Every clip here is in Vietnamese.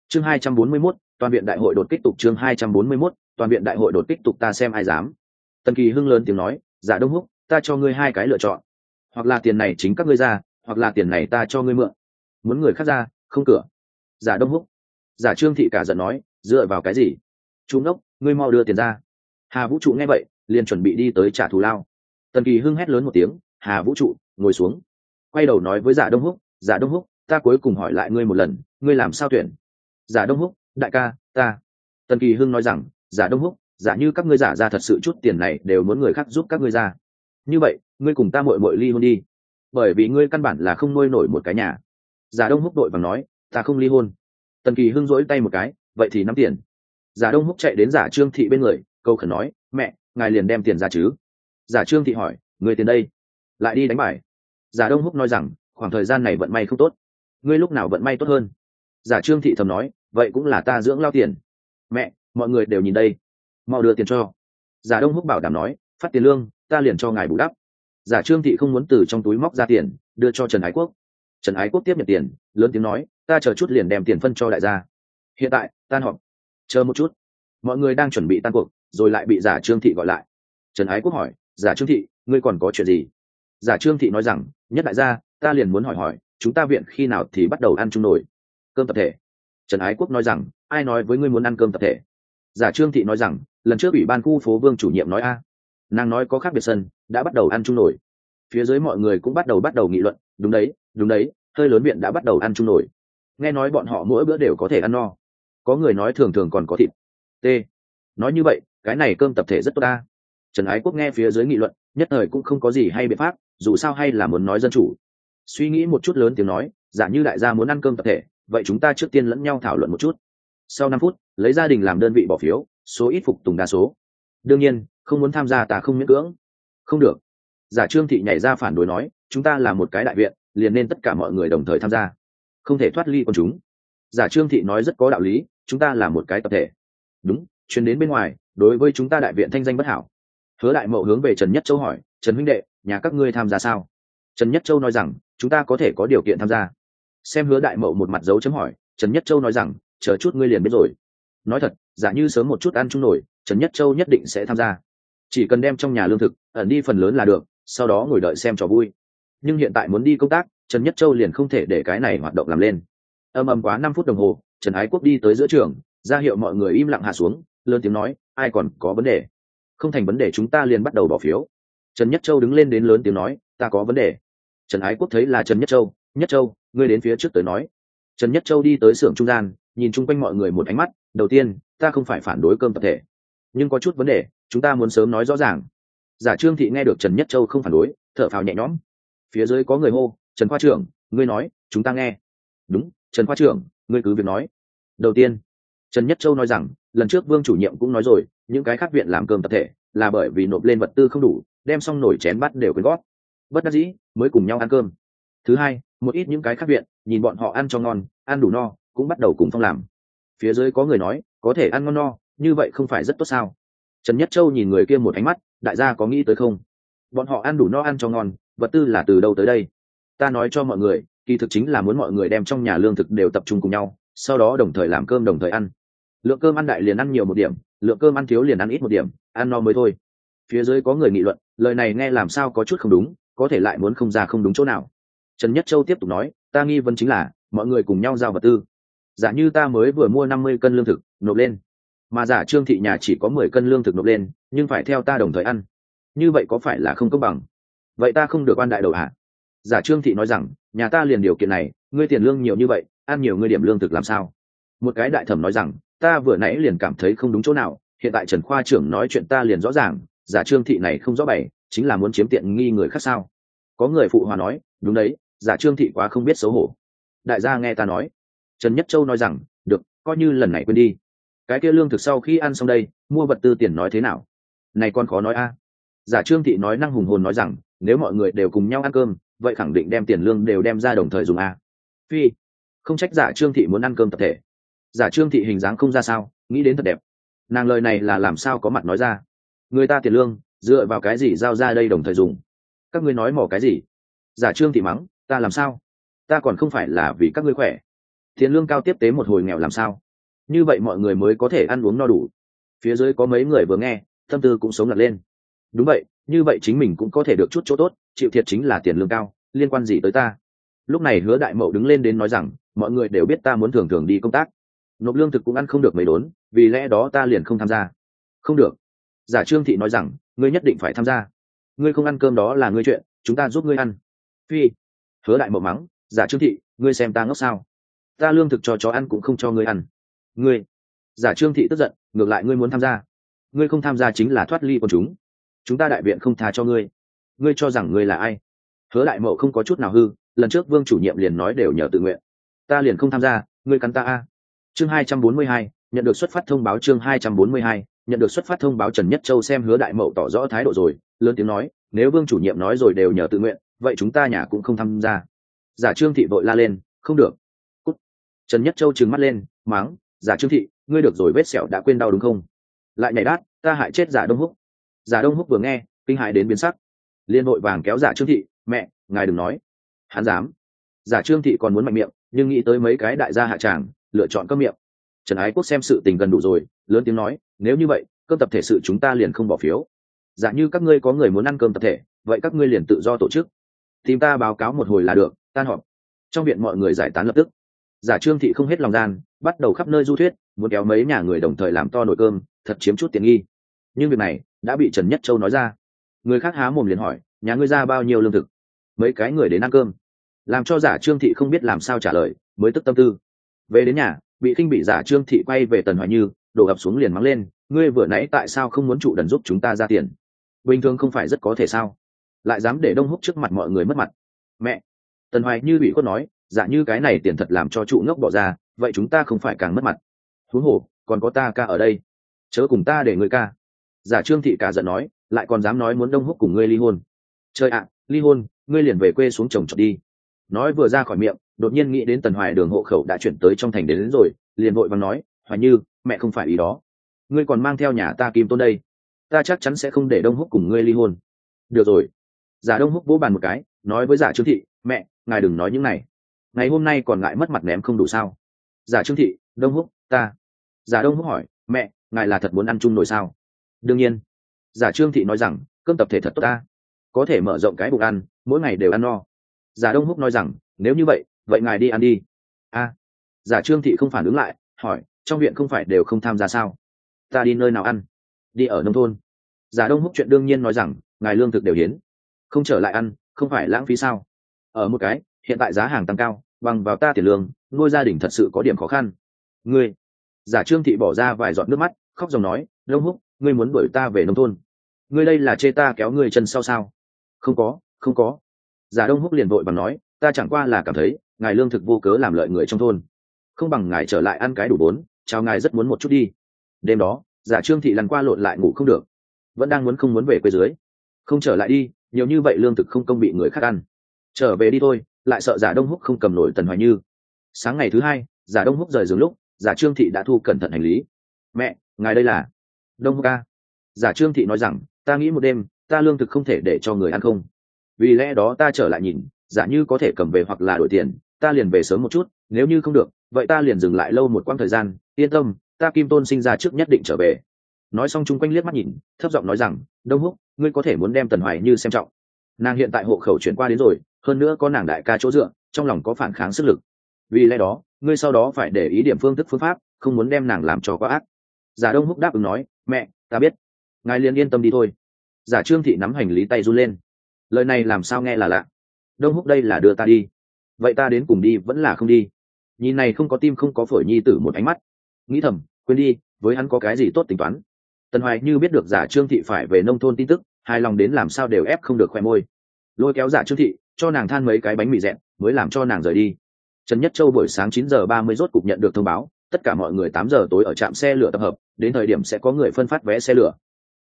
Chương 241, toàn viện đại hội đột kích tục. Chương 241, toàn viện đại hội đột kích tục. Ta xem ai dám. Tần Kỳ Hưng lớn tiếng nói, Giả Đông Húc, ta cho ngươi hai cái lựa chọn, hoặc là tiền này chính các ngươi ra, hoặc là tiền này ta cho ngươi mượn. Muốn người khác ra, không cửa. Giả Đông Húc. Giả Trương Thị cả giận nói, dựa vào cái gì? Chú ngốc, ngươi mau đưa tiền ra. Hà Vũ Trụ nghe vậy, liền chuẩn bị đi tới trả thù lao. Tần Kỳ Hưng hét lớn một tiếng, Hà Vũ Trụ, ngồi xuống. Quay đầu nói với Giả Đông Húc, Giả Đông Húc, ta cuối cùng hỏi lại ngươi một lần, ngươi làm sao tuyển? Giả Đông Húc, đại ca, ta. Tần Kỳ Hưng nói rằng, Giả Đông Húc, giả như các ngươi giả ra thật sự chút tiền này đều muốn người khác giúp các ngươi ra, như vậy ngươi cùng ta muội ly hôn đi, bởi vì ngươi căn bản là không nuôi nổi một cái nhà. Giả Đông Húc đội vàng nói, ta không ly hôn. Tần Kỳ Hưng dỗi tay một cái, vậy thì nắm tiền. Giả Đông Húc chạy đến Giả Trương Thị bên người, câu khẩn nói, mẹ, ngài liền đem tiền ra chứ. Giả Trương Thị hỏi, ngươi tiền đây? Lại đi đánh bài. Giả Đông Húc nói rằng, khoảng thời gian này vận may không tốt. Ngươi lúc nào vận may tốt hơn? Giả Trương Thị thầm nói, vậy cũng là ta dưỡng lao tiền. Mẹ, mọi người đều nhìn đây, mau đưa tiền cho. Giả Đông Húc bảo đảm nói, phát tiền lương ta liền cho ngài bù đắp. Giả Trương Thị không muốn từ trong túi móc ra tiền, đưa cho Trần Ái Quốc. Trần Ái Quốc tiếp nhận tiền, lớn tiếng nói, ta chờ chút liền đem tiền phân cho đại gia. Hiện tại tan họp. Chờ một chút. Mọi người đang chuẩn bị tan cuộc, rồi lại bị Giả Trương Thị gọi lại. Trần Ái Quốc hỏi, Giả Trương Thị, ngươi còn có chuyện gì? Giả Trương Thị nói rằng, nhất đại gia, ta liền muốn hỏi, chúng ta viện khi nào thì bắt đầu ăn chung nổi cơm tập thể? Trần Ái Quốc nói rằng, ai nói với ngươi muốn ăn cơm tập thể? Giả Trương Thị nói rằng, lần trước ủy ban khu phố Vương chủ nhiệm nói a. Nàng nói có khác biệt sân, đã bắt đầu ăn chung nổi. Phía dưới mọi người cũng bắt đầu nghị luận, đúng đấy, hơi lớn viện đã bắt đầu ăn chung nổi. Nghe nói bọn họ mỗi bữa đều có thể ăn no. Có người nói thường thường còn có thịt. T. Nói như vậy, cái này cơm tập thể rất tốt ta. Trần Ái Quốc nghe phía dưới nghị luận, nhất thời cũng không có gì hay biện pháp, dù sao hay là muốn nói dân chủ. Suy nghĩ một chút lớn tiếng nói, giả như đại gia muốn ăn cơm tập thể, vậy chúng ta trước tiên lẫn nhau thảo luận một chút. Sau 5 phút, lấy gia đình làm đơn vị bỏ phiếu, số ít phục tùng đa số. Đương nhiên, không muốn tham gia ta không miễn cưỡng. Không được. Giả Trương Thị nhảy ra phản đối nói, chúng ta là một cái đại viện, liền nên tất cả mọi người đồng thời tham gia, không thể thoát ly quần chúng. Giả Trương Thị nói rất có đạo lý, chúng ta là một cái tập thể. Đúng, truyền đến bên ngoài, đối với chúng ta đại viện thanh danh bất hảo. Hứa Đại Mậu hướng về Trần Nhất Châu hỏi, Trần huynh đệ, nhà các ngươi tham gia sao? Trần Nhất Châu nói rằng, chúng ta có thể có điều kiện tham gia. Xem Hứa Đại Mậu một mặt dấu chấm hỏi, Trần Nhất Châu nói rằng, chờ chút ngươi liền biết rồi. Nói thật, giả như sớm một chút ăn chung nổi, Trần Nhất Châu nhất định sẽ tham gia. Chỉ cần đem trong nhà lương thực ẩn đi phần lớn là được, sau đó ngồi đợi xem trò vui. Nhưng hiện tại muốn đi công tác, Trần Nhất Châu liền không thể để cái này hoạt động làm lên. Ầm quá 5 phút đồng hồ, Trần Ái Quốc đi tới giữa trường, ra hiệu mọi người im lặng hạ xuống, lớn tiếng nói, ai còn có vấn đề? Không thành vấn đề, chúng ta liền bắt đầu bỏ phiếu. Trần Nhất Châu đứng lên đến lớn tiếng nói, ta có vấn đề. Trần Ái Quốc thấy là Trần Nhất Châu, Nhất Châu, ngươi đến phía trước tới nói. Trần Nhất Châu đi tới xưởng trung gian, nhìn chung quanh mọi người một ánh mắt, đầu tiên, ta không phải phản đối cơm tập thể, nhưng có chút vấn đề, chúng ta muốn sớm nói rõ ràng. Giả Trương Thị nghe được Trần Nhất Châu không phản đối, thở phào nhẹ nhõm. Phía dưới có người hô, Trần khoa trưởng, ngươi nói, chúng ta nghe. Đúng, Trần khoa trưởng, ngươi cứ việc nói. Đầu tiên, Trần Nhất Châu nói rằng, lần trước Vương chủ nhiệm cũng nói rồi, những cái khác viện làm cơm tập thể là bởi vì nộp lên vật tư không đủ, đem xong nổi chén bát đều quyên gót, bất đắc dĩ mới cùng nhau ăn cơm. Thứ hai, một ít những cái khác viện nhìn bọn họ ăn cho ngon, ăn đủ no, cũng bắt đầu cùng phong làm. Phía dưới có người nói, có thể ăn ngon no, như vậy không phải rất tốt sao? Trần Nhất Châu nhìn người kia một ánh mắt, đại gia có nghĩ tới không? Bọn họ ăn đủ no ăn cho ngon, vật tư là từ đâu tới đây? Ta nói cho mọi người, kỳ thực chính là muốn mọi người đem trong nhà lương thực đều tập trung cùng nhau, sau đó đồng thời làm cơm đồng thời ăn. Lượng cơm ăn đại liền ăn nhiều một điểm, lượng cơm ăn thiếu liền ăn ít một điểm, ăn no mới thôi. Phía dưới có người nghị luận, lời này nghe làm sao có chút không đúng, có thể lại muốn không ra không đúng chỗ nào. Trần Nhất Châu tiếp tục nói, ta nghi vấn chính là mọi người cùng nhau giao vật tư. Giả như ta mới vừa mua 50 cân lương thực nộp lên, mà Giả Trương Thị nhà chỉ có 10 cân lương thực nộp lên, nhưng phải theo ta đồng thời ăn, như vậy có phải là không công bằng? Vậy ta không được oan đại đầu hả? Giả Trương Thị nói rằng, nhà ta liền điều kiện này, ngươi tiền lương nhiều như vậy, ăn nhiều ngươi điểm lương thực làm sao? Một cái đại thẩm nói rằng, ta vừa nãy liền cảm thấy không đúng chỗ nào, hiện tại Trần khoa trưởng nói chuyện ta liền rõ ràng, Giả Trương Thị này không rõ bày, chính là muốn chiếm tiện nghi người khác sao? Có người phụ hòa nói, đúng đấy, Giả Trương Thị quá không biết xấu hổ. Đại gia nghe ta nói. Trần Nhất Châu nói rằng, được, coi như lần này quên đi. Cái kia lương thực sau khi ăn xong đây, mua vật tư tiền nói thế nào? Này con khó nói a. Giả Trương Thị nói năng hùng hồn nói rằng, nếu mọi người đều cùng nhau ăn cơm, vậy khẳng định đem tiền lương đều đem ra đồng thời dùng a. Phi, không trách Giả Trương Thị muốn ăn cơm tập thể. Giả Trương Thị hình dáng không ra sao, nghĩ đến thật đẹp. Nàng lời này là làm sao có mặt nói ra? Người ta tiền lương dựa vào cái gì giao ra đây đồng thời dùng? Các ngươi nói mỏ cái gì? Giả Trương Thị mắng, ta làm sao? Ta còn không phải là vì các ngươi khỏe. Tiền lương cao tiếp tế một hồi nghèo làm sao? Như vậy mọi người mới có thể ăn uống no đủ. Phía dưới có mấy người vừa nghe, tâm tư cũng sống lật lên. Đúng vậy, như vậy chính mình cũng có thể được chút chỗ tốt, chịu thiệt chính là tiền lương cao, liên quan gì tới ta? Lúc này Hứa Đại Mậu đứng lên đến nói rằng, mọi người đều biết ta muốn thường thường đi công tác, nộp lương thực cũng ăn không được mấy đốn, vì lẽ đó ta liền không tham gia. Không được. Giả Trương Thị nói rằng, ngươi nhất định phải tham gia. Ngươi không ăn cơm đó là ngươi chuyện, chúng ta giúp ngươi ăn. Phi. Hứa Đại Mậu mắng, Giả Trương Thị, ngươi xem ta ngốc sao? Ta lương thực cho chó ăn cũng không cho ngươi ăn. Ngươi. Giả Trương Thị tức giận, ngược lại ngươi muốn tham gia. Ngươi không tham gia chính là thoát ly quần chúng ta đại viện không tha cho ngươi. Ngươi cho rằng ngươi là ai? Hứa Đại Mậu không có chút nào hư, lần trước Vương chủ nhiệm liền nói đều nhờ tự nguyện. Ta liền không tham gia, ngươi cắn ta a. Chương 242, nhận được xuất phát thông báo. Chương 242, nhận được xuất phát thông báo. Trần Nhất Châu xem Hứa Đại Mậu tỏ rõ thái độ rồi, lớn tiếng nói, nếu Vương chủ nhiệm nói rồi đều nhờ tự nguyện, vậy chúng ta nhà cũng không tham gia. Giả Trương Thị vội la lên, không được. Cút. Trần Nhất Châu trừng mắt lên, mắng, Giả Trương Thị, ngươi được rồi, vết sẹo đã quên đau đúng không? Lại nhảy đát, ta hại chết Giả Đông Húc. Giả Đông Húc vừa nghe, kinh hãi đến biến sắc, liên hội vàng kéo Giả Trương Thị, mẹ, ngài đừng nói. Hắn dám. Giả Trương Thị còn muốn mạnh miệng, nhưng nghĩ tới mấy cái đại gia hạ tràng, lựa chọn câm miệng. Trần Ái Quốc xem sự tình gần đủ rồi, lớn tiếng nói, nếu như vậy, cơm tập thể sự chúng ta liền không bỏ phiếu. Giả như các ngươi có người muốn ăn cơm tập thể, vậy các ngươi liền tự do tổ chức, tìm ta báo cáo một hồi là được. Tan họp. Trong viện mọi người giải tán lập tức. Giả Trương Thị không hết lòng gian, bắt đầu khắp nơi du thuyết, muốn kéo mấy nhà người đồng thời làm to nồi cơm, thật chiếm chút tiện nghi. Nhưng việc này đã bị Trần Nhất Châu nói ra. Người khác há mồm liền hỏi, nhà ngươi ra bao nhiêu lương thực? Mấy cái người đến ăn cơm, làm cho Giả Trương Thị không biết làm sao trả lời, mới tức tâm tư. Về đến nhà, bị khinh bị Giả Trương Thị quay về Tần Hoài Như, đổ ập xuống liền mắng lên, ngươi vừa nãy tại sao không muốn trụ đần giúp chúng ta ra tiền? Bình thường không phải rất có thể sao? Lại dám để Đông Húc trước mặt mọi người mất mặt. Mẹ. Tần Hoài Như bị khuất nói, Giả như cái này tiền thật làm cho trụ ngốc bỏ ra, vậy chúng ta không phải càng mất mặt? Huống hồ, còn có ta ca ở đây, chớ cùng ta để người ca. Giả Trương Thị cả giận nói, lại còn dám nói muốn Đông Húc cùng ngươi ly hôn. Trời ạ, ly hôn, ngươi liền về quê xuống trồng trọt đi. Nói vừa ra khỏi miệng, đột nhiên nghĩ đến Tần Hoài Đường hộ khẩu đã chuyển tới trong thành đến rồi, liền vội vàng nói, Hoài Như, mẹ không phải ý đó. Ngươi còn mang theo nhà ta Kim Tôn đây, ta chắc chắn sẽ không để Đông Húc cùng ngươi ly hôn. Được rồi. Giả Đông Húc vỗ bàn một cái, nói với Giả Trương Thị, mẹ, ngài đừng nói những này. Ngày hôm nay còn ngại mất mặt ném không đủ sao? Giả Trương Thị, Đông Húc, ta. Giả Đông Húc hỏi, mẹ, ngài là thật muốn ăn chung nồi sao? Đương nhiên. Giả Trương Thị nói rằng, cơm tập thể thật tốt ta, có thể mở rộng cái bụng ăn, mỗi ngày đều ăn no. Giả Đông Húc nói rằng, nếu như vậy, vậy ngài đi ăn đi. A. Giả Trương Thị không phản ứng lại, hỏi, trong viện không phải đều không tham gia sao? Ta đi nơi nào ăn? Đi ở nông thôn. Giả Đông Húc chuyện đương nhiên nói rằng, ngài lương thực đều hiến, không trở lại ăn, không phải lãng phí sao? Ở một cái, hiện tại giá hàng tăng cao, bằng vào ta tiền lương, nuôi gia đình thật sự có điểm khó khăn. Ngươi. Giả Trương Thị bỏ ra vài giọt nước mắt, khóc dòng nói, Đông Húc, ngươi muốn đuổi ta về nông thôn? Ngươi đây là chê ta kéo ngươi chân sau sao? Không có, không có. Giả Đông Húc liền vội bằng nói, ta chẳng qua là cảm thấy ngài lương thực vô cớ làm lợi người trong thôn, không bằng ngài trở lại ăn cái đủ bốn, chào ngài rất muốn một chút đi. Đêm đó, Giả Trương Thị lăn qua lộn lại ngủ không được, vẫn đang muốn không muốn về quê dưới. Không trở lại đi, nhiều như vậy lương thực không công bị người khác ăn. Trở về đi thôi, lại sợ Giả Đông Húc không cầm nổi Tần Hoài Như. Sáng ngày thứ hai, Giả Đông Húc rời giường lúc, Giả Trương Thị đã thu cẩn thận hành lý. Mẹ, ngài đây là? Đông Húc ca. Giả Trương Thị nói rằng, ta nghĩ một đêm, ta lương thực không thể để cho người ăn không. Vì lẽ đó ta trở lại nhìn, giả như có thể cầm về hoặc là đổi tiền, ta liền về sớm một chút, nếu như không được, vậy ta liền dừng lại lâu một quãng thời gian, yên tâm, ta Kim Tôn sinh ra trước nhất định trở về. Nói xong chung quanh liếc mắt nhìn, thấp giọng nói rằng, Đông Húc, ngươi có thể muốn đem Tần Hoài Như xem trọng. Nàng hiện tại hộ khẩu chuyển qua đến rồi, hơn nữa có nàng đại ca chỗ dựa, trong lòng có phản kháng sức lực. Vì lẽ đó, ngươi sau đó phải để ý điểm phương thức phương pháp, không muốn đem nàng làm cho quá ác. Giả Đông Húc đáp ứng nói, mẹ, ta biết. Ngài liền yên tâm đi thôi. Giả Trương Thị nắm hành lý tay run lên. Lời này làm sao nghe là lạ. Đông Húc đây là đưa ta đi, vậy ta đến cùng đi vẫn là không đi? Nhìn này không có tim không có phổi nhi tử một ánh mắt, nghĩ thầm, quên đi, với hắn có cái gì tốt tính toán. Tần Hoài Như biết được Giả Trương Thị phải về nông thôn tin tức, hài lòng đến làm sao đều ép không được khoe môi, lôi kéo Giả Trương Thị cho nàng than mấy cái bánh mì dẹn, mới làm cho nàng rời đi. Trần Nhất Châu buổi sáng 9:30 rốt cục nhận được thông báo, tất cả mọi người 8 giờ tối ở trạm xe lửa tập hợp, đến thời điểm sẽ có người phân phát vé xe lửa.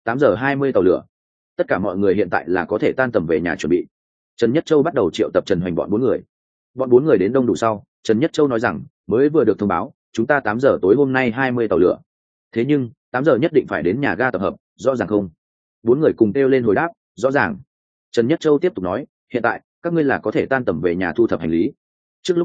8:20 tàu lửa. Tất cả mọi người hiện tại là có thể tan tầm về nhà chuẩn bị. Trần Nhất Châu bắt đầu triệu tập Trần Hoành bọn 4 người. Bọn 4 người đến đông đủ sau, Trần Nhất Châu nói rằng, mới vừa được thông báo, chúng ta 8 giờ tối hôm nay 20 tàu lửa. Thế nhưng, 8 giờ nhất định phải đến nhà ga tập hợp, rõ ràng không? 4 người cùng kêu lên hồi đáp, rõ ràng. Trần Nhất Châu tiếp tục nói, hiện tại, các ngươi là có thể tan tầm về nhà thu thập hành lý. Trước lúc này,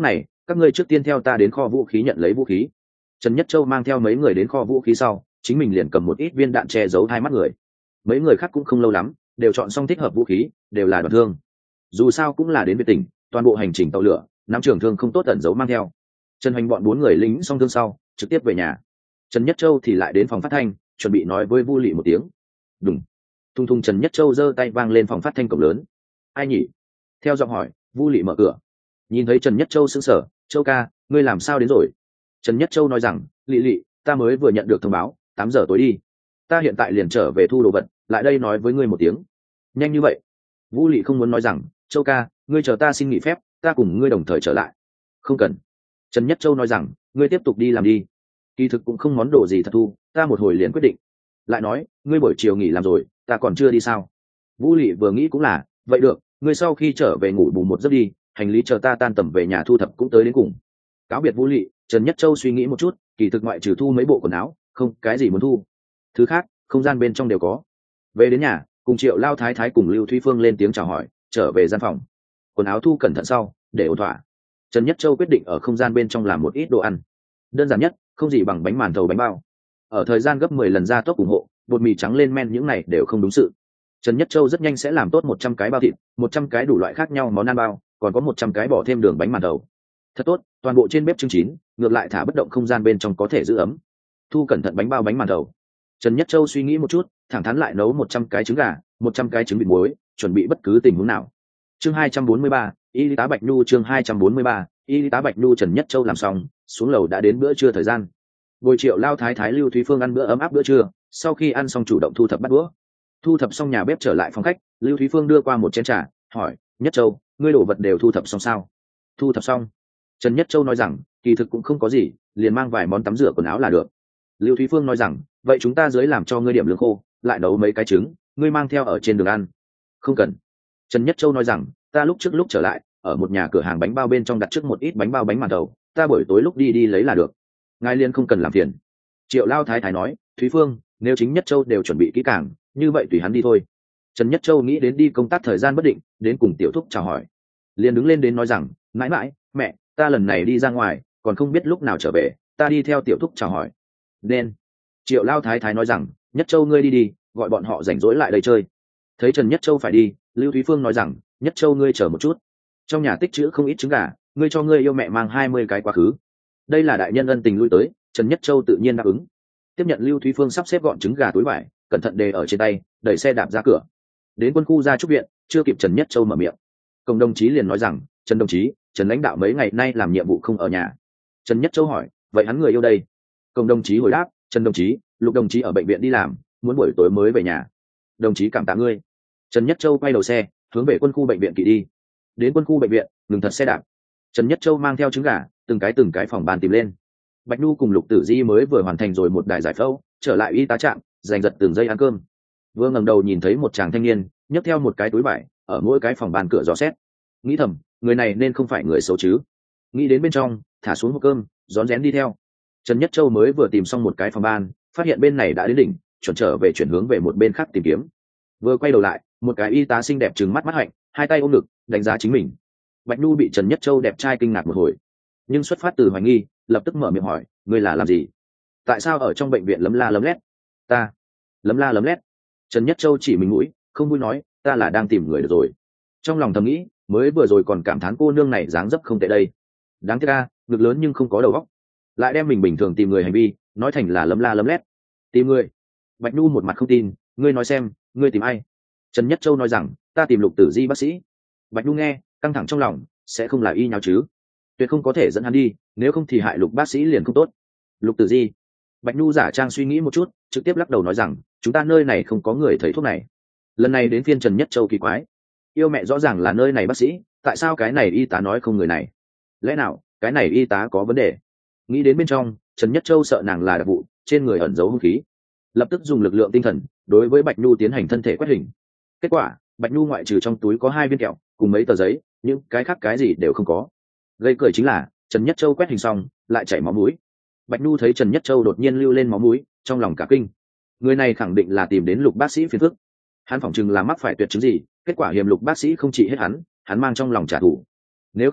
các ngươi trước tiên theo ta đến kho vũ khí nhận lấy vũ khí. Trần Nhất Châu mang theo mấy người đến kho vũ khí sau, chính mình liền cầm một ít viên đạn che giấu hai mắt người. Mấy người khác cũng không lâu lắm, đều chọn xong thích hợp vũ khí, đều là đoạn thương. Dù sao cũng là đến Việt tỉnh, toàn bộ hành trình tàu lửa, nắm trường thương không tốt ẩn giấu mang theo. Trần Hoành bọn 4 người lính xong thương sau, trực tiếp về nhà. Trần Nhất Châu thì lại đến phòng phát thanh, chuẩn bị nói với Vu Lị một tiếng. Đùng. Thung thung. Trần Nhất Châu giơ tay vang lên phòng phát thanh cổng lớn. Ai nhỉ? Theo giọng hỏi, Vu Lị mở cửa. Nhìn thấy Trần Nhất Châu sững sờ, Châu ca, ngươi làm sao đến rồi? Trần Nhất Châu nói rằng, Lị Lị, ta mới vừa nhận được thông báo, 8 giờ tối đi. Ta hiện tại liền trở về thu đồ vật, lại đây nói với ngươi một tiếng. Nhanh như vậy? Vu Lị không muốn nói rằng, Châu ca, ngươi chờ ta xin nghỉ phép, ta cùng ngươi đồng thời trở lại. Không cần. Trần Nhất Châu nói rằng, ngươi tiếp tục đi làm đi. Kỳ thực cũng không món đồ gì thật thu, ta một hồi liền quyết định. Lại nói, ngươi buổi chiều nghỉ làm rồi, ta còn chưa đi sao? Vu Lị vừa nghĩ cũng là, vậy được, ngươi sau khi trở về ngủ bù một giấc đi, hành lý chờ ta tan tầm về nhà thu thập cũng tới đến cùng. Cáo biệt Vu Lị, Trần Nhất Châu suy nghĩ một chút, kỳ thực ngoại trừ thu mấy bộ quần áo, không cái gì muốn thu. Thứ khác, không gian bên trong đều có. Về đến nhà, cùng Triệu Lao Thái Thái cùng Lưu Thúy Phương lên tiếng chào hỏi, trở về gian phòng. Quần áo thu cẩn thận sau, để ổn thỏa. Trần Nhất Châu quyết định ở không gian bên trong làm một ít đồ ăn. Đơn giản nhất, không gì bằng bánh màn thầu bánh bao. Ở thời gian gấp 10 lần gia tốc ủng hộ, bột mì trắng lên men những này đều không đúng sự. Trần Nhất Châu rất nhanh sẽ làm tốt 100 cái bao thịt, 100 cái đủ loại khác nhau món ăn bao, còn có 100 cái bỏ thêm đường bánh màn thầu. Thật tốt, toàn bộ trên bếp trưng chín, ngược lại thả bất động không gian bên trong có thể giữ ấm. Thu cẩn thận bánh bao bánh màn thầu. Trần Nhất Châu suy nghĩ một chút, thẳng thắn lại nấu 100 cái trứng gà, 100 cái trứng vịt muối, chuẩn bị bất cứ tình huống nào. Chương 243, Y tá Bạch Nhu. Chương 243, Y tá Bạch Nhu. Trần Nhất Châu làm xong, xuống lầu đã đến bữa trưa thời gian. Buổi Triệu Lao Thái Thái Lưu Thúy Phương ăn bữa ấm áp bữa trưa, sau khi ăn xong chủ động thu thập bát đũa. Thu thập xong nhà bếp trở lại phòng khách, Lưu Thúy Phương đưa qua một chén trà, hỏi, Nhất Châu, ngươi đồ vật đều thu thập xong sao? Thu thập xong. Trần Nhất Châu nói rằng, kỳ thực cũng không có gì, liền mang vài món tắm rửa quần áo là được. Lưu Thúy Phương nói rằng, vậy chúng ta dưới làm cho ngươi điểm lương khô, lại nấu mấy cái trứng, ngươi mang theo ở trên đường ăn. Không cần. Trần Nhất Châu nói rằng, ta lúc trước lúc trở lại, ở một nhà cửa hàng bánh bao bên trong đặt trước một ít bánh bao bánh màn thầu, ta buổi tối lúc đi lấy là được. Ngài liên không cần làm phiền. Triệu Lao Thái Thái nói, Thúy Phương, nếu chính Nhất Châu đều chuẩn bị kỹ càng, như vậy tùy hắn đi thôi. Trần Nhất Châu nghĩ đến đi công tác thời gian bất định, đến cùng tiểu thúc chào hỏi, liền đứng lên đến nói rằng, mãi mãi, mẹ, ta lần này đi ra ngoài, còn không biết lúc nào trở về, ta đi theo tiểu thúc chào hỏi. Nên. Triệu Lao Thái Thái nói rằng, Nhất Châu ngươi đi đi, gọi bọn họ rảnh rỗi lại đây chơi. Thấy Trần Nhất Châu phải đi, Lưu Thúy Phương nói rằng, Nhất Châu ngươi chờ một chút, trong nhà tích trữ không ít trứng gà, ngươi cho ngươi yêu mẹ mang 20 cái quá khứ. Đây là đại nhân ân tình lui tới, Trần Nhất Châu tự nhiên đáp ứng. Tiếp nhận Lưu Thúy Phương sắp xếp gọn trứng gà túi vải, cẩn thận đề ở trên tay, đẩy xe đạp ra cửa. Đến quân khu gia trúc viện, chưa kịp Trần Nhất Châu mở miệng, Công đồng chí liền nói rằng, Trần đồng chí, Trần lãnh đạo mấy ngày nay làm nhiệm vụ không ở nhà. Trần Nhất Châu hỏi, vậy hắn người yêu đây? Công đồng chí hồi đáp, Trần đồng chí, Lục đồng chí ở bệnh viện đi làm, muốn buổi tối mới về nhà. Đồng chí cảm tạ ngươi. Trần Nhất Châu quay đầu xe, hướng về quân khu bệnh viện kỵ đi. Đến quân khu bệnh viện, ngừng thật xe đạp. Trần Nhất Châu mang theo trứng gà, từng cái phòng bàn tìm lên. Bạch Nhu cùng Lục Tử Di mới vừa hoàn thành rồi một đài giải phẫu, trở lại y tá trạm, giành giật từng giây ăn cơm. Vừa ngẩng đầu nhìn thấy một chàng thanh niên, nhấc theo một cái túi vải, ở mỗi cái phòng bàn cửa dò xét. Nghĩ thầm, người này nên không phải người xấu chứ? Nghĩ đến bên trong, thả xuống hộp cơm, rón rén đi theo. Trần Nhất Châu mới vừa tìm xong một cái phòng ban, phát hiện bên này đã đến đỉnh, chuyển hướng về một bên khác tìm kiếm. Vừa quay đầu lại, một cái y tá xinh đẹp trừng mắt mắt hạnh, hai tay ôm ngực, đánh giá chính mình. Bạch Nhu bị Trần Nhất Châu đẹp trai kinh ngạc một hồi, nhưng xuất phát từ hoài nghi, lập tức mở miệng hỏi, ngươi là làm gì? Tại sao ở trong bệnh viện lấm la lấm lét? Ta lấm la lấm lét? Trần Nhất Châu chỉ mình mũi, không vui nói, ta là đang tìm người được rồi. Trong lòng thầm nghĩ, mới vừa rồi còn cảm thán cô nương này dáng dấp không tệ đây. Đáng tiếc a, ngực lớn nhưng không có đầu óc. Lại đem mình bình thường tìm người hành vi nói thành là lấm la lấm lét. Tìm người? Bạch Nhu một mặt không tin, ngươi nói xem, ngươi tìm ai? Trần Nhất Châu nói rằng, ta tìm Lục Tử Di bác sĩ. Bạch Nhu nghe, căng thẳng trong lòng, sẽ không là y nháo chứ? Tuyệt không có thể dẫn hắn đi, nếu không thì hại Lục bác sĩ liền không tốt. Lục Tử Di? Bạch Nhu giả trang suy nghĩ một chút, trực tiếp lắc đầu nói rằng, chúng ta nơi này không có người thầy thuốc này. Lần này đến phiên Trần Nhất Châu kỳ quái, yêu mẹ rõ ràng là nơi này bác sĩ, tại sao cái này y tá nói không người này? Lẽ nào cái này y tá có vấn đề? Nghĩ đến bên trong, Trần Nhất Châu sợ nàng là đặc vụ, trên người ẩn giấu hung khí, lập tức dùng lực lượng tinh thần đối với Bạch Nhu tiến hành thân thể quét hình. Kết quả, Bạch Nhu ngoại trừ trong túi có 2 viên kẹo cùng mấy tờ giấy, những cái khác cái gì đều không có. Gây cười chính là Trần Nhất Châu quét hình xong lại chảy máu mũi. Bạch Nhu thấy Trần Nhất Châu đột nhiên lưu lên máu mũi, trong lòng cả kinh. Người này khẳng định là tìm đến Lục bác sĩ phiền phức. Hắn phỏng chừng là mắc phải tuyệt chứng gì, kết quả hiểm Lục bác sĩ không trị hết hắn mang trong lòng trả thù. Nếu không thì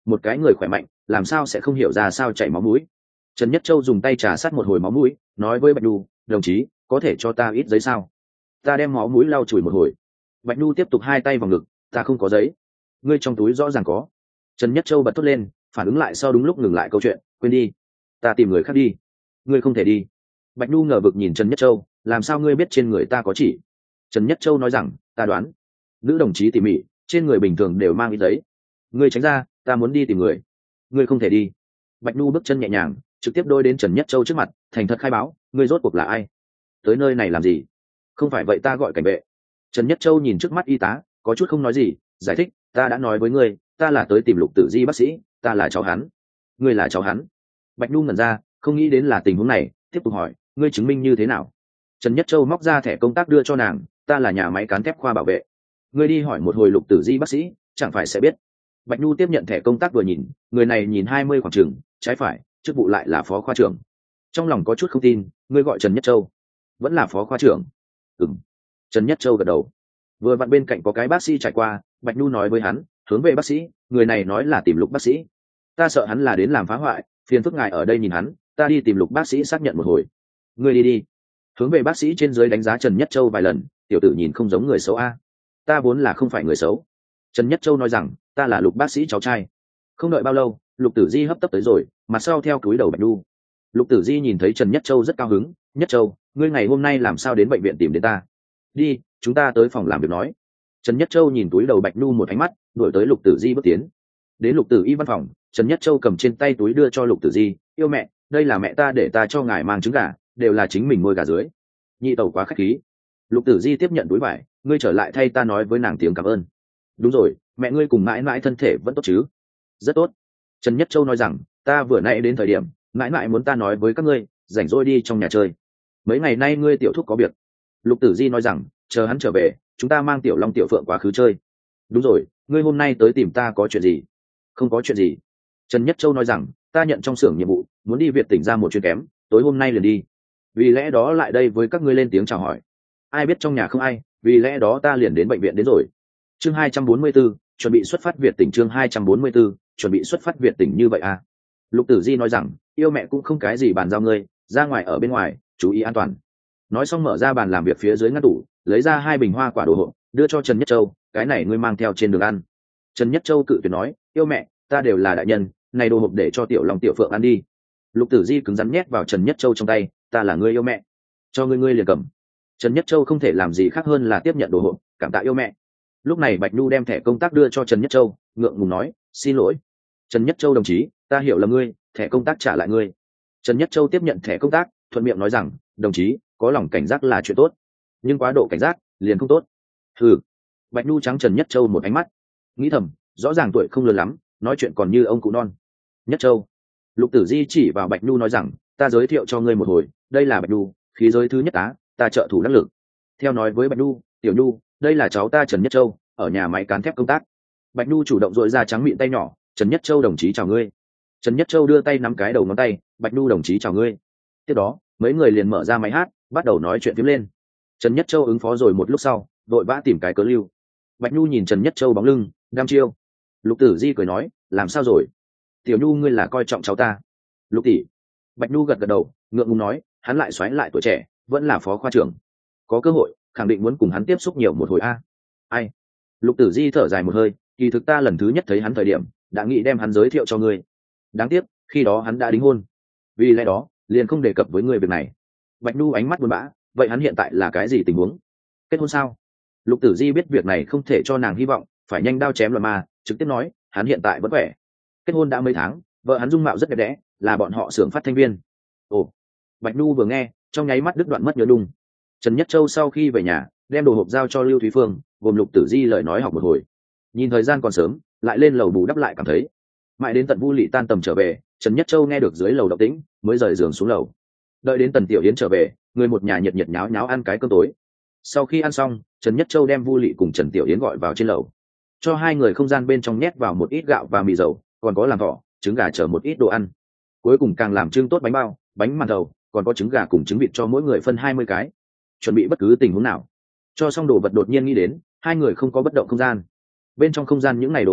một cái người khỏe mạnh làm sao sẽ không hiểu ra sao chảy máu mũi. Trần Nhất Châu dùng tay trà sát một hồi máu mũi, nói với Bạch Nhu, đồng chí có thể cho ta ít giấy sao? Ta đem máu mũi lau chùi một hồi. Bạch Nhu tiếp tục hai tay vào ngực, ta không có giấy. Ngươi trong túi rõ ràng có. Trần Nhất Châu bật thốt lên, phản ứng lại sau đúng lúc ngừng lại câu chuyện, quên đi, ta tìm người khác đi. Ngươi không thể đi. Bạch Nhu ngờ vực nhìn Trần Nhất Châu, làm sao ngươi biết trên người ta có chỉ? Trần Nhất Châu nói rằng, ta đoán. Nữ đồng chí tỉ mỉ, trên người bình thường đều mang ít giấy. Ngươi tránh ra, ta muốn đi tìm người. Ngươi không thể đi. Bạch Nhu bước chân nhẹ nhàng, trực tiếp đôi đến Trần Nhất Châu trước mặt, thành thật khai báo, ngươi rốt cuộc là ai? Tới nơi này làm gì? Không phải vậy ta gọi cảnh vệ. Trần Nhất Châu nhìn trước mắt y tá, có chút không nói gì, giải thích, ta đã nói với ngươi, ta là tới tìm Lục Tử Di bác sĩ, ta là cháu hắn. Ngươi là cháu hắn? Bạch Nhu ngẩn ra, không nghĩ đến là tình huống này, tiếp tục hỏi, ngươi chứng minh như thế nào? Trần Nhất Châu móc ra thẻ công tác đưa cho nàng, ta là nhà máy cán thép khoa bảo vệ. Ngươi đi hỏi một hồi Lục Tử Di bác sĩ, chẳng phải sẽ biết. Bạch Nhu tiếp nhận thẻ công tác vừa nhìn, người này nhìn 20 khoảng chừng, trái phải, chức vụ lại là phó khoa trưởng. Trong lòng có chút không tin, ngươi gọi Trần Nhất Châu, vẫn là phó khoa trưởng? Ừm. Trần Nhất Châu gật đầu. Vừa vặn bên cạnh có cái bác sĩ trải qua, Bạch Nhu nói với hắn, hướng về bác sĩ, người này nói là tìm Lục bác sĩ. Ta sợ hắn là đến làm phá hoại, phiền phức ngài ở đây nhìn hắn, ta đi tìm Lục bác sĩ xác nhận một hồi. Ngươi đi đi. Hướng về bác sĩ trên dưới đánh giá Trần Nhất Châu vài lần, tiểu tử nhìn không giống người xấu a. Ta vốn là không phải người xấu. Trần Nhất Châu nói rằng, ta là Lục bác sĩ cháu trai. Không đợi bao lâu, Lục Tử Di hấp tấp tới rồi, mặt sau theo cúi đầu Bạch Nhu. Lục Tử Di nhìn thấy Trần Nhất Châu rất cao hứng, Nhất Châu, ngươi ngày hôm nay làm sao đến bệnh viện tìm đến ta? Đi, chúng ta tới phòng làm việc nói. Trần Nhất Châu nhìn túi đầu Bạch Nhu một ánh mắt, đuổi tới Lục Tử Di bước tiến. Đến Lục Tử Y văn phòng, Trần Nhất Châu cầm trên tay túi đưa cho Lục Tử Di, yêu mẹ, đây là mẹ ta để ta cho ngài mang trứng gà, đều là chính mình nuôi gà dưới. Nhị tẩu quá khách khí. Lục Tử Di tiếp nhận túi vải, ngươi trở lại thay ta nói với nàng tiếng cảm ơn. Đúng rồi, mẹ ngươi cùng mãi mãi thân thể vẫn tốt chứ? Rất tốt. Trần Nhất Châu nói rằng, ta vừa nãy đến thời điểm, mãi mãi muốn ta nói với các ngươi, rảnh rỗi đi trong nhà chơi. Mấy ngày nay ngươi tiểu thúc có việc. Lục Tử Di nói rằng, chờ hắn trở về, chúng ta mang tiểu long tiểu phượng quá khứ chơi. Đúng rồi, ngươi hôm nay tới tìm ta có chuyện gì? Không có chuyện gì. Trần Nhất Châu nói rằng, ta nhận trong xưởng nhiệm vụ, muốn đi Việt tỉnh ra một chuyến kém, tối hôm nay liền đi. Vì lẽ đó lại đây với các ngươi lên tiếng chào hỏi. Ai biết trong nhà không ai, vì lẽ đó ta liền đến bệnh viện đến rồi. Chương 244, chuẩn bị xuất phát Việt tỉnh. Chương 244, chuẩn bị xuất phát Việt tỉnh như vậy à? Lục Tử Di nói rằng, yêu mẹ cũng không cái gì bàn giao ngươi, ra ngoài ở bên ngoài, chú ý an toàn. Nói xong mở ra bàn làm việc phía dưới ngăn tủ, lấy ra 2 bình hoa quả đồ hộp, đưa cho Trần Nhất Châu, cái này ngươi mang theo trên đường ăn. Trần Nhất Châu cự tuyệt nói, yêu mẹ, ta đều là đại nhân, này đồ hộp để cho tiểu long tiểu phượng ăn đi. Lục Tử Di cứng rắn nhét vào Trần Nhất Châu trong tay, ta là người yêu mẹ, cho ngươi liền cầm. Trần Nhất Châu không thể làm gì khác hơn là tiếp nhận đồ hộp, cảm tạ yêu mẹ. Lúc này Bạch Nhu đem thẻ công tác đưa cho Trần Nhất Châu, ngượng ngùng nói, xin lỗi. Trần Nhất Châu đồng chí, ta hiểu là ngươi, thẻ công tác trả lại ngươi. Trần Nhất Châu tiếp nhận thẻ công tác, thuận miệng nói rằng, đồng chí, có lòng cảnh giác là chuyện tốt, nhưng quá độ cảnh giác liền không tốt. Ừ. Bạch Nhu trắng Trần Nhất Châu một ánh mắt, nghĩ thầm, rõ ràng tuổi không lớn lắm, nói chuyện còn như ông cụ non. Nhất Châu. Lục Tử Di chỉ vào Bạch Nhu nói rằng, ta giới thiệu cho ngươi một hồi, đây là Bạch Nhu, khí giới thứ nhất tá, ta trợ thủ đắc lực. Theo nói với Bạch Nhu, tiểu Nhu, đây là cháu ta Trần Nhất Châu, ở nhà máy cán thép công tác. Bạch Nhu chủ động dội ra trắng miệng tay nhỏ, Trần Nhất Châu đồng chí chào ngươi. Trần Nhất Châu đưa tay nắm cái đầu ngón tay, Bạch Nhu đồng chí chào ngươi. Tiếp đó mấy người liền mở ra máy hát, bắt đầu nói chuyện phím lên. Trần Nhất Châu ứng phó rồi một lúc sau, vội vã tìm cái cớ lưu. Bạch Nhu nhìn Trần Nhất Châu bóng lưng, đăm chiêu. Lục Tử Di cười nói, làm sao rồi? Tiểu Nhu ngươi là coi trọng cháu ta. Lục tỷ. Bạch Nhu gật gật đầu, ngượng ngùng nói, hắn lại xoáy lại tuổi trẻ, vẫn là phó khoa trưởng, có cơ hội khẳng định muốn cùng hắn tiếp xúc nhiều một hồi a. Ai? Lục Tử Di thở dài một hơi, kỳ thực ta lần thứ nhất thấy hắn thời điểm, đã nghĩ đem hắn giới thiệu cho ngươi. Đáng tiếc, khi đó hắn đã đính hôn. Vì lẽ đó, liền không đề cập với ngươi việc này. Bạch Nhu ánh mắt buồn bã, vậy hắn hiện tại là cái gì tình huống? Kết hôn sao? Lục Tử Di biết việc này không thể cho nàng hy vọng, phải nhanh đao chém loạn ma, trực tiếp nói, hắn hiện tại vẫn khỏe. Kết hôn đã mấy tháng, vợ hắn dung mạo rất đẹp đẽ, là bọn họ xưởng phát thanh viên. Ồ. Bạch Nhu vừa nghe, trong nháy mắt đứt đoạn mất nhớ đung. Trần Nhất Châu sau khi về nhà, đem đồ hộp giao cho Lưu Thúy Phương, gồm Lục Tử Di lời nói học một hồi. Nhìn thời gian còn sớm, lại lên lầu bù đắp lại cảm thấy. Mãi đến tận Vu Lị tan tầm trở về, Trần Nhất Châu nghe được dưới lầu động tĩnh, mới rời giường xuống lầu. Đợi đến Tần Tiểu Yến trở về, người một nhà nhiệt nhiệt nháo nháo ăn cái cơm tối. Sau khi ăn xong, Trần Nhất Châu đem Vu Lị cùng Trần Tiểu Yến gọi vào trên lầu, cho hai người không gian bên trong nhét vào một ít gạo và mì dầu, còn có làm thỏ, trứng gà chở một ít đồ ăn. Cuối cùng càng làm trưng tốt bánh bao, bánh màn thầu, còn có trứng gà cùng trứng vịt cho mỗi người phân 20 cái. Chuẩn bị bất cứ tình huống nào. Cho xong đồ vật đột nhiên nghĩ đến, hai người không có bất động không gian. Bên trong không gian những ngày đồ ăn,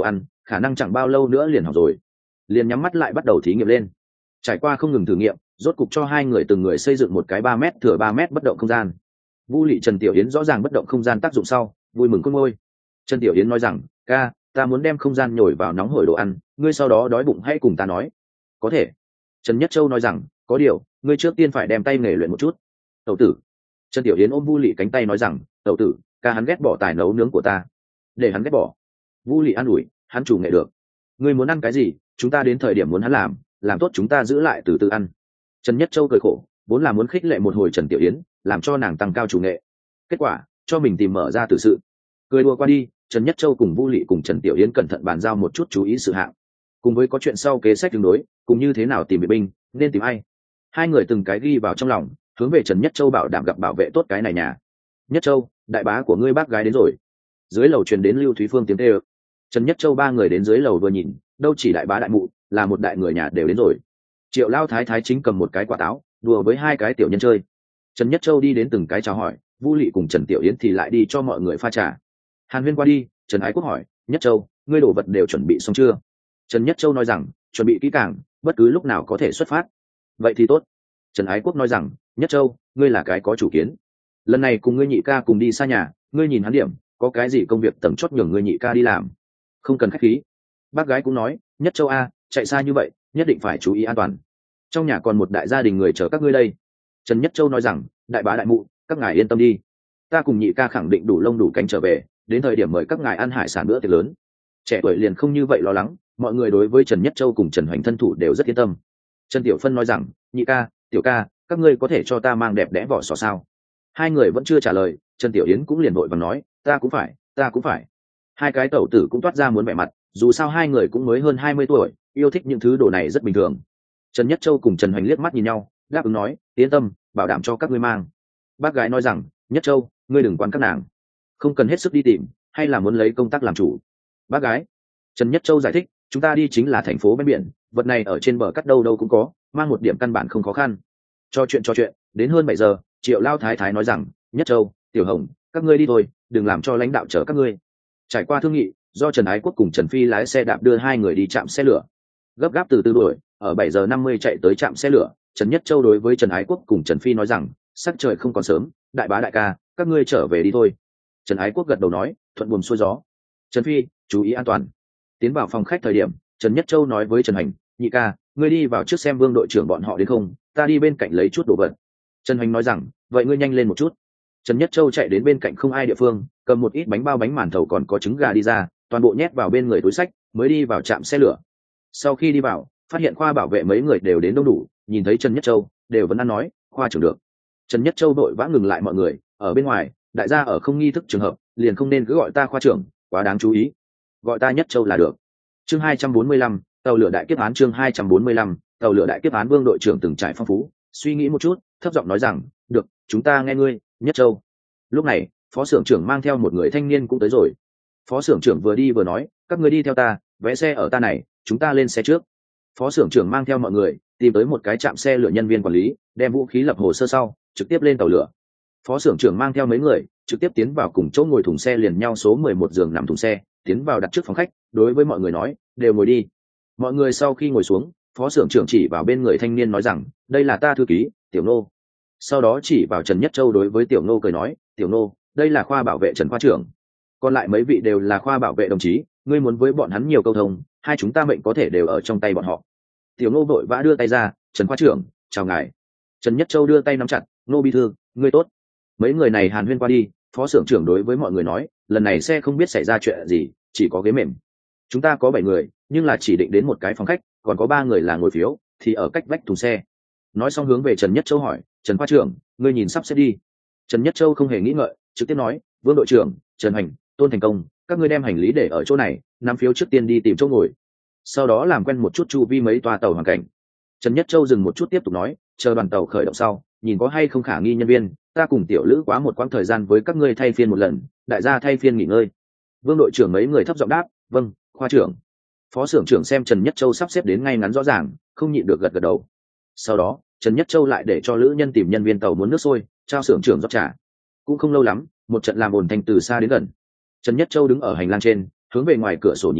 khả năng chẳng bao lâu nữa liền học rồi. Liền nhắm mắt lại bắt đầu thí nghiệm lên. Trải qua không ngừng thử nghiệm, rốt cục cho hai người từng người xây dựng một cái 3 mét thừa 3 mét bất động không gian. Vu Lị Trần Tiểu Yến rõ ràng bất động không gian tác dụng sau, vui mừng khôn ngôi. Trần Tiểu Yến nói rằng, ca, ta muốn đem không gian nhồi vào nóng hổi đồ ăn, ngươi sau đó đói bụng hãy cùng ta nói. Có thể. Trần Nhất Châu nói rằng, có điều, ngươi trước tiên phải đem tay nghề luyện một chút. Tẩu tử. Trần Tiểu Yến ôm Vu Lị cánh tay nói rằng, tẩu tử, ca hắn ghét bỏ tài nấu nướng của ta. Để hắn ghét bỏ. Vu Lị an ủi, hắn chủ nghệ được. Ngươi muốn ăn cái gì, chúng ta đến thời điểm muốn hắn làm tốt chúng ta giữ lại từ từ ăn. Trần Nhất Châu cười khổ, vốn là muốn khích lệ một hồi Trần Tiểu Yến, làm cho nàng tăng cao chủ nghệ. Kết quả, cho mình tìm mở ra từ sự. Cười đùa qua đi, Trần Nhất Châu cùng Vu Lị cùng Trần Tiểu Yến cẩn thận bàn giao một chút chú ý sự hạng. Cùng với có chuyện sau kế sách tương đối, cùng như thế nào tìm viện binh, nên tìm ai. Hai người từng cái ghi vào trong lòng, hướng về Trần Nhất Châu bảo đảm gặp bảo vệ tốt cái này nhà. Nhất Châu, đại bá của ngươi bác gái đến rồi. Dưới lầu truyền đến Lưu Thúy Phương tiếng kêu. Trần Nhất Châu ba người đến dưới lầu vừa nhìn, đâu chỉ đại bá đại mụ, là một đại người nhà đều đến rồi. Triệu Lao Thái Thái chính cầm một cái quả táo, đùa với hai cái tiểu nhân chơi. Trần Nhất Châu đi đến từng cái chào hỏi, Vu Lị cùng Trần Tiểu Yến thì lại đi cho mọi người pha trà. Hàn Huyên qua đi, Trần Ái Quốc hỏi, Nhất Châu, ngươi đồ vật đều chuẩn bị xong chưa? Trần Nhất Châu nói rằng, chuẩn bị kỹ càng, bất cứ lúc nào có thể xuất phát. Vậy thì tốt. Trần Ái Quốc nói rằng, Nhất Châu, ngươi là cái có chủ kiến. Lần này cùng ngươi nhị ca cùng đi xa nhà, ngươi nhìn hắn điểm, có cái gì công việc tầm chót nhường ngươi nhị ca đi làm. Không cần khách khí. Bác gái cũng nói, Nhất Châu a, chạy xa như vậy, nhất định phải chú ý an toàn. Trong nhà còn một đại gia đình người chờ các ngươi đây. Trần Nhất Châu nói rằng, đại bá đại mụ, các ngài yên tâm đi. Ta cùng nhị ca khẳng định đủ lông đủ cánh trở về, đến thời điểm mời các ngài ăn hải sản bữa tiệc lớn. Trẻ tuổi liền không như vậy lo lắng, mọi người đối với Trần Nhất Châu cùng Trần Hoành thân thủ đều rất yên tâm. Trần Tiểu Phân nói rằng, nhị ca, tiểu ca, các ngươi có thể cho ta mang đẹp đẽ vỏ sò sao? Hai người vẫn chưa trả lời, Trần Tiểu Yến cũng liền vội vàng nói, ta cũng phải. Hai cái tẩu tử cũng toát ra muốn vẻ mặt, dù sao hai người cũng mới hơn 20 tuổi, yêu thích những thứ đồ này rất bình thường. Trần Nhất Châu cùng Trần Hoành liếc mắt nhìn nhau, đáp ứng nói, yên tâm, bảo đảm cho các ngươi mang. Bác gái nói rằng, Nhất Châu, ngươi đừng quan các nàng, không cần hết sức đi tìm, hay là muốn lấy công tác làm chủ. Bác gái. Trần Nhất Châu giải thích, chúng ta đi chính là thành phố bên biển, vật này ở trên bờ cắt đâu đâu cũng có, mang một điểm căn bản không khó khăn. Cho chuyện, đến hơn 7 giờ, Triệu Lao Thái Thái nói rằng, Nhất Châu, Tiểu Hồng, các ngươi đi thôi, đừng làm cho lãnh đạo chở các ngươi. Trải qua thương nghị, do Trần Ái Quốc cùng Trần Phi lái xe đạp đưa hai người đi trạm xe lửa. Gấp gáp từ từ đuổi, ở 7 giờ 50 chạy tới trạm xe lửa, Trần Nhất Châu đối với Trần Ái Quốc cùng Trần Phi nói rằng, sắc trời không còn sớm, đại bá đại ca, các ngươi trở về đi thôi. Trần Ái Quốc gật đầu nói, thuận buồm xuôi gió. Trần Phi, chú ý an toàn. Tiến vào phòng khách thời điểm, Trần Nhất Châu nói với Trần Hành, nhị ca, ngươi đi vào trước xem Vương đội trưởng bọn họ đến không, ta đi bên cạnh lấy chút đồ vật. Trần Hành nói rằng, vậy ngươi nhanh lên một chút. Trần Nhất Châu chạy đến bên cạnh không ai địa phương, cầm một ít bánh bao bánh màn thầu còn có trứng gà đi ra, toàn bộ nhét vào bên người túi sách, mới đi vào trạm xe lửa. Sau khi đi vào, phát hiện khoa bảo vệ mấy người đều đến đông đủ, nhìn thấy Trần Nhất Châu, đều vẫn ăn nói, khoa trưởng được. Trần Nhất Châu đội vã ngừng lại mọi người, ở bên ngoài, đại gia ở không nghi thức trường hợp, liền không nên cứ gọi ta khoa trưởng, quá đáng chú ý. Gọi ta Nhất Châu là được. Chương 245, tàu lửa đại kiếp án. Chương 245, tàu lửa đại kiếp án. Vương đội trưởng từng trải phong phú, suy nghĩ một chút, thấp giọng nói rằng, được, chúng ta nghe ngươi, Nhất Châu. Lúc này, phó xưởng trưởng mang theo một người thanh niên cũng tới rồi. Phó xưởng trưởng vừa đi vừa nói, các ngươi đi theo ta, vé xe ở ta này, chúng ta lên xe trước. Phó xưởng trưởng mang theo mọi người tìm tới một cái trạm xe lửa nhân viên quản lý, đem vũ khí lập hồ sơ sau, trực tiếp lên tàu lửa. Phó xưởng trưởng mang theo mấy người trực tiếp tiến vào cùng chỗ ngồi thùng xe liền nhau số 11 giường nằm thùng xe, tiến vào đặt trước phòng khách, đối với mọi người nói, đều ngồi đi. Mọi người sau khi ngồi xuống, phó xưởng trưởng chỉ vào bên người thanh niên nói rằng, đây là ta thư ký, Tiểu Nô. Sau đó chỉ vào Trần Nhất Châu đối với Tiểu Nô cười nói, Tiểu Nô, đây là khoa bảo vệ Trần khoa trưởng. Còn lại mấy vị đều là khoa bảo vệ đồng chí, ngươi muốn với bọn hắn nhiều câu thông, hai chúng ta mệnh có thể đều ở trong tay bọn họ. Tiểu Nô vội vã đưa tay ra, Trần khoa trưởng, chào ngài. Trần Nhất Châu đưa tay nắm chặt, Nô bí thư, ngươi tốt. Mấy người này hàn huyên qua đi, phó xưởng trưởng đối với mọi người nói, lần này xe không biết xảy ra chuyện gì, chỉ có ghế mềm. Chúng ta có 7 người, nhưng là chỉ định đến một cái phòng khách, còn có 3 người là ngồi phiếu, thì ở cách vách thùng xe. Nói xong hướng về Trần Nhất Châu hỏi, Trần khoa trưởng, ngươi nhìn sắp xếp đi. Trần Nhất Châu không hề nghĩ ngợi, trực tiếp nói, Vương đội trưởng, Trần Hành, Tôn Thành Công, các ngươi đem hành lý để ở chỗ này, nắm phiếu trước tiên đi tìm chỗ ngồi. Sau đó làm quen một chút chu vi mấy toa tàu hoàn cảnh. Trần Nhất Châu dừng một chút tiếp tục nói, chờ đoàn tàu khởi động sau, nhìn có hay không khả nghi nhân viên, ta cùng Tiểu Lữ quá một quãng thời gian với các ngươi thay phiên một lần, đại gia thay phiên nghỉ ngơi. Vương đội trưởng mấy người thấp giọng đáp, vâng, khoa trưởng. Phó xưởng trưởng xem Trần Nhất Châu sắp xếp đến ngay ngắn rõ ràng, không nhịn được gật gật đầu. Sau đó, Trần Nhất Châu lại để cho Lữ Nhân tìm nhân viên tàu muốn nước sôi, trao xưởng trưởng rót trà. Cũng không lâu lắm, một trận làm ồn thành từ xa đến gần. Trần Nhất Châu đứng ở hành lang trên, hướng về ngoài cửa sổ nhìn tới,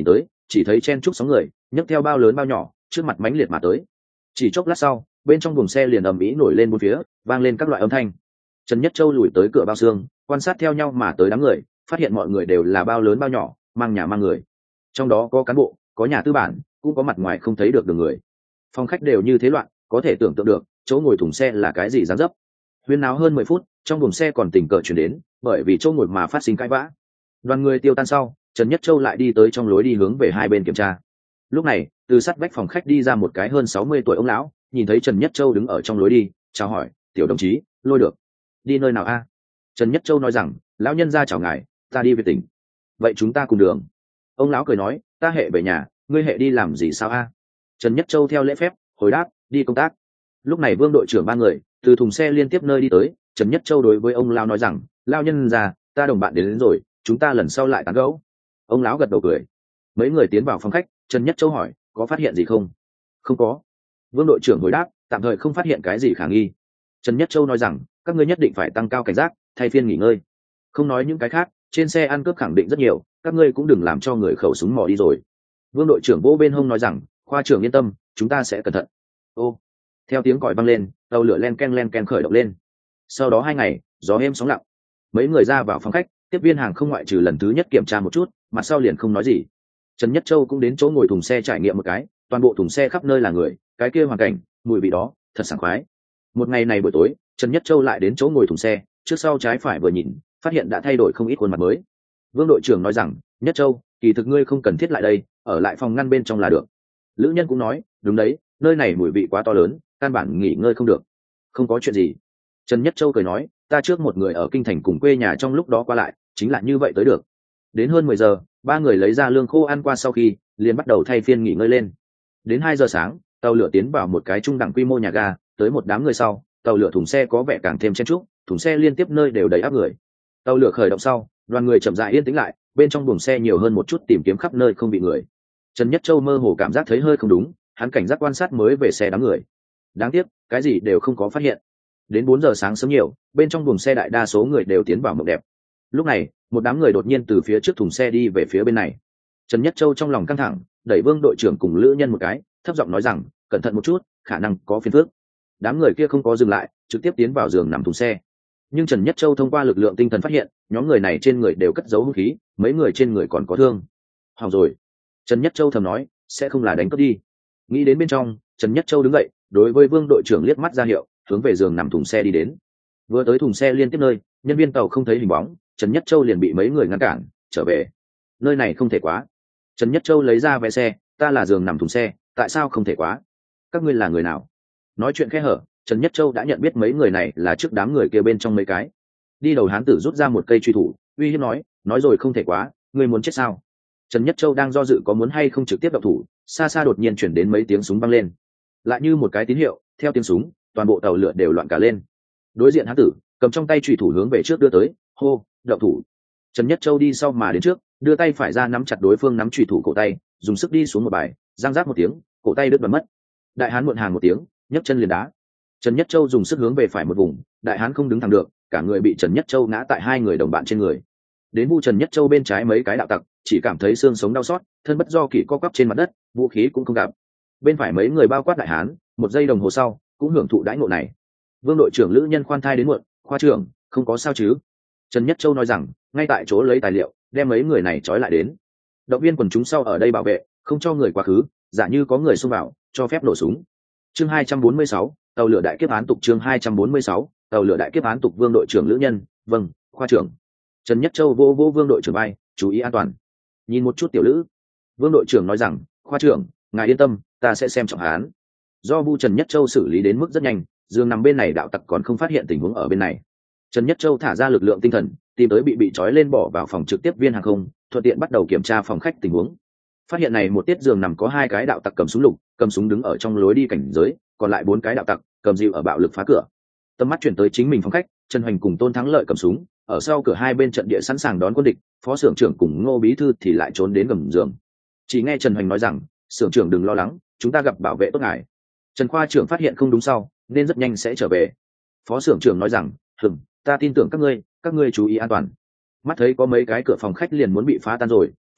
chỉ thấy chen chúc sóng người nhấc theo bao lớn bao nhỏ trước mặt mãnh liệt mà tới. Chỉ chốc lát sau, bên trong buồng xe liền ầm ĩ nổi lên bốn phía, vang lên các loại âm thanh. Trần Nhất Châu lùi tới cửa bao xương, quan sát theo nhau mà tới đám người, phát hiện mọi người đều là bao lớn bao nhỏ, mang nhà mang người. Trong đó có cán bộ, có nhà tư bản, cũng có mặt ngoài không thấy được đường người. Phòng khách đều như thế loạn, có thể tưởng tượng được chỗ ngồi thùng xe là cái gì dáng dấp. Huyên náo hơn 10 phút, trong buồng xe còn tình cờ chuyển đến, bởi vì chỗ ngồi mà phát sinh cãi vã. Đoàn người tiêu tan sau, Trần Nhất Châu lại đi tới trong lối đi hướng về hai bên kiểm tra. Lúc này, từ sát vách phòng khách đi ra một cái hơn 60 tuổi ông lão, nhìn thấy Trần Nhất Châu đứng ở trong lối đi, chào hỏi: "Tiểu đồng chí, lôi được. Đi nơi nào a?" Trần Nhất Châu nói rằng: "Lão nhân gia chào ngài, ta đi về tỉnh." "Vậy chúng ta cùng đường." Ông lão cười nói: "Ta hệ về nhà, ngươi hệ đi làm gì sao a?" Trần Nhất Châu theo lễ phép hồi đáp: "Đi công tác." Lúc này Vương đội trưởng ba người từ thùng xe liên tiếp nơi đi tới. Trần Nhất Châu đối với ông lão nói rằng: "Lão nhân gia, ta đồng bạn đến rồi, chúng ta lần sau lại tán gẫu." Ông lão gật đầu cười. Mấy người tiến vào phòng khách. Trần Nhất Châu hỏi: "Có phát hiện gì không?" "Không có." Vương đội trưởng hồi đáp: "Tạm thời không phát hiện cái gì khả nghi." Trần Nhất Châu nói rằng: "Các ngươi nhất định phải tăng cao cảnh giác, thay phiên nghỉ ngơi. Không nói những cái khác, trên xe ăn cướp khẳng định rất nhiều, các ngươi cũng đừng làm cho người khẩu súng mò đi rồi." Vương đội trưởng vỗ bên hông nói rằng: "Khoa trưởng yên tâm, chúng ta sẽ cẩn thận." Ô, theo tiếng còi vang lên, tàu lửa len ken khởi động lên. Sau đó 2 ngày, gió êm sóng lặng. Mấy người ra vào phòng khách, tiếp viên hàng không ngoại trừ lần thứ nhất kiểm tra một chút, mặt sau liền không nói gì. Trần Nhất Châu cũng đến chỗ ngồi thùng xe trải nghiệm một cái, toàn bộ thùng xe khắp nơi là người, cái kia hoàn cảnh, mùi vị đó, thật sảng khoái. Một ngày này buổi tối, Trần Nhất Châu lại đến chỗ ngồi thùng xe, trước sau trái phải vừa nhìn, phát hiện đã thay đổi không ít khuôn mặt mới. Vương đội trưởng nói rằng: "Nhất Châu, kỳ thực ngươi không cần thiết lại đây, ở lại phòng ngăn bên trong là được." Lữ Nhân cũng nói: "Đúng đấy, nơi này mùi vị quá to lớn, căn bản nghỉ ngơi không được." "Không có chuyện gì." Trần Nhất Châu cười nói: "Ta trước một người ở kinh thành cùng quê nhà trong lúc đó qua lại, chính là như vậy tới được." Đến hơn 10 giờ, ba người lấy ra lương khô ăn qua sau khi, liền bắt đầu thay phiên nghỉ ngơi lên. Đến 2 giờ sáng, tàu lửa tiến vào một cái trung đẳng quy mô nhà ga, tới một đám người sau, tàu lửa thùng xe có vẻ càng thêm chen chúc, thùng xe liên tiếp nơi đều đầy áp người. Tàu lửa khởi động sau, đoàn người chậm rãi yên tĩnh lại, bên trong buồng xe nhiều hơn một chút tìm kiếm khắp nơi không bị người. Trần Nhất Châu mơ hồ cảm giác thấy hơi không đúng, hắn cảnh giác quan sát mới về xe đám người. Đáng tiếc, cái gì đều không có phát hiện. Đến 4 giờ sáng sớm nhiều, bên trong buồng xe đại đa số người đều tiến vào mộng đẹp. Lúc này, một đám người đột nhiên từ phía trước thùng xe đi về phía bên này. Trần Nhất Châu trong lòng căng thẳng, đẩy Vương đội trưởng cùng Lữ Nhân một cái, thấp giọng nói rằng: "Cẩn thận một chút, khả năng có phiền phức." Đám người kia không có dừng lại, trực tiếp tiến vào giường nằm thùng xe. Nhưng Trần Nhất Châu thông qua lực lượng tinh thần phát hiện, nhóm người này trên người đều cất giấu vũ khí, mấy người trên người còn có thương. Hỏng rồi. Trần Nhất Châu thầm nói: "Sẽ không là đánh cướp đi." Nghĩ đến bên trong, Trần Nhất Châu đứng dậy, đối với Vương đội trưởng liếc mắt ra hiệu, hướng về giường nằm thùng xe đi đến. Vừa tới thùng xe liên tiếp nơi, nhân viên tàu không thấy hình bóng, Trần Nhất Châu liền bị mấy người ngăn cản: "Trở về, nơi này không thể quá." Trần Nhất Châu lấy ra vé xe: "Ta là giường nằm thùng xe, tại sao không thể quá? Các ngươi là người nào?" Nói chuyện khe hở, Trần Nhất Châu đã nhận biết mấy người này là trước đám người kia bên trong mấy cái. Đi đầu hán tử rút ra một cây truy thủ, uy hiếp nói rồi không thể quá, ngươi muốn chết sao? Trần Nhất Châu đang do dự có muốn hay không trực tiếp động thủ, xa xa đột nhiên chuyển đến mấy tiếng súng vang lên. Lại như một cái tín hiệu, theo tiếng súng, toàn bộ tàu lửa đều loạn cả lên. Đối diện hán tử cầm trong tay truy thủ hướng về trước đưa tới, hô, động thủ. Trần Nhất Châu đi sau mà đến trước, đưa tay phải ra nắm chặt đối phương nắm truy thủ cổ tay, dùng sức đi xuống một bài, giang rác một tiếng, cổ tay đứt bật mất. Đại hán muộn hàng một tiếng, nhấc chân liền đá. Trần Nhất Châu dùng sức hướng về phải một vùng, đại hán không đứng thẳng được, cả người bị Trần Nhất Châu ngã tại hai người đồng bạn trên người. Đến vu Trần Nhất Châu bên trái mấy cái đạo tặc, chỉ cảm thấy xương sống đau xót, thân bất do kỷ co quắp trên mặt đất, vũ khí cũng không gặp. Bên phải mấy người bao quát đại hán, một giây đồng hồ sau, cũng hưởng thụ đãi ngộ này. Vương đội trưởng Lữ Nhân khoan thai đến muộn: "Khoa trưởng, không có sao chứ?" Trần Nhất Châu nói rằng: "Ngay tại chỗ lấy tài liệu, đem mấy người này trói lại đến. Động viên quần chúng sau ở đây bảo vệ, không cho người quá khứ, giả như có người xông vào, cho phép nổ súng." Chương 246, tàu lửa đại kiếp án tục. Chương 246, tàu lửa đại kiếp án tục. Vương đội trưởng Lữ Nhân: "Vâng, khoa trưởng." Trần Nhất Châu vô Vương đội trưởng vai: "Chú ý an toàn." Nhìn một chút tiểu Lữ. Vương đội trưởng nói rằng: "Khoa trưởng, ngài yên tâm, ta sẽ xem trọng án." Do vu Trần Nhất Châu xử lý đến mức rất nhanh, giường nằm bên này đạo tặc còn không phát hiện tình huống ở bên này. Trần Nhất Châu thả ra lực lượng tinh thần, tìm tới bị trói lên bỏ vào phòng trực tiếp viên hàng không, thuận tiện bắt đầu kiểm tra phòng khách tình huống. Phát hiện này một tiết giường nằm có 2 cái đạo tặc cầm súng lục, cầm súng đứng ở trong lối đi cảnh giới, còn lại 4 cái đạo tặc cầm dịu ở bạo lực phá cửa. Tầm mắt chuyển tới chính mình phòng khách, Trần Hoành cùng Tôn Thắng Lợi cầm súng, ở sau cửa hai bên trận địa sẵn sàng đón quân địch, phó xưởng trưởng cùng Ngô bí thư thì lại trốn đến gầm giường. Chỉ nghe Trần Hoành nói rằng: "Xưởng trưởng đừng lo lắng, chúng ta gặp bảo vệ tốt ngài." Trần khoa trưởng phát hiện không đúng sau, nên rất nhanh sẽ trở về. Phó xưởng trưởng nói rằng: "Ta tin tưởng các ngươi chú ý an toàn." Mắt thấy có mấy cái cửa phòng khách liền muốn bị phá tan rồi,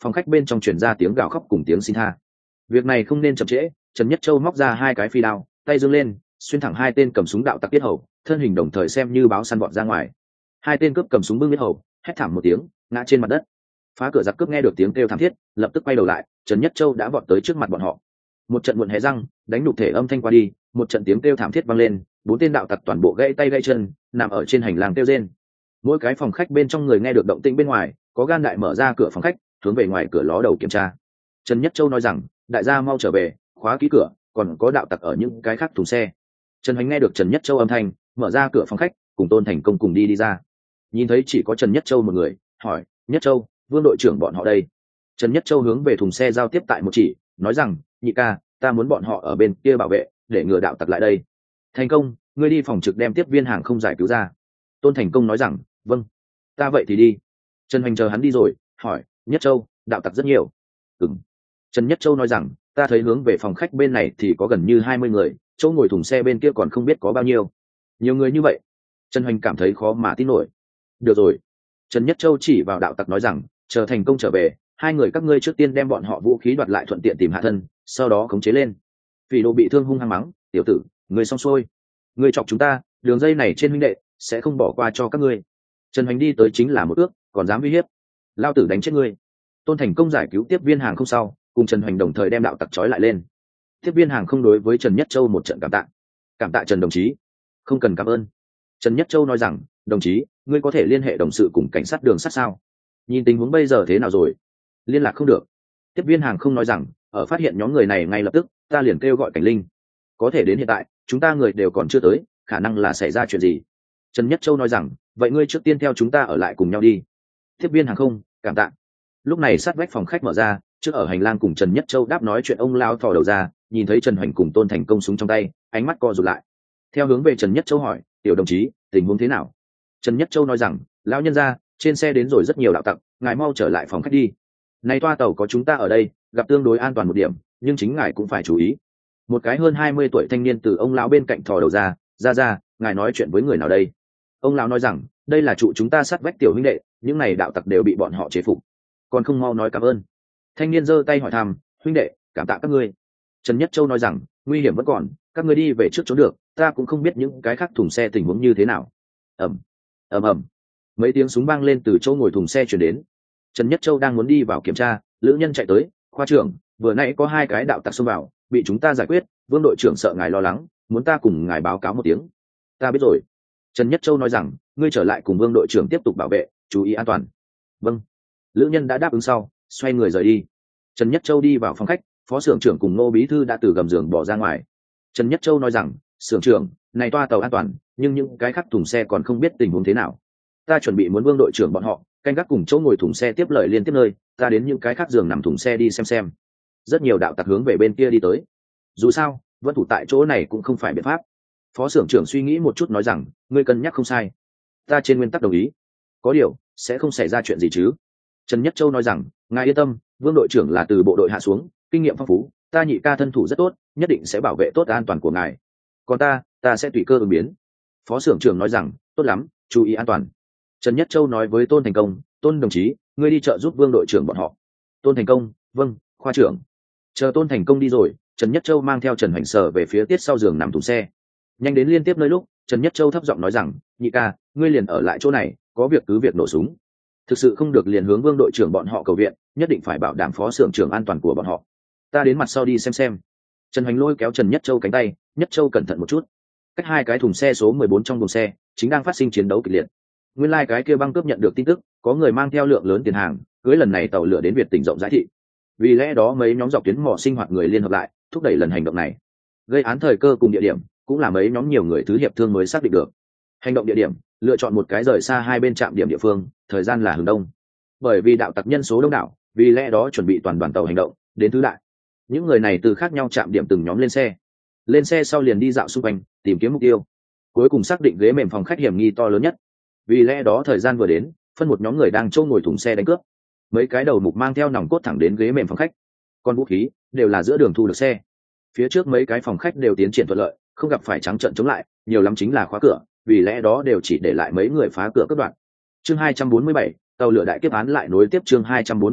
phòng khách bên trong truyền ra tiếng gào khóc cùng tiếng xin tha. Việc này không nên chậm trễ. Trần Nhất Châu móc ra hai cái phi đao, tay giương lên, xuyên thẳng hai tên cầm súng đạo tặc tiết hầu, thân hình đồng thời xem như báo săn vọt ra ngoài. Hai tên cướp cầm súng bưng tiết hầu, hét thảm một tiếng, ngã trên mặt đất. Phá cửa giặc cướp nghe được tiếng kêu thảm thiết, lập tức quay đầu lại. Trần Nhất Châu đã vọt tới trước mặt bọn họ. Một trận muộn hé răng, đánh đục thể âm thanh qua đi, một trận tiếng kêu thảm thiết vang lên, bốn tên đạo tặc toàn bộ gãy tay gãy chân, nằm ở trên hành lang kêu rên. Mỗi cái phòng khách bên trong người nghe được động tĩnh bên ngoài, có gan đại mở ra cửa phòng khách, hướng về ngoài cửa ló đầu kiểm tra. Trần Nhất Châu nói rằng, đại gia mau trở về, khóa kỹ cửa, còn có đạo tặc ở những cái khác thùng xe. Trần Hoành nghe được Trần Nhất Châu âm thanh, mở ra cửa phòng khách, cùng Tôn Thành Công cùng đi ra. Nhìn thấy chỉ có Trần Nhất Châu một người, hỏi, Nhất Châu, Vương đội trưởng bọn họ đây? Trần Nhất Châu hướng về thùng xe giao tiếp tại một chỉ, nói rằng, nhị ca, ta muốn bọn họ ở bên kia bảo vệ, để ngừa đạo tặc lại đây. Thành Công, ngươi đi phòng trực đem tiếp viên hàng không giải cứu ra. Tôn Thành Công nói rằng, vâng, ta vậy thì đi. Trần Hoành chờ hắn đi rồi, hỏi, Nhất Châu, đạo tặc rất nhiều. Ừm. Trần Nhất Châu nói rằng, ta thấy hướng về phòng khách bên này thì có gần như 20 người, chỗ ngồi thùng xe bên kia còn không biết có bao nhiêu. Nhiều người như vậy. Trần Hoành cảm thấy khó mà tin nổi. Được rồi. Trần Nhất Châu chỉ vào đạo tặc nói rằng, chờ Thành Công trở về, hai người các ngươi trước tiên đem bọn họ vũ khí đoạt lại thuận tiện tìm hạ thân, sau đó khống chế lên. Phỉ Đồ bị thương hung hăng mắng, tiểu tử, ngươi xong xuôi. Ngươi chọc chúng ta, đường dây này trên huynh đệ, sẽ không bỏ qua cho các ngươi. Trần Hoành đi tới chính là một ước, còn dám uy hiếp. Lao tử đánh chết ngươi. Tôn Thành Công giải cứu tiếp viên hàng không sau, cùng Trần Hoành đồng thời đem đạo tặc trói lại lên. Tiếp viên hàng không đối với Trần Nhất Châu một trận cảm tạ Trần đồng chí. Không cần cảm ơn. Trần Nhất Châu nói rằng, đồng chí, ngươi có thể liên hệ đồng sự cùng cảnh sát đường sắt sao? Nhìn tình huống bây giờ thế nào rồi? Liên lạc không được. Tiếp viên hàng không nói rằng, ở phát hiện nhóm người này ngay lập tức, ta liền kêu gọi cảnh linh. Có thể đến hiện tại, chúng ta người đều còn chưa tới, khả năng là xảy ra chuyện gì. Trần Nhất Châu nói rằng, vậy ngươi trước tiên theo chúng ta ở lại cùng nhau đi. Tiếp viên hàng không, cảm tạ. Lúc này sát vách phòng khách mở ra, trước ở hành lang cùng Trần Nhất Châu đáp nói chuyện ông lao thò đầu ra, nhìn thấy Trần Hoành cùng Tôn Thành Công súng trong tay, ánh mắt co rụt lại. Theo hướng về Trần Nhất Châu hỏi, tiểu đồng chí, tình huống thế nào? Trần Nhất Châu nói rằng, lão nhân gia, trên xe đến rồi rất nhiều đạo tặc, ngài mau trở lại phòng khách đi. Này toa tàu có chúng ta ở đây, gặp tương đối an toàn một điểm, nhưng chính ngài cũng phải chú ý. Một cái hơn 20 tuổi thanh niên từ ông lão bên cạnh thò đầu ra, ngài nói chuyện với người nào đây? Ông lão nói rằng, đây là trụ chúng ta sát vách tiểu huynh đệ, những này đạo tặc đều bị bọn họ chế phục. Còn không mau nói cảm ơn. Thanh niên giơ tay hỏi thăm, huynh đệ, cảm tạ các ngươi. Trần Nhất Châu nói rằng, nguy hiểm vẫn còn, các ngươi đi về trước trốn được, ta cũng không biết những cái khác thùng xe tình huống như thế nào. Ầm, ầm ầm. Mấy tiếng súng vang lên từ chỗ ngồi thùng xe chuyển đến. Trần Nhất Châu đang muốn đi vào kiểm tra, lữ nhân chạy tới, khoa trưởng, vừa nãy có hai cái đạo tặc xông vào, bị chúng ta giải quyết, Vương đội trưởng sợ ngài lo lắng, muốn ta cùng ngài báo cáo một tiếng. Ta biết rồi. Trần Nhất Châu nói rằng, ngươi trở lại cùng Vương đội trưởng tiếp tục bảo vệ, chú ý an toàn. Vâng. Lữ nhân đã đáp ứng sau, xoay người rời đi. Trần Nhất Châu đi vào phòng khách, phó xưởng trưởng cùng Ngô bí thư đã từ gầm giường bỏ ra ngoài. Trần Nhất Châu nói rằng, xưởng trưởng, này toa tàu an toàn, nhưng những cái khác thùng xe còn không biết tình huống thế nào. Ta chuẩn bị muốn Vương đội trưởng bọn họ canh gác cùng chỗ ngồi thùng xe tiếp lời liên tiếp nơi, ta đến những cái khác giường nằm thùng xe đi xem. Rất nhiều đạo tặc hướng về bên kia đi tới. Dù sao, vẫn thủ tại chỗ này cũng không phải biện pháp. Phó xưởng trưởng suy nghĩ một chút nói rằng, ngươi cân nhắc không sai. Ta trên nguyên tắc đồng ý. Có điều, sẽ không xảy ra chuyện gì chứ? Trần Nhất Châu nói rằng, ngài yên tâm, Vương đội trưởng là từ bộ đội hạ xuống, kinh nghiệm phong phú, ta nhị ca thân thủ rất tốt, nhất định sẽ bảo vệ tốt an toàn của ngài. Còn ta sẽ tùy cơ ứng biến. Phó xưởng trưởng nói rằng, tốt lắm, chú ý an toàn. Trần Nhất Châu nói với Tôn Thành Công, Tôn đồng chí, ngươi đi trợ giúp Vương đội trưởng bọn họ. Tôn Thành Công, vâng, khoa trưởng. Chờ Tôn Thành Công đi rồi, Trần Nhất Châu mang theo Trần Hoành Sở về phía tiết sau giường nằm thùng xe. Nhanh đến liên tiếp nơi lúc, Trần Nhất Châu thấp giọng nói rằng, nhị ca, ngươi liền ở lại chỗ này, có việc cứ việc nổ súng. Thực sự không được liền hướng Vương đội trưởng bọn họ cầu viện, nhất định phải bảo đảm phó xưởng trưởng an toàn của bọn họ. Ta đến mặt sau đi xem. Trần Hoành lôi kéo Trần Nhất Châu cánh tay, Nhất Châu cẩn thận một chút. Cách hai cái thùng xe số 14 trong thùng xe, chính đang phát sinh chiến đấu kịch liệt. Nguyên lai cái kia băng cướp nhận được tin tức, có người mang theo lượng lớn tiền hàng, cưới lần này tàu lửa đến Việt tỉnh rộng rãi thị. Vì lẽ đó mấy nhóm dọc tuyến mỏ sinh hoạt người liên hợp lại, thúc đẩy lần hành động này. Gây án thời cơ cùng địa điểm, cũng là mấy nhóm nhiều người thứ hiệp thương mới xác định được. Hành động địa điểm, lựa chọn một cái rời xa hai bên trạm điểm địa phương, thời gian là hướng đông. Bởi vì đạo tặc nhân số đông đảo, vì lẽ đó chuẩn bị toàn đoàn tàu hành động, đến thứ đại. Những người này từ khác nhau trạm điểm từng nhóm lên xe. Lên xe sau liền đi dạo xung quanh, tìm kiếm mục tiêu. Cuối cùng xác định ghế mềm phòng khách hiểm nghi to lớn nhất. Vì lẽ đó thời gian vừa đến, phân một nhóm người đang trông ngồi thùng xe đánh cướp. Mấy cái đầu mục mang theo nòng cốt thẳng đến ghế mềm phòng khách. Còn vũ khí đều là giữa đường thu được xe. Phía trước mấy cái phòng khách đều tiến triển thuận lợi, không gặp phải trắng trợn chống lại, nhiều lắm chính là khóa cửa, vì lẽ đó đều chỉ để lại mấy người phá cửa cướp đoạt. Chương 247, tàu lửa đại kiếp án lại nối tiếp chương 247,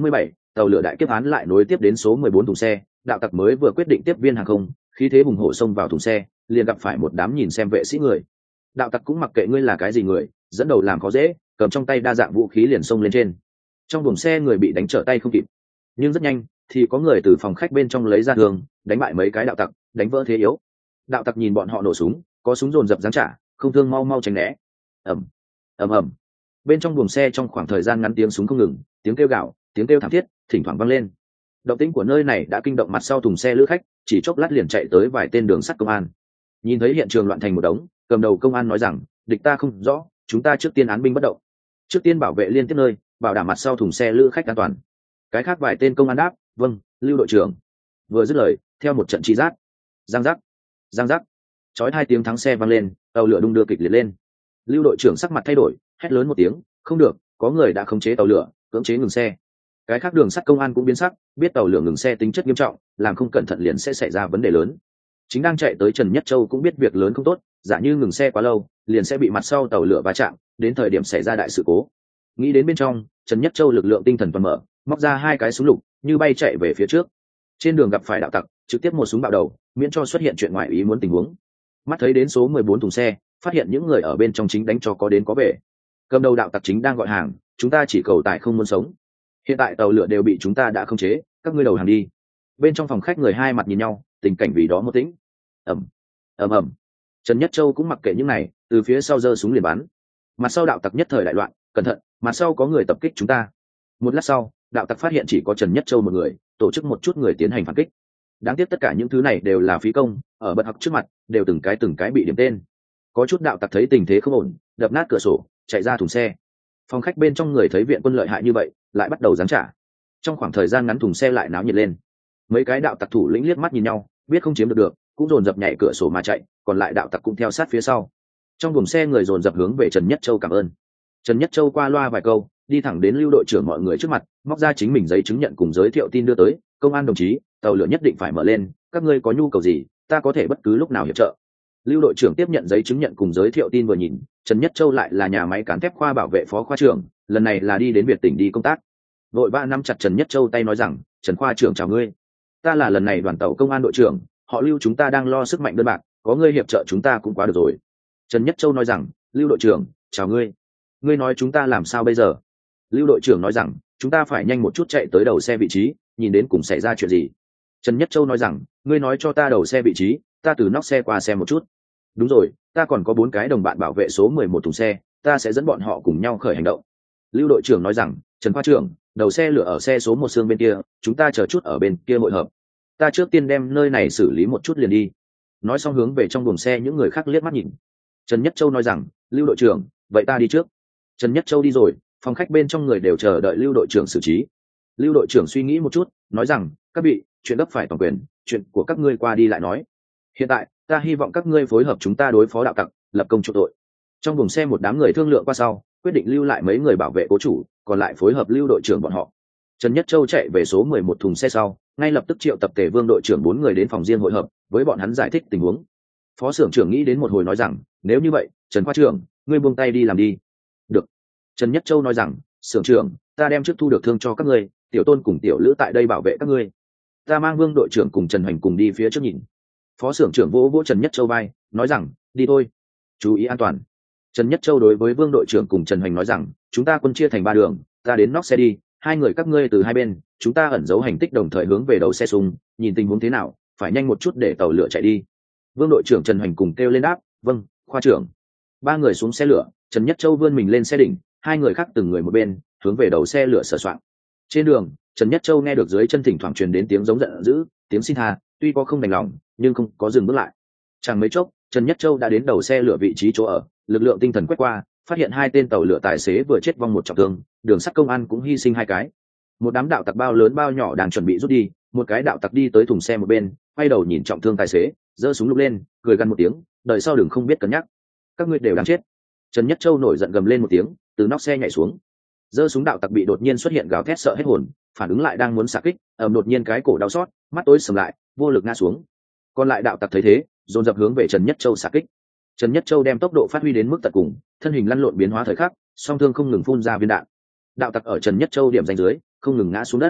tàu lửa đại kiếp án lại nối tiếp đến số 14 thùng xe. Đạo tặc mới vừa quyết định tiếp viên hàng không, khí thế hùng hổ xông vào thùng xe, liền gặp phải một đám nhìn xem vệ sĩ người. Đạo tặc cũng mặc kệ ngươi là cái gì người, dẫn đầu làm khó dễ, cầm trong tay đa dạng vũ khí liền xông lên trên. Trong buồng xe người bị đánh trở tay không kịp, nhưng rất nhanh thì có người từ phòng khách bên trong lấy ra thương, đánh bại mấy cái đạo tặc, đánh vỡ thế yếu. Đạo tặc nhìn bọn họ nổ súng, có súng dồn dập giáng trả, không thương mau mau tránh né. ầm ầm ầm. Bên trong buồng xe trong khoảng thời gian ngắn tiếng súng không ngừng, tiếng kêu gào, tiếng kêu thảm thiết thỉnh thoảng vang lên. Động tĩnh của nơi này đã kinh động mặt sau thùng xe lữ khách, chỉ chốc lát liền chạy tới vài tên đường sắt công an. Nhìn thấy hiện trường loạn thành một đống, cầm đầu công an nói rằng, địch ta không rõ, chúng ta trước tiên án binh bất động, trước tiên bảo vệ liên tiếp nơi, bảo đảm mặt sau thùng xe lữ khách an toàn. Cái khác vài tên công an đáp, vâng, Lưu đội trưởng. Vừa dứt lời, theo một trận chi rát, giang giác, giang giác, chói hai tiếng thắng xe vang lên, tàu lửa đung đưa kịch liệt lên. Lưu đội trưởng sắc mặt thay đổi, hét lớn một tiếng, không được, có người đã khống chế tàu lửa, cưỡng chế ngừng xe. Cái khác đường sắt công an cũng biến sắc, biết tàu lửa ngừng xe tính chất nghiêm trọng, làm không cẩn thận liền sẽ xảy ra vấn đề lớn. Chính đang chạy tới Trần Nhất Châu cũng biết việc lớn không tốt, giả như ngừng xe quá lâu, liền sẽ bị mặt sau tàu lửa va chạm, đến thời điểm xảy ra đại sự cố. Nghĩ đến bên trong, Trần Nhất Châu lực lượng tinh thần toàn mở, móc ra hai cái súng lục, như bay chạy về phía trước. Trên đường gặp phải đạo tặc, trực tiếp một súng bạo đầu, miễn cho xuất hiện chuyện ngoài ý muốn tình huống. Mắt thấy đến số 14 thùng xe, phát hiện những người ở bên trong chính đánh cho có đến có về. Cầm đầu đạo tặc chính đang gọi hàng, chúng ta chỉ cầu tài không muốn sống. Hiện tại tàu lửa đều bị chúng ta đã khống chế, các ngươi đầu hàng đi. Bên trong phòng khách người hai mặt nhìn nhau, tình cảnh vì đó một tĩnh. ầm ầm ầm. Trần Nhất Châu cũng mặc kệ những này, từ phía sau giơ súng liền bắn. Mặt sau đạo tặc nhất thời đại loạn, cẩn thận, mặt sau có người tập kích chúng ta. Một lát sau, đạo tặc phát hiện chỉ có Trần Nhất Châu một người, tổ chức một chút người tiến hành phản kích. Đáng tiếc tất cả những thứ này đều là phí công, ở bật học trước mặt đều từng cái bị điểm tên. Có chút đạo tặc thấy tình thế không ổn, đập nát cửa sổ, chạy ra thùng xe. Phòng khách bên trong người thấy viện quân lợi hại như vậy, lại bắt đầu giáng trả. Trong khoảng thời gian ngắn thùng xe lại náo nhiệt lên. Mấy cái đạo tặc thủ lĩnh liếc mắt nhìn nhau, biết không chiếm được, cũng dồn dập nhảy cửa sổ mà chạy, còn lại đạo tặc cũng theo sát phía sau. Trong buồng xe người dồn dập hướng về Trần Nhất Châu cảm ơn. Trần Nhất Châu qua loa vài câu, đi thẳng đến Lưu đội trưởng mọi người trước mặt, móc ra chính mình giấy chứng nhận cùng giới thiệu tin đưa tới, công an đồng chí, tàu lửa nhất định phải mở lên, các ngươi có nhu cầu gì, ta có thể bất cứ lúc nào hiệp trợ. Lưu đội trưởng tiếp nhận giấy chứng nhận cùng giới thiệu tin vừa nhìn, Trần Nhất Châu lại là nhà máy cán thép khoa bảo vệ phó khoa trưởng, lần này là đi đến Việt tỉnh đi công tác. Vội vã nắm chặt Trần Nhất Châu tay nói rằng, Trần khoa trưởng chào ngươi, ta là lần này đoàn tàu công an đội trưởng, họ Lưu chúng ta đang lo sức mạnh đơn bạc, có ngươi hiệp trợ chúng ta cũng quá được rồi. Trần Nhất Châu nói rằng, Lưu đội trưởng chào ngươi, ngươi nói chúng ta làm sao bây giờ? Lưu đội trưởng nói rằng, chúng ta phải nhanh một chút chạy tới đầu xe vị trí, nhìn đến cùng xảy ra chuyện gì. Trần Nhất Châu nói rằng, ngươi nói cho ta đầu xe vị trí, ta từ nóc xe qua xem một chút. Đúng rồi, ta còn có 4 cái đồng bạn bảo vệ số 11 thùng xe, ta sẽ dẫn bọn họ cùng nhau khởi hành động. Lưu đội trưởng nói rằng, Trần khoa trưởng, đầu xe lửa ở xe số 1 xương bên kia, chúng ta chờ chút ở bên kia hội hợp. Ta trước tiên đem nơi này xử lý một chút liền đi. Nói xong hướng về trong buồng xe những người khác liếc mắt nhìn. Trần Nhất Châu nói rằng, Lưu đội trưởng, vậy ta đi trước. Trần Nhất Châu đi rồi, phòng khách bên trong người đều chờ đợi Lưu đội trưởng xử trí. Lưu đội trưởng suy nghĩ một chút, nói rằng, các vị, chuyện gấp phải toàn quyền, chuyện của các ngươi qua đi lại nói. Hiện tại, ta hy vọng các ngươi phối hợp chúng ta đối phó đạo tặc, lập công chuộc tội. Trong buồng xe một đám người thương lượng qua sau, quyết định lưu lại mấy người bảo vệ cố chủ, còn lại phối hợp Lưu đội trưởng bọn họ. Trần Nhất Châu chạy về số 11 thùng xe sau, ngay lập tức triệu tập Tề Vương đội trưởng 4 người đến phòng riêng hội hợp, với bọn hắn giải thích tình huống. Phó xưởng trưởng nghĩ đến một hồi nói rằng, nếu như vậy, Trần khoa trưởng, ngươi buông tay đi làm đi. Được. Trần Nhất Châu nói rằng, xưởng trưởng, ta đem trước thu được thương cho các ngươi, tiểu tôn cùng tiểu lữ tại đây bảo vệ các ngươi. Ta mang Vương đội trưởng cùng Trần Hoành cùng đi phía trước nhìn. Phó xưởng trưởng vỗ vỗ Trần Nhất Châu vai, nói rằng, đi thôi, chú ý an toàn. Trần Nhất Châu đối với Vương đội trưởng cùng Trần Hoành nói rằng, chúng ta quân chia thành 3 đường, ta đến nóc xe đi, hai người các ngươi từ hai bên, chúng ta ẩn giấu hành tích đồng thời hướng về đầu xe súng, nhìn tình huống thế nào, phải nhanh một chút để tàu lửa chạy đi. Vương đội trưởng Trần Hoành cùng kêu lên đáp, vâng, khoa trưởng. 3 người xuống xe lửa, Trần Nhất Châu vươn mình lên xe đỉnh, hai người khác từng người một bên, hướng về đầu xe lửa sửa soạn. Trên đường, Trần Nhất Châu nghe được dưới chân thỉnh thoảng truyền đến tiếng giống giận dữ, tiếng xin tha, tuy có không đành lòng, nhưng không có dừng bước lại. Chẳng mấy chốc, Trần Nhất Châu đã đến đầu xe lửa vị trí chỗ ở, lực lượng tinh thần quét qua, phát hiện 2 tên tàu lửa tài xế vừa chết vong một trọng thương, đường sắt công an cũng hy sinh 2 cái. Một đám đạo tặc bao lớn bao nhỏ đang chuẩn bị rút đi, một cái đạo tặc đi tới thùng xe một bên, quay đầu nhìn trọng thương tài xế, giơ súng lục lên, cười gằn một tiếng, đợi sau đừng không biết cân nhắc, các ngươi đều đáng chết. Trần Nhất Châu nổi giận gầm lên một tiếng, từ nóc xe nhảy xuống. Giơ súng đạo tặc bị đột nhiên xuất hiện gào thét sợ hết hồn, phản ứng lại đang muốn xạ kích, đột nhiên cái cổ đau xót, mắt tối sầm lại, vô lực ngã xuống. Còn lại đạo tặc thấy thế, dồn dập hướng về Trần Nhất Châu xạ kích. Trần Nhất Châu đem tốc độ phát huy đến mức tận cùng, thân hình lăn lộn biến hóa thời khắc, song thương không ngừng phun ra viên đạn. Đạo tặc ở Trần Nhất Châu điểm danh dưới, không ngừng ngã xuống đất.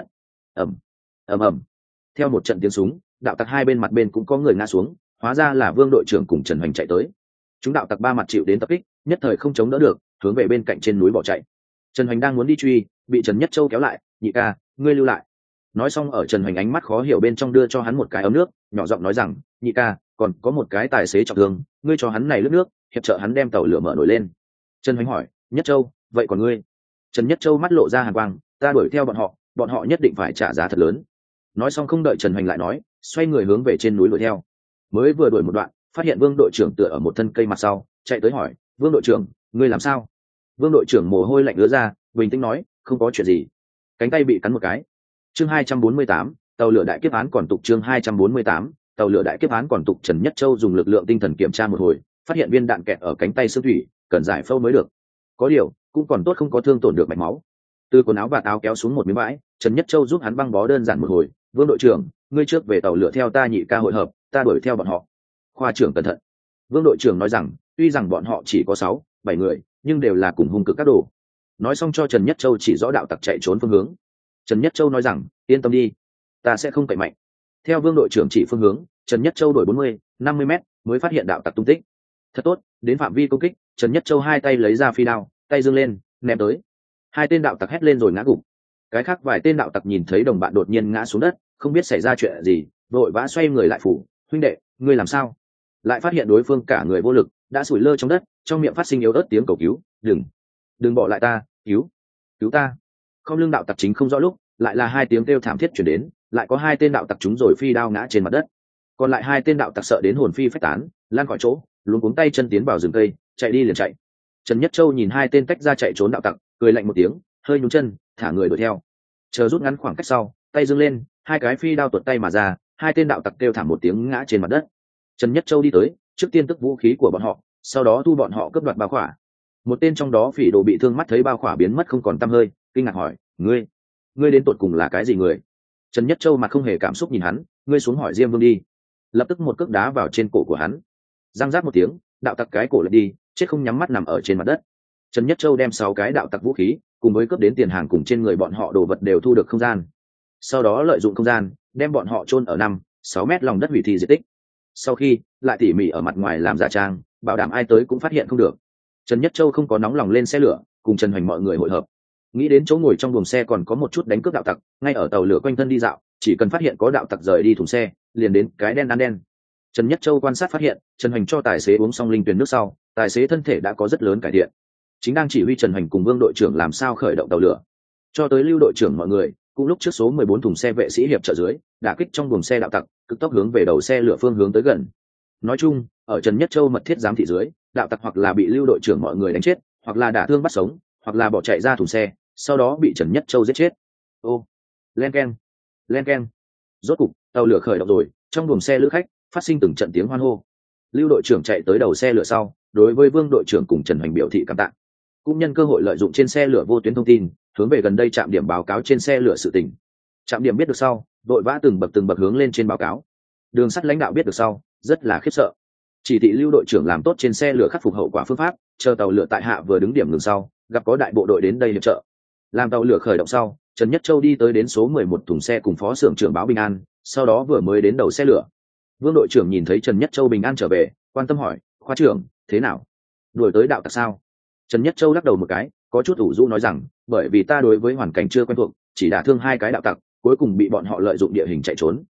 ầm ầm ầm. Theo một trận tiếng súng, đạo tặc hai bên mặt bên cũng có người ngã xuống, hóa ra là Vương đội trưởng cùng Trần Hoành chạy tới. Chúng đạo tặc ba mặt chịu đến tập kích, nhất thời không chống đỡ được, hướng về bên cạnh trên núi bỏ chạy. Trần Hoành đang muốn đi truy, bị Trần Nhất Châu kéo lại, "Nhị ca, ngươi lưu lại." Nói xong ở Trần Hoành ánh mắt khó hiểu bên trong đưa cho hắn một cái ấm nước, nhỏ giọng nói rằng, "Nhị ca, còn có một cái tài xế trọng thương, ngươi cho hắn này lướt nước, hiệp trợ hắn đem tàu lửa mở nổi lên." Trần Hoành hỏi, "Nhất Châu, vậy còn ngươi?" Trần Nhất Châu mắt lộ ra hàn quang, "Ta đuổi theo bọn họ nhất định phải trả giá thật lớn." Nói xong không đợi Trần Hoành lại nói, xoay người hướng về trên núi đuổi theo. Mới vừa đuổi một đoạn, phát hiện Vương đội trưởng tựa ở một thân cây mặt sau, chạy tới hỏi, "Vương đội trưởng, ngươi làm sao?" Vương đội trưởng mồ hôi lạnh ứa ra, bình tĩnh nói, "Không có chuyện gì." Cánh tay bị cắn một cái. Chương 248, tàu lửa đại kiếp án còn tục. Chương 248, tàu lửa đại kiếp án còn tục. Trần Nhất Châu dùng lực lượng tinh thần kiểm tra một hồi, phát hiện viên đạn kẹt ở cánh tay xương thủy, cần giải phẫu mới được. Có điều, cũng còn tốt không có thương tổn được mạch máu. Từ quần áo và áo kéo xuống một miếng vải, Trần Nhất Châu giúp hắn băng bó đơn giản một hồi. "Vương đội trưởng, ngươi trước về tàu lửa theo ta nhị ca hội hợp, ta đuổi theo bọn họ." Khoa trưởng cẩn thận. Vương đội trưởng nói rằng, tuy rằng bọn họ chỉ có 6-7 người, nhưng đều là cùng hung cực các đồ. Nói xong cho Trần Nhất Châu chỉ rõ đạo tặc chạy trốn phương hướng. Trần Nhất Châu nói rằng, "Yên tâm đi, ta sẽ không cậy mạnh." Theo Vương đội trưởng chỉ phương hướng, Trần Nhất Châu đổi 40-50 mét mới phát hiện đạo tặc tung tích. Thật tốt, đến phạm vi công kích, Trần Nhất Châu hai tay lấy ra phi đao, tay giương lên, ném tới. Hai tên đạo tặc hét lên rồi ngã gục. Cái khác vài tên đạo tặc nhìn thấy đồng bạn đột nhiên ngã xuống đất, không biết xảy ra chuyện gì, vội vã xoay người lại phủ, "Huynh đệ, ngươi làm sao?" Lại phát hiện đối phương cả người vô lực, đã sủi lơ trong đất, trong miệng phát sinh yếu ớt tiếng cầu cứu, Đừng bỏ lại ta, cứu ta." Không lưng đạo tặc chính không rõ lúc, lại là hai tiếng kêu thảm thiết chuyển đến, lại có hai tên đạo tặc chúng rồi phi đao ngã trên mặt đất. Còn lại hai tên đạo tặc sợ đến hồn phi phách tán, lan khỏi chỗ, luống cuống tay chân tiến vào rừng cây, chạy đi liền chạy. Trần Nhất Châu nhìn hai tên tách ra chạy trốn đạo tặc, cười lạnh một tiếng, hơi nhún chân, thả người đuổi theo. Chờ rút ngắn khoảng cách sau, tay giương lên, hai cái phi đao tuột tay mà ra, hai tên đạo tặc kêu thảm một tiếng ngã trên mặt đất. Trần Nhất Châu đi tới, trước tiên tức vũ khí của bọn họ, sau đó thu bọn họ cướp đoạt bao khỏa. Một tên trong đó phỉ đồ bị thương mắt thấy bao khỏa biến mất không còn tăm hơi, kinh ngạc hỏi, ngươi đến tột cùng là cái gì người?" Trần Nhất Châu mặt không hề cảm xúc nhìn hắn, "Ngươi xuống hỏi Diêm Vương đi." Lập tức một cước đá vào trên cổ của hắn. Răng rác một tiếng, đạo tặc cái cổ lật đi, chết không nhắm mắt nằm ở trên mặt đất. Trần Nhất Châu đem 6 cái đạo tặc vũ khí cùng với cướp đến tiền hàng cùng trên người bọn họ đồ vật đều thu được không gian. Sau đó lợi dụng không gian, đem bọn họ chôn ở 5-6 mét lòng đất hủy thi di tích. Sau khi lại tỉ mỉ ở mặt ngoài làm giả trang, bảo đảm ai tới cũng phát hiện không được. Trần Nhất Châu không có nóng lòng lên xe lửa, cùng Trần Hoành mọi người hội hợp. Nghĩ đến chỗ ngồi trong buồng xe còn có một chút đánh cướp đạo tặc, ngay ở tàu lửa quanh thân đi dạo, chỉ cần phát hiện có đạo tặc rời đi thùng xe, liền đến cái đen ăn đen. Trần Nhất Châu quan sát phát hiện, Trần Hoành cho tài xế uống xong linh tuyền nước sau, tài xế thân thể đã có rất lớn cải thiện. Chính đang chỉ huy Trần Hoành cùng Vương đội trưởng làm sao khởi động tàu lửa. Cho tới Lưu đội trưởng mọi người, cũng lúc trước số 14 thùng xe vệ sĩ hiệp trợ dưới, đả kích trong buồng xe đạo tặc, cực tốc hướng về đầu xe lửa phương hướng tới gần. Nói chung, ở Trần Nhất Châu mật thiết giám thị dưới, đạo tặc hoặc là bị Lưu đội trưởng mọi người đánh chết, hoặc là đả thương bắt sống, hoặc là bỏ chạy ra thùng xe, sau đó bị Trần Nhất Châu giết chết. Ô, len keng. Rốt cục, tàu lửa khởi động rồi, trong buồng xe lữ khách phát sinh từng trận tiếng hoan hô. Lưu đội trưởng chạy tới đầu xe lửa sau, đối với Vương đội trưởng cùng Trần Hoành biểu thị cảm tạ. Cũng nhân cơ hội lợi dụng trên xe lửa vô tuyến thông tin, hướng về gần đây trạm điểm báo cáo trên xe lửa sự tình. Trạm điểm biết được sau, đội vã từng bậc hướng lên trên báo cáo. Đường sắt lãnh đạo biết được sau, rất là khiếp sợ. Chỉ thị Lưu đội trưởng làm tốt trên xe lửa khắc phục hậu quả phương pháp, chờ tàu lửa tại hạ vừa đứng điểm ngừng sau, gặp có đại bộ đội đến đây hiệp trợ. Làm tàu lửa khởi động sau, Trần Nhất Châu đi tới đến số 11 thùng xe cùng phó xưởng trưởng báo bình an, sau đó vừa mới đến đầu xe lửa. Vương đội trưởng nhìn thấy Trần Nhất Châu bình an trở về, quan tâm hỏi, "Khoa trưởng, thế nào? Đuổi tới đạo tặc sao?" Trần Nhất Châu lắc đầu một cái, có chút ủ rũ nói rằng, "Bởi vì ta đối với hoàn cảnh chưa quen thuộc, chỉ đả thương 2 cái đạo tặc, cuối cùng bị bọn họ lợi dụng địa hình chạy trốn."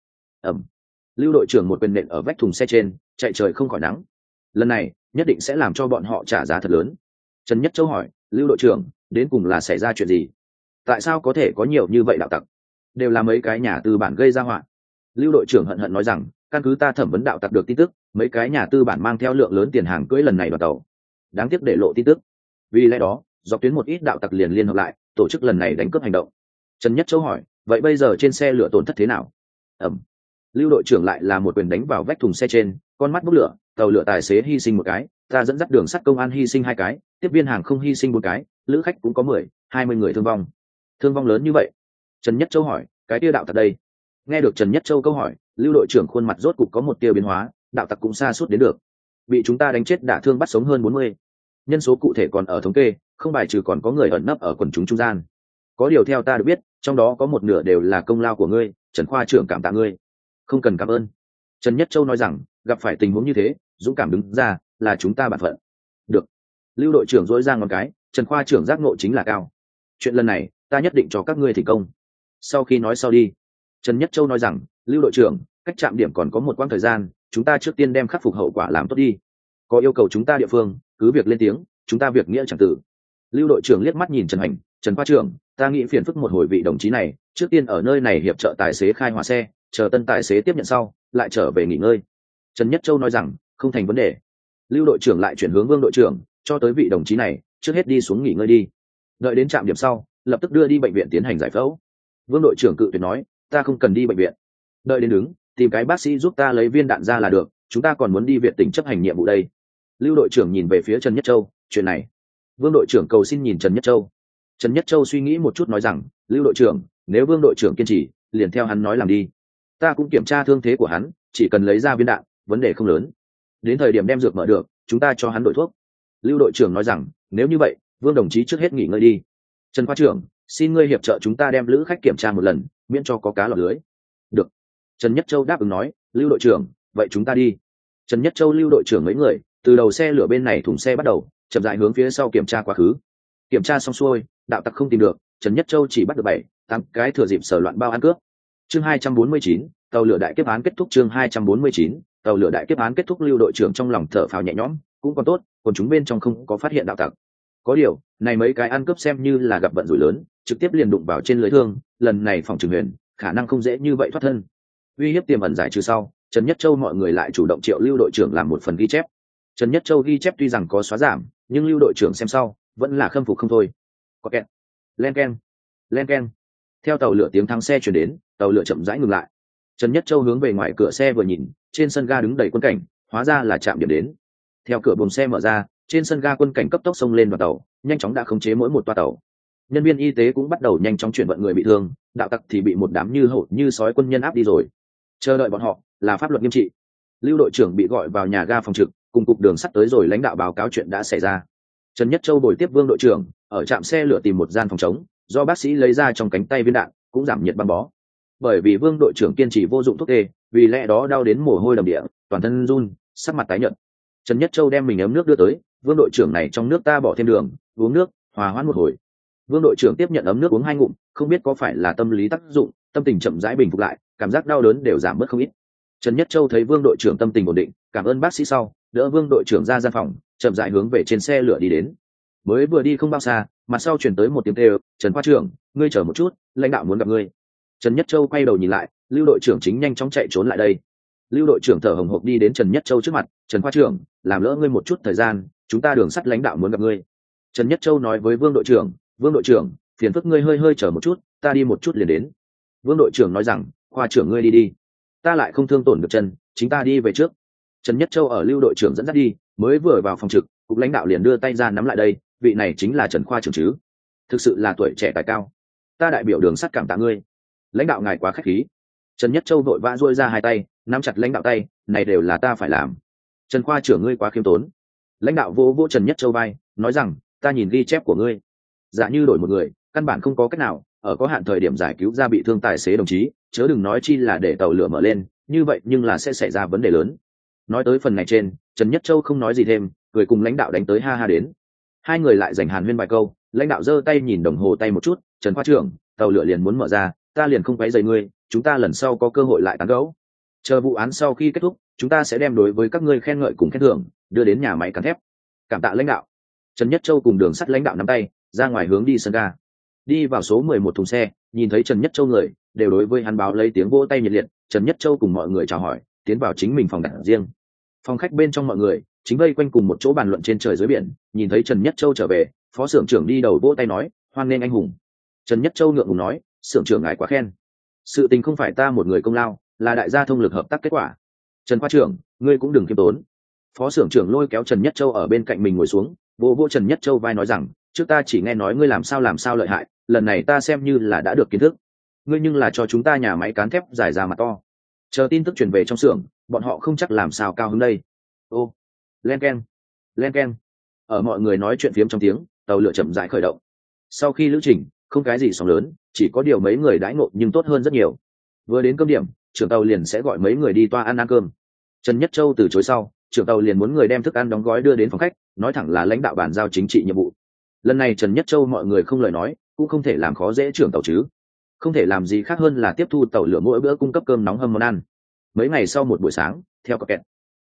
Lưu đội trưởng một quyền nện ở vách thùng xe trên, chạy trời không khỏi nắng. Lần này nhất định sẽ làm cho bọn họ trả giá thật lớn. Trần Nhất Châu hỏi, "Lưu đội trưởng, đến cùng là xảy ra chuyện gì? Tại sao có thể có nhiều như vậy đạo tặc? Đều là mấy cái nhà tư bản gây ra họa." Lưu đội trưởng hận hận nói rằng, "Căn cứ ta thẩm vấn đạo tặc được tin tức, mấy cái nhà tư bản mang theo lượng lớn tiền hàng cưỡi lần này vào tàu. Đáng tiếc để lộ tin tức. Vì lẽ đó, dọc tuyến một ít đạo tặc liền liên hợp lại, tổ chức lần này đánh cướp hành động." Trần Nhất Châu hỏi, "Vậy bây giờ trên xe lửa tổn thất thế nào?" Lưu đội trưởng lại là một quyền đánh vào vách thùng xe trên, con mắt bốc lửa, "Tàu lửa tài xế hy sinh 1 cái, ta dẫn dắt đường sắt công an hy sinh 2 cái, tiếp viên hàng không hy sinh 4 cái, lữ khách cũng có 10-20 người thương vong." "Thương vong lớn như vậy?" Trần Nhất Châu hỏi, "Cái tia đạo tặc đây?" Nghe được Trần Nhất Châu câu hỏi, Lưu đội trưởng khuôn mặt rốt cục có một tia biến hóa, "Đạo tặc cũng xa suốt đến được. Bị chúng ta đánh chết đả thương bắt sống hơn 40. Nhân số cụ thể còn ở thống kê, không bài trừ còn có người ẩn nấp ở quần chúng trung gian. Có điều theo ta được biết, trong đó có một nửa đều là công lao của ngươi, Trần khoa trưởng cảm tạ ngươi. Không cần cảm ơn. Trần Nhất Châu nói rằng, gặp phải tình huống như thế, dũng cảm đứng ra, là chúng ta bản phận. Được. Lưu đội trưởng dỗi ra ngón cái, Trần khoa trưởng giác ngộ chính là cao. Chuyện lần này, ta nhất định cho các ngươi thành công. Sau khi nói sau đi, Trần Nhất Châu nói rằng, Lưu đội trưởng, cách trạm điểm còn có một quãng thời gian, chúng ta trước tiên đem khắc phục hậu quả làm tốt đi. Có yêu cầu chúng ta địa phương, cứ việc lên tiếng, chúng ta việc nghĩa chẳng tử. Lưu đội trưởng liếc mắt nhìn Trần Hành, Trần khoa trưởng, ta nghĩ phiền phức một hồi vị đồng chí này, trước tiên ở nơi này hiệp trợ tài xế khai hỏa xe, chờ tân tài xế tiếp nhận sau, lại trở về nghỉ ngơi. Trần Nhất Châu nói rằng, không thành vấn đề. Lưu đội trưởng lại chuyển hướng Vương đội trưởng, cho tới vị đồng chí này, trước hết đi xuống nghỉ ngơi đi. Đợi đến trạm điểm sau, lập tức đưa đi bệnh viện tiến hành giải phẫu. Vương đội trưởng cự tuyệt nói, ta không cần đi bệnh viện. Đợi đến đứng, tìm cái bác sĩ giúp ta lấy viên đạn ra là được, chúng ta còn muốn đi Việt tỉnh chấp hành nhiệm vụ đây. Lưu đội trưởng nhìn về phía Trần Nhất Châu, chuyện này. Vương đội trưởng cầu xin nhìn Trần Nhất Châu. Trần Nhất Châu suy nghĩ một chút nói rằng, Lưu đội trưởng, nếu Vương đội trưởng kiên trì, liền theo hắn nói làm đi. Ta cũng kiểm tra thương thế của hắn, chỉ cần lấy ra viên đạn, vấn đề không lớn. Đến thời điểm đem dược mở được, chúng ta cho hắn đổi thuốc. Lưu đội trưởng nói rằng, nếu như vậy, Vương đồng chí trước hết nghỉ ngơi đi. Trần khoa trưởng, xin ngươi hiệp trợ chúng ta đem lữ khách kiểm tra một lần, miễn cho có cá lọt lưới. Được. Trần Nhất Châu đáp ứng nói, Lưu đội trưởng, vậy chúng ta đi. Trần Nhất Châu, Lưu đội trưởng mấy người, từ đầu xe lửa bên này thùng xe bắt đầu, chậm rãi hướng phía sau kiểm tra quá khứ. Kiểm tra xong xuôi, đạo tặc không tìm được, Trần Nhất Châu chỉ bắt được 7-8 cái thừa dịp sở loạn bao ăn cướp. Chương 249, tàu lửa đại kiếp án kết thúc. Chương 249, tàu lửa đại kiếp án kết thúc. Lưu đội trưởng trong lòng thở phào nhẹ nhõm, cũng còn tốt, còn chúng bên trong không có phát hiện đạo tặc. Có điều, này mấy cái ăn cướp xem như là gặp vận rủi lớn, trực tiếp liền đụng vào trên lưới thương, lần này phòng trường huyền, khả năng không dễ như vậy thoát thân. Uy hiếp tiềm ẩn giải trừ sau, Trần Nhất Châu mọi người lại chủ động triệu Lưu đội trưởng làm một phần ghi chép. Trần Nhất Châu ghi chép tuy rằng có xóa giảm, nhưng Lưu đội trưởng xem sau, vẫn là khâm phục không thôi. Có kẹt, len keng, len keng. Theo tàu lửa tiếng thắng xe chuyển đến, tàu lửa chậm rãi ngừng lại. Trần Nhất Châu hướng về ngoài cửa xe vừa nhìn, trên sân ga đứng đầy quân cảnh, hóa ra là trạm điểm đến. Theo cửa buồng xe mở ra, trên sân ga quân cảnh cấp tốc xông lên vào tàu, nhanh chóng đã khống chế mỗi một toa tàu. Nhân viên y tế cũng bắt đầu nhanh chóng chuyển vận người bị thương, đạo tặc thì bị một đám như hổ như sói quân nhân áp đi rồi. Chờ đợi bọn họ là pháp luật nghiêm trị. Lưu đội trưởng bị gọi vào nhà ga phòng trực, cùng cục đường sắt tới rồi lãnh đạo báo cáo chuyện đã xảy ra. Trần Nhất Châu bồi tiếp Vương đội trưởng ở trạm xe lửa tìm một gian phòng trống, do bác sĩ lấy ra trong cánh tay viên đạn, cũng giảm nhiệt băng bó. Bởi vì Vương đội trưởng kiên trì vô dụng thuốc tê, vì lẽ đó đau đến mồ hôi đầm địa, toàn thân run, sắc mặt tái nhợt. Trần Nhất Châu đem mình ấm nước đưa tới, Vương đội trưởng này trong nước ta bỏ thêm đường, uống nước, hòa hoãn một hồi. Vương đội trưởng tiếp nhận ấm nước uống 2 ngụm, không biết có phải là tâm lý tác dụng, tâm tình chậm rãi bình phục lại, cảm giác đau đớn đều giảm bớt không ít. Trần Nhất Châu thấy Vương đội trưởng tâm tình ổn định, cảm ơn bác sĩ sau, đỡ Vương đội trưởng ra gian phòng, chậm rãi hướng về trên xe lửa đi đến. Mới vừa đi không bao xa, mặt sau chuyển tới một tiếng kêu, Trần khoa trưởng, ngươi chờ một chút, lãnh đạo muốn gặp ngươi. Trần Nhất Châu quay đầu nhìn lại, Lưu đội trưởng chính nhanh chóng chạy trốn lại đây. Lưu đội trưởng thở hồng hộc đi đến Trần Nhất Châu trước mặt, Trần khoa trưởng, làm lỡ ngươi một chút thời gian, chúng ta đường sắt lãnh đạo muốn gặp ngươi. Trần Nhất Châu nói với Vương đội trưởng, phiền phức ngươi hơi chờ một chút, ta đi một chút liền đến. Vương đội trưởng nói rằng, khoa trưởng ngươi đi, ta lại không thương tổn được chân, chính ta đi về trước. Trần Nhất Châu ở Lưu đội trưởng dẫn dắt đi, mới vừa vào phòng trực, cục lãnh đạo liền đưa tay ra nắm lại đây, vị này chính là Trần khoa trưởng chứ? Thực sự là tuổi trẻ tài cao, ta đại biểu đường sắt cảm tạ ngươi. Lãnh đạo ngài quá khách khí. Trần Nhất Châu vội vã duỗi ra 2 tay, nắm chặt lãnh đạo tay, này đều là ta phải làm. Trần khoa trưởng ngươi quá khiêm tốn. Lãnh đạo vỗ Trần Nhất Châu vai, nói rằng, ta nhìn ghi chép của ngươi, giả như đổi một người, căn bản không có cách nào ở có hạn thời điểm giải cứu ra bị thương tài xế đồng chí, chớ đừng nói chi là để tàu lửa mở lên, như vậy nhưng là sẽ xảy ra vấn đề lớn. Nói tới phần này trên, Trần Nhất Châu không nói gì thêm, cười cùng lãnh đạo đánh tới ha ha đến. Hai người lại giành hàn huyên vài câu, lãnh đạo giơ tay nhìn đồng hồ tay một chút, Trần khoa trưởng, tàu lửa liền muốn mở ra, ta liền không quấy rầy ngươi, chúng ta lần sau có cơ hội lại tán gẫu. Chờ vụ án sau khi kết thúc, chúng ta sẽ đem đối với các ngươi khen ngợi cùng khen thưởng đưa đến nhà máy cán thép. Cảm tạ lãnh đạo. Trần Nhất Châu cùng đường sắt lãnh đạo nắm tay, ra ngoài hướng đi sân ga. Đi vào số 11 thùng xe, nhìn thấy Trần Nhất Châu người, đều đối với hắn báo lấy tiếng vỗ tay nhiệt liệt. Trần Nhất Châu cùng mọi người chào hỏi, tiến vào chính mình phòng đặt riêng. Phòng khách bên trong mọi người chính vây quanh cùng một chỗ bàn luận trên trời dưới biển, nhìn thấy Trần Nhất Châu trở về, phó xưởng trưởng đi đầu vỗ tay nói, hoan nghênh anh hùng. Trần Nhất Châu ngượng ngùng nói, xưởng trưởng ngài quá khen, sự tình không phải ta một người công lao, là đại gia thông lực hợp tác kết quả. Trần khoa trưởng, ngươi cũng đừng khiêm tốn. Phó xưởng trưởng lôi kéo Trần Nhất Châu ở bên cạnh mình ngồi xuống, vỗ Trần Nhất Châu vai nói rằng, trước ta chỉ nghe nói ngươi làm sao lợi hại, lần này ta xem như là đã được kiến thức. Ngươi nhưng là cho chúng ta nhà máy cán thép giải ra mặt to, chờ tin tức truyền về trong xưởng, bọn họ không chắc làm sao cao hứng đây. Ô, len keng. Ở mọi người nói chuyện phiếm trong tiếng, tàu lửa chậm rãi khởi động. Sau khi lữ trình, không cái gì sóng lớn, chỉ có điều mấy người đãi ngộ nhưng tốt hơn rất nhiều. Vừa đến cơm điểm, trưởng tàu liền sẽ gọi mấy người đi toa ăn cơm. Trần Nhất Châu từ chối sau, trưởng tàu liền muốn người đem thức ăn đóng gói đưa đến phòng khách, nói thẳng là lãnh đạo bàn giao chính trị nhiệm vụ. Lần này Trần Nhất Châu mọi người không lời nói, cũng không thể làm khó dễ trưởng tàu chứ, không thể làm gì khác hơn là tiếp thu tàu lửa mỗi bữa cung cấp cơm nóng hâm món ăn. Mấy ngày sau một buổi sáng, theo cọc kẹt,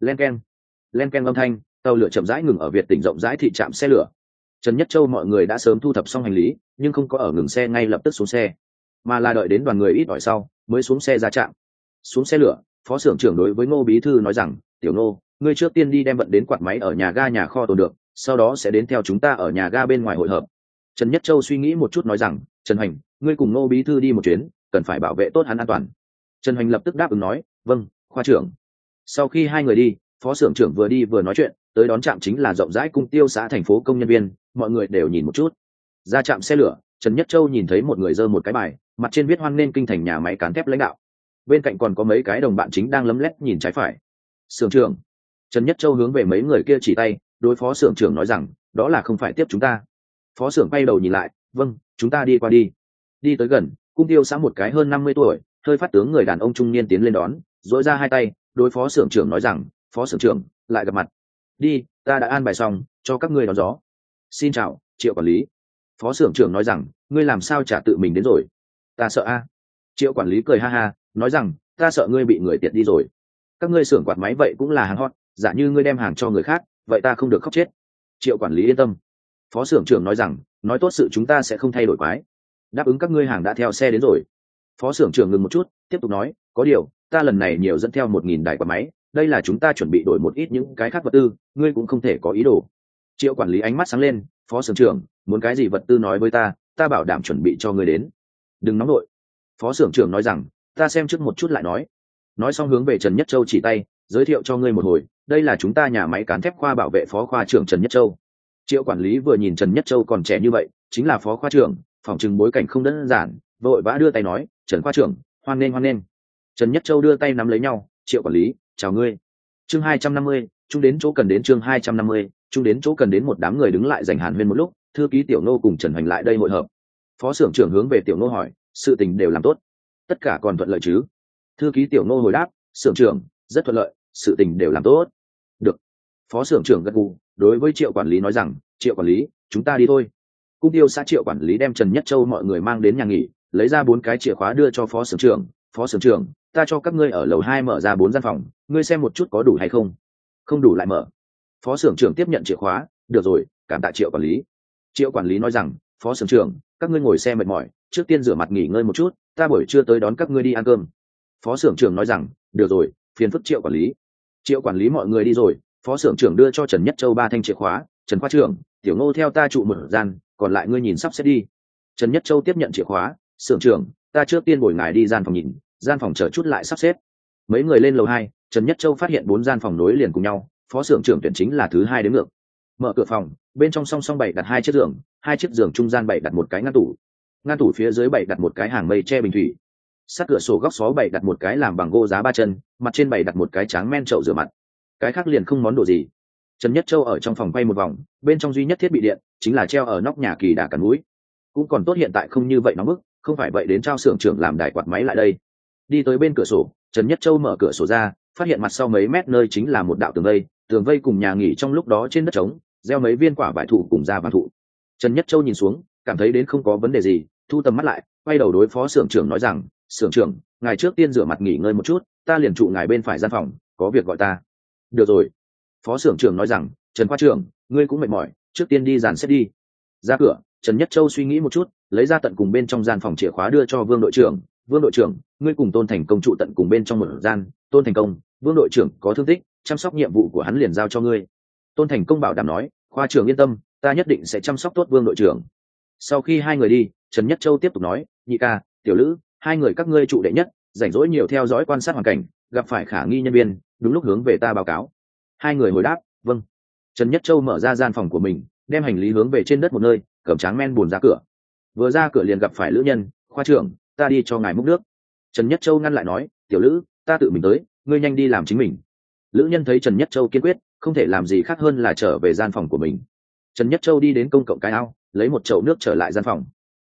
len ken âm thanh, tàu lửa chậm rãi ngừng ở Việt Tỉnh rộng rãi thị trạm xe lửa. Trần Nhất Châu mọi người đã sớm thu thập xong hành lý, nhưng không có ở ngừng xe ngay lập tức xuống xe, mà là đợi đến đoàn người ít ỏi sau mới xuống xe ra trạm. Xuống xe lửa, phó xưởng trưởng đối với Ngô bí thư nói rằng, tiểu Ngô, ngươi trước tiên đi đem vận đến quạt máy ở nhà ga nhà kho tồn được, sau đó sẽ đến theo chúng ta ở nhà ga bên ngoài hội hợp. Trần Nhất Châu suy nghĩ một chút nói rằng, Trần Hoành, ngươi cùng Ngô bí thư đi một chuyến, cần phải bảo vệ tốt hắn an toàn. Trần Hoành lập tức đáp ứng nói, vâng, khoa trưởng. Sau khi hai người đi, phó xưởng trưởng vừa đi vừa nói chuyện, tới đón trạm chính là rộng rãi cung tiêu xã thành phố công nhân viên, mọi người đều nhìn một chút. Ra trạm xe lửa, Trần Nhất Châu nhìn thấy một người giơ một cái bài, mặt trên viết hoan nghênh kinh thành nhà máy cán thép lãnh đạo. Bên cạnh còn có mấy cái đồng bạn chính đang lấm lét nhìn trái phải. Xưởng trưởng. Trần Nhất Châu hướng về mấy người kia chỉ tay, đối phó xưởng trưởng nói rằng, đó là không phải tiếp chúng ta. Phó xưởng quay đầu nhìn lại, vâng, chúng ta đi qua đi. Đi tới gần, cung tiêu xã một cái hơn 50 tuổi, hơi phát tướng người đàn ông trung niên tiến lên đón, dỗi ra hai tay, đối phó xưởng trưởng nói rằng, phó xưởng trưởng, lại gặp mặt. Đi, ta đã an bài xong, cho các ngươi đón gió. Xin chào, Triệu quản lý. Phó xưởng trưởng nói rằng, ngươi làm sao trả tự mình đến rồi? Ta sợ a. Triệu quản lý cười ha ha, nói rằng, ta sợ ngươi bị người tiện đi rồi. Các ngươi xưởng quạt máy vậy cũng là hàng hot, giả như ngươi đem hàng cho người khác, vậy ta không được khóc chết. Triệu quản lý yên tâm. Phó xưởng trưởng nói rằng, nói tốt sự chúng ta sẽ không thay đổi quái. Đáp ứng các ngươi hàng đã theo xe đến rồi. Phó xưởng trưởng ngừng một chút, tiếp tục nói, có điều, ta lần này nhiều dẫn theo 1.000 đài quạt máy, đây là chúng ta chuẩn bị đổi một ít những cái khác vật tư, ngươi cũng không thể có ý đồ. Triệu quản lý ánh mắt sáng lên, phó xưởng trưởng, muốn cái gì vật tư nói với ta bảo đảm chuẩn bị cho ngươi đến. Đừng nóng nội. Phó xưởng trưởng nói rằng, ta xem trước một chút lại nói. Nói xong hướng về Trần Nhất Châu chỉ tay, giới thiệu cho ngươi một hồi, đây là chúng ta nhà máy cán thép khoa bảo vệ phó khoa trưởng Trần Nhất Châu. Triệu quản lý vừa nhìn Trần Nhất Châu còn trẻ như vậy, chính là phó khoa trưởng, phòng trừng bối cảnh không đơn giản, vội vã đưa tay nói, Trần khoa trưởng, hoan nghênh. Trần Nhất Châu đưa tay nắm lấy nhau, Triệu quản lý, chào ngươi. Chương 250, chúng đến chỗ cần đến chương 250, chúng đến chỗ cần đến một đám người đứng lại dành hàn huyên một lúc, thư ký Tiểu Nô cùng Trần Hoành lại đây hội hợp. Phó xưởng trưởng hướng về Tiểu Nô hỏi, sự tình đều làm tốt, tất cả còn thuận lợi chứ? Thư ký Tiểu Nô hồi đáp, xưởng trưởng, rất thuận lợi, sự tình đều làm tốt. Được. Phó xưởng trưởng gật gù, đối với Triệu quản lý nói rằng, Triệu quản lý, chúng ta đi thôi. Cung tiêu xã Triệu quản lý đem Trần Nhất Châu mọi người mang đến nhà nghỉ, lấy ra 4 cái chìa khóa đưa cho phó xưởng trưởng. Phó xưởng trưởng, ta cho các ngươi ở lầu 2 mở ra 4 gian phòng, ngươi xem một chút có đủ hay không? Không đủ lại mở. Phó xưởng trưởng tiếp nhận chìa khóa, được rồi, cảm tạ Triệu quản lý. Triệu quản lý nói rằng, phó xưởng trưởng, các ngươi ngồi xe mệt mỏi, trước tiên rửa mặt nghỉ ngơi một chút, ta buổi trưa tới đón các ngươi đi ăn cơm. Phó xưởng trưởng nói rằng, được rồi, phiền phức Triệu quản lý. Triệu quản lý mọi người đi rồi, phó xưởng trưởng đưa cho Trần Nhất Châu 3 thanh chìa khóa, Trần khoa trưởng, Tiểu Ngô theo ta trụ một gian, còn lại ngươi nhìn sắp xếp đi. Trần Nhất Châu tiếp nhận chìa khóa, xưởng trưởng, ta trước tiên bồi ngài đi gian phòng nhìn, gian phòng chờ chút lại sắp xếp. Mấy người lên lầu 2, Trần Nhất Châu phát hiện 4 gian phòng nối liền cùng nhau, phó xưởng trưởng tuyển chính là thứ 2 đến ngược. Mở cửa phòng, bên trong song song bày đặt 2 chiếc giường, 2 chiếc giường trung gian bày đặt một cái ngăn tủ phía dưới bày đặt một cái hàng mây che bình thủy. Sát cửa sổ góc xó bày đặt một cái làm bằng gỗ giá 3 chân, mặt trên bày đặt một cái tráng men chậu rửa mặt. Cái khác liền không món đồ gì. Trần Nhất Châu ở trong phòng quay một vòng, bên trong duy nhất thiết bị điện chính là treo ở nóc nhà kỳ đà cắn mũi. Cũng còn tốt hiện tại không như vậy nóng bức, không phải vậy đến trao xưởng trưởng làm đài quạt máy lại đây. Đi tới bên cửa sổ, Trần Nhất Châu mở cửa sổ ra, phát hiện mặt sau mấy mét nơi chính là một đạo tường vây cùng nhà nghỉ trong lúc đó trên đất trống, gieo mấy viên quả vải thụ cùng ra vàng thụ. Trần Nhất Châu nhìn xuống, cảm thấy đến không có vấn đề gì, thu tầm mắt lại, quay đầu đối phó xưởng trưởng nói rằng, xưởng trưởng, ngài trước tiên rửa mặt nghỉ ngơi một chút, ta liền trụ ngài bên phải gian phòng, có việc gọi ta. Được rồi. Phó xưởng trưởng nói rằng, Trần khoa trưởng, ngươi cũng mệt mỏi, trước tiên đi dàn xếp đi. Ra cửa, Trần Nhất Châu suy nghĩ một chút, lấy ra tận cùng bên trong gian phòng chìa khóa đưa cho Vương đội trưởng. Vương đội trưởng, ngươi cùng Tôn Thành Công trụ tận cùng bên trong một gian. Tôn Thành Công, Vương đội trưởng có thương tích, chăm sóc nhiệm vụ của hắn liền giao cho ngươi. Tôn Thành Công bảo đảm nói, khoa trưởng yên tâm, ta nhất định sẽ chăm sóc tốt Vương đội trưởng. Sau khi hai người đi, Trần Nhất Châu tiếp tục nói, nhị ca, tiểu lữ, hai người các ngươi trụ đệ nhất, rảnh rỗi nhiều theo dõi quan sát hoàn cảnh, gặp phải khả nghi nhân viên, đúng lúc hướng về ta báo cáo. Hai người hồi đáp, vâng. Trần Nhất Châu mở ra gian phòng của mình, đem hành lý hướng về trên đất một nơi, cầm tráng men buồn ra cửa. Vừa ra cửa liền gặp phải lữ nhân, khoa trưởng, ta đi cho ngài múc nước. Trần Nhất Châu ngăn lại nói, tiểu lữ, ta tự mình tới, ngươi nhanh đi làm chính mình. Lữ nhân thấy Trần Nhất Châu kiên quyết, không thể làm gì khác hơn là trở về gian phòng của mình. Trần Nhất Châu đi đến công cộng cái ao, lấy một chậu nước trở lại gian phòng.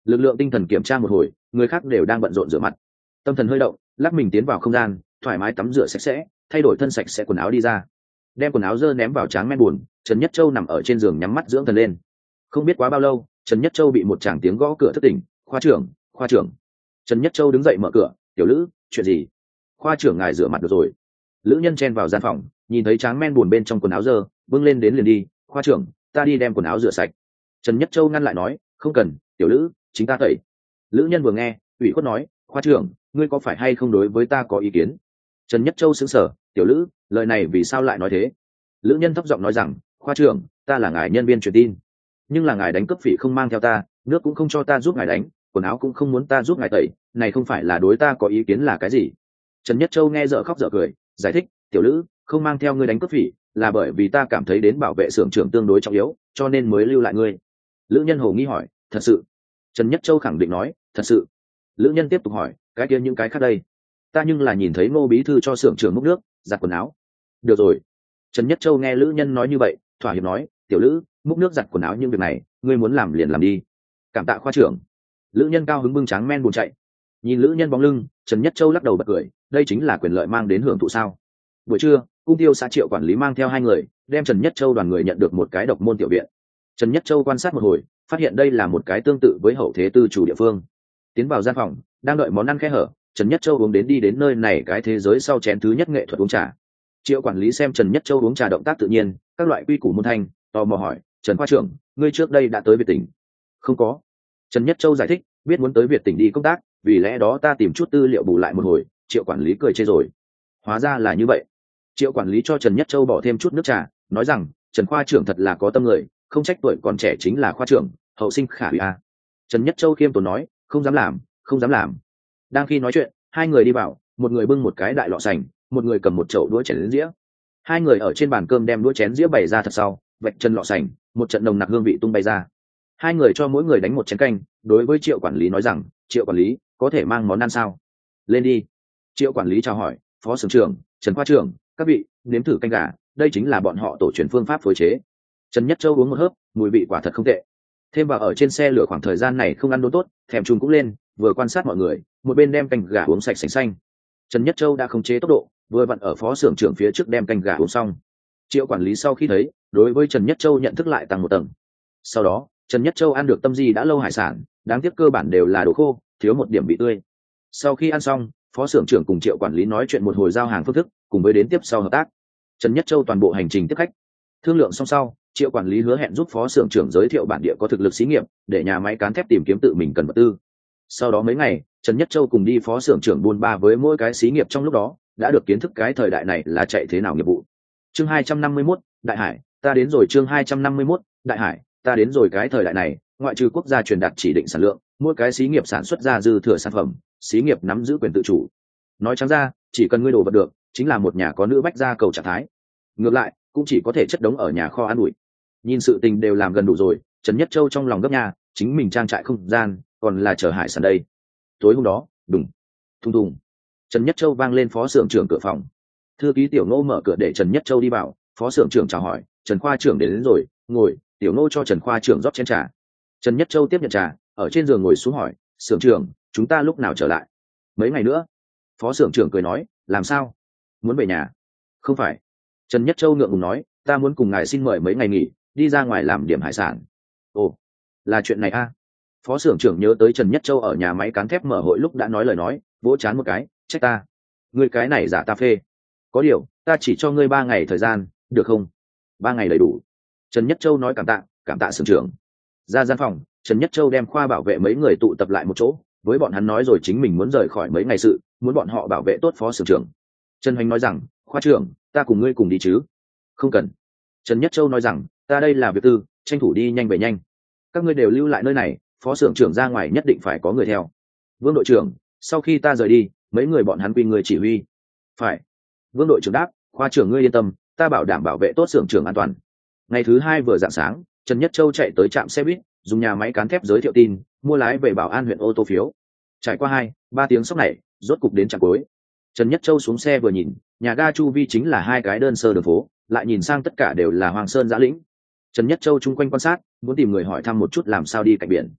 lực lượng tinh thần kiểm tra một hồi, người khác đều đang bận rộn rửa mặt. Tâm thần hơi động, lắc mình tiến vào không gian, thoải mái tắm rửa sạch sẽ, thay đổi thân sạch sẽ quần áo đi ra, đem quần áo dơ ném vào tráng men buồn. Trần Nhất Châu nằm ở trên giường nhắm mắt dưỡng thần lên. Không biết quá bao lâu, Trần Nhất Châu bị một tràng tiếng gõ cửa thức tỉnh. Khoa trưởng, khoa trưởng. Trần Nhất Châu đứng dậy mở cửa. Tiểu Lữ, chuyện gì? Khoa trưởng ngài rửa mặt được rồi. Lữ Nhân chen vào gian phòng, nhìn thấy tráng men buồn bên trong quần áo dơ, bưng lên đến liền đi. Khoa trưởng, ta đi đem quần áo rửa sạch. Trần Nhất Châu ngăn lại nói, không cần, Tiểu Lữ, chính ta tẩy. Lữ Nhân vừa nghe, ủy khuất nói, khoa trưởng, ngươi có phải hay không đối với ta có ý kiến? Trần Nhất Châu sững sờ. Tiểu Lữ, lời này vì sao lại nói thế? Lữ Nhân thấp giọng nói rằng, khoa trưởng, ta là ngài nhân viên truyền tin, nhưng là ngài đánh cướp phỉ không mang theo ta, nước cũng không cho ta giúp ngài đánh, quần áo cũng không muốn ta giúp ngài tẩy, này không phải là đối ta có ý kiến là cái gì? Trần Nhất Châu nghe dở khóc dở cười, giải thích, Tiểu Lữ, không mang theo ngươi đánh cướp phỉ là bởi vì ta cảm thấy đến bảo vệ xưởng trưởng tương đối trọng yếu, cho nên mới lưu lại ngươi. Lữ Nhân hồ nghi hỏi, thật sự? Trần Nhất Châu khẳng định nói, thật sự. Lữ Nhân tiếp tục hỏi, cái kia những cái khác đây? Ta nhưng là nhìn thấy Ngô bí thư cho xưởng trưởng múc nước, giặt quần áo. Được rồi. Trần Nhất Châu nghe Lữ Nhân nói như vậy, thỏa hiệp nói, Tiểu Lữ, múc nước giặt quần áo những việc này, ngươi muốn làm liền làm đi. Cảm tạ khoa trưởng. Lữ Nhân cao hứng bưng tráng men buồn chạy. Nhìn Lữ Nhân bóng lưng, Trần Nhất Châu lắc đầu bật cười, đây chính là quyền lợi mang đến hưởng thụ sao? Buổi trưa, cung tiêu xã Triệu quản lý mang theo hai người, đem Trần Nhất Châu đoàn người nhận được một cái độc môn tiểu viện. Trần Nhất Châu quan sát một hồi, phát hiện đây là một cái tương tự với hậu thế tư chủ địa phương. Tiến vào gian phòng, đang đợi món ăn khe hở, Trần Nhất Châu uống đến đi đến nơi này cái thế giới sau chén thứ nhất nghệ thuật uống trà. Triệu quản lý xem Trần Nhất Châu uống trà động tác tự nhiên, các loại quy củ môn thanh, tò mò hỏi, Trần khoa trưởng, ngươi trước đây đã tới Việt tỉnh? Không có. Trần Nhất Châu giải thích, biết muốn tới Việt tỉnh đi công tác, vì lẽ đó ta tìm chút tư liệu bù lại một hồi. Triệu quản lý cười chê rồi. Hóa ra là như vậy. Triệu quản lý cho Trần Nhất Châu bỏ thêm chút nước trà, nói rằng, Trần khoa trưởng thật là có tâm người, không trách tuổi còn trẻ chính là khoa trưởng, hậu sinh khả hủy a. Trần Nhất Châu khiêm tốn nói, không dám làm, không dám làm. Đang khi nói chuyện, hai người đi vào, một người bưng một cái đại lọ sành, một người cầm một chậu đũa chén dĩa. Hai người ở trên bàn cơm đem đũa chén dĩa bày ra thật sau, vạch chân lọ sành, một trận nồng nặc hương vị tung bay ra. Hai người cho mỗi người đánh một chén canh, đối với Triệu quản lý nói rằng, Triệu quản lý, có thể mang món ăn sao? Lên đi. Triệu quản lý chào hỏi, Phó xưởng trưởng, Trần khoa trưởng, các vị, nếm thử canh gà, đây chính là bọn họ tổ truyền phương pháp phối chế. Trần Nhất Châu uống một hớp, mùi vị quả thật không tệ. Thêm vào ở trên xe lửa khoảng thời gian này không ăn đồ tốt, thèm chun cũng lên, vừa quan sát mọi người, một bên đem canh gà uống sạch sành xanh. Trần Nhất Châu đã khống chế tốc độ, vừa vặn ở phó xưởng trưởng phía trước đem canh gà uống xong. Triệu quản lý sau khi thấy, đối với Trần Nhất Châu nhận thức lại tăng một tầng. Sau đó, Trần Nhất Châu ăn được tâm di đã lâu hải sản, đáng tiếc cơ bản đều là đồ khô, thiếu một điểm vị tươi. Sau khi ăn xong, phó xưởng trưởng cùng Triệu quản lý nói chuyện một hồi giao hàng phương thức, cùng với đến tiếp sau hợp tác. Trần Nhất Châu toàn bộ hành trình tiếp khách. Thương lượng xong sau, Triệu quản lý hứa hẹn giúp phó xưởng trưởng giới thiệu bản địa có thực lực xí nghiệp, để nhà máy cán thép tìm kiếm tự mình cần vật tư. Sau đó mấy ngày, Trần Nhất Châu cùng đi phó xưởng trưởng buôn ba với mỗi cái xí nghiệp trong lúc đó, đã được kiến thức cái thời đại này là chạy thế nào nghiệp vụ. Chương 251, Đại Hải, ta đến rồi. Chương 251, Đại Hải, ta đến rồi. Cái thời đại này, ngoại trừ quốc gia truyền đạt chỉ định sản lượng, mỗi cái xí nghiệp sản xuất ra dư thừa sản phẩm, xí nghiệp nắm giữ quyền tự chủ. Nói trắng ra, chỉ cần ngươi đồ vật được, chính là một nhà có nữ bách gia cầu trạng thái. Ngược lại, cũng chỉ có thể chất đống ở nhà kho ăn ủi. Nhìn sự tình đều làm gần đủ rồi, Trần Nhất Châu trong lòng gấp nhà, chính mình trang trại không gian, còn là chờ hải sản đây. Tối hôm đó, đùng, thùng thùng, Trần Nhất Châu vang lên phó xưởng trưởng cửa phòng. Thư ký Tiểu Ngô mở cửa để Trần Nhất Châu đi vào. Phó xưởng trưởng chào hỏi, Trần khoa trưởng đến rồi, ngồi. Tiểu Ngô cho Trần khoa trưởng rót chén trà. Trần Nhất Châu tiếp nhận trà, ở trên giường ngồi xuống hỏi, xưởng trưởng, chúng ta lúc nào trở lại? Mấy ngày nữa. Phó xưởng trưởng cười nói, làm sao? Muốn về nhà? Không phải. Trần Nhất Châu ngượng ngùng nói, ta muốn cùng ngài xin mời mấy ngày nghỉ, đi ra ngoài làm điểm hải sản. Ồ, là chuyện này a. Phó xưởng trưởng nhớ tới Trần Nhất Châu ở nhà máy cán thép mở hội lúc đã nói lời nói, vỗ chán một cái, trách ta. Ngươi cái này giả ta phê. Có điều, ta chỉ cho ngươi 3 ngày thời gian, được không? 3 ngày đầy đủ. Trần Nhất Châu nói cảm tạ xưởng trưởng. Ra gian phòng, Trần Nhất Châu đem khoa bảo vệ mấy người tụ tập lại một chỗ, với bọn hắn nói rồi chính mình muốn rời khỏi mấy ngày sự, muốn bọn họ bảo vệ tốt phó xưởng trưởng. Trần Hoành nói rằng, khoa trưởng, ta cùng ngươi cùng đi chứ? Không cần. Trần Nhất Châu nói rằng, ta đây là việc tư, tranh thủ đi nhanh về nhanh. Các ngươi đều lưu lại nơi này, phó xưởng trưởng ra ngoài nhất định phải có người theo. Vương đội trưởng, sau khi ta rời đi, mấy người bọn hắn quy người chỉ huy. Phải. Vương đội trưởng đáp, khoa trưởng ngươi yên tâm, ta bảo đảm bảo vệ tốt xưởng trưởng an toàn. Ngày thứ 2 vừa rạng sáng, Trần Nhất Châu chạy tới trạm xe buýt, dùng nhà máy cán thép giới thiệu tin, mua lái về Bảo An huyện ô tô phiếu. Trải qua 2-3 tiếng sốc này, rốt cục đến trạm cuối. Trần Nhất Châu xuống xe vừa nhìn, nhà ga chu vi chính là 2 cái đơn sơ đường phố, lại nhìn sang tất cả đều là Hoàng Sơn Giã Lĩnh. Trần Nhất Châu chung quanh quan sát, muốn tìm người hỏi thăm một chút làm sao đi cạnh biển.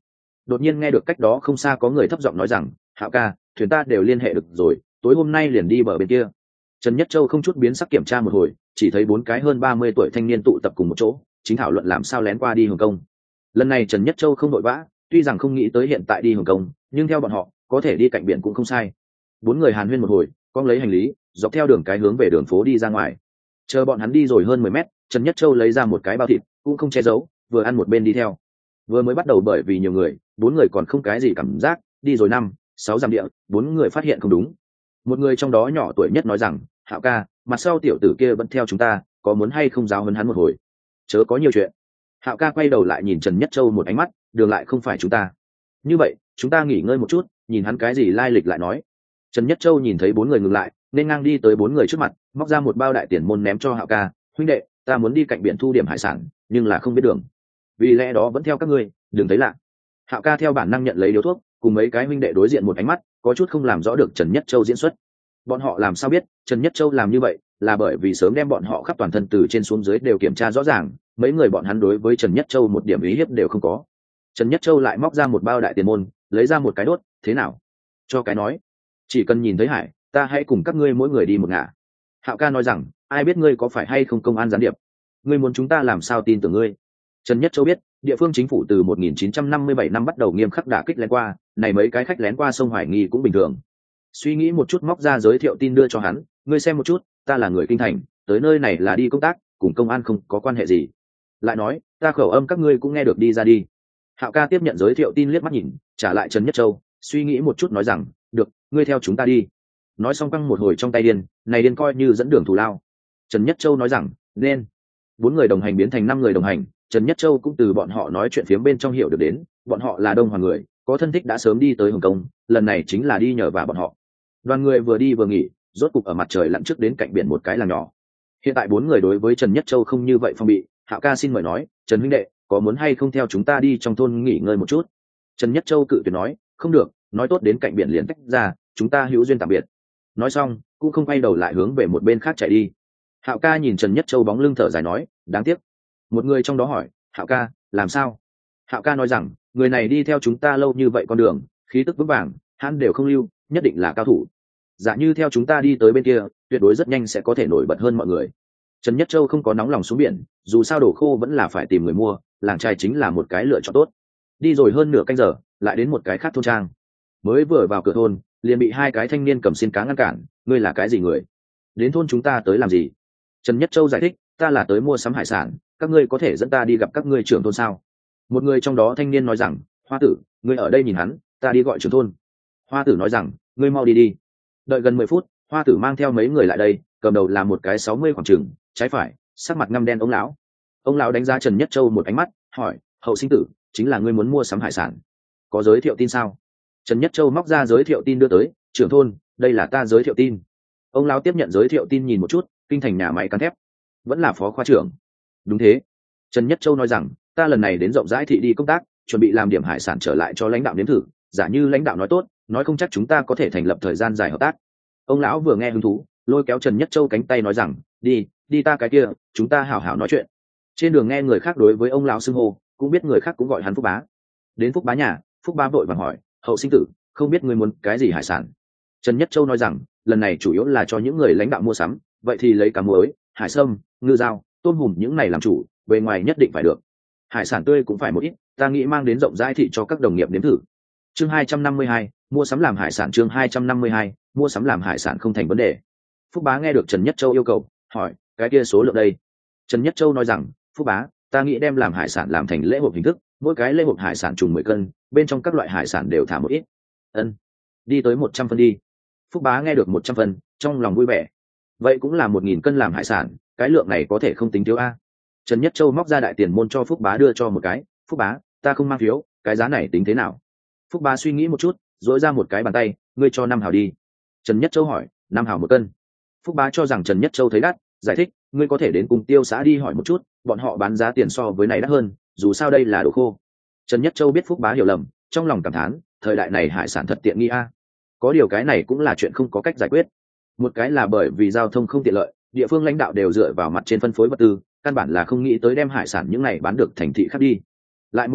đột nhiên nghe được cách đó không xa có người thấp giọng nói rằng Hạo ca, thuyền ta đều liên hệ được rồi, tối hôm nay liền đi bờ bên kia. Trần Nhất Châu không chút biến sắc kiểm tra một hồi, chỉ thấy 4 cái hơn 30 tuổi thanh niên tụ tập cùng một chỗ, chính thảo luận làm sao lén qua đi Hồng Kông. Lần này Trần Nhất Châu không đội vã, tuy rằng không nghĩ tới hiện tại đi Hồng Kông, nhưng theo bọn họ, có thể đi cạnh biển cũng không sai. 4 người hàn huyên một hồi, con lấy hành lý, dọc theo đường cái hướng về đường phố đi ra ngoài. Chờ bọn hắn đi rồi hơn 10 mét, Trần Nhất Châu lấy ra một cái bao thịt, cũng không che giấu, vừa ăn một bên đi theo. Vừa mới bắt đầu bởi vì nhiều người, 4 người còn không cái gì cảm giác, đi rồi 5-6 dặm địa, 4 người phát hiện không đúng. Một người trong đó nhỏ tuổi nhất nói rằng, Hạo ca, mặt sau tiểu tử kia vẫn theo chúng ta, có muốn hay không giáo huấn hắn một hồi? Chớ có nhiều chuyện. Hạo ca quay đầu lại nhìn Trần Nhất Châu một ánh mắt, đường lại không phải chúng ta. Như vậy, chúng ta nghỉ ngơi một chút, nhìn hắn cái gì lai lịch lại nói. Trần Nhất Châu nhìn thấy 4 người ngừng lại, nên ngang đi tới 4 người trước mặt, móc ra một bao đại tiền môn ném cho Hạo ca, huynh đệ, ta muốn đi cạnh biển thu điểm hải sản, nhưng là không biết đường. Vì lẽ đó vẫn theo các ngươi, đừng thấy lạ. Hạo ca theo bản năng nhận lấy điếu thuốc, cùng mấy cái huynh đệ đối diện một ánh mắt, có chút không làm rõ được Trần Nhất Châu diễn xuất. Bọn họ làm sao biết Trần Nhất Châu làm như vậy là bởi vì sớm đem bọn họ khắp toàn thân từ trên xuống dưới đều kiểm tra rõ ràng, mấy người bọn hắn đối với Trần Nhất Châu một điểm ý hiếp đều không có. Trần Nhất Châu lại móc ra một bao đại tiền môn, lấy ra một cái đốt, thế nào? Cho cái nói, chỉ cần nhìn thấy hải, ta hãy cùng các ngươi mỗi người đi một ngả. Hạo ca nói rằng, ai biết ngươi có phải hay không công an gián điệp? Ngươi muốn chúng ta làm sao tin tưởng ngươi? Trần Nhất Châu biết, địa phương chính phủ từ 1957 năm bắt đầu nghiêm khắc đả kích lén qua, này mấy cái khách lén qua sông Hoài Nghi cũng bình thường. Suy nghĩ một chút móc ra giới thiệu tin đưa cho hắn, ngươi xem một chút, ta là người kinh thành, tới nơi này là đi công tác, cùng công an không có quan hệ gì. Lại nói, ta khẩu âm các ngươi cũng nghe được, đi ra đi. Hạo ca tiếp nhận giới thiệu tin liếc mắt nhìn, trả lại Trần Nhất Châu, suy nghĩ một chút nói rằng, được, ngươi theo chúng ta đi. Nói xong căng một hồi trong tay điên, này điên coi như dẫn đường thù lao. Trần Nhất Châu nói rằng, nên. 4 người đồng hành biến thành 5 người đồng hành, Trần Nhất Châu cũng từ bọn họ nói chuyện phiếm bên trong hiểu được đến, bọn họ là Đông Hoàng người, có thân thích đã sớm đi tới Hồng Kông, lần này chính là đi nhờ vả bọn họ. Đoàn người vừa đi vừa nghỉ, rốt cục ở mặt trời lặn trước đến cạnh biển một cái làng nhỏ. Hiện tại 4 người đối với Trần Nhất Châu không như vậy phong bị, Hạo ca xin mời nói, Trần huynh đệ, có muốn hay không theo chúng ta đi trong thôn nghỉ ngơi một chút? Trần Nhất Châu cự tuyệt nói, không được, nói tốt đến cạnh biển liền tách ra, chúng ta hữu duyên tạm biệt. Nói xong, cũng không quay đầu lại hướng về một bên khác chạy đi. Hạo ca nhìn Trần Nhất Châu bóng lưng thở dài nói, đáng tiếc. Một người trong đó hỏi, Hạo ca, làm sao? Hạo ca nói rằng, người này đi theo chúng ta lâu như vậy con đường, khí tức vững vàng, hắn đều không lưu, nhất định là cao thủ. Dạ như theo chúng ta đi tới bên kia, tuyệt đối rất nhanh sẽ có thể nổi bật hơn mọi người. Trần Nhất Châu không có nóng lòng xuống biển, dù sao đồ khô vẫn là phải tìm người mua, làng trai chính là một cái lựa chọn tốt. Đi rồi hơn nửa canh giờ, lại đến một cái khác thôn trang. Mới vừa vào cửa thôn, liền bị 2 cái thanh niên cầm xiên cá ngăn cản, ngươi là cái gì người? Đến thôn chúng ta tới làm gì? Trần Nhất Châu giải thích, ta là tới mua sắm hải sản, các ngươi có thể dẫn ta đi gặp các ngươi trưởng thôn sao? Một người trong đó thanh niên nói rằng, Hoa tử, ngươi ở đây nhìn hắn, ta đi gọi trưởng thôn. Hoa tử nói rằng, ngươi mau đi đi. Đợi gần 10 phút, Hoa tử mang theo mấy người lại đây, cầm đầu là một cái 60 khoảng chừng, trái phải, sắc mặt ngăm đen ông lão. Ông lão đánh giá Trần Nhất Châu một ánh mắt, hỏi, hậu sinh tử, chính là ngươi muốn mua sắm hải sản, có giới thiệu tin sao? Trần Nhất Châu móc ra giới thiệu tin đưa tới, trưởng thôn, đây là ta giới thiệu tin. Ông lão tiếp nhận giới thiệu tin nhìn một chút, kinh thành nhà máy cán thép, vẫn là phó khoa trưởng. Đúng thế. Trần Nhất Châu nói rằng, ta lần này đến rộng rãi thị đi công tác, chuẩn bị làm điểm hải sản trở lại cho lãnh đạo nếm thử, giả như lãnh đạo nói tốt, nói không chắc chúng ta có thể thành lập thời gian dài hợp tác. Ông lão vừa nghe hứng thú, lôi kéo Trần Nhất Châu cánh tay nói rằng, đi ta cái kia, chúng ta hảo hảo nói chuyện. Trên đường nghe người khác đối với ông lão xưng hô, cũng biết người khác cũng gọi hắn Phúc Bá. Đến Phúc Bá nhà, Phúc Bá vội vàng hỏi, hậu sinh tử, không biết ngươi muốn cái gì hải sản? Trần Nhất Châu nói rằng, lần này chủ yếu là cho những người lãnh đạo mua sắm, vậy thì lấy cá muối, hải sâm, ngư dao, tôm hùm những này làm chủ, bề ngoài nhất định phải được. Hải sản tươi cũng phải một ít, ta nghĩ mang đến rộng rãi thị cho các đồng nghiệp nếm thử. Chương 252, mua sắm làm hải sản. Chương 252, mua sắm làm hải sản không thành vấn đề. Phúc Bá nghe được Trần Nhất Châu yêu cầu, hỏi, cái kia số lượng đây? Trần Nhất Châu nói rằng, Phúc Bá, ta nghĩ đem làm hải sản làm thành lễ hộp hình thức, mỗi cái lễ hộp hải sản trùng 10 cân, bên trong các loại hải sản đều thả một ít. Ân, đi tới 100 phân đi. Phúc Bá nghe được 100 phân, trong lòng vui vẻ. Vậy cũng là 1000 cân làm hải sản, cái lượng này có thể không tính thiếu a. Trần Nhất Châu móc ra đại tiền môn cho Phúc Bá đưa cho một cái, Phúc Bá, ta không mang phiếu, cái giá này tính thế nào? Phúc Bá suy nghĩ một chút, dỗi ra một cái bàn tay, ngươi cho 5 hào đi. Trần Nhất Châu hỏi, 5 hào 1 cân. Phúc Bá cho rằng Trần Nhất Châu thấy đắt, giải thích, ngươi có thể đến cùng tiêu xã đi hỏi một chút, bọn họ bán giá tiền so với này đắt hơn, dù sao đây là đồ khô. Trần Nhất Châu biết Phúc Bá hiểu lầm, trong lòng cảm thán, thời đại này hải sản thật tiện nghi a. Có điều cái này cũng là chuyện không có cách giải quyết. Một cái là bởi vì giao thông không tiện lợi, địa phương lãnh đạo đều dựa vào mặt trên phân phối vật tư, căn bản là không nghĩ tới đem hải sản những này bán được thành thị khác đi. Lại một cái,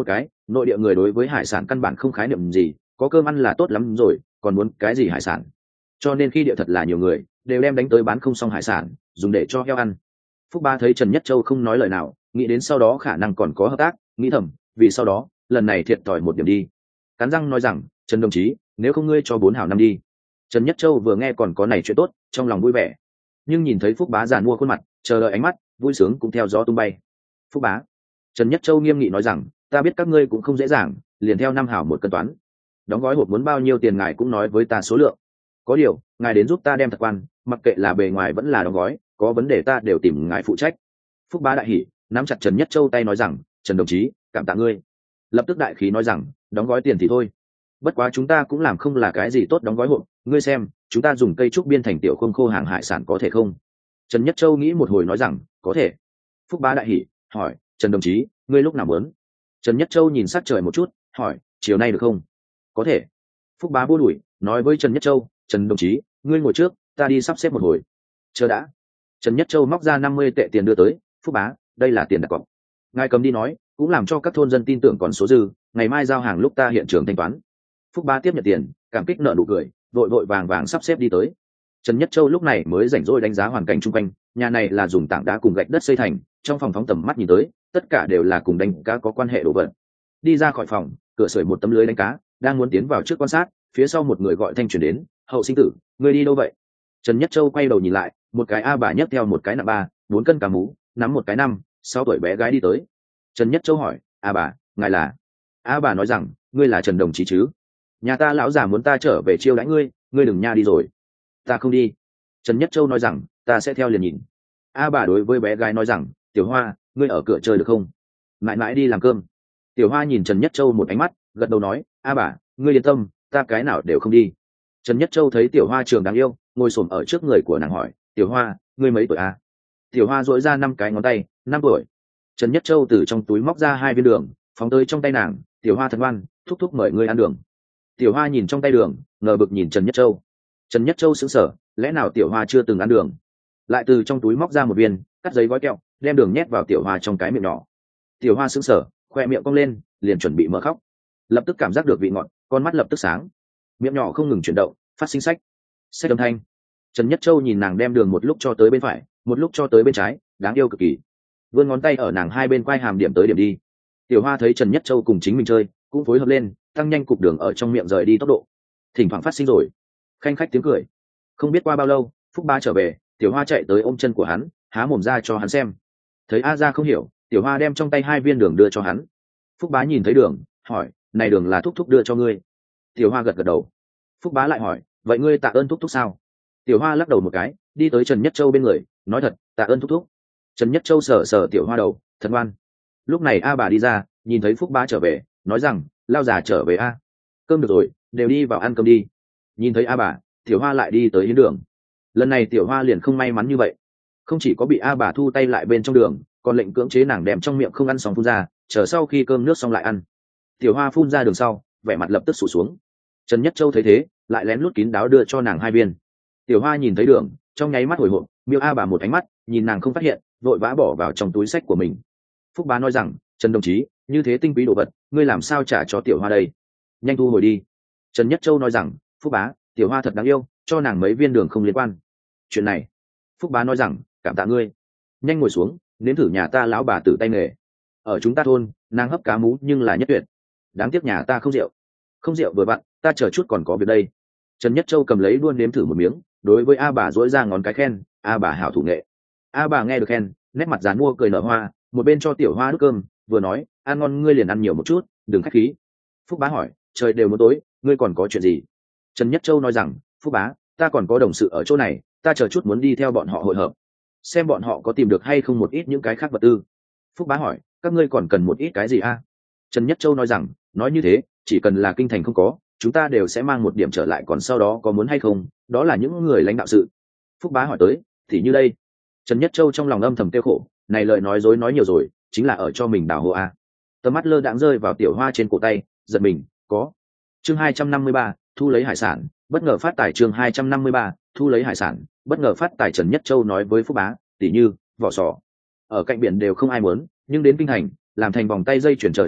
nội địa người đối với hải sản căn bản không khái niệm gì, có cơm ăn là tốt lắm rồi, còn muốn cái gì hải sản. Cho nên khi địa thật là nhiều người đều đem đánh tới bán không xong hải sản dùng để cho heo ăn. Phúc Bá thấy Trần Nhất Châu không nói lời nào, nghĩ đến sau đó khả năng còn có hợp tác, nghĩ thầm vì sau đó lần này thiệt thòi một điểm đi. Cắn răng nói rằng, Trần đồng chí, nếu không ngươi cho 4 hào năm đi. Trần Nhất Châu vừa nghe còn có này chuyện tốt, trong lòng vui vẻ, nhưng nhìn thấy Phúc Bá giàn mua khuôn mặt, chờ đợi ánh mắt vui sướng cũng theo gió tung bay. Phúc Bá, Trần Nhất Châu nghiêm nghị nói rằng, ta biết các ngươi cũng không dễ dàng, liền theo 5 hào một cân toán. Đóng gói hộp muốn bao nhiêu tiền ngài cũng nói với ta số lượng. Có điều ngài đến giúp ta đem thật quan, mặc kệ là bề ngoài vẫn là đóng gói, có vấn đề ta đều tìm ngài phụ trách. Phúc Bá đại hỉ, nắm chặt Trần Nhất Châu tay nói rằng, Trần đồng chí, cảm tạ ngươi. Lập tức đại khí nói rằng, đóng gói tiền thì thôi, bất quá chúng ta cũng làm không là cái gì tốt đóng gói hộp, ngươi xem chúng ta dùng cây trúc biên thành tiểu khung khô hàng hải sản có thể không? Trần Nhất Châu nghĩ một hồi nói rằng, có thể. Phúc Bá đại hỉ, hỏi, Trần đồng chí, ngươi lúc nào muốn? Trần Nhất Châu nhìn sát trời một chút, hỏi, chiều nay được không? Có thể. Phúc Bá vô đuổi, nói với Trần Nhất Châu, Trần đồng chí, ngươi ngồi trước, ta đi sắp xếp một hồi. Chờ đã. Trần Nhất Châu móc ra 50 tệ tiền đưa tới. Phúc Bá, đây là tiền đặt cọc, ngài cầm đi nói, cũng làm cho các thôn dân tin tưởng còn số dư, ngày mai giao hàng lúc ta hiện trường thanh toán. Phúc Bá tiếp nhận tiền, cảm kích nợ nụ cười, vội vội vàng vàng sắp xếp đi tới. Trần Nhất Châu lúc này mới rảnh rỗi đánh giá hoàn cảnh chung quanh, nhà này là dùng tảng đá cùng gạch đất xây thành, trong phòng phóng tầm mắt nhìn tới, tất cả đều là cùng đánh cá có quan hệ đồ vật. Đi ra khỏi phòng, cửa sưởi một tấm lưới đánh cá, đang muốn tiến vào trước quan sát, phía sau một người gọi thanh truyền đến, "Hậu sinh tử, ngươi đi đâu vậy?" Trần Nhất Châu quay đầu nhìn lại, một cái A bà nhấc theo một cái nặng 3-4 cân cá mú, nắm một cái 5-6 tuổi bé gái đi tới. Trần Nhất Châu hỏi, "A bà, ngài là?" A bà nói rằng, "Ngươi là Trần đồng chí chứ? Nhà ta lão già muốn ta trở về chiêu đãi ngươi, ngươi đừng nha đi rồi." "Ta không đi." Trần Nhất Châu nói rằng, "Ta sẽ theo liền nhìn." A bà đối với bé gái nói rằng, "Tiểu Hoa, ngươi ở cửa chơi được không? Mãi mãi đi làm cơm." Tiểu Hoa nhìn Trần Nhất Châu một ánh mắt, gật đầu nói, "A bà, ngươi yên tâm, ta cái nào đều không đi." Trần Nhất Châu thấy Tiểu Hoa trường đáng yêu, ngồi xổm ở trước người của nàng hỏi, "Tiểu Hoa, ngươi mấy tuổi a?" Tiểu Hoa duỗi ra 5 cái ngón tay, "5 tuổi." Trần Nhất Châu từ trong túi móc ra 2 viên đường, phóng tới trong tay nàng, "Tiểu Hoa thật ngoan, thúc thúc mời ngươi ăn đường." Tiểu Hoa nhìn trong tay đường, ngờ vực nhìn Trần Nhất Châu. Trần Nhất Châu sững sờ, lẽ nào Tiểu Hoa chưa từng ăn đường? Lại từ trong túi móc ra một viên, cắt giấy gói kẹo, đem đường nhét vào Tiểu Hoa trong cái miệng nhỏ. Tiểu Hoa sững sờ, khoe miệng cong lên, liền chuẩn bị mở khóc. Lập tức cảm giác được vị ngọt, con mắt lập tức sáng, miệng nhỏ không ngừng chuyển động, phát sinh sách âm thanh. Trần Nhất Châu nhìn nàng đem đường một lúc cho tới bên phải, một lúc cho tới bên trái, đáng yêu cực kỳ, vươn ngón tay ở nàng hai bên quai hàm điểm tới điểm đi. Tiểu Hoa thấy Trần Nhất Châu cùng chính mình chơi, cũng phối hợp lên, tăng nhanh cục đường ở trong miệng rời đi tốc độ, thỉnh thoảng phát sinh rồi khanh khách tiếng cười. Không biết qua bao lâu, Phúc Ba trở về, Tiểu Hoa chạy tới ôm chân của hắn, há mồm ra cho hắn xem. Thấy A Gia không hiểu, Tiểu Hoa đem trong tay 2 viên đường đưa cho hắn. Phúc Bá nhìn thấy đường, hỏi, "Này đường là thúc thúc đưa cho ngươi?" Tiểu Hoa gật gật đầu. Phúc Bá lại hỏi, "Vậy ngươi tạ ơn thúc thúc sao?" Tiểu Hoa lắc đầu một cái, đi tới Trần Nhất Châu bên người, nói thật, "Tạ ơn thúc thúc." Trần Nhất Châu sờ sờ Tiểu Hoa đầu, thật ngoan. Lúc này A bà đi ra, nhìn thấy Phúc Bá trở về, nói rằng, "Lao già trở về a, cơm được rồi, đều đi vào ăn cơm đi." Nhìn thấy A bà, Tiểu Hoa lại đi tới hiến đường. Lần này Tiểu Hoa liền không may mắn như vậy, không chỉ có bị A bà thu tay lại bên trong đường, còn lệnh cưỡng chế nàng đem trong miệng không ăn xong phun ra, chờ sau khi cơm nước xong lại ăn. Tiểu Hoa phun ra đường sau, vẻ mặt lập tức sụt xuống. Trần Nhất Châu thấy thế, lại lén lút kín đáo đưa cho nàng 2 viên. Tiểu Hoa nhìn thấy đường, trong nháy mắt hồi hộp, miêu A bà một ánh mắt, nhìn nàng không phát hiện, vội vã bỏ vào trong túi xách của mình. Phúc Bá nói rằng, "Trần đồng chí, như thế tinh quý đồ vật, ngươi làm sao trả cho Tiểu Hoa đây? Nhanh thu hồi đi." Trần Nhất Châu nói rằng, "Phúc Bá, Tiểu Hoa thật đáng yêu, cho nàng mấy viên đường không liên quan." Chuyện này, Phúc Bá nói rằng, "Cảm tạ ngươi. Nhanh ngồi xuống, nếm thử nhà ta lão bà tử tay nghề. Ở chúng ta thôn, nàng hấp cá mú nhưng là nhất tuyệt. Đáng tiếc nhà ta không rượu. Không rượu vừa vặn, ta chờ chút còn có việc đây." Trần Nhất Châu cầm lấy luôn nếm thử một miếng, đối với A bà dỗi ra ngón cái khen, "A bà hảo thủ nghệ." A bà nghe được khen, nét mặt dán mua cười nở hoa, một bên cho Tiểu Hoa đút cơm, vừa nói, "Ăn ngon ngươi liền ăn nhiều một chút, đừng khách khí." Phúc Bá hỏi, "Trời đều muốn tối, ngươi còn có chuyện gì?" Trần Nhất Châu nói rằng, "Phúc Bá, ta còn có đồng sự ở chỗ này, ta chờ chút muốn đi theo bọn họ hội hợp, xem bọn họ có tìm được hay không một ít những cái khác vật tư." Phúc Bá hỏi, "Các ngươi còn cần một ít cái gì a?" Trần Nhất Châu nói rằng, "Nói như thế, chỉ cần là kinh thành không có, chúng ta đều sẽ mang một điểm trở lại, còn sau đó có muốn hay không, đó là những người lãnh đạo sự." Phúc Bá hỏi tới, "Thì như đây." Trần Nhất Châu trong lòng âm thầm tiêu khổ, này lời nói dối nói nhiều rồi, chính là ở cho mình đào hộ a. Tầm mắt lơ đãng rơi vào Tiểu Hoa trên cổ tay, giật mình, có. Chương 253, thu lấy hải sản, bất ngờ phát tài. Chương 253, thu lấy hải sản, bất ngờ phát tài. Trần Nhất Châu nói với Phúc Bá, "Tỷ như vỏ sò, ở cạnh biển đều không ai muốn, nhưng đến kinh thành, làm thành vòng tay dây chuyển chờ trang sức,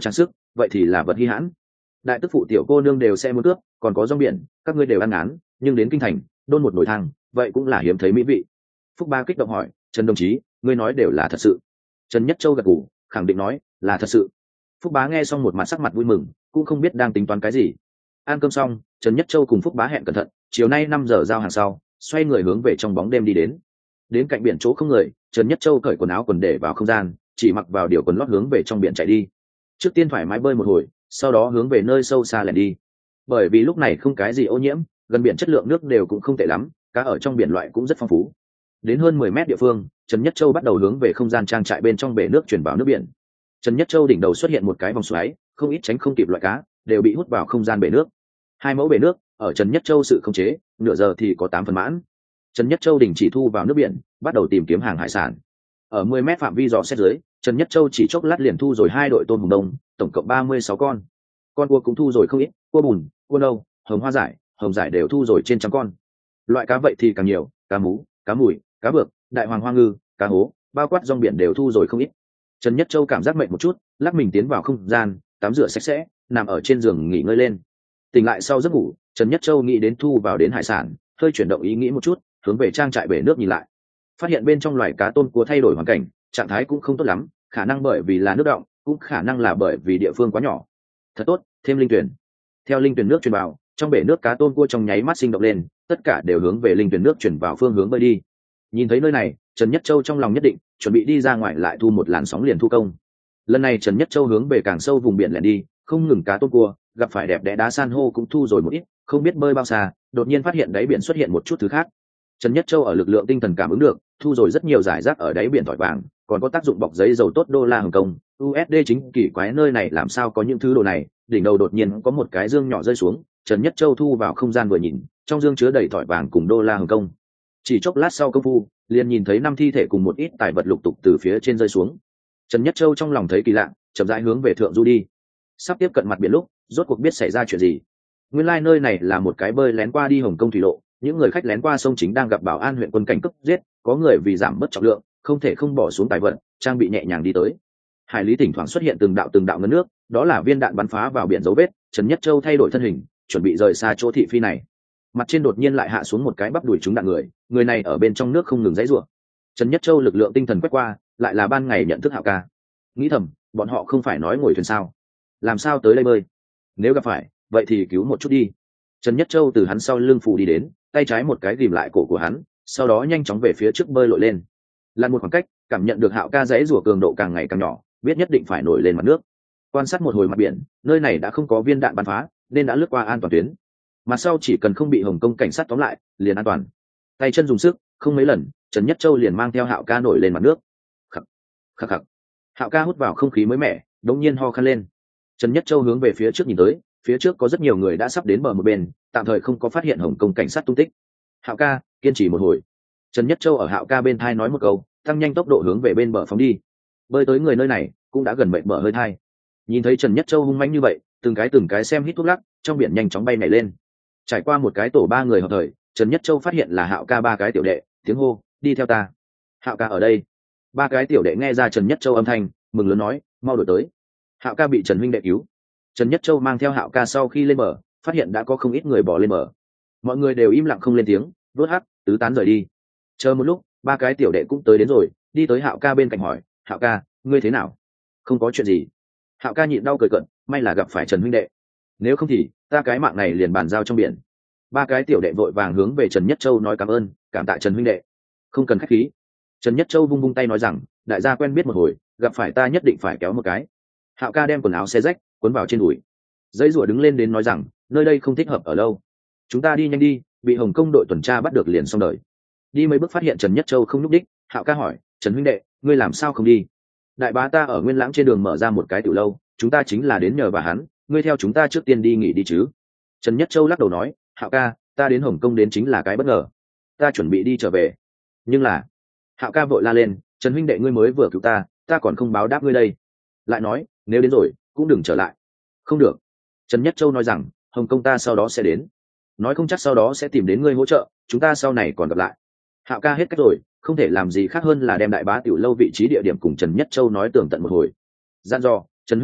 vậy thì là vật hy hãn. Đại tức phụ tiểu cô nương đều sẽ muốn cướp, còn có rong biển các ngươi đều ăn ngán, nhưng đến kinh thành đôn một nồi thang vậy cũng là hiếm thấy mỹ vị. Phúc Bá kích động hỏi, Trần đồng chí, ngươi nói đều là thật sự? Trần Nhất Châu gật gù khẳng định nói là thật sự. Phúc Bá nghe xong một mặt sắc mặt vui mừng, cũng không biết đang tính toán cái gì. Ăn cơm xong, Trần Nhất Châu cùng Phúc Bá hẹn cẩn thận, chiều nay 5 giờ giao hàng sau, xoay người hướng về trong bóng đêm đi đến cạnh biển chỗ không người. Trần Nhất Châu cởi quần áo quần để vào không gian, chỉ mặc vào điều quần lót hướng về trong biển chạy đi. Trước tiên thoải mái bơi một hồi, sau đó hướng về nơi sâu xa lẻn đi. Bởi vì lúc này không cái gì ô nhiễm, gần biển chất lượng nước đều cũng không tệ lắm, cá ở trong biển loại cũng rất phong phú. Đến hơn 10 mét địa phương, Trần Nhất Châu bắt đầu hướng về không gian trang trại bên trong bể nước chuyển vào nước biển. Trần Nhất Châu đỉnh đầu xuất hiện một cái vòng xoáy, không ít tránh không kịp loại cá đều bị hút vào không gian bể nước. 2 mẫu bể nước ở Trần Nhất Châu sự khống chế, nửa giờ thì có 8 phần mãn. Trần Nhất Châu đình chỉ thu vào nước biển, bắt đầu tìm kiếm hàng hải sản. Ở 10 mét phạm vi dò xét dưới, Trần Nhất Châu chỉ chốc lát liền thu rồi 2 đội tôm hùm đông, tổng cộng 36 con. Con cua cũng thu rồi không ít, cua bùn, cua nâu, hồng hoa giải, hồng giải đều thu rồi trên trăm con. Loại cá vậy thì càng nhiều, cá mú, cá mùi, cá bược, đại hoàng hoa ngư, cá hố, bao quát rong biển đều thu rồi không ít. Trần Nhất Châu cảm giác mệt một chút, lắc mình tiến vào không gian, tắm rửa sạch sẽ, nằm ở trên giường nghỉ ngơi lên. Tỉnh lại sau giấc ngủ, Trần Nhất Châu nghĩ đến thu vào đến hải sản, hơi chuyển động ý nghĩ một chút, hướng về trang trại bể nước nhìn lại. Phát hiện bên trong loài cá tôm cua thay đổi hoàn cảnh, trạng thái cũng không tốt lắm, khả năng bởi vì là nước đọng, cũng khả năng là bởi vì địa phương quá nhỏ. Thật tốt, thêm linh tuyển. Theo linh tuyển nước truyền vào, trong bể nước cá tôm cua trong nháy mắt sinh động lên, tất cả đều hướng về linh tuyển nước chuyển vào phương hướng bơi đi. Nhìn thấy nơi này, Trần Nhất Châu trong lòng nhất định, chuẩn bị đi ra ngoài lại thu một làn sóng liền thu công. Lần này Trần Nhất Châu hướng về càng sâu vùng biển lẻn đi, không ngừng cá tôm cua, gặp phải đẹp đẽ đá san hô cũng thu rồi một ít, không biết bơi bao xa, đột nhiên phát hiện đáy biển xuất hiện một chút thứ khác. Trần Nhất Châu ở lực lượng tinh thần cảm ứng được, thu rồi rất nhiều giải rác ở đáy biển thỏi vàng, còn có tác dụng bọc giấy dầu tốt đô la Hồng Kông, USD chính kỳ quái nơi này làm sao có những thứ đồ này, đỉnh đầu đột nhiên có một cái dương nhỏ rơi xuống, Trần Nhất Châu thu vào không gian vừa nhìn, trong dương chứa đầy thỏi vàng cùng đô la Hồng Kông. Chỉ chốc lát sau công phu, liền nhìn thấy 5 thi thể cùng một ít tài vật lục tục từ phía trên rơi xuống. Trần Nhất Châu trong lòng thấy kỳ lạ, chậm rãi hướng về thượng du đi. Sắp tiếp cận mặt biển lúc, rốt cuộc biết xảy ra chuyện gì. Nguyên lai nơi này là một cái bơi lén qua đi Hồng Kông thủy lộ, những người khách lén qua sông chính đang gặp Bảo An huyện quân cảnh cướp giết, có người vì giảm bớt trọng lượng, không thể không bỏ xuống tài vật, trang bị nhẹ nhàng đi tới. Hải lý thỉnh thoảng xuất hiện từng đạo ngấn nước, đó là viên đạn bắn phá vào biển dấu vết. Trần Nhất Châu thay đổi thân hình, chuẩn bị rời xa chỗ thị phi này. Mặt trên đột nhiên lại hạ xuống một cái bắp đuổi trúng đạn người này ở bên trong nước không ngừng giãy giụa. Trần Nhất Châu lực lượng tinh thần quét qua, lại là ban ngày nhận thức Hạo ca. Nghĩ thầm, bọn họ không phải nói ngồi thuyền sao, làm sao tới đây bơi? Nếu gặp phải, vậy thì cứu một chút đi. Trần Nhất Châu từ hắn sau lưng phủ đi đến, tay trái một cái ghìm lại cổ của hắn, sau đó nhanh chóng về phía trước bơi lội lên. Lặn một khoảng cách, cảm nhận được Hạo ca giãy giụa cường độ càng ngày càng nhỏ, biết nhất định phải nổi lên mặt nước. Quan sát một hồi mặt biển, nơi này đã không có viên đạn bắn phá, nên đã lướt qua an toàn tuyến. Mặt sau chỉ cần không bị Hồng Kông cảnh sát tóm lại, liền an toàn. Tay chân dùng sức, không mấy lần, Trần Nhất Châu liền mang theo Hạo ca nổi lên mặt nước. Khắc, khắc khắc. Hạo ca hút vào không khí mới mẻ, đột nhiên ho khan lên. Trần Nhất Châu hướng về phía trước nhìn tới, phía trước có rất nhiều người đã sắp đến bờ một bên, tạm thời không có phát hiện Hồng Kông cảnh sát tung tích. Hạo ca, kiên trì một hồi. Trần Nhất Châu ở Hạo ca bên thai nói một câu, tăng nhanh tốc độ hướng về bên bờ phóng đi. Bơi tới người nơi này, cũng đã gần mệt mở hơi thai. Nhìn thấy Trần Nhất Châu hung mãnh như vậy, từng cái xem hít thuốc lắc, trong biển nhanh chóng bay nhảy lên. Trải qua một cái tổ 3 người hợp thời, Trần Nhất Châu phát hiện là Hạo ca 3 cái tiểu đệ, tiếng hô, đi theo ta. Hạo ca ở đây. 3 cái tiểu đệ nghe ra Trần Nhất Châu âm thanh, mừng lớn nói, mau đuổi tới. Hạo ca bị Trần huynh đệ cứu. Trần Nhất Châu mang theo Hạo ca sau khi lên bờ, phát hiện đã có không ít người bỏ lên bờ. Mọi người đều im lặng không lên tiếng, vớt hắc, tứ tán rời đi. Chờ một lúc, 3 cái tiểu đệ cũng tới đến rồi, đi tới Hạo ca bên cạnh hỏi, Hạo ca, ngươi thế nào? Không có chuyện gì. Hạo ca nhịn đau cười cợt, may là gặp phải Trần huynh đệ, nếu không thì ta cái mạng này liền bàn giao trong biển. 3 cái tiểu đệ vội vàng hướng về Trần Nhất Châu nói cảm ơn, cảm tạ Trần huynh đệ. Không cần khách khí. Trần Nhất Châu vung vung tay nói rằng, đại gia quen biết một hồi, gặp phải ta nhất định phải kéo một cái. Hạo ca đem quần áo xé rách, cuốn vào trên đùi. Giấy rủa đứng lên đến nói rằng, nơi đây không thích hợp ở lâu, chúng ta đi nhanh đi, bị Hồng Kông đội tuần tra bắt được liền xong đời. Đi mấy bước phát hiện Trần Nhất Châu không nhúc đích, Hạo ca hỏi, Trần huynh đệ, ngươi làm sao không đi? Đại bá ta ở Nguyên Lãng trên đường mở ra một cái tiểu lâu, chúng ta chính là đến nhờ bà hắn, ngươi theo chúng ta trước tiên đi nghỉ đi chứ. Trần Nhất Châu lắc đầu nói, Hạo ca, ta đến Hồng Kông đến chính là cái bất ngờ, ta chuẩn bị đi trở về. Nhưng là, Hạo ca vội la lên, Trần huynh đệ ngươi mới vừa cứu ta, ta còn không báo đáp ngươi đây. Lại nói, nếu đến rồi, cũng đừng trở lại. Không được. Trần Nhất Châu nói rằng, Hồng Kông ta sau đó sẽ đến, nói không chắc sau đó sẽ tìm đến ngươi hỗ trợ, chúng ta sau này còn gặp lại. Hạo ca hết cách rồi, không thể làm gì khác hơn là đem đại bá tiểu lâu vị trí địa điểm cùng Trần Nhất Châu nói tường tận một hồi. Gian dò, Trần huynh đệ,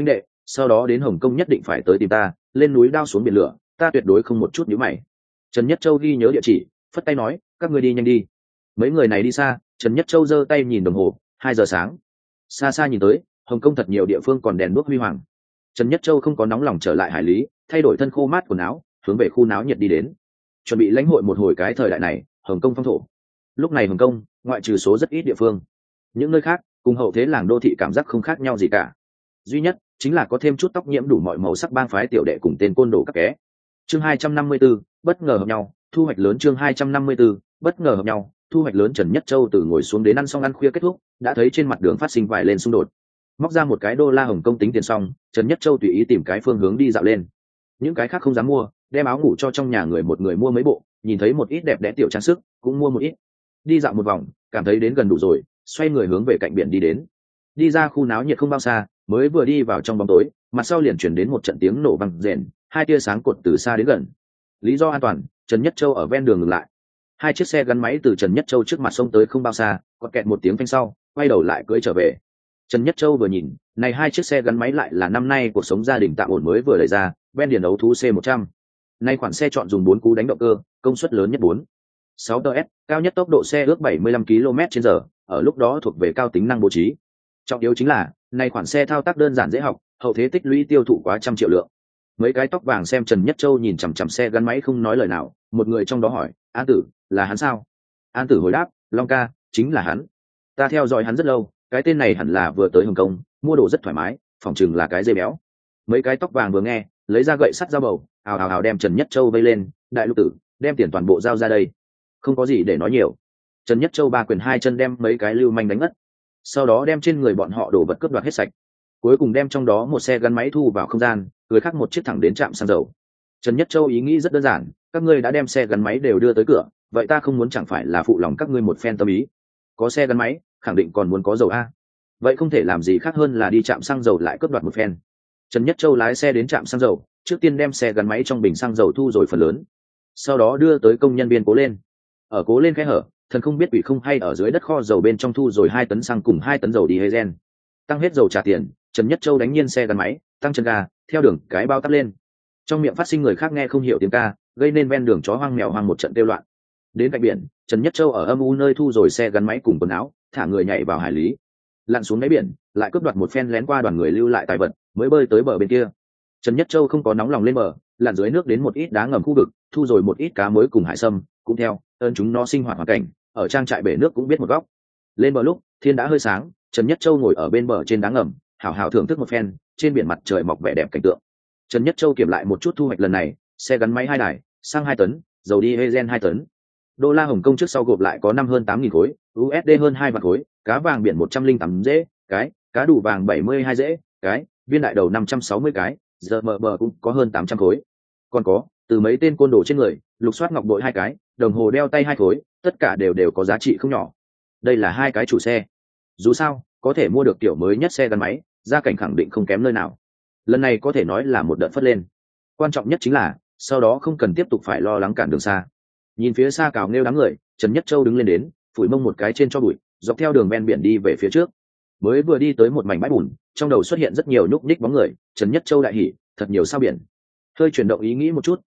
sau đó đến Hồng Kông nhất định phải tới tìm ta, lên núi đao xuống biển lửa, ta tuyệt đối không một chút nhíu mày. Trần Nhất Châu ghi nhớ địa chỉ, phất tay nói, các ngươi đi nhanh đi. Mấy người này đi xa, Trần Nhất Châu giơ tay nhìn đồng hồ, 2 giờ sáng. Xa xa nhìn tới, Hồng Kông thật nhiều địa phương còn đèn đuốc huy hoàng. Trần Nhất Châu không có nóng lòng trở lại hải lý, thay đổi thân khô mát quần áo, hướng về khu náo nhiệt đi đến, chuẩn bị lãnh hội một hồi cái thời đại này Hồng Kông phong thổ. Lúc này Hồng Kông ngoại trừ số rất ít địa phương, những nơi khác cùng hậu thế làng đô thị cảm giác không khác nhau gì cả, duy nhất chính là có thêm chút tóc nhiễm đủ mọi màu sắc bang phái tiểu đệ cùng tên côn đồ các ké. Chương 254, bất ngờ hợp nhau, thu hoạch lớn. Chương 254, bất ngờ hợp nhau, thu hoạch lớn. Trần Nhất Châu từ ngồi xuống đến ăn xong ăn khuya kết thúc, đã thấy trên mặt đường phát sinh vài lên xung đột. Móc ra một cái đô la Hồng Kông tính tiền xong, Trần Nhất Châu tùy ý tìm cái phương hướng đi dạo lên. Những cái khác không dám mua, đem áo ngủ cho trong nhà người một người mua mấy bộ, nhìn thấy một ít đẹp đẽ tiểu trang sức cũng mua một ít. Đi dạo một vòng, cảm thấy đến gần đủ rồi, xoay người hướng về cạnh biển đi đến. Đi ra khu náo nhiệt không bao xa, mới vừa đi vào trong bóng tối, mặt sau liền chuyển đến một trận tiếng nổ vang rền, 2 tia sáng cột từ xa đến gần. Lý do an toàn, Trần Nhất Châu ở ven đường ngừng lại. 2 chiếc xe gắn máy từ Trần Nhất Châu trước mặt xông tới không bao xa, còn kẹt một tiếng phanh sau, quay đầu lại cưỡi trở về. Trần Nhất Châu vừa nhìn, này 2 chiếc xe gắn máy lại là năm nay cuộc sống gia đình tạm ổn mới vừa đẩy ra, ben điền đấu thú C100. Nay khoản xe chọn dùng 4 cú đánh động cơ, công suất lớn nhất 4.6 PS, cao nhất tốc độ xe ước 75 km/h, ở lúc đó thuộc về cao tính năng bố trí. Trọng yếu chính là, nay khoản xe thao tác đơn giản dễ học, hậu thế tích lũy tiêu thụ quá trăm triệu lượng. Mấy cái tóc vàng xem Trần Nhất Châu nhìn chằm chằm xe gắn máy không nói lời nào, một người trong đó hỏi, An Tử, là hắn sao? An Tử hồi đáp, Long ca, chính là hắn. Ta theo dõi hắn rất lâu, cái tên này hẳn là vừa tới Hồng Kông, mua đồ rất thoải mái, phỏng chừng là cái dây béo. Mấy cái tóc vàng vừa nghe, lấy ra gậy sắt dao bầu, ào ào ào đem Trần Nhất Châu vây lên, đại lục tử, đem tiền toàn bộ giao ra đây. Không có gì để nói nhiều. Trần Nhất Châu ba quyền hai chân đem mấy cái lưu manh đánh ngất, sau đó đem trên người bọn họ đổ vật cướp đoạt hết sạch, cuối cùng đem trong đó một xe gắn máy thu vào không gian, người khác một chiếc thẳng đến trạm xăng dầu. Trần Nhất Châu ý nghĩ rất đơn giản, các ngươi đã đem xe gắn máy đều đưa tới cửa, vậy ta không muốn chẳng phải là phụ lòng các ngươi một phen tâm ý. Có xe gắn máy, khẳng định còn muốn có dầu a. Vậy không thể làm gì khác hơn là đi trạm xăng dầu lại cướp đoạt một phen. Trần Nhất Châu lái xe đến trạm xăng dầu, trước tiên đem xe gắn máy trong bình xăng dầu thu rồi phần lớn, sau đó đưa tới công nhân viên cố lên. Ở cố lên khe hở, thần không biết quỷ không hay ở dưới đất kho dầu bên trong thu rồi 2 tấn xăng cùng 2 tấn dầu diesel. Tăng hết dầu trả tiền, Trần Nhất Châu đánh nhiên xe gắn máy, tăng chân ga, theo đường cái bao tắt lên. Trong miệng phát sinh người khác nghe không hiểu tiếng ca, gây nên ven đường chó hoang mèo hoang một trận kêu loạn. Đến cạnh biển, Trần Nhất Châu ở âm u nơi thu rồi xe gắn máy cùng quần áo, thả người nhảy vào hải lý, lặn xuống đáy biển, lại cướp đoạt một phen lén qua đoàn người lưu lại tài vật, mới bơi tới bờ bên kia. Trần Nhất Châu không có nóng lòng lên bờ, lặn dưới nước đến một ít đá ngầm khu vực, thu rồi một ít cá muối cùng hải sâm, cũng theo ơn chúng nó sinh hoạt hoàn cảnh, ở trang trại bể nước cũng biết một góc. Lên bờ lúc thiên đã hơi sáng, Trần Nhất Châu ngồi ở bên bờ trên đá ngầm, hào hào thưởng thức một phen trên biển mặt trời mọc vẻ đẹp cảnh tượng. Trần Nhất Châu kiểm lại một chút thu hoạch lần này, xe gắn máy 2 đài, xăng 2 tấn, dầu diesel 2 tấn. Đô la Hồng Kông trước sau gộp lại có năm hơn 8.000 khối, USD hơn 2 vạn khối, cá vàng biển 108 dễ, cái, cá đủ vàng 72 dễ, cái, viên đại đầu 560 cái, giờ mờ bờ cũng có hơn 800 khối. Còn có, từ mấy tên côn đồ trên người, lục soát ngọc bội 2 cái, đồng hồ đeo tay 2 khối, tất cả đều có giá trị không nhỏ. Đây là 2 cái chủ xe. Dù sao, có thể mua được kiểu mới nhất xe gắn máy, gia cảnh khẳng định không kém nơi nào. Lần này có thể nói là một đợt phất lên. Quan trọng nhất chính là, sau đó không cần tiếp tục phải lo lắng cản đường xa. Nhìn phía xa cào nghêu đám người, Trần Nhất Châu đứng lên đến, phủi mông một cái trên cho bụi, dọc theo đường ven biển đi về phía trước. Mới vừa đi tới một mảnh bãi bùn, trong đầu xuất hiện rất nhiều nhúc nhích bóng người, Trần Nhất Châu đại hỉ, thật nhiều sao biển. Hơi chuyển động ý nghĩ một chút,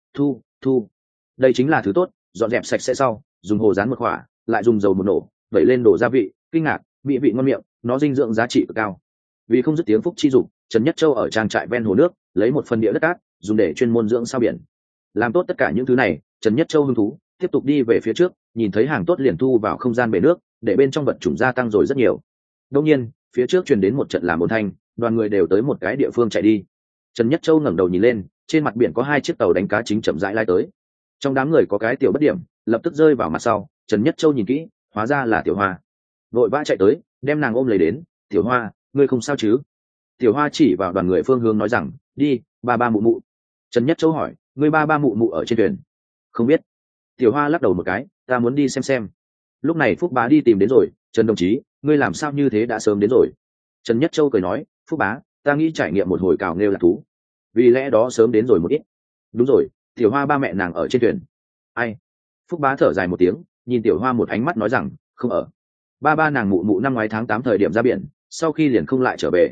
thu. Đây chính là thứ tốt, dọn dẹp sạch sẽ sau, dùng hồ rán một khỏa, lại dùng dầu một nổ, vẩy lên đổ gia vị, kinh ngạc, mỹ vị ngon miệng, nó dinh dưỡng giá trị cực cao. Vì không dứt tiếng phúc chi dục, Trần Nhất Châu ở trang trại ven hồ nước, lấy một phần địa đất cát, dùng để chuyên môn dưỡng sao biển. Làm tốt tất cả những thứ này, Trần Nhất Châu hứng thú, tiếp tục đi về phía trước, nhìn thấy hàng tốt liền thu vào không gian bể nước, để bên trong vật chủng gia tăng rồi rất nhiều. Đương nhiên, phía trước truyền đến một trận làm ồn thanh, đoàn người đều tới một cái địa phương chạy đi. Trần Nhất Châu ngẩng đầu nhìn lên, trên mặt biển có 2 chiếc tàu đánh cá chính chậm rãi lai tới. Trong đám người có cái tiểu bất điểm, lập tức rơi vào mặt sau, Trần Nhất Châu nhìn kỹ, hóa ra là Tiểu Hoa. Vội vã chạy tới, đem nàng ôm lấy đến, "Tiểu Hoa, ngươi không sao chứ?" Tiểu Hoa chỉ vào đoàn người phương hướng nói rằng, "Đi, ba ba mụ mụ." Trần Nhất Châu hỏi, "Ngươi ba ba mụ mụ ở trên thuyền?" "Không biết." Tiểu Hoa lắc đầu một cái, "Ta muốn đi xem." Lúc này Phúc Bá đi tìm đến rồi, "Trần đồng chí, ngươi làm sao như thế đã sớm đến rồi?" Trần Nhất Châu cười nói, "Phúc Bá, ta nghĩ trải nghiệm một hồi cào nghêu lạc thú, vì lẽ đó sớm đến rồi một ít." "Đúng rồi, Tiểu Hoa ba mẹ nàng ở trên thuyền." "Ai?" Phúc Bá thở dài một tiếng, nhìn Tiểu Hoa một ánh mắt nói rằng, "Không ở. Ba ba nàng mụ mụ năm ngoái tháng 8 thời điểm ra biển, sau khi liền không lại trở về."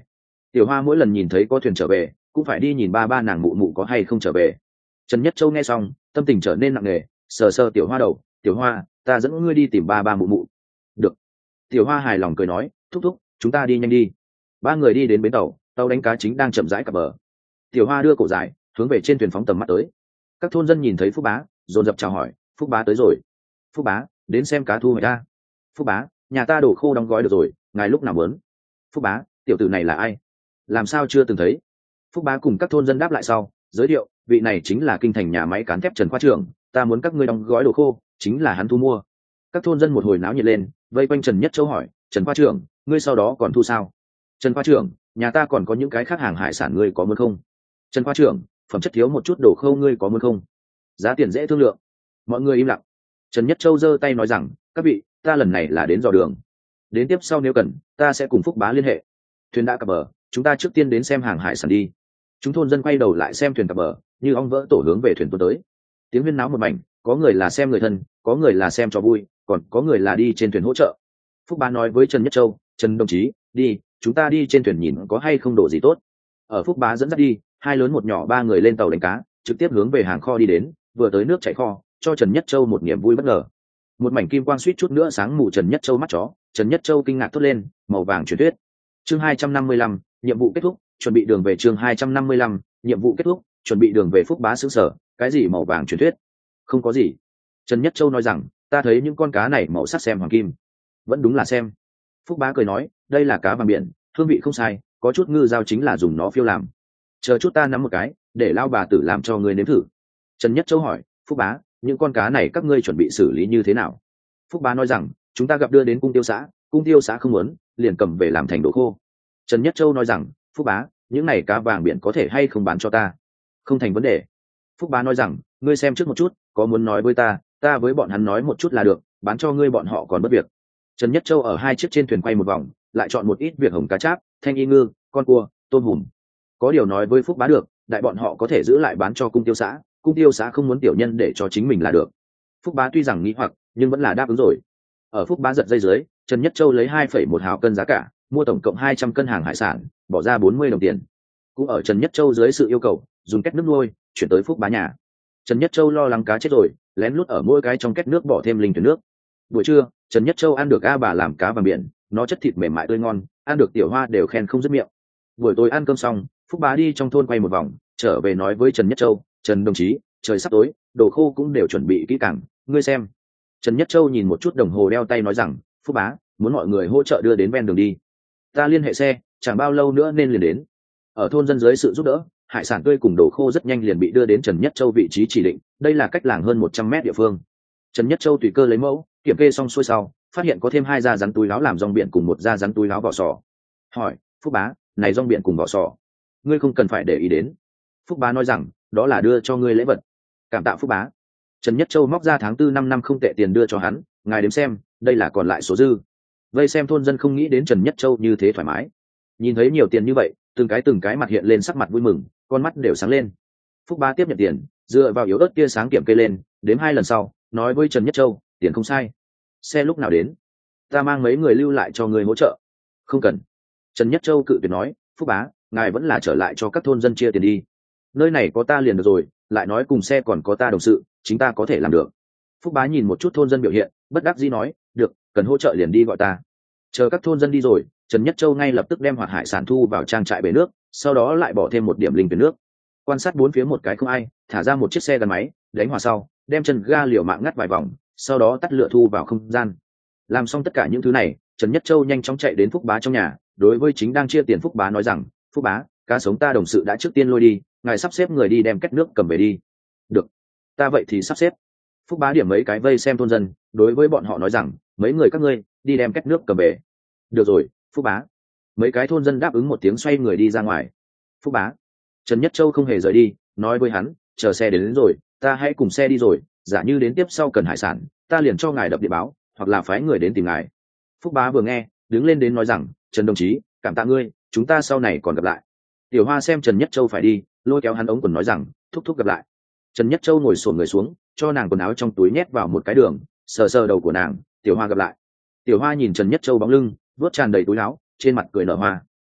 Tiểu Hoa mỗi lần nhìn thấy có thuyền trở về cũng phải đi nhìn ba ba nàng mụ mụ có hay không trở về. Trần Nhất Châu nghe xong tâm tình trở nên nặng nề, sờ sờ Tiểu Hoa đầu. Tiểu Hoa, ta dẫn ngươi đi tìm ba ba mụ mụ. Được. Tiểu Hoa hài lòng cười nói, thúc thúc, chúng ta đi nhanh đi. Ba người đi đến bến tàu, tàu đánh cá chính đang chậm rãi cập bờ. Tiểu Hoa đưa cổ dài hướng về trên thuyền phóng tầm mắt tới. Các thôn dân nhìn thấy Phúc Bá dồn dập chào hỏi, Phúc Bá tới rồi. Phúc Bá, đến xem cá thu hoạch ta. Phúc Bá, nhà ta đổ khô đóng gói được rồi, ngài lúc nào muốn. Phúc Bá, tiểu tử này là ai, làm sao chưa từng thấy. Phúc Bá cùng các thôn dân đáp lại sau giới thiệu, vị này chính là kinh thành nhà máy cán thép Trần Khoa trưởng, ta muốn các ngươi đóng gói đồ khô, chính là hắn thu mua. Các thôn dân một hồi náo nhiệt lên, vây quanh Trần Nhất Châu hỏi, Trần Khoa trưởng, ngươi sau đó còn thu sao? Trần Khoa trưởng, nhà ta còn có những cái khác hàng hải sản, ngươi có muốn không? Trần Khoa trưởng, phẩm chất thiếu một chút đồ khô, ngươi có muốn không? Giá tiền dễ thương lượng. Mọi người im lặng. Trần Nhất Châu giơ tay nói rằng, các vị, ta lần này là đến dò đường, đến tiếp sau nếu cần ta sẽ cùng Phúc Bá liên hệ. Thuyền đã cập bờ, chúng ta trước tiên đến xem hàng hải sản đi. Chúng thôn dân quay đầu lại xem thuyền cập bờ, như ong vỡ tổ hướng về thuyền tuôn tới. Tiếng huyên náo một mảnh, có người là xem người thân, có người là xem cho vui, còn có người là đi trên thuyền hỗ trợ. Phúc Bá nói với Trần Nhất Châu, Trần đồng chí, đi, chúng ta đi trên thuyền nhìn có hay không đồ gì tốt. Ở Phúc Bá dẫn dắt đi, hai lớn một nhỏ ba người lên tàu đánh cá, trực tiếp hướng về hàng kho đi đến. Vừa tới nước chảy kho, cho Trần Nhất Châu một niềm vui bất ngờ. Một mảnh kim quang suýt chút nữa sáng mù Trần Nhất Châu mắt chó. Trần Nhất Châu kinh ngạc thốt lên, màu vàng truyền thuyết. Chương 255, nhiệm vụ kết thúc, chuẩn bị đường về. Chương 255, nhiệm vụ kết thúc, chuẩn bị đường về. Phúc Bá sững sờ, cái gì màu vàng truyền thuyết? Không có gì. Trần Nhất Châu nói rằng, ta thấy những con cá này màu sắc xem hoàng kim. Vẫn đúng là xem. Phúc Bá cười nói, đây là cá vàng biển, hương vị không sai, có chút ngư dao chính là dùng nó phiêu làm. Chờ chút ta nắm một cái, để lao bà tử làm cho ngươi nếm thử. Trần Nhất Châu hỏi, Phúc Bá, những con cá này các ngươi chuẩn bị xử lý như thế nào? Phúc Bá nói rằng, chúng ta gặp đưa đến cung tiêu xã, cung tiêu xã không muốn, liền cầm về làm thành đồ khô. Trần Nhất Châu nói rằng, Phúc Bá, những này cá vàng biển có thể hay không bán cho ta? Không thành vấn đề. Phúc Bá nói rằng, ngươi xem trước một chút, có muốn nói với ta, ta với bọn hắn nói một chút là được, bán cho ngươi bọn họ còn bất việc. Trần Nhất Châu ở hai chiếc trên thuyền quay một vòng, lại chọn một ít việc hồng cá cháp, thanh y ngư, con cua, tôm hùm. Có điều nói với Phúc Bá được, đại bọn họ có thể giữ lại bán cho cung tiêu xã, cung tiêu xã không muốn tiểu nhân để cho chính mình là được. Phúc Bá tuy rằng nghĩ hoặc, nhưng vẫn là đáp ứng rồi. Ở Phúc Bá giật dây dưới, Trần Nhất Châu lấy 2,1 hào cân giá cả, mua tổng cộng 200 cân hàng hải sản, bỏ ra 40 đồng tiền. Cũng ở Trần Nhất Châu dưới sự yêu cầu, dùng két nước nuôi, chuyển tới Phúc Bá nhà. Trần Nhất Châu lo lắng cá chết rồi, lén lút ở mỗi cái trong két nước bỏ thêm linh tuyển nước. Buổi trưa, Trần Nhất Châu ăn được A bà làm cá vàng biển, nó chất thịt mềm mại tươi ngon, ăn được Tiểu Hoa đều khen không dứt miệng. Buổi tối ăn cơm xong, Phúc Bá đi trong thôn quay một vòng, trở về nói với Trần Nhất Châu, Trần đồng chí, trời sắp tối, đồ khô cũng đều chuẩn bị kỹ càng, ngươi xem. Trần Nhất Châu nhìn một chút đồng hồ đeo tay nói rằng, Phúc Bá, muốn mọi người hỗ trợ đưa đến ven đường đi. Ta liên hệ xe, chẳng bao lâu nữa nên liền đến. Ở thôn dân dưới sự giúp đỡ, hải sản tươi cùng đồ khô rất nhanh liền bị đưa đến Trần Nhất Châu vị trí chỉ định, đây là cách làng hơn 100 mét địa phương. Trần Nhất Châu tùy cơ lấy mẫu, kiểm kê xong xuôi sau, phát hiện có thêm 2 da rắn túi láo làm rong biển cùng 1 da rắn túi láo vỏ sò. Hỏi, Phúc Bá, này rong biển cùng vỏ sò, ngươi không cần phải để ý đến. Phúc Bá nói rằng, đó là đưa cho ngươi lễ vật. Cảm tạ Phúc Bá. Trần Nhất Châu móc ra tháng 4 năm năm không tệ tiền đưa cho hắn, ngài đếm xem, đây là còn lại số dư. Vây xem thôn dân không nghĩ đến Trần Nhất Châu như thế thoải mái. Nhìn thấy nhiều tiền như vậy, từng cái mặt hiện lên sắc mặt vui mừng, con mắt đều sáng lên. Phúc Bá tiếp nhận tiền, dựa vào yếu ớt tia sáng kiểm kê lên, đếm 2 lần sau, nói với Trần Nhất Châu, tiền không sai. Xe lúc nào đến? Ta mang mấy người lưu lại cho người hỗ trợ. Không cần. Trần Nhất Châu cự tuyệt nói, Phúc Bá, ngài vẫn là trở lại cho các thôn dân chia tiền đi. Nơi này có ta liền được rồi, lại nói cùng xe còn có ta đồng sự, chính ta có thể làm được. Phúc Bá nhìn một chút thôn dân biểu hiện, bất đắc dĩ nói, được, cần hỗ trợ liền đi gọi ta. Chờ các thôn dân đi rồi, Trần Nhất Châu ngay lập tức đem hoạt hải sản thu vào trang trại bể nước, sau đó lại bỏ thêm một điểm linh tuyển nước. Quan sát bốn phía một cái không ai, thả ra một chiếc xe gắn máy, đánh hỏa sau, đem chân ga liều mạng ngắt vài vòng, sau đó tắt lửa thu vào không gian. Làm xong tất cả những thứ này, Trần Nhất Châu nhanh chóng chạy đến Phúc Bá trong nhà, đối với chính đang chia tiền Phúc Bá nói rằng, Phúc Bá, cá sống ta đồng sự đã trước tiên lôi đi, ngài sắp xếp người đi đem két nước cầm về đi. Được, ta vậy thì sắp xếp. Phúc Bá điểm mấy cái vây xem thôn dân, đối với bọn họ nói rằng, mấy người các ngươi đi đem két nước cầm về. Được rồi, Phúc Bá. Mấy cái thôn dân đáp ứng một tiếng xoay người đi ra ngoài. Phúc Bá. Trần Nhất Châu không hề rời đi, nói với hắn, chờ xe đến rồi, ta hãy cùng xe đi rồi, giả như đến tiếp sau cần hải sản, ta liền cho ngài đập điện báo, hoặc là phái người đến tìm ngài. Phúc Bá vừa nghe, đứng lên đến nói rằng, Trần đồng chí, cảm tạ ngươi, chúng ta sau này còn gặp lại. Tiểu Hoa xem Trần Nhất Châu phải đi, lôi kéo hắn ống quần nói rằng, thúc thúc gặp lại. Trần Nhất Châu ngồi xổm người xuống, cho nàng quần áo trong túi nhét vào một cái đường, sờ sờ đầu của nàng, Tiểu Hoa gặp lại. Tiểu Hoa nhìn Trần Nhất Châu bóng lưng, vuốt tràn đầy túi áo, trên mặt cười nở hoa.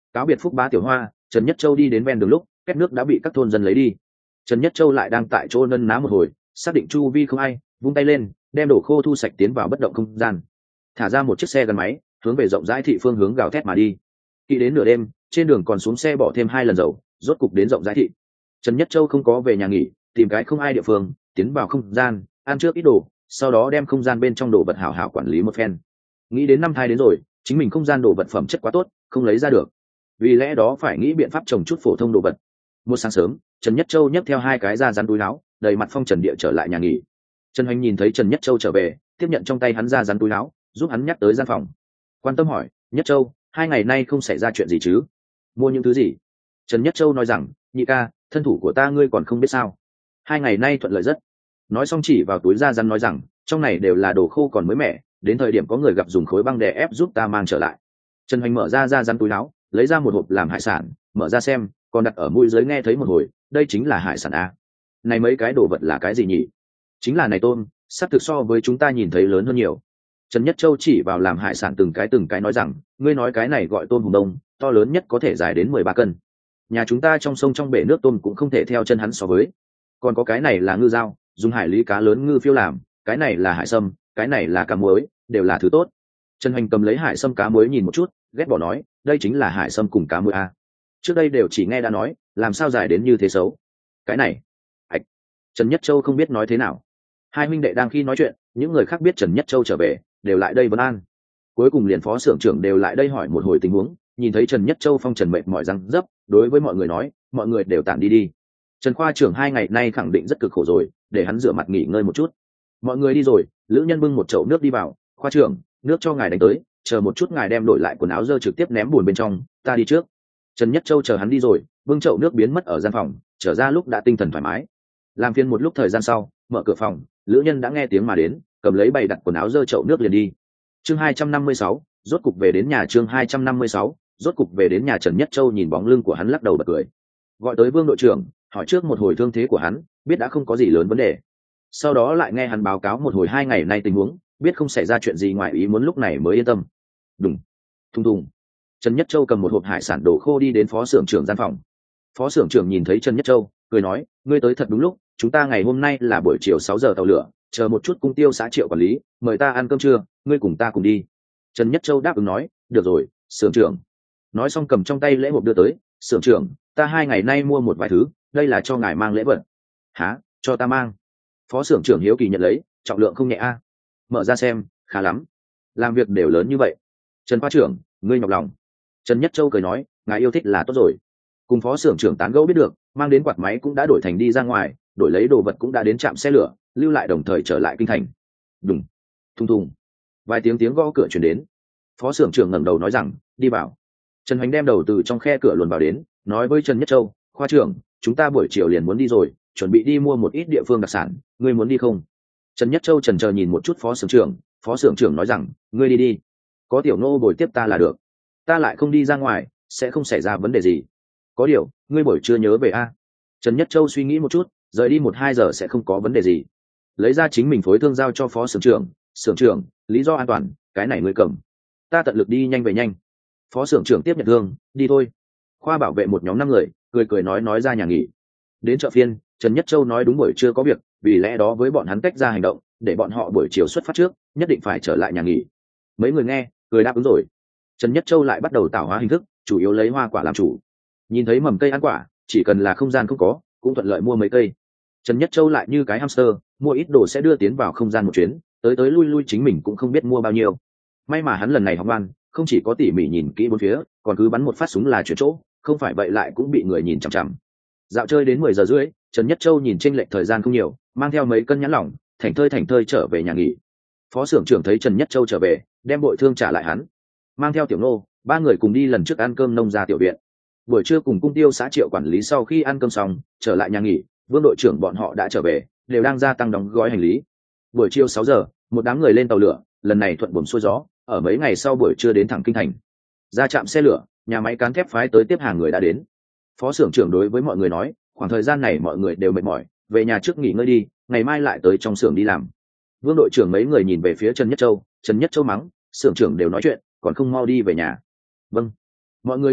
cáo biệt Phúc Bá Tiểu Hoa, Trần Nhất Châu đi đến ven đường lúc két nước đã bị các thôn dân lấy đi. Trần Nhất Châu lại đang tại chỗ nân ná một hồi, xác định chu vi không ai, vung tay lên đem đồ khô thu sạch tiến vào bất động không gian, thả ra một chiếc xe gắn máy hướng về rộng rãi thị phương hướng gào thét mà đi. Kỵ đến nửa đêm, trên đường còn xuống xe bỏ thêm 2 lần dầu, rốt cục đến rộng rãi thị. Trần Nhất Châu không có về nhà nghỉ, tìm cái không ai địa phương, tiến vào không gian, ăn trước ít đồ, sau đó đem không gian bên trong đồ vật hảo hảo quản lý một phen. Nghĩ đến năm thai đến rồi, chính mình không gian đồ vật phẩm chất quá tốt, không lấy ra được, vì lẽ đó phải nghĩ biện pháp trồng chút phổ thông đồ vật. Một sáng sớm, Trần Nhất Châu nhấc theo 2 cái da rắn túi áo, đầy mặt phong trần địa trở lại nhà nghỉ. Trần Hoành nhìn thấy Trần Nhất Châu trở về, tiếp nhận trong tay hắn da rắn túi áo, giúp hắn nhắc tới gian phòng, quan tâm hỏi: Nhất Châu, 2 ngày nay không xảy ra chuyện gì chứ? Mua những thứ gì? Trần Nhất Châu nói rằng: nhị ca, thân thủ của ta ngươi còn không biết sao? 2 ngày nay thuận lợi rất. Nói xong chỉ vào túi da rắn nói rằng: trong này đều là đồ khô còn mới mẻ, đến thời điểm có người gặp dùng khối băng đè ép giúp ta mang trở lại. Trần Hoành mở ra da rắn túi áo, lấy ra một hộp làm hải sản, mở ra xem, còn đặt ở mũi dưới nghe thấy một hồi, đây chính là hải sản à? Này mấy cái đồ vật là cái gì nhỉ? Chính là này tôm, sắp thực so với chúng ta nhìn thấy lớn hơn nhiều. Trần Nhất Châu chỉ vào làm hải sản từng cái nói rằng: ngươi nói cái này gọi tôm hùm đông, to lớn nhất có thể dài đến 13 cân. Nhà chúng ta trong sông trong bể nước tôm cũng không thể theo chân hắn so với. Còn có cái này là ngư dao, dùng hải lý cá lớn ngư phiêu làm, cái này là hải sâm, cái này là cá muối, đều là thứ tốt. Trần Hoành cầm lấy hải sâm cá muối nhìn một chút, ghét bỏ nói: đây chính là hải sâm cùng cá muối à? Trước đây đều chỉ nghe đã nói, làm sao dài đến như thế xấu. Cái này, ạch. Trần Nhất Châu không biết nói thế nào. Hai huynh đệ đang khi nói chuyện, những người khác biết Trần Nhất Châu trở về, đều lại đây vấn an. Cuối cùng liền phó xưởng trưởng đều lại đây hỏi một hồi tình huống, nhìn thấy Trần Nhất Châu phong trần mệt mỏi răng dấp, đối với mọi người nói: mọi người đều tản đi đi. Trần khoa trưởng 2 ngày nay khẳng định rất cực khổ rồi, để hắn rửa mặt nghỉ ngơi một chút. Mọi người đi rồi, lữ nhân bưng một chậu nước đi vào: khoa trưởng, nước cho ngài đánh tới, chờ một chút ngài đem đổi lại quần áo dơ trực tiếp ném bùn bên trong, ta đi trước. Trần Nhất Châu chờ hắn đi rồi, bưng chậu nước biến mất ở gian phòng, trở ra lúc đã tinh thần thoải mái. Làm phiền một lúc thời gian sau, mở cửa phòng, lữ nhân đã nghe tiếng mà đến, cầm lấy bày đặt quần áo dơ chậu nước liền đi. Chương 256, rốt cục về đến nhà. Chương 256, rốt cục về đến nhà. Trần Nhất Châu nhìn bóng lưng của hắn lắc đầu bật cười, gọi tới Vương đội trưởng, hỏi trước một hồi thương thế của hắn, biết đã không có gì lớn vấn đề. Sau đó lại nghe hắn báo cáo một hồi 2 ngày nay tình huống, biết không xảy ra chuyện gì ngoài ý muốn, lúc này mới yên tâm. Đùng, thùng thùng. Trần Nhất Châu cầm một hộp hải sản đồ khô đi đến phó xưởng trưởng gian phòng. Phó xưởng trưởng nhìn thấy Trần Nhất Châu, cười nói: ngươi tới thật đúng lúc, chúng ta ngày hôm nay là buổi chiều 6 giờ tàu lửa, chờ một chút cung tiêu xã Triệu quản lý mời ta ăn cơm trưa, ngươi cùng ta cùng đi. Trần Nhất Châu đáp ứng nói: được rồi, xưởng trưởng. Nói xong cầm trong tay lễ hộp đưa tới: xưởng trưởng, ta 2 ngày nay mua một vài thứ, đây là cho ngài mang lễ vật. Hả, cho ta mang? Phó xưởng trưởng hiếu kỳ nhận lấy, trọng lượng không nhẹ a. Mở ra xem, khá lắm, làm việc đều lớn như vậy. Trần khoa trưởng, ngươi nhọc lòng. Trần Nhất Châu cười nói: ngài yêu thích là tốt rồi. Cùng phó xưởng trưởng tán gẫu biết được, mang đến quạt máy cũng đã đổi thành đi ra ngoài, đổi lấy đồ vật cũng đã đến trạm xe lửa, lưu lại đồng thời trở lại kinh thành. Đùng, thùng thùng. Vài tiếng gõ cửa chuyển đến. Phó xưởng trưởng ngẩng đầu nói rằng: đi vào. Trần Hoành đem đầu từ trong khe cửa luồn vào đến, nói với Trần Nhất Châu: khoa trưởng, chúng ta buổi chiều liền muốn đi rồi, chuẩn bị đi mua một ít địa phương đặc sản, ngươi muốn đi không? Trần Nhất Châu chần chờ nhìn một chút phó xưởng trưởng nói rằng: ngươi đi đi, có tiểu nô bồi tiếp ta là được, ta lại không đi ra ngoài, sẽ không xảy ra vấn đề gì. Có điều, ngươi buổi trưa nhớ về a. Trần Nhất Châu suy nghĩ một chút, rời đi 1-2 giờ sẽ không có vấn đề gì. Lấy ra chính mình phối thương giao cho phó xưởng trưởng, lý do an toàn, cái này ngươi cầm, ta tận lực đi nhanh về nhanh. Phó xưởng trưởng tiếp nhận thương, đi thôi. Khoa bảo vệ một nhóm 5 người, cười nói ra nhà nghỉ. Đến chợ phiên, Trần Nhất Châu nói đúng buổi trưa có việc, vì lẽ đó với bọn hắn tách ra hành động, để bọn họ buổi chiều xuất phát trước, nhất định phải trở lại nhà nghỉ. Mấy người nghe, cười đáp ứng rồi. Trần Nhất Châu lại bắt đầu tạo hóa hình thức, chủ yếu lấy hoa quả làm chủ. Nhìn thấy mầm cây ăn quả, chỉ cần là không gian không có, cũng thuận lợi mua mấy cây. Trần Nhất Châu lại như cái hamster, mua ít đồ sẽ đưa tiến vào không gian một chuyến, tới lui chính mình cũng không biết mua bao nhiêu. May mà hắn lần này học ngoan, không chỉ có tỉ mỉ nhìn kỹ bốn phía, còn cứ bắn một phát súng là chuyển chỗ, không phải vậy lại cũng bị người nhìn chằm chằm. Dạo chơi đến 10 giờ rưỡi, Trần Nhất Châu nhìn chênh lệch thời gian không nhiều, mang theo mấy cân nhãn lỏng, thảnh thơi trở về nhà nghỉ. Phó xưởng trưởng thấy Trần Nhất Châu trở về, đem bội thương trả lại hắn, mang theo tiểu nô, 3 người cùng đi lần trước ăn cơm nông gia tiểu viện. Buổi trưa cùng cung tiêu xã Triệu quản lý sau khi ăn cơm xong, trở lại nhà nghỉ, Vương đội trưởng bọn họ đã trở về, đều đang gia tăng đóng gói hành lý. Buổi chiều 6 giờ, một đám người lên tàu lửa, lần này thuận buồm xuôi gió, ở mấy ngày sau buổi trưa đến thẳng kinh thành. Ra trạm xe lửa, nhà máy cán thép phái tới tiếp hàng người đã đến. Phó xưởng trưởng đối với mọi người nói: khoảng thời gian này mọi người đều mệt mỏi, về nhà trước nghỉ ngơi đi, ngày mai lại tới trong xưởng đi làm. Vương đội trưởng mấy người nhìn về phía Trần Nhất Châu mắng: xưởng trưởng đều nói chuyện, còn không mau đi về nhà. Vâng. Mọi người nghe vậy,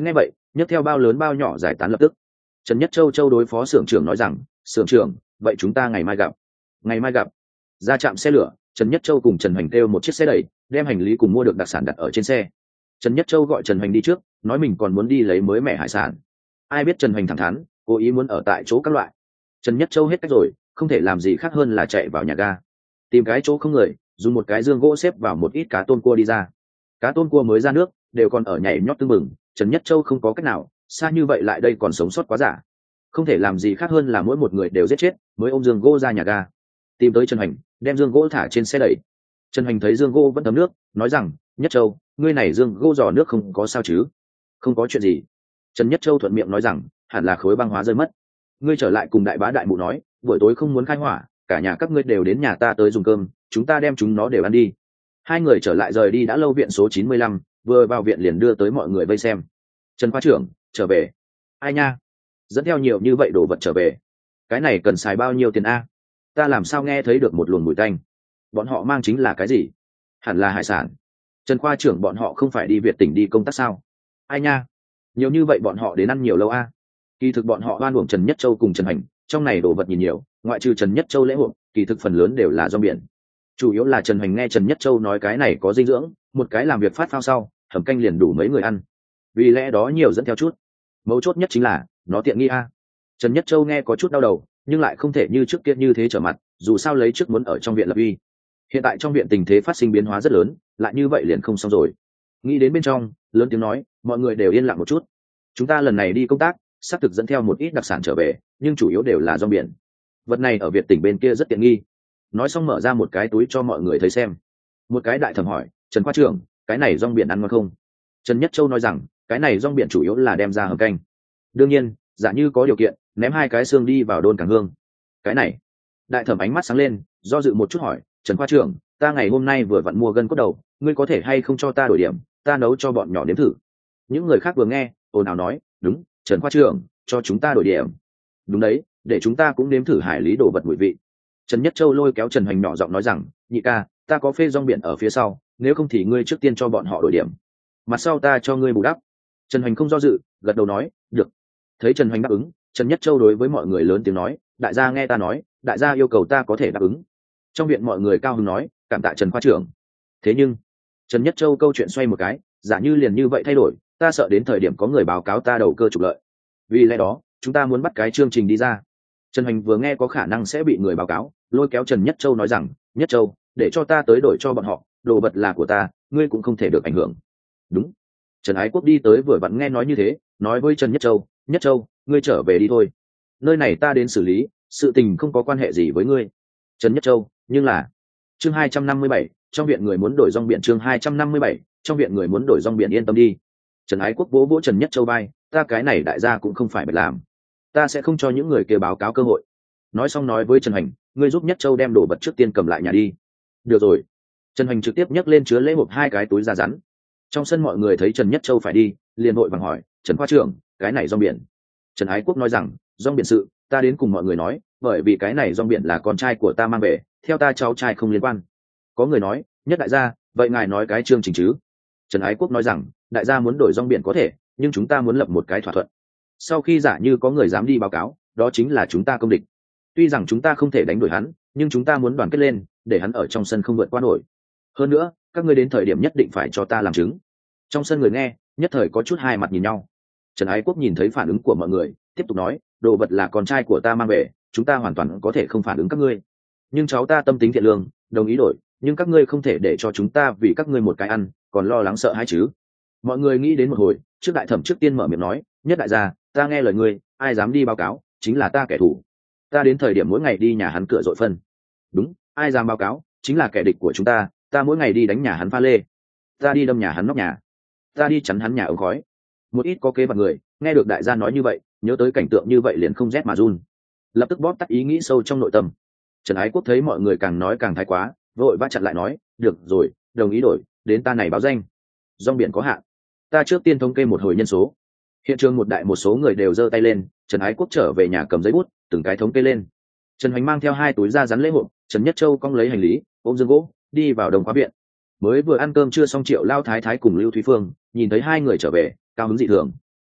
nhấc theo bao lớn bao nhỏ giải tán lập tức. Trần Nhất Châu đối phó xưởng trưởng nói rằng, xưởng trưởng, vậy chúng ta ngày mai gặp. Ngày mai gặp. Ra trạm xe lửa, Trần Nhất Châu cùng Trần Hoành kêu một chiếc xe đẩy, đem hành lý cùng mua được đặc sản đặt ở trên xe. Trần Nhất Châu gọi Trần Hoành đi trước, nói mình còn muốn đi lấy mới mẻ hải sản. Ai biết Trần Hoành thẳng thắn, cố ý muốn ở tại chỗ các loại. Trần Nhất Châu hết cách rồi, không thể làm gì khác hơn là chạy vào nhà ga, tìm cái chỗ không người, dùng một cái dương gỗ xếp vào một ít cá tôm cua đi ra. Cá tôm cua mới ra nước, đều còn ở nhảy nhót tưng bừng. Trần Nhất Châu không có cách nào, xa như vậy lại đây còn sống sót quá giả, không thể làm gì khác hơn là mỗi một người đều giết chết, mới ôm dương gỗ ra nhà ga, tìm tới Trần Hoành, đem dương gỗ thả trên xe đẩy. Trần Hoành thấy dương gỗ vẫn thấm nước, nói rằng, Nhất Châu, ngươi này dương gỗ giò nước không có sao chứ? Không có chuyện gì. Trần Nhất Châu thuận miệng nói rằng, hẳn là khối băng hóa rơi mất. Ngươi trở lại cùng đại bá đại mụ nói, buổi tối không muốn khai hỏa, cả nhà các ngươi đều đến nhà ta tới dùng cơm, chúng ta đem chúng nó đều ăn đi. Hai người trở lại rời đi đã lâu viện số 95, vừa vào viện liền đưa tới mọi người vây xem. Trần khoa trưởng, trở về. Ai nha? Dẫn theo nhiều như vậy đồ vật trở về. Cái này cần xài bao nhiêu tiền a? Ta làm sao nghe thấy được một luồng mùi tanh? Bọn họ mang chính là cái gì? Hẳn là hải sản. Trần khoa trưởng, bọn họ không phải đi Việt tỉnh đi công tác sao? Ai nha? Nhiều như vậy bọn họ đến ăn nhiều lâu a? Kỳ thực bọn họ oan uổng Trần Nhất Châu cùng Trần Hành, trong này đồ vật nhìn nhiều, ngoại trừ Trần Nhất Châu lễ hội, kỳ thực phần lớn đều là rong biển. Chủ yếu là Trần Hành nghe Trần Nhất Châu nói cái này có dinh dưỡng, một cái làm việc phát phao sau, hầm canh liền đủ mấy người ăn. Vì lẽ đó nhiều dẫn theo chút. Mấu chốt nhất chính là nó tiện nghi a. Trần Nhất Châu nghe có chút đau đầu, nhưng lại không thể như trước kia như thế trở mặt, dù sao lấy trước muốn ở trong viện lập uy. Hiện tại trong viện tình thế phát sinh biến hóa rất lớn, lại như vậy liền không xong rồi. Nghĩ đến bên trong, lớn tiếng nói, mọi người đều yên lặng một chút. Chúng ta lần này đi công tác, xác thực dẫn theo một ít đặc sản trở về, nhưng chủ yếu đều là rong biển. Vật này ở Việt tỉnh bên kia rất tiện nghi. Nói xong mở ra một cái túi cho mọi người thấy xem. Một cái đại thẩm hỏi, Trần khoa trưởng, cái này rong biển ăn ngon không? Trần Nhất Châu nói rằng, cái này rong biển chủ yếu là đem ra hầm canh. Đương nhiên, giả như có điều kiện, ném 2 cái xương đi vào đôn càng hương. Cái này, đại thẩm ánh mắt sáng lên, do dự một chút hỏi, Trần khoa trưởng, ta ngày hôm nay vừa vặn mua gân cốt đầu, ngươi có thể hay không cho ta đổi điểm, ta nấu cho bọn nhỏ nếm thử. Những người khác vừa nghe, ồn ào nói, đúng, Trần khoa trưởng, cho chúng ta đổi điểm. Đúng đấy, để chúng ta cũng nếm thử hải lý đồ vật mùi vị. Trần Nhất Châu lôi kéo Trần Hoành nhỏ giọng nói rằng, nhị ca, ta có phê rong biển ở phía sau, nếu không thì ngươi trước tiên cho bọn họ đổi điểm, mặt sau ta cho ngươi bù đắp. Trần Hoành không do dự, gật đầu nói, được. Thấy Trần Hoành đáp ứng, Trần Nhất Châu đối với mọi người lớn tiếng nói, đại gia nghe ta nói, đại gia yêu cầu ta có thể đáp ứng. Trong viện mọi người cao hứng nói, cảm tạ Trần khoa trưởng. Thế nhưng Trần Nhất Châu câu chuyện xoay một cái, giả như liền như vậy thay đổi, ta sợ đến thời điểm có người báo cáo ta đầu cơ trục lợi. Vì lẽ đó chúng ta muốn bắt cái chương trình đi ra. Trần Hoành vừa nghe có khả năng sẽ bị người báo cáo, lôi kéo Trần Nhất Châu nói rằng, Nhất Châu, để cho ta tới đổi cho bọn họ, đồ vật là của ta, ngươi cũng không thể được ảnh hưởng. Đúng. Trần Ái Quốc đi tới vừa vặn nghe nói như thế, nói với Trần Nhất Châu, Nhất Châu, ngươi trở về đi thôi, nơi này ta đến xử lý, sự tình không có quan hệ gì với ngươi. Trần Nhất Châu, nhưng là chương 257, trong viện người muốn đổi rong biển, chương 257, trong viện người muốn đổi rong biển, yên tâm đi. Trần Ái Quốc vỗ vỗ Trần Nhất Châu bay, ta cái này đại gia cũng không phải bạch làm, ta sẽ không cho những người kia báo cáo cơ hội. Nói xong nói với Trần Hành, ngươi giúp Nhất Châu đem đồ vật trước tiên cầm lại nhà đi. Được rồi. Trần Hành trực tiếp nhấc lên chứa lễ hộp 2 cái túi da rắn. Trong sân mọi người thấy Trần Nhất Châu phải đi, liền vội vàng hỏi, Trần khoa trưởng, cái này rong biển. Trần Ái Quốc nói rằng, rong biển sự, ta đến cùng mọi người nói, bởi vì cái này rong biển là con trai của ta mang về, theo ta cháu trai không liên quan. Có người nói, Nhất đại gia, vậy ngài nói cái chương trình chứ? Trần Ái Quốc nói rằng, đại gia muốn đổi rong biển có thể, nhưng chúng ta muốn lập một cái thỏa thuận. Sau khi giả như có người dám đi báo cáo, đó chính là chúng ta công địch. Tuy rằng chúng ta không thể đánh đuổi hắn, nhưng chúng ta muốn đoàn kết lên, để hắn ở trong sân không vượt qua nổi. Hơn nữa, các ngươi đến thời điểm nhất định phải cho ta làm chứng. Trong sân người nghe, nhất thời có chút hai mặt nhìn nhau. Trần Ái Quốc nhìn thấy phản ứng của mọi người, tiếp tục nói, đồ vật là con trai của ta mang về, chúng ta hoàn toàn có thể không phản ứng các ngươi. Nhưng cháu ta tâm tính thiện lương, đồng ý đổi, nhưng các ngươi không thể để cho chúng ta vì các ngươi một cái ăn, còn lo lắng sợ hãi chứ. Mọi người nghĩ đến một hồi, trước đại thẩm trước tiên mở miệng nói, Nhất đại gia, ta nghe lời ngươi, ai dám đi báo cáo, chính là ta kẻ thù. Ta đến thời điểm mỗi ngày đi nhà hắn cửa dội phân. Đúng, ai dám báo cáo, chính là kẻ địch của chúng ta, ta mỗi ngày đi đánh nhà hắn pha lê, ta đi đâm nhà hắn nóc nhà, ta đi chắn hắn nhà ống khói. Một ít có kế vật người nghe được đại gia nói như vậy, nhớ tới cảnh tượng như vậy liền không rét mà run, lập tức bóp tắt ý nghĩ sâu trong nội tâm. Trần Ái Quốc thấy mọi người càng nói càng thái quá, vội vã chặn lại nói, được rồi, đồng ý đổi, đến ta này báo danh. Rong biển có hạn, ta trước tiên thống kê một hồi nhân số. Hiện trường một đại một số người đều giơ tay lên. Trần Ái Quốc trở về nhà cầm giấy bút, từng cái thống kê lên. Trần Hoành mang theo 2 túi da rắn lễ hộp, Trần Nhất Châu cong lấy hành lý, ôm dương gỗ, đi vào đồng khóa viện. Mới vừa ăn cơm chưa xong, Triệu Lao Thái Thái cùng Lưu Thúy Phương nhìn thấy 2 người trở về, cao hứng dị thường.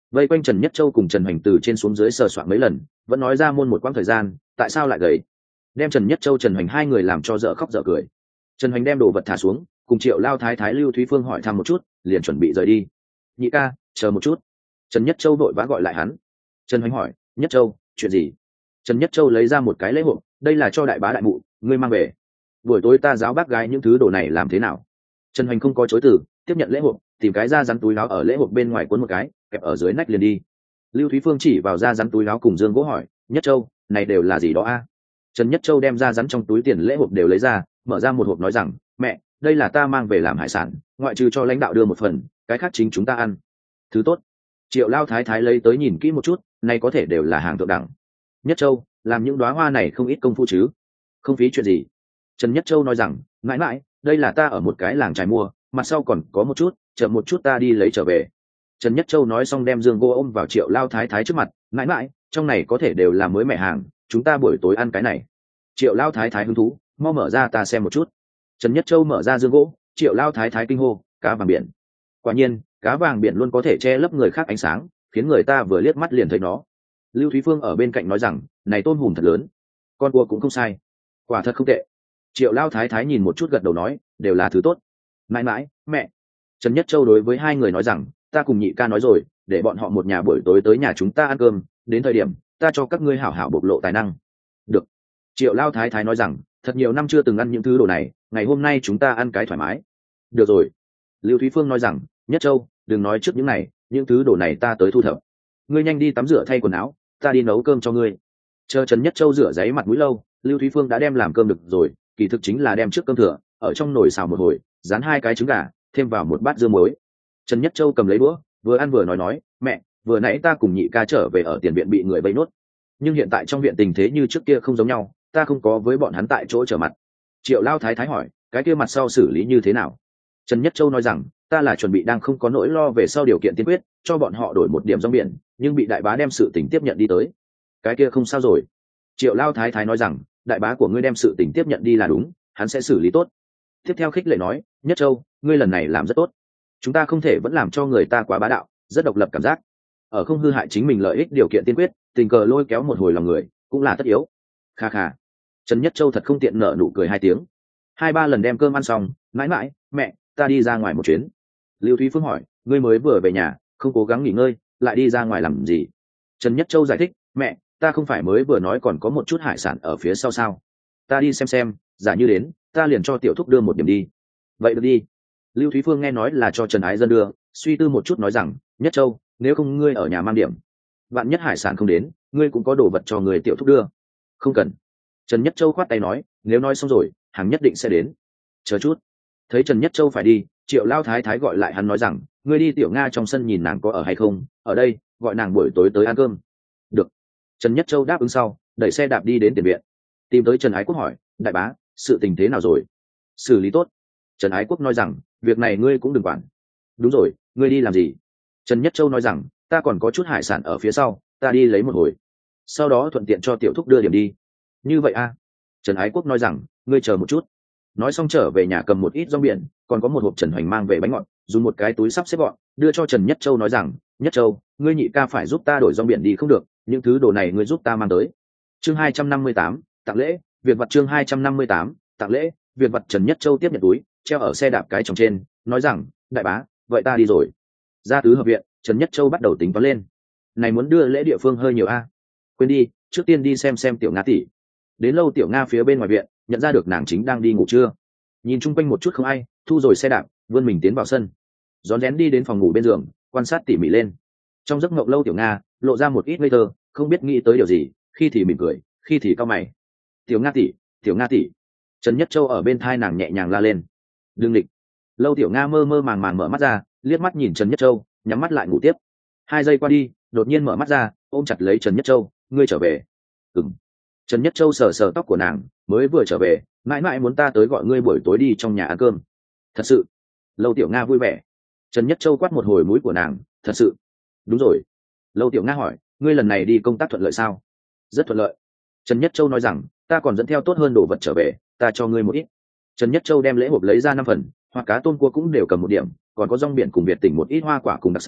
vây quanh Trần Nhất Châu cùng Trần Hoành từ trên xuống dưới sờ soạn mấy lần, vẫn nói ra môn một quãng thời gian, tại sao lại gầy, đem Trần Nhất Châu, Trần Hoành hai người làm cho dở khóc dở cười. Trần Hoành đem đồ vật thả xuống, cùng Triệu Lao Thái Thái, Lưu Thúy Phương hỏi thăm một chút, liền chuẩn bị rời đi. Nhị ca, chờ một chút. Trần Nhất Châu vội vã gọi lại hắn. Trần Hoành hỏi, Nhất Châu, chuyện gì? Trần Nhất Châu lấy ra một cái lễ hộp, đây là cho đại bá đại mụ, ngươi mang về. Buổi tối ta giáo bác gái những thứ đồ này làm thế nào? Trần Hoành không có chối từ, tiếp nhận lễ hộp, tìm cái da rắn túi áo ở lễ hộp bên ngoài cuốn một cái, kẹp ở dưới nách liền đi. Lưu Thúy Phương chỉ vào da rắn túi áo cùng Dương Gỗ hỏi, Nhất Châu, này đều là gì đó a? Trần Nhất Châu đem da rắn trong túi tiền lễ hộp đều lấy ra, mở ra một hộp nói rằng, mẹ, đây là ta mang về làm hải sản, ngoại trừ cho lãnh đạo đưa một phần, cái khác chính chúng ta ăn. Thứ tốt. Triệu Lao Thái Thái lấy tới nhìn kỹ một chút, này có thể đều là hàng thượng đẳng. Nhất Châu, làm những đóa hoa này không ít công phu chứ? Không phí chuyện gì. Trần Nhất Châu nói rằng, mãi mãi, đây là ta ở một cái làng trài mua, mặt sau còn có một chút, chờ một chút ta đi lấy trở về. Trần Nhất Châu nói xong đem Dương Gỗ ôm vào Triệu Lao Thái Thái trước mặt, mãi mãi, trong này có thể đều là mới mẻ hàng, chúng ta buổi tối ăn cái này. Triệu Lao Thái Thái hứng thú, mau mở ra ta xem một chút. Trần Nhất Châu mở ra Dương Gỗ, Triệu Lao Thái Thái kinh hô, cá vàng biển. Quả nhiên, cá vàng biển luôn có thể che lấp người khác ánh sáng, khiến người ta vừa liếc mắt liền thấy nó. Lưu Thúy Phương ở bên cạnh nói rằng, này tôm hùm thật lớn, con cua cũng không sai, quả thật không tệ. Triệu Lao Thái Thái nhìn một chút gật đầu nói, đều là thứ tốt. Mãi mãi, mẹ. Trần Nhất Châu đối với hai người nói rằng, ta cùng nhị ca nói rồi, để bọn họ một nhà buổi tối tới nhà chúng ta ăn cơm, đến thời điểm ta cho các ngươi hảo hảo bộc lộ tài năng. Được. Triệu Lao Thái Thái nói rằng, thật nhiều năm chưa từng ăn những thứ đồ này, ngày hôm nay chúng ta ăn cái thoải mái. Được rồi. Lưu Thúy Phương nói rằng, Nhất Châu, đừng nói trước những này, những thứ đồ này ta tới thu thập. Ngươi nhanh đi tắm rửa thay quần áo, ta đi nấu cơm cho ngươi. Chờ Trần Nhất Châu rửa giấy mặt mũi lâu, Lưu Thúy Phương đã đem làm cơm được rồi, kỳ thực chính là đem trước cơm thừa ở trong nồi xào một hồi, rán hai cái trứng gà, thêm vào một bát dưa muối. Trần Nhất Châu cầm lấy đũa, vừa ăn vừa nói, mẹ, vừa nãy ta cùng nhị ca trở về ở tiền viện bị người vây nốt, nhưng hiện tại trong viện tình thế như trước kia không giống nhau, ta không có với bọn hắn tại chỗ trở mặt. Triệu Lao Thái Thái hỏi, cái kia mặt sau xử lý như thế nào? Trần Nhất Châu nói rằng, ta là chuẩn bị đang không có nỗi lo về sau điều kiện tiên quyết, cho bọn họ đổi một điểm rong biển, nhưng bị đại bá đem sự tình tiếp nhận đi tới. Cái kia không sao rồi. Triệu Lao Thái Thái nói rằng, đại bá của ngươi đem sự tình tiếp nhận đi là đúng, hắn sẽ xử lý tốt. Tiếp theo khích lệ nói, Nhất Châu, ngươi lần này làm rất tốt, chúng ta không thể vẫn làm cho người ta quá bá đạo, rất độc lập cảm giác, ở không hư hại chính mình lợi ích điều kiện tiên quyết, tình cờ lôi kéo một hồi lòng người cũng là tất yếu. Kha kha. Trần Nhất Châu thật không tiện nở nụ cười hai tiếng. Hai ba lần đem cơm ăn xong, mãi mãi, mẹ, ta đi ra ngoài một chuyến. Lưu Thúy Phương hỏi, ngươi mới vừa về nhà, không cố gắng nghỉ ngơi, lại đi ra ngoài làm gì? Trần Nhất Châu giải thích, mẹ, ta không phải mới vừa nói còn có một chút hải sản ở phía sau sao? Ta đi xem, giả như đến, ta liền cho tiểu thúc đưa một điểm đi. Vậy được đi. Lưu Thúy Phương nghe nói là cho Trần Ái Dân đưa, suy tư một chút nói rằng, Nhất Châu, nếu không ngươi ở nhà mang điểm, vạn nhất hải sản không đến, ngươi cũng có đồ vật cho người tiểu thúc đưa. Không cần. Trần Nhất Châu khoát tay nói, nếu nói xong rồi, hàng nhất định sẽ đến. Chờ chút. Thấy Trần Nhất Châu phải đi, Triệu Lao Thái Thái gọi lại hắn nói rằng, ngươi đi Tiểu Nga trong sân nhìn nàng có ở hay không, ở đây, gọi nàng buổi tối tới ăn cơm. Được. Trần Nhất Châu đáp ứng sau, đẩy xe đạp đi đến tiền viện. Tìm tới Trần Ái Quốc hỏi, đại bá, sự tình thế nào rồi? Xử lý tốt. Trần Ái Quốc nói rằng, việc này ngươi cũng đừng quản. Đúng rồi, ngươi đi làm gì? Trần Nhất Châu nói rằng, ta còn có chút hải sản ở phía sau, ta đi lấy một hồi, sau đó thuận tiện cho tiểu thúc đưa điểm đi. Như vậy a? Trần Ái Quốc nói rằng, ngươi chờ một chút. Nói xong trở về nhà cầm một ít rong biển, còn có một hộp Trần Hoành mang về bánh ngọt, dùng một cái túi sắp xếp gọn, đưa cho Trần Nhất Châu nói rằng, Nhất Châu, ngươi nhị ca phải giúp ta đổi rong biển đi không được, những thứ đồ này ngươi giúp ta mang tới. Chương 258, tặng lễ, việc vật chương 258, tặng lễ, việc vật. Trần Nhất Châu tiếp nhận túi, treo ở xe đạp cái trồng trên, nói rằng, đại bá, vậy ta đi rồi. Ra tứ hợp viện, Trần Nhất Châu bắt đầu tính toán lên. Này muốn đưa lễ địa phương hơi nhiều a. Quên đi, trước tiên đi xem Tiểu Nga tỷ. Đến lâu Tiểu Nga phía bên ngoài viện, nhận ra được nàng chính đang đi ngủ trưa. Nhìn chung quanh một chút không ai, thu rồi xe đạp, vươn mình tiến vào sân. Rón rén đi đến phòng ngủ bên giường, quan sát tỉ mỉ lên. Trong giấc mộng lâu Tiểu Nga lộ ra một ít ngây thơ, không biết nghĩ tới điều gì, khi thì mỉm cười, khi thì cau mày. Tiểu Nga tỷ, Tiểu Nga tỷ. Trần Nhất Châu ở bên thai nàng nhẹ nhàng la lên. Đừng địch. Lâu Tiểu Nga mơ mơ màng màng mở mắt ra, liếc mắt nhìn Trần Nhất Châu, nhắm mắt lại ngủ tiếp. 2 giây qua đi, đột nhiên mở mắt ra, ôm chặt lấy Trần Nhất Châu, ngươi trở về. Ừm. Trần Nhất Châu sờ sờ tóc của nàng, mới vừa trở về, mãi mãi muốn ta tới gọi ngươi buổi tối đi trong nhà ăn cơm. Thật sự? Lâu Tiểu Nga vui vẻ. Trần Nhất Châu quát một hồi mũi của nàng, thật sự? Đúng rồi. Lâu Tiểu Nga hỏi, ngươi lần này đi công tác thuận lợi sao? Rất thuận lợi. Trần Nhất Châu nói rằng, ta còn dẫn theo tốt hơn đồ vật trở về, ta cho ngươi một ít. Trần Nhất Châu đem lễ hộp lấy ra 5 phần, hoặc cá tôm cua cũng đều cầm một điểm, còn có rong biển cùng Việt tỉnh một ít hoa quả cùng đặc sản,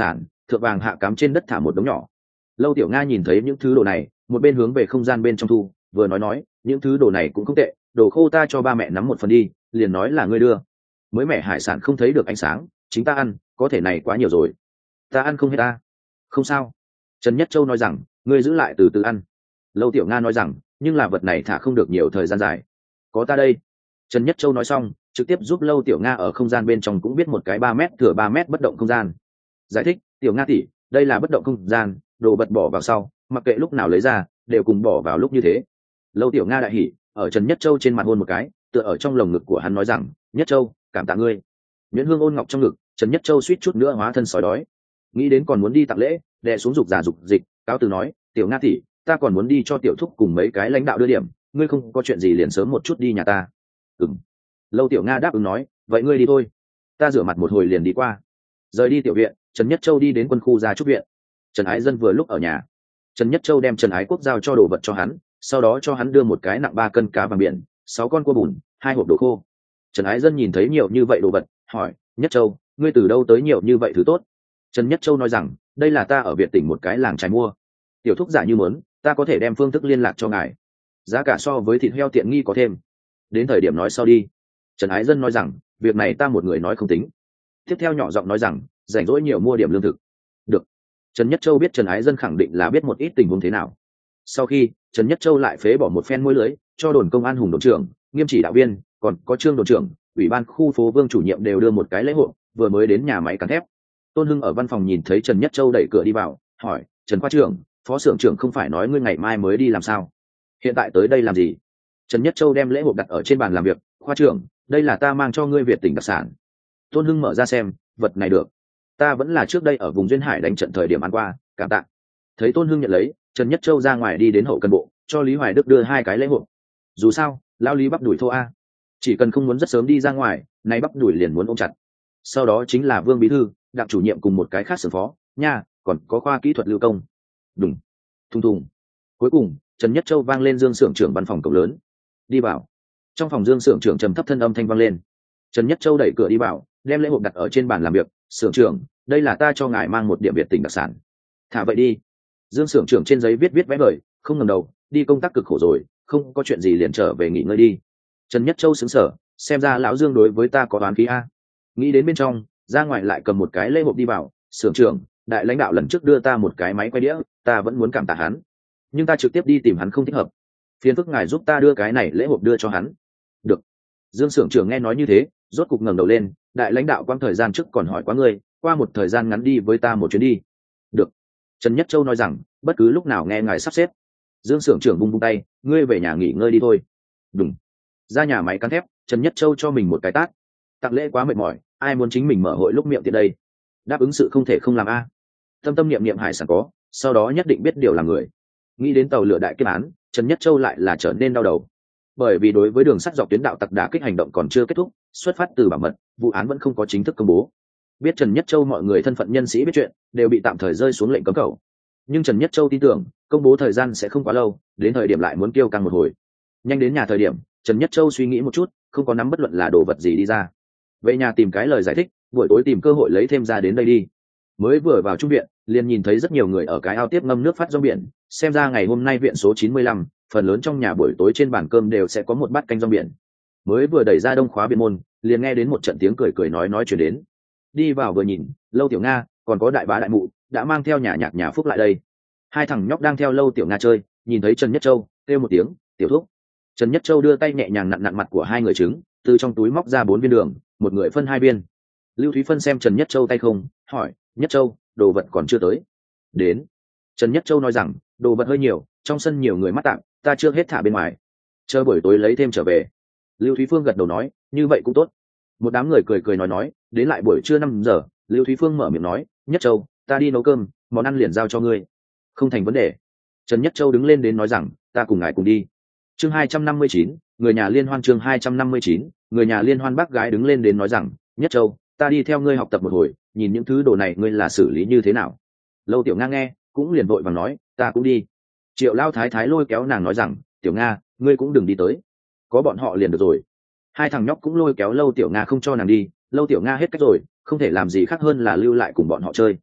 thượng vàng hạ cám trên đất thả một đống nhỏ. Lâu Tiểu Nga nhìn thấy những thứ đồ này, một bên hướng về không gian bên trong thu, vừa nói những thứ đồ này cũng không tệ, đồ khô ta cho ba mẹ nắm một phần đi, liền nói là ngươi đưa. Mới mẻ hải sản không thấy được ánh sáng, chính ta ăn, có thể này quá nhiều rồi. Ta ăn không hết ta. Không sao. Trần Nhất Châu nói rằng, ngươi giữ lại từ từ ăn. Lâu Tiểu Nga nói rằng, nhưng là vật này thả không được nhiều thời gian dài. Có ta đây. Trần Nhất Châu nói xong, trực tiếp giúp Lâu Tiểu Nga ở không gian bên trong cũng biết một cái 3 mét thừa 3 mét bất động không gian. Giải thích, Tiểu Nga tỷ, đây là bất động không gian, đồ vật bỏ vào sau, mặc kệ lúc nào lấy ra, đều cùng bỏ vào lúc như thế. Lâu Tiểu Nga đại hỉ, ở Trần Nhất Châu trên mặt hôn một cái, tựa ở trong lồng ngực của hắn nói rằng, Nhất Châu, cảm tạ ngươi. Nhuyễn Hương ôn ngọc trong ngực, Trần Nhất Châu suýt chút nữa hóa thân sói đói. Nghĩ đến còn muốn đi tặng lễ, đè xuống dục giả dục dịch, cáo từ nói, Tiểu Nga tỷ, ta còn muốn đi cho tiểu thúc cùng mấy cái lãnh đạo đưa điểm, ngươi không có chuyện gì liền sớm một chút đi nhà ta. Ừm. Lâu Tiểu Nga đáp ứng nói, vậy ngươi đi thôi, ta rửa mặt một hồi liền đi qua. Rời đi tiểu viện, Trần Nhất Châu đi đến quân khu gia trúc viện. Trần Ái Dân vừa lúc ở nhà. Trần Nhất Châu đem Trần Ái Quốc giao cho đồ vật cho hắn, sau đó cho hắn đưa một cái nặng 3 cân cá vàng biển, 6 con cua bùn, 2 hộp đồ khô. Trần Ái Dân nhìn thấy nhiều như vậy đồ vật, hỏi, Nhất Châu, ngươi từ đâu tới nhiều như vậy thứ tốt? Trần Nhất Châu nói rằng, đây là ta ở Việt tỉnh một cái làng trái mua. Tiểu thúc giả như muốn, ta có thể đem phương thức liên lạc cho ngài. Giá cả so với thịt heo tiện nghi có thêm. Đến thời điểm nói sau đi. Trần Ái Dân nói rằng, việc này ta một người nói không tính. Tiếp theo nhỏ giọng nói rằng, rảnh rỗi nhiều mua điểm lương thực. Được. Trần Nhất Châu biết Trần Ái Dân khẳng định là biết một ít tình huống thế nào. Sau khi Trần Nhất Châu lại phế bỏ một phen môi lưới, cho đồn công an Hùng đồn trưởng, Nghiêm chỉ đạo viên, còn có Trương đồn trưởng, ủy ban khu phố Vương chủ nhiệm đều đưa một cái lễ hội, vừa mới đến nhà máy cán thép. Tôn Hưng ở văn phòng nhìn thấy Trần Nhất Châu đẩy cửa đi vào, hỏi, Trần khoa trưởng, phó xưởng trưởng không phải nói ngươi ngày mai mới đi làm sao? Hiện tại tới đây làm gì? Trần Nhất Châu đem lễ hộp đặt ở trên bàn làm việc, khoa trưởng, đây là ta mang cho ngươi Việt tỉnh đặc sản. Tôn Hưng mở ra xem, vật này được, ta vẫn là trước đây ở vùng duyên hải đánh trận thời điểm ăn qua, cảm tạ. Thấy Tôn Hưng nhận lấy, Trần Nhất Châu ra ngoài đi đến hậu cần bộ, cho Lý Hoài Đức đưa 2 cái lễ hộp. Dù sao, lao Lý bắp đuổi thô a, chỉ cần không muốn rất sớm đi ra ngoài, nay bắp đuổi liền muốn ôm chặt. Sau đó chính là Vương bí thư, Đặng chủ nhiệm cùng một cái khác xưởng phó, nha, còn có khoa kỹ thuật lưu công. Đùng, thùng thùng. Cuối cùng, Trần Nhất Châu vang lên Dương xưởng trưởng văn phòng cổng lớn. Đi vào. Trong phòng Dương xưởng trưởng trầm thấp thân âm thanh vang lên. Trần Nhất Châu đẩy cửa đi vào, đem lễ hộp đặt ở trên bàn làm việc, xưởng trưởng, đây là ta cho ngài mang một điểm Việt tỉnh đặc sản. Thả vậy đi. Dương xưởng trưởng trên giấy viết vẽ vời, không ngẩng đầu, đi công tác cực khổ rồi, không có chuyện gì liền trở về nghỉ ngơi đi. Trần Nhất Châu sững sờ, xem ra lão Dương đối với ta có đoán khí a. Nghĩ đến bên trong, ra ngoài lại cầm một cái lễ hộp đi vào, xưởng trưởng, đại lãnh đạo lần trước đưa ta một cái máy quay đĩa, ta vẫn muốn cảm tạ hắn, nhưng ta trực tiếp đi tìm hắn không thích hợp, phiền phức ngài giúp ta đưa cái này lễ hộp đưa cho hắn. Được. Dương xưởng trưởng nghe nói như thế, rốt cục ngẩng đầu lên, đại lãnh đạo quang thời gian trước còn hỏi quá ngươi, qua một thời gian ngắn đi với ta một chuyến đi. Được. Trần Nhất Châu nói rằng, bất cứ lúc nào nghe ngài sắp xếp. Dương xưởng trưởng bung tay, ngươi về nhà nghỉ ngơi đi thôi. Đúng. Ra nhà máy cán thép, Trần Nhất Châu cho mình một cái tát. Tặng lễ quá mệt mỏi, ai muốn chính mình mở hội lúc miệng tiện đây. Đáp ứng sự không thể không làm a. Tâm tâm niệm niệm hải sản có, sau đó nhất định biết điều làm người. Nghĩ đến tàu lửa đại kết án, Trần Nhất Châu lại là trở nên đau đầu. Bởi vì đối với đường sắt dọc tuyến đạo tặc đả kích hành động còn chưa kết thúc, xuất phát từ bảo mật, vụ án vẫn không có chính thức công bố. Biết Trần Nhất Châu mọi người thân phận nhân sĩ biết chuyện, đều bị tạm thời rơi xuống lệnh cấm khẩu. Nhưng Trần Nhất Châu tin tưởng, công bố thời gian sẽ không quá lâu, đến thời điểm lại muốn kêu căng một hồi. Nhanh đến nhà thời điểm, Trần Nhất Châu suy nghĩ một chút, không có nắm bất luận là đồ vật gì đi ra. Về nhà tìm cái lời giải thích, buổi tối tìm cơ hội lấy thêm ra đến đây đi. Mới vừa vào trung viện, liền nhìn thấy rất nhiều người ở cái ao tiếp ngâm nước phát rong biển, xem ra ngày hôm nay viện số 95, phần lớn trong nhà buổi tối trên bàn cơm đều sẽ có một bát canh rong biển. Mới vừa đẩy ra đông khóa viện môn, liền nghe đến một trận tiếng cười cười nói truyền đến. Đi vào vừa nhìn, Lâu Tiểu Nga, còn có đại bá đại mụ, đã mang theo nhà nhạc nhà phúc lại đây. 2 thằng nhóc đang theo Lâu Tiểu Nga chơi, nhìn thấy Trần Nhất Châu, kêu một tiếng, tiểu thúc. Trần Nhất Châu đưa tay nhẹ nhàng nặn nặn mặt của 2 người trứng, từ trong túi móc ra 4 viên đường, một người phân 2 viên. Lưu Thúy Phân xem Trần Nhất Châu tay không, hỏi, Nhất Châu, đồ vật còn chưa tới. Đến. Trần Nhất Châu nói rằng, đồ vật hơi nhiều, trong sân nhiều người mắc tạm, ta chưa hết thả bên ngoài, chờ buổi tối lấy thêm trở về. Lưu Thúy Phương gật đầu nói, như vậy cũng tốt. Một đám người cười nói, đến lại buổi trưa 5 giờ, Lưu Thúy Phương mở miệng nói, Nhất Châu, ta đi nấu cơm, món ăn liền giao cho ngươi. Không thành vấn đề. Trần Nhất Châu đứng lên đến nói rằng, ta cùng ngài cùng đi. Chương 259, người nhà liên hoan. Chương 259, người nhà liên hoan. Bác gái đứng lên đến nói rằng, Nhất Châu, ta đi theo ngươi học tập một hồi, nhìn những thứ đồ này ngươi là xử lý như thế nào. Lâu Tiểu Nga nghe, cũng liền vội vàng nói, ta cũng đi. Triệu Lao Thái Thái lôi kéo nàng nói rằng, Tiểu Nga, ngươi cũng đừng đi tới, có bọn họ liền được rồi. 2 thằng nhóc cũng lôi kéo Lâu Tiểu Nga không cho nàng đi. Lâu Tiểu Nga hết cách rồi, không thể làm gì khác hơn là lưu lại cùng bọn họ chơi.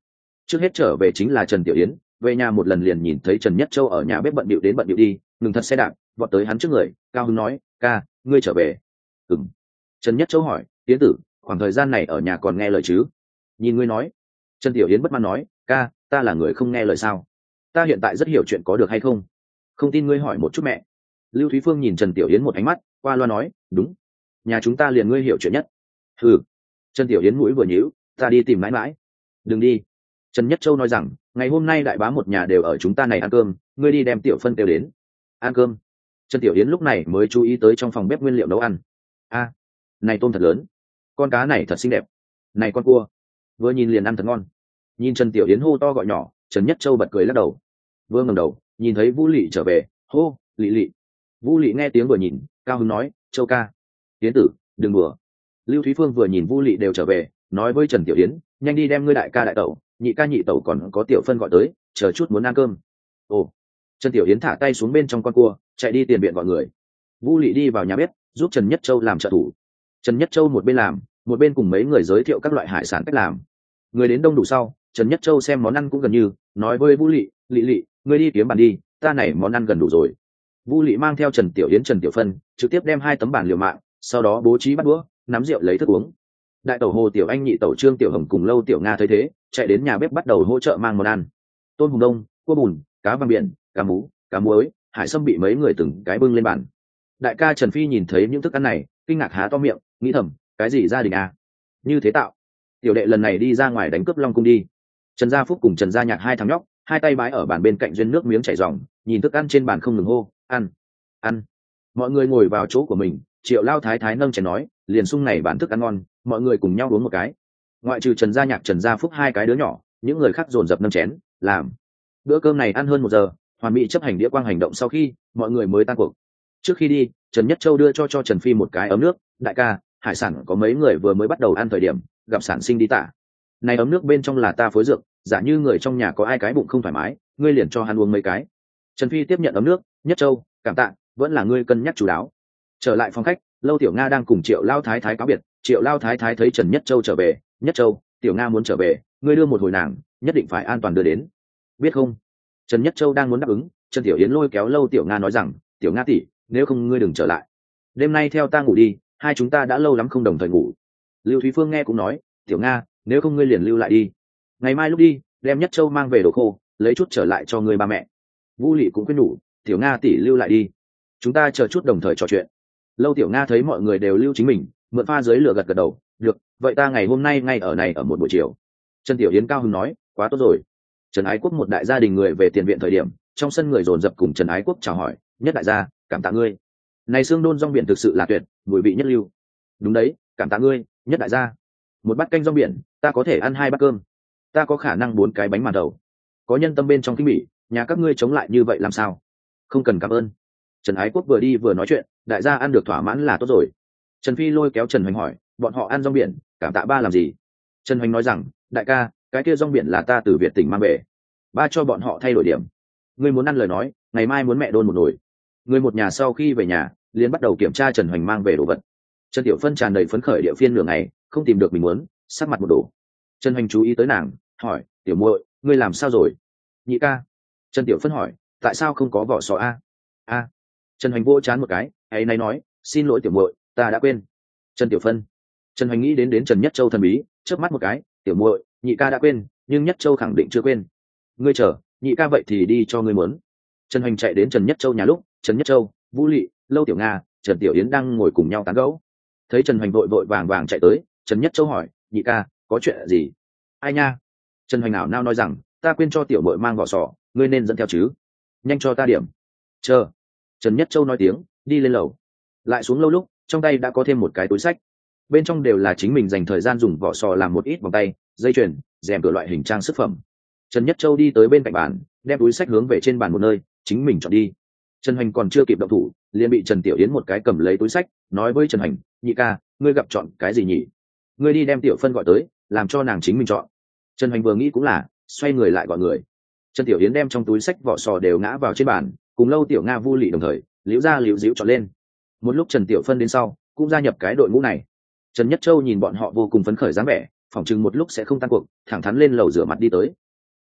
trước hết trở về chính là Trần Tiểu Yến, về nhà một lần liền nhìn thấy Trần Nhất Châu ở nhà bếp bận bịu đến bận bịu đi, ngừng thật xe đạp vọt tới hắn trước người, cao hứng nói, ca, ngươi trở về. Ừm. Trần Nhất Châu hỏi, Yến tử, khoảng thời gian này ở nhà còn nghe lời chứ? Nhìn ngươi nói. Trần Tiểu Yến bất mãn nói, ca, ta là người không nghe lời sao? Ta hiện tại rất hiểu chuyện có được hay không? Không tin ngươi hỏi một chút mẹ. Lưu Thúy Phương nhìn Trần Tiểu Yến một ánh mắt, qua loa nói, đúng, nhà chúng ta liền ngươi hiểu chuyện nhất. Ừ. Trần Tiểu Yến mũi vừa nhíu, ta đi tìm mãi mãi. Đừng đi. Trần Nhất Châu nói rằng, ngày hôm nay đại bá một nhà đều ở chúng ta này ăn cơm, ngươi đi đem Tiểu Phân kêu đến. Ăn cơm. Trần Tiểu Yến lúc này mới chú ý tới trong phòng bếp nguyên liệu nấu ăn. A, này tôm thật lớn, con cá này thật xinh đẹp, này con cua, vừa nhìn liền ăn thật ngon. Nhìn Trần Tiểu Yến hô to gọi nhỏ, Trần Nhất Châu bật cười lắc đầu. Vừa ngẩng đầu, nhìn thấy Vũ Lị trở về, hô, Lị Lị. Vũ Lị nghe tiếng vừa nhìn, cao hứng nói, Châu ca, Yến tử, đừng đùa. Lưu Thúy Phương vừa nhìn Vũ Lị đều trở về, nói với Trần Tiểu Yến, nhanh đi đem ngươi đại ca đại tẩu, nhị ca nhị tẩu còn có Tiểu Phân gọi tới, chờ chút muốn ăn cơm. Ồ. Trần Tiểu Yến thả tay xuống bên trong con cua, chạy đi tiền viện gọi người. Vũ Lị đi vào nhà bếp, giúp Trần Nhất Châu làm trợ thủ. Trần Nhất Châu một bên làm, một bên cùng mấy người giới thiệu các loại hải sản cách làm. Người đến đông đủ sau, Trần Nhất Châu xem món ăn cũng gần như, nói với Vũ Lị, Lị Lị, ngươi đi kiếm bàn đi, ta này món ăn gần đủ rồi. Vũ Lị mang theo Trần Tiểu Yến Trần Tiểu Phân, trực tiếp đem 2 tấm bàn liều mạng, sau đó bố trí bát đũa, nắm rượu lấy thức uống. Đại tẩu Hồ Tiểu Anh nhị tẩu Trương Tiểu Hồng cùng Lâu Tiểu Nga thấy thế, chạy đến nhà bếp bắt đầu hỗ trợ mang món ăn. Tôm hùm đông, cua bùn, cá vàng biển, cá mú, cá muối, hải sâm bị mấy người từng cái bưng lên bàn. Đại ca Trần Phi nhìn thấy những thức ăn này, kinh ngạc há to miệng, nghĩ thầm, cái gì gia đình à? Như thế tạo. Tiểu đệ lần này đi ra ngoài đánh cướp Long cung đi. Trần Gia Phúc cùng Trần Gia Nhạc 2 thằng nhóc, 2 tay bái ở bàn bên cạnh duyên nước miếng chảy ròng, nhìn thức ăn trên bàn không ngừng hô, ăn, ăn. Mọi người ngồi vào chỗ của mình, Triệu Lao Thái Thái nâng chén nói, liền sung này bàn thức ăn ngon, mọi người cùng nhau uống một cái. Ngoại trừ Trần Gia Nhạc Trần Gia Phúc 2 cái đứa nhỏ, những người khác dồn dập nâng chén, làm. Bữa cơm này ăn hơn 1 giờ, hoàn mỹ chấp hành đĩa quang hành động sau khi, mọi người mới tan cuộc. Trước khi đi, Trần Nhất Châu đưa cho Trần Phi một cái ấm nước, đại ca, hải sản có mấy người vừa mới bắt đầu ăn thời điểm, gặp sản sinh đi tả. Này ấm nước bên trong là ta phối dược, giả như người trong nhà có ai cái bụng không thoải mái, ngươi liền cho hắn uống mấy cái. Trần Phi tiếp nhận ấm nước, Nhất Châu, cảm tạ, vẫn là ngươi cân nhắc chú đáo. Trở lại phòng khách, Lâu Tiểu Nga đang cùng Triệu Lao Thái Thái cáo biệt, Triệu Lao Thái Thái thấy Trần Nhất Châu trở về, Nhất Châu, Tiểu Nga muốn trở về, ngươi đưa một hồi nàng, nhất định phải an toàn đưa đến, biết không? Trần Nhất Châu đang muốn đáp ứng, Trần Tiểu Yến lôi kéo Lâu Tiểu Nga nói rằng, Tiểu Nga tỷ, nếu không ngươi đừng trở lại, đêm nay theo ta ngủ đi, hai chúng ta đã lâu lắm không đồng thời ngủ. Lưu Thúy Phương nghe cũng nói, Tiểu Nga, nếu không ngươi liền lưu lại đi, ngày mai lúc đi đem Nhất Châu mang về đồ khô, lấy chút trở lại cho ngươi ba mẹ. Vũ Lị cũng khuyên nhủ, Tiểu Nga tỷ lưu lại đi, chúng ta chờ chút đồng thời trò chuyện. Lâu Tiểu Nga thấy mọi người đều lưu chính mình, mượn pha dưới lửa gật gật đầu, được, vậy ta ngày hôm nay ngay ở này ở một buổi chiều. Trần Tiểu Yến cao hứng nói, quá tốt rồi. Trần Ái Quốc một đại gia đình người về tiền viện thời điểm, trong sân người dồn dập cùng Trần Ái Quốc chào hỏi, Nhất đại gia, cảm tạ ngươi. Này xương đôn rong biển thực sự là tuyệt, mùi vị nhất lưu. Đúng đấy, cảm tạ ngươi, Nhất đại gia. Một bát canh rong biển, ta có thể ăn 2 bát cơm. Ta có khả năng 4 cái bánh màn thầu. Có nhân tâm bên trong kinh bỉ, nhà các ngươi chống lại như vậy làm sao? Không cần cảm ơn. Trần Ái Quốc vừa đi vừa nói chuyện, đại gia ăn được thỏa mãn là tốt rồi. Trần Phi lôi kéo Trần Hoành hỏi, bọn họ ăn rong biển, cảm tạ ba làm gì? Trần Hoành nói rằng, đại ca, cái kia rong biển là ta từ Việt tỉnh mang về, ba cho bọn họ thay đổi điểm. Ngươi muốn ăn lời nói, ngày mai muốn mẹ đôn một nồi. Người một nhà sau khi về nhà, liền bắt đầu kiểm tra Trần Hoành mang về đồ vật. Trần Tiểu Phân tràn đầy phấn khởi địa phiên nửa ngày, không tìm được mình muốn, sắc mặt một đổ. Trần Hoành chú ý tới nàng, hỏi, Tiểu muội, ngươi làm sao rồi? Nhị ca. Trần Tiểu Phân hỏi, tại sao không có vỏ sò a? A. Trần Hoành vỗ chán một cái, ấy nay nói, xin lỗi Tiểu muội, ta đã quên. Trần Tiểu Phân. Trần Hoành nghĩ đến Trần Nhất Châu thần bí, chớp mắt một cái, Tiểu muội, nhị ca đã quên, nhưng Nhất Châu khẳng định chưa quên. Ngươi chờ, nhị ca vậy thì đi cho ngươi muốn. Trần Hoành chạy đến Trần Nhất Châu nhà lúc, Trần Nhất Châu, Vũ Lị, Lâu Tiểu Nga, Trần Tiểu Yến đang ngồi cùng nhau tán gẫu. Thấy Trần Hoành vội vội vàng vàng chạy tới, Trần Nhất Châu hỏi, nhị ca, có chuyện gì? Ai nha? Trần Hoành ảo nao nói rằng, ta quên cho tiểu muội mang vỏ sò, ngươi nên dẫn theo chứ? Nhanh cho ta điểm. Chờ. Trần Nhất Châu nói tiếng, đi lên lầu. Lại xuống lâu lúc, trong tay đã có thêm một cái túi sách. Bên trong đều là chính mình dành thời gian dùng vỏ sò làm một ít vòng tay, dây chuyền, rèm cửa loại hình trang sức phẩm. Trần Nhất Châu đi tới bên cạnh bàn, đem túi sách hướng về trên bàn một nơi, chính mình chọn đi. Trần Hoành còn chưa kịp động thủ, liền bị Trần Tiểu Yến một cái cầm lấy túi sách, nói với Trần Hoành, nhị ca, ngươi gặp chọn cái gì nhỉ? Ngươi đi đem Tiểu Phân gọi tới, làm cho nàng chính mình chọn. Trần Hoành vừa nghĩ cũng là, xoay người lại gọi người. Trần Tiểu Yến đem trong túi sách vỏ sò đều ngã vào trên bàn, cùng Lâu Tiểu Nga Vu Lị đồng thời, liễu ra liễu díu chọn lên. Một lúc Trần Tiểu Phân đến sau, cũng gia nhập cái đội ngũ này. Trần Nhất Châu nhìn bọn họ vô cùng phấn khởi dáng vẻ, phỏng chừng một lúc sẽ không tan cuộc, thẳng thắn lên lầu rửa mặt đi tới.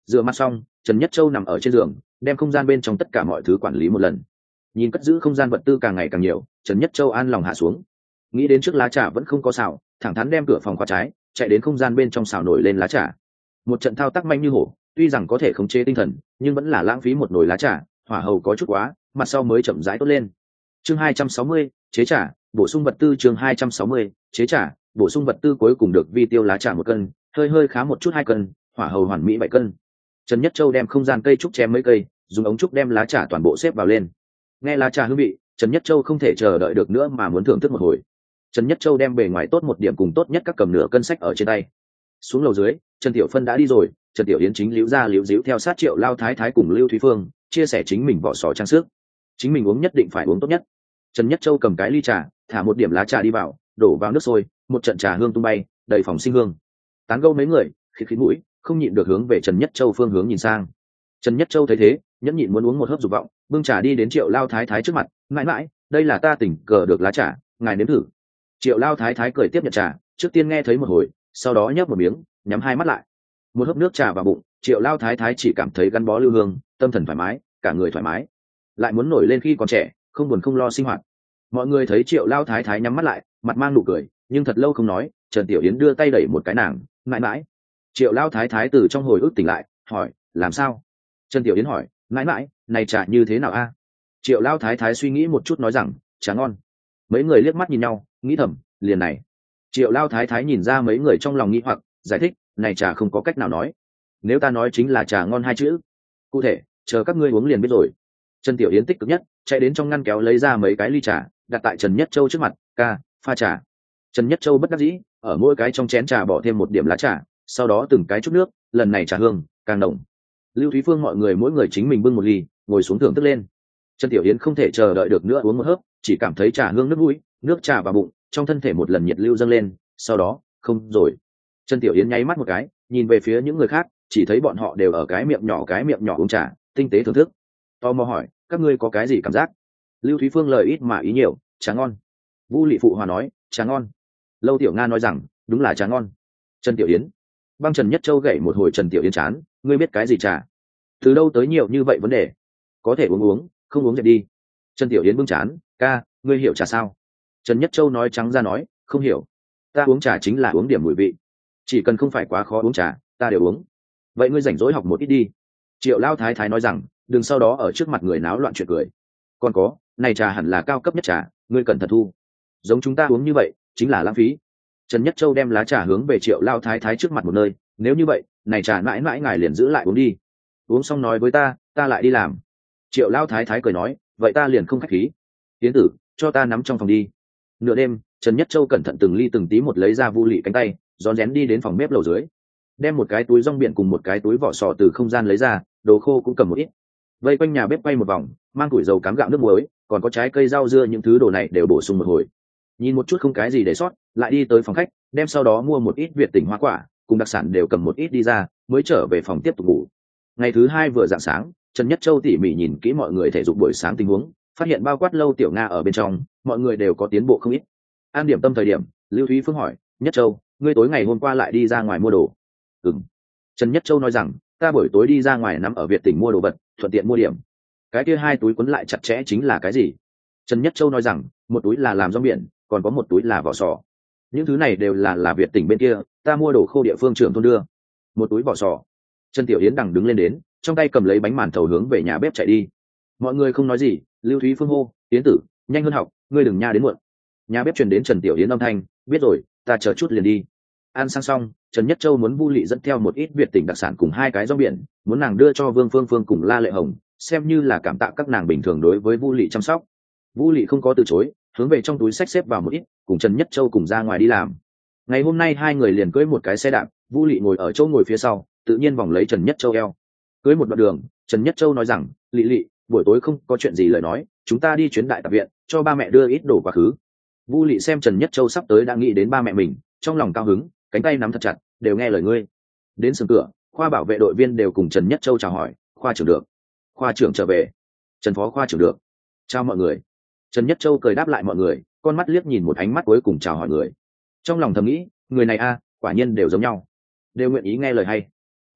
Rửa mặt xong, Trần Nhất Châu nằm ở trên giường, đem không gian bên trong tất cả mọi thứ quản lý một lần. Nhìn cất giữ không gian vật tư càng ngày càng nhiều, Trần Nhất Châu an lòng hạ xuống. Nghĩ đến trước lá trà vẫn không có xào, thẳng thắn đem cửa phòng khóa trái, chạy đến không gian bên trong xào nổi lên lá trà. Một trận thao tác manh như hổ, tuy rằng có thể khống chế tinh thần, nhưng vẫn là lãng phí một nồi lá trà, hỏa hầu có chút quá, mặt sau mới chậm rãi tốt lên. Chương 260, chế trà, bổ sung vật tư. Chương 260, chế trà, bổ sung vật tư. Cuối cùng được vi tiêu lá trà 1 cân, hơi hơi khá một chút 2 cân, hỏa hầu hoàn mỹ 7 cân. Trần Nhất Châu đem không gian cây trúc chém mấy cây, dùng ống trúc đem lá trà toàn bộ xếp vào lên. Nghe lá trà hương vị, Trần Nhất Châu không thể chờ đợi được nữa mà muốn thưởng thức một hồi. Trần Nhất Châu đem bề ngoài tốt một điểm cùng tốt nhất các cầm nửa cân sách ở trên tay. Xuống lầu dưới, Trần Tiểu Phân đã đi rồi, Trần Tiểu Yến chính líu ra líu díu theo sát Triệu Lao Thái Thái cùng Lưu Thúy Phương, chia sẻ chính mình vỏ sò trang sức. Chính mình uống nhất định phải uống tốt nhất. Trần Nhất Châu cầm cái ly trà, thả một điểm lá trà đi vào, đổ vào nước sôi, một trận trà hương tung bay, đầy phòng sinh hương. Tán gẫu mấy người, khịt khịt mũi, không nhịn được hướng về Trần Nhất Châu phương hướng nhìn sang. Trần Nhất Châu thấy thế, nhẫn nhịn muốn uống một hớp dục vọng, bưng trà đi đến Triệu Lao Thái Thái trước mặt, mãi mãi, đây là ta tình cờ được lá trà, ngài nếm thử. Triệu Lao Thái Thái cười tiếp nhận trà, trước tiên nghe thấy một hồi, sau đó nhấp một miếng, nhắm hai mắt lại. Một hớp nước trà vào bụng, Triệu Lao Thái Thái chỉ cảm thấy gắn bó lưu hương, tâm thần thoải mái, cả người thoải mái, lại muốn nổi lên khi còn trẻ, không buồn không lo sinh hoạt. Mọi người thấy Triệu Lao Thái Thái nhắm mắt lại, mặt mang nụ cười, nhưng thật lâu không nói. Trần Tiểu Yến đưa tay đẩy một cái nàng, mãi mãi. Triệu Lao Thái Thái từ trong hồi ức tỉnh lại, hỏi, làm sao? Trần Tiểu Yến hỏi, mãi mãi, này trà như thế nào a? Triệu Lao Thái Thái suy nghĩ một chút nói rằng, trà ngon. Mấy người liếc mắt nhìn nhau, nghĩ thầm, liền này. Triệu Lao Thái Thái nhìn ra mấy người trong lòng nghĩ hoặc, giải thích, này trà không có cách nào nói. Nếu ta nói chính là trà ngon 2 chữ, cụ thể, chờ các ngươi uống liền biết rồi. Trần Tiểu Yến tích cực nhất, chạy đến trong ngăn kéo lấy ra mấy cái ly trà, đặt tại Trần Nhất Châu trước mặt, ca, pha trà. Trần Nhất Châu bất đắc dĩ, ở mỗi cái trong chén trà bỏ thêm một điểm lá trà, sau đó từng cái chút nước, lần này trà hương càng nồng. Lưu Thúy Phương mọi người mỗi người chính mình bưng một ly, ngồi xuống thưởng thức lên. Trần Tiểu Yến không thể chờ đợi được nữa uống một hớp, chỉ cảm thấy trà hương nước mũi, nước trà vào bụng, trong thân thể một lần nhiệt lưu dâng lên, sau đó, không rồi. Trần Tiểu Yến nháy mắt một cái, nhìn về phía những người khác, chỉ thấy bọn họ đều ở cái miệng nhỏ uống trà, tinh tế thưởng thức. Tò mò hỏi, các ngươi có cái gì cảm giác? Lưu Thúy Phương lời ít mà ý nhiều, trà ngon. Vu Lị phụ hòa nói, trà ngon. Lâu Tiểu Nga nói rằng, đúng là trà ngon. Trần Tiểu Yến, băng Trần Nhất Châu gậy một hồi Trần Tiểu Yến chán, ngươi biết cái gì trà? Từ đâu tới nhiều như vậy vấn đề? Có thể uống, không uống dẹp đi. Trần Tiểu Yến bưng chán, ca, ngươi hiểu trà sao? Trần Nhất Châu nói trắng ra nói, không hiểu. Ta uống trà chính là uống điểm mùi vị, chỉ cần không phải quá khó uống trà, ta đều uống. Vậy ngươi rảnh rỗi học một ít đi. Triệu Lao Thái Thái nói rằng, đừng sau đó ở trước mặt người náo loạn chuyện cười. Còn có, này trà hẳn là cao cấp nhất trà, ngươi cẩn thận thu. Giống chúng ta uống như vậy, chính là lãng phí. Trần Nhất Châu đem lá trà hướng về Triệu Lao Thái Thái trước mặt một nơi, nếu như vậy, này trà mãi mãi ngài liền giữ lại uống đi. Uống xong nói với ta lại đi làm. Triệu Lao Thái Thái cười nói, vậy ta liền không khách khí. Tiến tử, cho ta nắm trong phòng đi. Nửa đêm, Trần Nhất Châu cẩn thận từng ly từng tí một lấy ra Vu Lị cánh tay, rón rén đi đến phòng bếp lầu dưới, đem một cái túi rong biển cùng một cái túi vỏ sò từ không gian lấy ra, đồ khô cũng cầm một ít. Vây quanh nhà bếp quay một vòng, mang củi dầu cám gạo nước muối, còn có trái cây rau dưa, những thứ đồ này đều bổ sung một hồi. Nhìn một chút không cái gì để sót, lại đi tới phòng khách, đem sau đó mua một ít Việt tỉnh hoa quả, cùng đặc sản đều cầm một ít đi ra, mới trở về phòng tiếp tục ngủ. Ngày thứ 2 vừa rạng sáng, Trần Nhất Châu tỉ mỉ nhìn kỹ mọi người thể dục buổi sáng tình huống, phát hiện bao quát Lâu Tiểu Nga ở bên trong, mọi người đều có tiến bộ không ít. An điểm tâm thời điểm, Lưu Thúy Phương hỏi, Nhất Châu, ngươi tối ngày hôm qua lại đi ra ngoài mua đồ? Ừm. Trần Nhất Châu nói rằng, ta buổi tối đi ra ngoài nắm ở Việt tỉnh mua đồ vật, thuận tiện mua điểm. Cái kia 2 túi quấn lại chặt chẽ chính là cái gì? Trần Nhất Châu nói rằng, một túi là làm rong biển, còn có một túi là vỏ sò. Những thứ này đều là Việt tỉnh bên kia, ta mua đồ khô địa phương trưởng thôn đưa. Một túi vỏ sò. Trần Tiểu Yến đằng đứng lên đến, trong tay cầm lấy bánh màn thầu hướng về nhà bếp chạy đi. Mọi người không nói gì, Lưu Thúy Phương hô, Yến tử, nhanh hơn học, ngươi đừng nha đến muộn. Nhà bếp truyền đến Trần Tiểu Yến âm thanh, biết rồi, ta chờ chút liền đi. Ăn sang xong, Trần Nhất Châu muốn Vu Lị dẫn theo một ít Việt tỉnh đặc sản cùng 2 cái rong biển, muốn nàng đưa cho Vương Phương Phương cùng La Lệ Hồng, xem như là cảm tạ các nàng bình thường đối với Vu Lị chăm sóc. Vu Lị không có từ chối, hướng về trong túi xách xếp vào một ít, cùng Trần Nhất Châu cùng ra ngoài đi làm. Ngày hôm nay 2 người liền cưỡi một cái xe đạp, Vu Lị ngồi ở chỗ ngồi phía sau, tự nhiên vòng lấy Trần Nhất Châu eo. Cưỡi một đoạn đường, Trần Nhất Châu nói rằng, Lị Lị, buổi tối không có chuyện gì lời nói, chúng ta đi chuyến đại tạp viện, cho ba mẹ đưa ít đồ quá khứ. Vu Lị xem Trần Nhất Châu sắp tới đã nghĩ đến ba mẹ mình, trong lòng cao hứng, cánh tay nắm thật chặt, đều nghe lời ngươi. Đến sườn cửa, khoa bảo vệ đội viên đều cùng Trần Nhất Châu chào hỏi, khoa trưởng được. Khoa trưởng trở về. Trần phó khoa trưởng được. Chào mọi người. Trần Nhất Châu cười đáp lại mọi người, con mắt liếc nhìn một ánh mắt cuối cùng chào hỏi người. Trong lòng thầm nghĩ, người này a, quả nhiên đều giống nhau, đều nguyện ý nghe lời hay.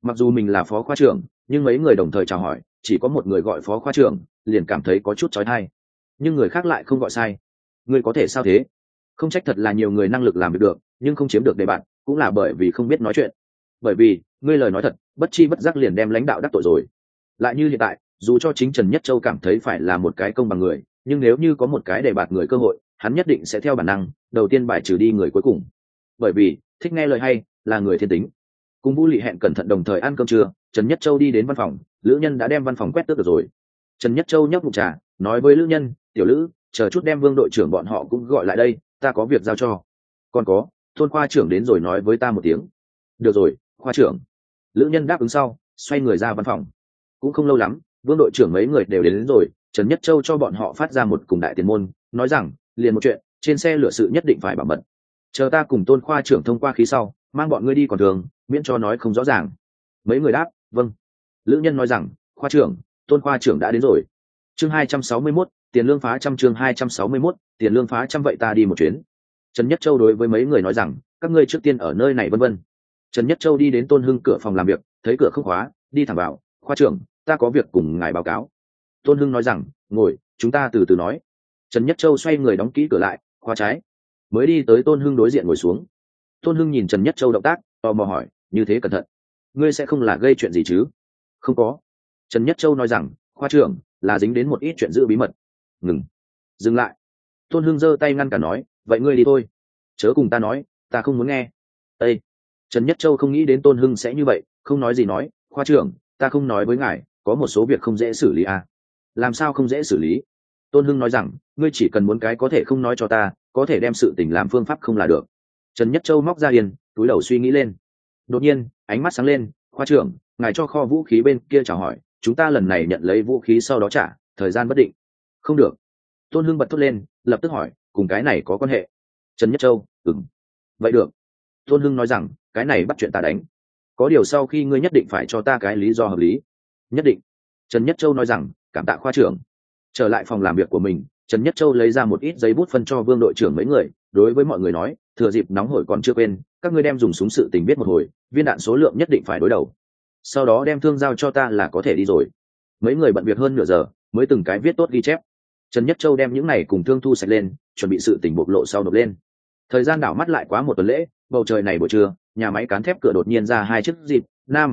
Mặc dù mình là phó khoa trưởng, nhưng mấy người đồng thời chào hỏi, chỉ có một người gọi phó khoa trưởng, liền cảm thấy có chút chói tai. Nhưng người khác lại không gọi sai. Ngươi có thể sao thế? Không trách thật là nhiều người năng lực làm việc được, nhưng không chiếm được đề bạt, cũng là bởi vì không biết nói chuyện. Bởi vì, ngươi lời nói thật, bất chi bất giác liền đem lãnh đạo đắc tội rồi. Lại như hiện tại, dù cho chính Trần Nhất Châu cảm thấy phải là một cái công bằng người, nhưng nếu như có một cái đề bạt người cơ hội, hắn nhất định sẽ theo bản năng, đầu tiên bài trừ đi người cuối cùng. Bởi vì, thích nghe lời hay, là người thiên tính. Cùng Vũ Lị hẹn cẩn thận đồng thời ăn cơm trưa, Trần Nhất Châu đi đến văn phòng, Lữ Nhân đã đem văn phòng quét tước được rồi. Trần Nhất Châu nhấp ngụm trà, nói với Lữ Nhân, "Tiểu Lữ, chờ chút đem Vương đội trưởng bọn họ cũng gọi lại đây, ta có việc giao cho. Còn có, Thôn khoa trưởng đến rồi nói với ta một tiếng." "Được rồi, khoa trưởng." Lữ Nhân đáp ứng sau, xoay người ra văn phòng. Cũng không lâu lắm, Vương đội trưởng mấy người đều đến rồi, Trần Nhất Châu cho bọn họ phát ra một cùng đại tiền môn, nói rằng, liền một chuyện, trên xe lửa sự nhất định phải bảo mật. Chờ ta cùng Tôn khoa trưởng thông qua khí sau, mang bọn ngươi đi còn đường, miễn cho nói không rõ ràng. Mấy người đáp, vâng. Lữ Nhân nói rằng, khoa trưởng, Tôn khoa trưởng đã đến rồi. Chương 261, tiền lương phá trăm. Chương 261, tiền lương phá trăm. Vậy ta đi một chuyến. Trần Nhất Châu đối với mấy người nói rằng, các ngươi trước tiên ở nơi này vân vân. Trần Nhất Châu đi đến Tôn Hưng cửa phòng làm việc, thấy cửa không khóa, đi thẳng vào, khoa trưởng, ta có việc cùng ngài báo cáo. Tôn Hưng nói rằng, ngồi, chúng ta từ từ nói. Trần Nhất Châu xoay người đóng kỹ cửa lại, khóa trái. Mới đi tới Tôn Hưng đối diện ngồi xuống. Tôn Hưng nhìn Trần Nhất Châu động tác, tò mò hỏi, như thế cẩn thận, ngươi sẽ không là gây chuyện gì chứ? Không có. Trần Nhất Châu nói rằng, khoa trưởng, là dính đến một ít chuyện giữ bí mật. Ngừng. Dừng lại. Tôn Hưng giơ tay ngăn cả nói, vậy ngươi đi thôi. Chớ cùng ta nói, ta không muốn nghe. Ê! Trần Nhất Châu không nghĩ đến Tôn Hưng sẽ như vậy, không nói gì nói, khoa trưởng, ta không nói với ngài, có một số việc không dễ xử lý à? Làm sao không dễ xử lý? Tôn Hưng nói rằng, ngươi chỉ cần muốn cái có thể không nói cho ta, có thể đem sự tình làm phương pháp không là được. Trần Nhất Châu móc ra yên, túi đầu suy nghĩ lên. Đột nhiên, ánh mắt sáng lên, khoa trưởng, ngài cho kho vũ khí bên kia chào hỏi, chúng ta lần này nhận lấy vũ khí sau đó trả, thời gian bất định. Không được. Tôn Hưng bật thốt lên, lập tức hỏi, cùng cái này có quan hệ? Trần Nhất Châu, ừm. Vậy được. Tôn Hưng nói rằng, cái này bắt chuyện ta đánh. Có điều sau khi ngươi nhất định phải cho ta cái lý do hợp lý. Nhất định. Trần Nhất Châu nói rằng, cảm tạ khoa trưởng. Trở lại phòng làm việc của mình, Trần Nhất Châu lấy ra một ít giấy bút phân cho Vương đội trưởng mấy người, đối với mọi người nói, thừa dịp nóng hổi còn chưa quên, các ngươi đem dùng súng sự tình biết một hồi, viên đạn số lượng nhất định phải đối đầu. Sau đó đem thương giao cho ta là có thể đi rồi. Mấy người bận việc hơn nửa giờ, mới từng cái viết tốt ghi chép. Trần Nhất Châu đem những này cùng thương thu sạch lên, chuẩn bị sự tình bộc lộ sau nộp lên. Thời gian đảo mắt lại quá một tuần lễ, bầu trời này buổi trưa, nhà máy cán thép cửa đột nhiên ra hai chiếc Jeep,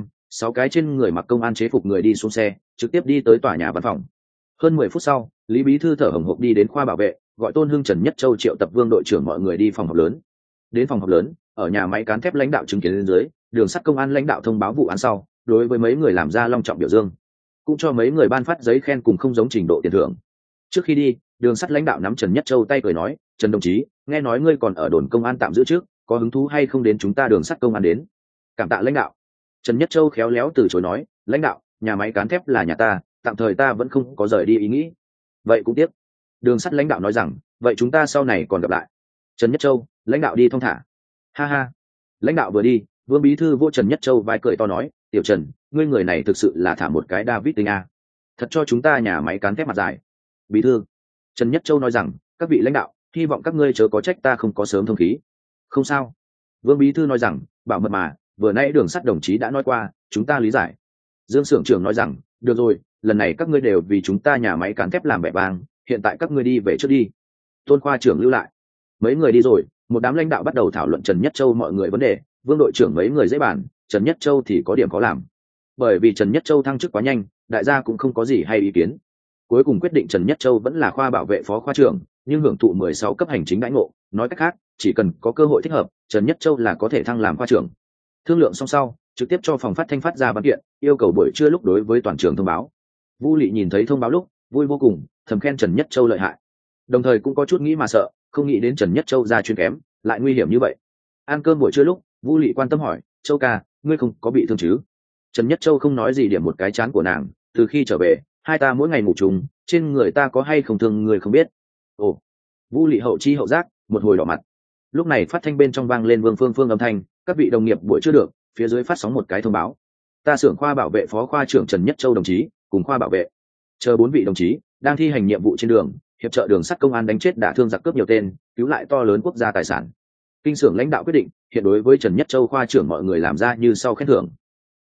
6 cái trên người mặc công an chế phục người đi xuống xe, trực tiếp đi tới tòa nhà văn phòng. Hơn 10 phút sau, Lý Bí thư thở hổn hộc đi đến khoa bảo vệ, gọi Tôn Hưng, Trần Nhất Châu triệu tập Vương đội trưởng mọi người đi phòng họp lớn. Đến phòng họp lớn, ở nhà máy cán thép lãnh đạo chứng kiến lên dưới, đường sắt công an lãnh đạo thông báo vụ án sau, đối với mấy người làm ra long trọng biểu dương, cũng cho mấy người ban phát giấy khen cùng không giống trình độ tiền thưởng. Trước khi đi, đường sắt lãnh đạo nắm Trần Nhất Châu tay cười nói, Trần đồng chí, nghe nói ngươi còn ở đồn công an tạm giữ trước, có hứng thú hay không đến chúng ta đường sắt công an đến? Cảm tạ lãnh đạo. Trần Nhất Châu khéo léo từ chối nói, lãnh đạo, nhà máy cán thép là nhà ta, tạm thời ta vẫn không có rời đi ý nghĩ. Vậy cũng tiếc. Đường sắt lãnh đạo nói rằng, vậy chúng ta sau này còn gặp lại. Trần Nhất Châu, lãnh đạo đi thong thả. Ha ha. Lãnh đạo vừa đi, Vương bí thư vô Trần Nhất Châu vai cười to nói, tiểu Trần, ngươi người này thực sự là thả một cái David tinh a. Thật cho chúng ta nhà máy cán thép mặt dài. Bí thư. Trần Nhất Châu nói rằng, các vị lãnh đạo, hy vọng các ngươi chớ có trách ta không có sớm thông khí. Không sao. Vương bí thư nói rằng, bảo mật mà, vừa nãy đường sắt đồng chí đã nói qua, chúng ta lý giải. Dương xưởng trưởng nói rằng, được rồi, lần này các ngươi đều vì chúng ta nhà máy cán thép làm vẻ vang, hiện tại các ngươi đi về trước đi. Tôn khoa trưởng lưu lại. Mấy người đi rồi, một đám lãnh đạo bắt đầu thảo luận Trần Nhất Châu mọi người vấn đề, Vương đội trưởng mấy người dễ bàn, Trần Nhất Châu thì có điểm khó làm. Bởi vì Trần Nhất Châu thăng chức quá nhanh, đại gia cũng không có gì hay ý kiến. Cuối cùng quyết định Trần Nhất Châu vẫn là khoa bảo vệ phó khoa trưởng, nhưng hưởng thụ 16 cấp hành chính đãi ngộ, nói cách khác, chỉ cần có cơ hội thích hợp, Trần Nhất Châu là có thể thăng làm khoa trưởng. Thương lượng xong sau, trực tiếp cho phòng phát thanh phát ra văn kiện, yêu cầu buổi trưa lúc đối với toàn trường thông báo. Vu Lị nhìn thấy thông báo lúc, vui vô cùng, thầm khen Trần Nhất Châu lợi hại. Đồng thời cũng có chút nghĩ mà sợ, không nghĩ đến Trần Nhất Châu ra chuyên kém, lại nguy hiểm như vậy. Ăn cơm buổi trưa lúc, Vu Lị quan tâm hỏi, Châu ca, ngươi không có bị thương chứ? Trần Nhất Châu không nói gì, điểm một cái chán của nàng, từ khi trở về, hai ta mỗi ngày ngủ chung, trên người ta có hay không thương người không biết. Ồ. Vu Lị hậu chi hậu giác, một hồi đỏ mặt. Lúc này phát thanh bên trong vang lên Vương Phương Phương âm thanh, các vị đồng nghiệp buổi trưa được, phía dưới phát sóng một cái thông báo. Ta xưởng khoa bảo vệ phó khoa trưởng Trần Nhất Châu đồng chí, cùng khoa bảo vệ chờ 4 vị đồng chí đang thi hành nhiệm vụ trên đường, hiệp trợ đường sắt công an đánh chết đả thương giặc cướp nhiều tên, cứu lại to lớn quốc gia tài sản. Kinh xưởng lãnh đạo quyết định, hiện đối với Trần Nhất Châu khoa trưởng mọi người làm ra như sau khen thưởng.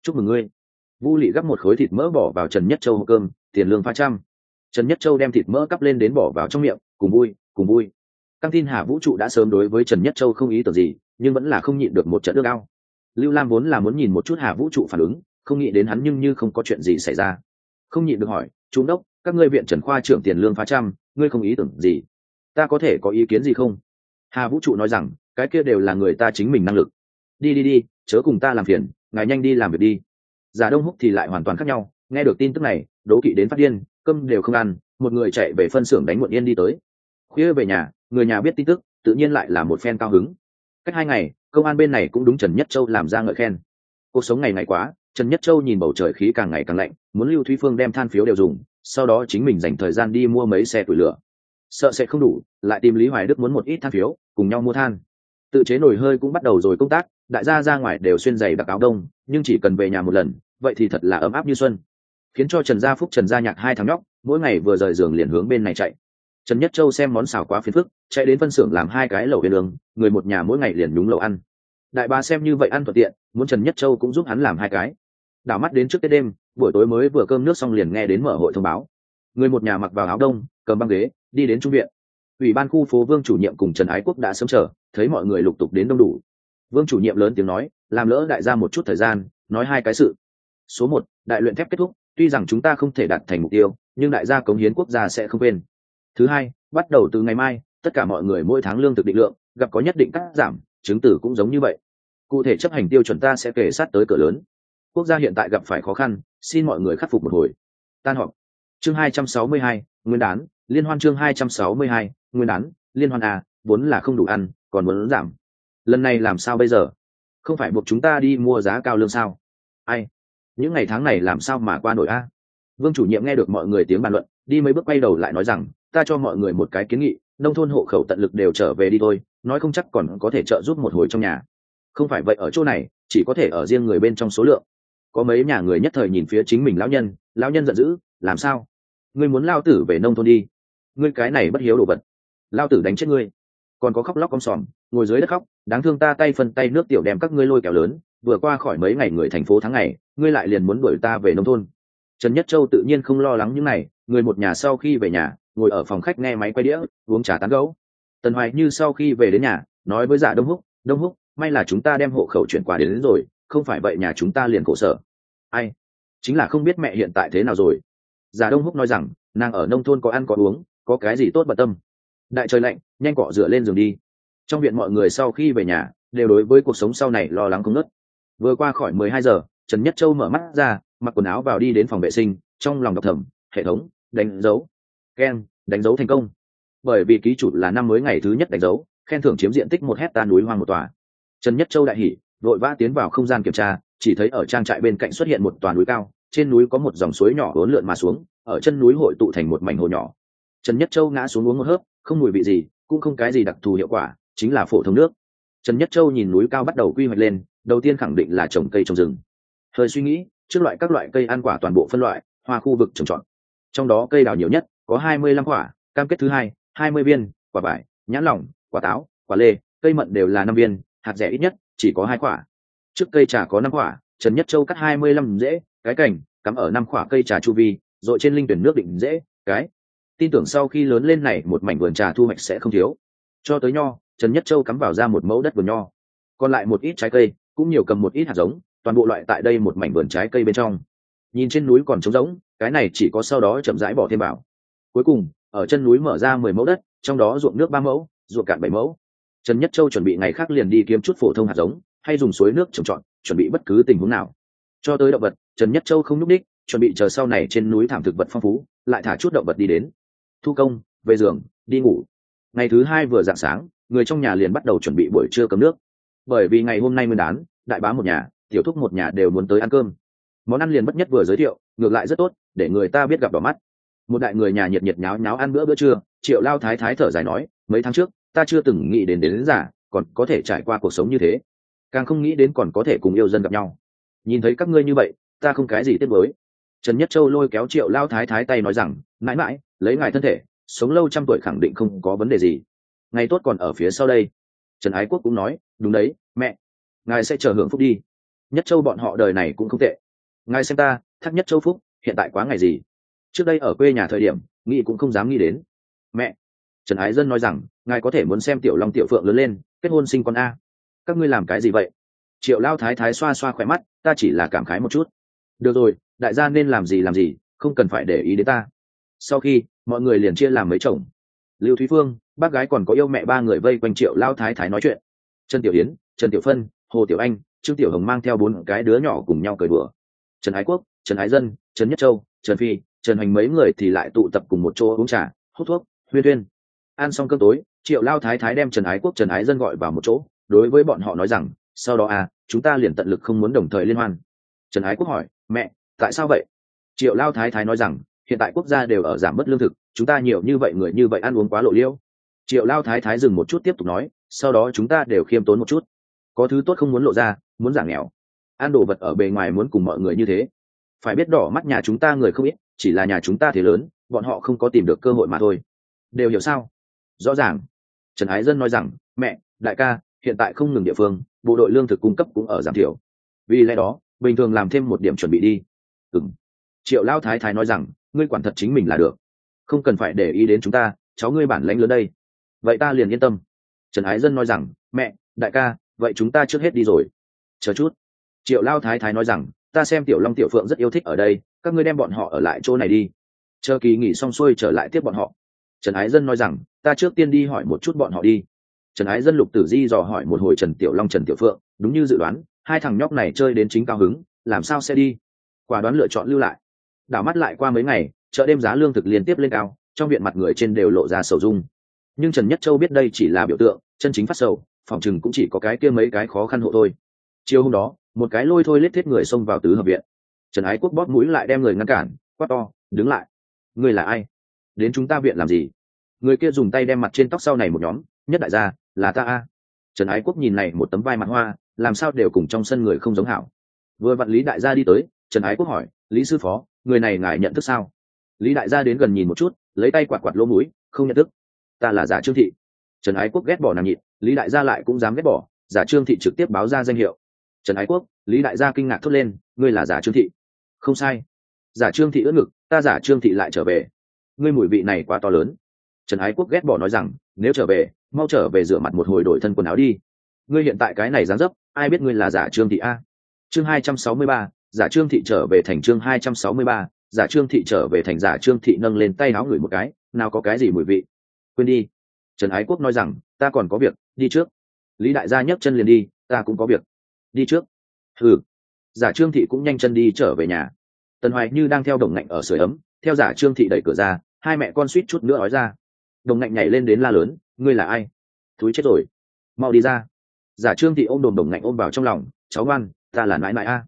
chúc mừng ngươi. Vu Lị gắp một khối thịt mỡ bỏ vào Trần Nhất Châu hộp cơm, tiền lương pha trăm. Trần Nhất Châu đem thịt mỡ cắp lên đến bỏ vào trong miệng, cùng vui, cùng vui. Căng tin Hà Vũ trụ đã sớm đối với Trần Nhất Châu không ý tưởng gì, nhưng vẫn là không nhịn được một trận ước ao. Lưu Lam vốn là muốn nhìn một chút Hà Vũ trụ phản ứng, không nghĩ đến hắn nhưng như không có chuyện gì xảy ra. Không nhịn được hỏi, "Trung đốc, các ngươi viện Trần khoa trưởng tiền lương phá trăm, ngươi không ý tưởng gì? Ta có thể có ý kiến gì không?" Hà Vũ trụ nói rằng, "Cái kia đều là người ta chính mình năng lực. Đi, chớ cùng ta làm phiền, ngài nhanh đi làm việc đi." Giả Đông Húc thì lại hoàn toàn khác nhau, nghe được tin tức này, đố kỵ đến phát điên, cơm đều không ăn, một người chạy về phân xưởng đánh muộn yên đi tới. Khuya về nhà, người nhà biết tin tức, tự nhiên lại là một phen cao hứng. Cách 2 ngày, công an bên này cũng đúng Trần Nhất Châu làm ra ngợi khen. Cuộc sống ngày ngày quá, Trần Nhất Châu nhìn bầu trời khí càng ngày càng lạnh, muốn Lưu Thúy Phương đem than phiếu đều dùng, sau đó chính mình dành thời gian đi mua mấy xe củi lửa. Sợ sẽ không đủ, lại tìm Lý Hoài Đức muốn một ít than phiếu, cùng nhau mua than. Tự chế nồi hơi cũng bắt đầu rồi công tác, đại gia ra ngoài đều xuyên giày đặc áo đông, nhưng chỉ cần về nhà một lần, vậy thì thật là ấm áp như xuân. Khiến cho Trần Gia Phúc, Trần Gia Nhạc hai thằng nhóc, mỗi ngày vừa rời giường liền hướng bên này chạy. Trần Nhất Châu xem món xào quá phiền phức, chạy đến phân xưởng làm 2 cái lẩu viên đường, người một nhà mỗi ngày liền nhúng lẩu ăn. Đại bá xem như vậy ăn thuận tiện, muốn Trần Nhất Châu cũng giúp hắn làm 2 cái. Đảo mắt đến trước Tết đêm, buổi tối mới vừa cơm nước xong liền nghe đến mở hội thông báo. Người một nhà mặc vào áo đông, cầm băng ghế, đi đến trung viện. Ủy ban khu phố Vương chủ nhiệm cùng Trần Ái Quốc đã sớm chờ, thấy mọi người lục tục đến đông đủ. Vương chủ nhiệm lớn tiếng nói, làm lỡ đại gia một chút thời gian, nói 2 cái sự. Số 1, đại luyện thép kết thúc, tuy rằng chúng ta không thể đạt thành mục tiêu, nhưng đại gia cống hiến quốc gia sẽ không quên. Thứ 2, bắt đầu từ ngày mai, tất cả mọi người mỗi tháng lương thực định lượng, gặp có nhất định cắt giảm, chứng tử cũng giống như vậy. Cụ thể chấp hành tiêu chuẩn ta sẽ kể sát tới cửa lớn. Quốc gia hiện tại gặp phải khó khăn, xin mọi người khắc phục một hồi. Tan họp. Chương 262, Nguyên đán, liên hoan chương 262, Nguyên đán, liên hoan à, vốn là không đủ ăn, còn muốn giảm. Lần này làm sao bây giờ? Không phải buộc chúng ta đi mua giá cao lương sao? Ai? Những ngày tháng này làm sao mà qua nổi a? Vương chủ nhiệm nghe được mọi người tiếng bàn luận, đi mấy bước quay đầu lại nói rằng, ta cho mọi người một cái kiến nghị, nông thôn hộ khẩu tận lực đều trở về đi thôi, nói không chắc còn có thể trợ giúp một hồi trong nhà. Không phải vậy ở chỗ này, chỉ có thể ở riêng người bên trong số lượng. Có mấy nhà người nhất thời nhìn phía chính mình lão nhân giận dữ, làm sao? Ngươi muốn lao tử về nông thôn đi? Ngươi cái này bất hiếu đồ vật, lao tử đánh chết ngươi! Còn có khóc lóc om sòm, ngồi dưới đất khóc, đáng thương ta tay phân tay nước tiểu đem các ngươi lôi kéo lớn, vừa qua khỏi mấy ngày người thành phố tháng ngày, ngươi lại liền muốn đuổi ta về nông thôn. Trần Nhất Châu tự nhiên không lo lắng những này, người một nhà sau khi về nhà, ngồi ở phòng khách nghe máy quay đĩa, uống trà tán gẫu. Tần Hoài Như sau khi về đến nhà, nói với Dạ Đông Húc, may là chúng ta đem hộ khẩu chuyển qua đến rồi, không phải vậy nhà chúng ta liền khổ sở. Ai? Chính là không biết mẹ hiện tại thế nào rồi. Dạ Đông Húc nói rằng, nàng ở nông thôn có ăn có uống, có cái gì tốt bận tâm. Đại trời lạnh, nhanh cọ rửa lên giường đi. Trong viện mọi người sau khi về nhà, đều đối với cuộc sống sau này lo lắng không ngớt. Vừa qua khỏi 12 giờ, Trần Nhất Châu mở mắt ra, mặc quần áo vào đi đến phòng vệ sinh, trong lòng đọc thầm, hệ thống, đánh dấu. Keng, đánh dấu thành công. Bởi vì ký chủ là năm mới ngày thứ nhất đánh dấu, khen thưởng chiếm diện tích 1 hectare núi hoang một tòa. Trần Nhất Châu đại hỉ, vội vã tiến vào không gian kiểm tra, chỉ thấy ở trang trại bên cạnh xuất hiện một tòa núi cao, trên núi có một dòng suối nhỏ uốn lượn mà xuống, ở chân núi hội tụ thành một mảnh hồ nhỏ. Trần Nhất Châu ngã xuống uống một hớp, không mùi vị gì, cũng không cái gì đặc thù hiệu quả, chính là phổ thông nước. Trần Nhất Châu nhìn núi cao bắt đầu quy hoạch lên, đầu tiên khẳng định là trồng cây trồng rừng. Hơi suy nghĩ, trước loại các loại cây ăn quả toàn bộ phân loại, hoa khu vực trồng trọt. Trong đó cây đào nhiều nhất, có 25 quả, cam kết thứ hai, 20 viên, quả vải, nhãn lỏng, quả táo, quả lê, cây mận đều là 5 viên, hạt rẻ ít nhất chỉ có 2 quả. Trước cây trà có 5 quả, Trần Nhất Châu cắt 25 rễ, cái cành cắm ở 5 quả cây trà chu vi, rồi trên linh tuyển nước định rễ, cái. Tin tưởng sau khi lớn lên này một mảnh vườn trà thu hoạch sẽ không thiếu. Cho tới nho, Trần Nhất Châu cắm vào ra một mẫu đất vườn nho. Còn lại một ít trái cây, cũng nhiều cầm một ít hạt giống, toàn bộ loại tại đây một mảnh vườn trái cây bên trong. Nhìn trên núi còn trống rỗng, cái này chỉ có sau đó chậm rãi bỏ thêm vào. Cuối cùng, ở chân núi mở ra 10 mẫu đất, trong đó ruộng nước 3 mẫu, ruộng cạn 7 mẫu. Trần Nhất Châu chuẩn bị ngày khác liền đi kiếm chút phổ thông hạt giống, hay dùng suối nước trồng trọt, chuẩn bị bất cứ tình huống nào. Cho tới động vật, Trần Nhất Châu không nhúc đích, chuẩn bị chờ sau này trên núi thảm thực vật phong phú, lại thả chút động vật đi đến. Thu công, về giường, đi ngủ. Ngày thứ 2 vừa rạng sáng, người trong nhà liền bắt đầu chuẩn bị buổi trưa cơm nước. Bởi vì ngày hôm nay Nguyên đán, đại bá một nhà, tiểu thúc một nhà đều muốn tới ăn cơm. Món ăn liền bất nhất vừa giới thiệu, ngược lại rất tốt, để người ta biết gặp đỏ mắt. Một đại người nhà nhiệt nhiệt nháo nháo ăn bữa trưa, Triệu Lao Thái Thái thở dài nói, mấy tháng trước, ta chưa từng nghĩ đến già, còn có thể trải qua cuộc sống như thế. Càng không nghĩ đến còn có thể cùng yêu dân gặp nhau. Nhìn thấy các ngươi như vậy, ta không cái gì tiếc nuối. Trần Nhất Châu lôi kéo Triệu Lao Thái Thái tay nói rằng, mãi mãi, lấy ngài thân thể, sống lâu 100 tuổi khẳng định không có vấn đề gì. Ngày tốt còn ở phía sau đây. Trần Ái Quốc cũng nói, đúng đấy, mẹ, ngài sẽ chờ hưởng phúc đi. Nhất Châu bọn họ đời này cũng không tệ. Ngài xem ta, Thác Nhất Châu phúc, hiện tại quá ngày gì? Trước đây ở quê nhà thời điểm, nghĩ cũng không dám nghĩ đến. Mẹ, Trần Ái Dân nói rằng, ngài có thể muốn xem Tiểu Long Tiểu Phượng lớn lên, kết hôn sinh con a. Các ngươi làm cái gì vậy? Triệu Lao Thái Thái xoa xoa khỏe mắt, ta chỉ là cảm khái một chút. Được rồi, đại gia nên làm gì, không cần phải để ý đến ta. Sau khi mọi người liền chia làm mấy chồng. Lưu Thúy Phương, bác gái còn có yêu mẹ ba người vây quanh Triệu Lao Thái Thái nói chuyện. Trần Tiểu Yến, Trần Tiểu Phân, Hồ Tiểu Anh, Trương Tiểu Hồng mang theo 4 cái đứa nhỏ cùng nhau cười đùa. Trần Ái Quốc, Trần Ái Dân, Trần Nhất Châu, Trần Phi, Trần Hoành mấy người thì lại tụ tập cùng một chỗ uống trà, hút thuốc, huyên thuyên. Ăn xong cơm tối, Triệu Lao Thái Thái đem Trần Ái Quốc, Trần Ái Dân gọi vào một chỗ, đối với bọn họ nói rằng, sau đó chúng ta liền tận lực không muốn đồng thời liên hoan. Trần Ái Quốc hỏi, mẹ, tại sao vậy? Triệu Lao Thái Thái nói rằng, hiện tại quốc gia đều ở giảm bớt lương thực, chúng ta nhiều như vậy người như vậy ăn uống quá lộ liễu. Triệu Lao Thái Thái dừng một chút tiếp tục nói, sau đó chúng ta đều khiêm tốn một chút, có thứ tốt không muốn lộ ra, muốn giảm nghèo, ăn đồ vật ở bề ngoài muốn cùng mọi người như thế. Phải biết đỏ mắt nhà chúng ta người không ít, chỉ là nhà chúng ta thế lớn, bọn họ không có tìm được cơ hội mà thôi. Đều hiểu sao? Rõ ràng. Trần Ái Dân nói rằng, mẹ, đại ca, hiện tại không ngừng địa phương, bộ đội lương thực cung cấp cũng ở giảm thiểu, vì lẽ đó bình thường làm thêm một điểm chuẩn bị đi. Triệu Lao Thái Thái nói rằng, ngươi quản thật chính mình là được, không cần phải để ý đến chúng ta, cháu ngươi bản lãnh lớn đây. Vậy ta liền yên tâm. Trần Ái Dân nói rằng, mẹ, đại ca, vậy chúng ta trước hết đi rồi. Chờ chút. Triệu Lao Thái Thái nói rằng, ta xem Tiểu Long Tiểu Phượng rất yêu thích ở đây, các ngươi đem bọn họ ở lại chỗ này đi, chờ kỳ nghỉ xong xuôi trở lại tiếp bọn họ. Trần Ái Dân nói rằng, ta trước tiên đi hỏi một chút bọn họ đi. Trần Ái Dân Lục Tử Di dò hỏi một hồi Trần Tiểu Long Trần Tiểu Phượng, đúng như dự đoán, hai thằng nhóc này chơi đến chính cao hứng, làm sao sẽ đi, quả đoán lựa chọn lưu lại. Đảo mắt lại qua mấy ngày, chợ đêm giá lương thực liên tiếp lên cao, trong viện mặt người trên đều lộ ra sầu dung. Nhưng Trần Nhất Châu biết đây chỉ là biểu tượng, chân chính phát sầu, phòng chừng cũng chỉ có cái kia mấy cái khó khăn hộ thôi. Chiều hôm đó, một cái lôi thôi lết thiết người xông vào tứ hợp viện. Trần Ái Quốc bóp mũi lại đem người ngăn cản, quát to, đứng lại. Ngươi là ai? Đến chúng ta viện làm gì? Người kia dùng tay đem mặt trên tóc sau này một nhóm, nhất đại gia, là ta a. Trần Ái Quốc nhìn này một tấm vai mặt hoa, làm sao đều cùng trong sân người không giống hảo. Vừa vặn Lý đại gia đi tới, Trần Ái Quốc hỏi, Lý sư phó, người này ngài nhận thức sao? Lý đại gia đến gần nhìn một chút, lấy tay quạt quạt lỗ mũi, không nhận thức. Ta là Giả Trương Thị. Trần Ái Quốc ghét bỏ nàng nhịn, Lý đại gia lại cũng dám ghét bỏ, Giả Trương Thị trực tiếp báo ra danh hiệu. Trần Ái Quốc, Lý đại gia kinh ngạc thốt lên, ngươi là Giả Trương Thị? Không sai. Giả Trương Thị ưỡn ngực, ta Giả Trương Thị lại trở về. Ngươi mùi vị này quá to lớn. Trần Ái Quốc ghét bỏ nói rằng, nếu trở về, mau trở về rửa mặt một hồi đổi thân quần áo đi. Ngươi hiện tại cái này dáng dấp, ai biết ngươi là Giả Trương Thị a? Chương 263, Giả Trương Thị trở về thành. Chương 263, Giả Trương Thị trở về thành. Giả Trương Thị nâng lên tay áo ngửi một cái, nào có cái gì mùi vị. Quên đi. Trần Ái Quốc nói rằng, ta còn có việc, đi trước. Lý đại gia nhấc chân liền đi, ta cũng có việc, đi trước. Giả Trương Thị cũng nhanh chân đi trở về nhà. Tần Hoài Như đang theo Đồng Ngạnh ở sưởi ấm, theo Giả Trương Thị đẩy cửa ra, hai mẹ con suýt chút nữa ói ra. Đồng Ngạnh nhảy lên đến la lớn, ngươi là ai? Thúi chết rồi, mau đi ra. Giả Trương Thị ôm Đồng Ngạnh ôm vào trong lòng, cháu ngoan, ta là nãi nãi a.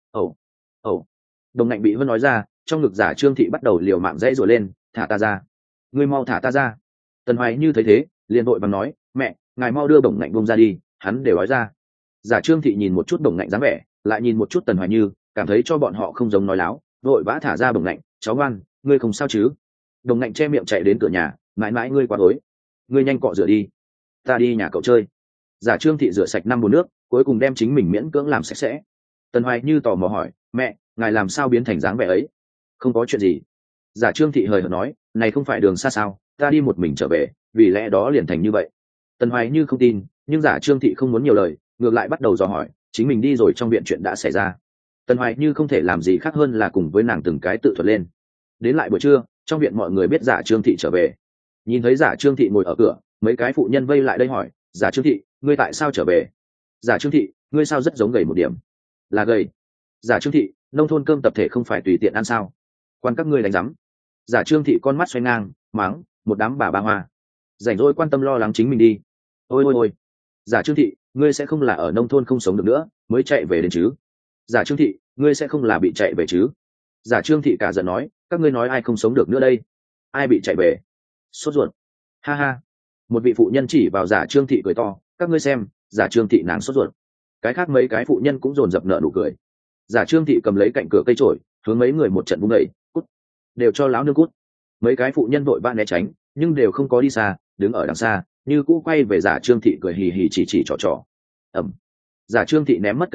Ẩu. Đồng Ngạnh bị Vân nói ra, trong ngực Giả Trương Thị bắt đầu liều mạng dãy rồi lên, thả ta ra, ngươi mau thả ta ra. Tần Hoài Như thấy thế, liền vội vàng nói, mẹ, ngài mau đưa Đồng Ngạnh bông ra đi, hắn đều ói ra. Giả Trương Thị nhìn một chút Đồng Ngạnh dáng vẻ, lại nhìn một chút Tần Hoài Như, cảm thấy cho bọn họ không giống nói láo, vội vã thả ra Đồng Ngạnh, cháu ngoan, ngươi không sao chứ? Đồng Ngạnh che miệng chạy đến cửa nhà, mãi mãi ngươi quá tối, ngươi nhanh cọ rửa đi, ta đi nhà cậu chơi. Giả Trương Thị rửa sạch 5 bồn nước, cuối cùng đem chính mình miễn cưỡng làm sạch sẽ. Tần Hoài Như tò mò hỏi, mẹ, ngài làm sao biến thành dáng vẻ ấy? Không có chuyện gì. Giả Trương Thị hời hợt nói, này không phải đường xa sao, ta đi một mình trở về, vì lẽ đó liền thành như vậy. Tần Hoài Như không tin, nhưng Giả Trương Thị không muốn nhiều lời, ngược lại bắt đầu dò hỏi, chính mình đi rồi trong viện chuyện đã xảy ra. Tần Hoài Như không thể làm gì khác hơn là cùng với nàng từng cái tự thuật lên. Đến lại buổi trưa, trong viện mọi người biết Giả Trương Thị trở về. Nhìn thấy Giả Trương Thị ngồi ở cửa, mấy cái phụ nhân vây lại đây hỏi, Giả Trương Thị, ngươi tại sao trở về? Giả Trương Thị, ngươi sao rất giống gầy một điểm? Là gầy. Giả Trương Thị, nông thôn cơm tập thể không phải tùy tiện ăn sao? Quan các ngươi đánh rắm. Giả Trương Thị con mắt xoay ngang, mắng, một đám bà hoa, rảnh rỗi quan tâm lo lắng chính mình đi. Ôi. Giả Trương Thị, ngươi sẽ không là ở nông thôn không sống được nữa mới chạy về đến chứ? Giả Trương Thị, ngươi sẽ không là bị chạy về chứ? Giả Trương Thị cả giận nói, các ngươi nói ai không sống được nữa đây? Ai bị chạy về? Sốt ruột. Ha ha. Một vị phụ nhân chỉ vào Giả Trương Thị cười to, các ngươi xem, Giả Trương Thị nàng sốt ruột. Cái khác mấy cái phụ nhân cũng dồn dập nợ nụ cười. Giả Trương Thị cầm lấy cạnh cửa cây chổi, hướng mấy người một trận vung đẩy, cút, đều cho láo nương cút. Mấy cái phụ nhân vội vã né tránh, nhưng đều không có đi xa, đứng ở đằng xa, như cũ quay về Giả Trương Thị cười hì hì chỉ trò. Ẩm. Giả Trương Thị ném mất cây chổi,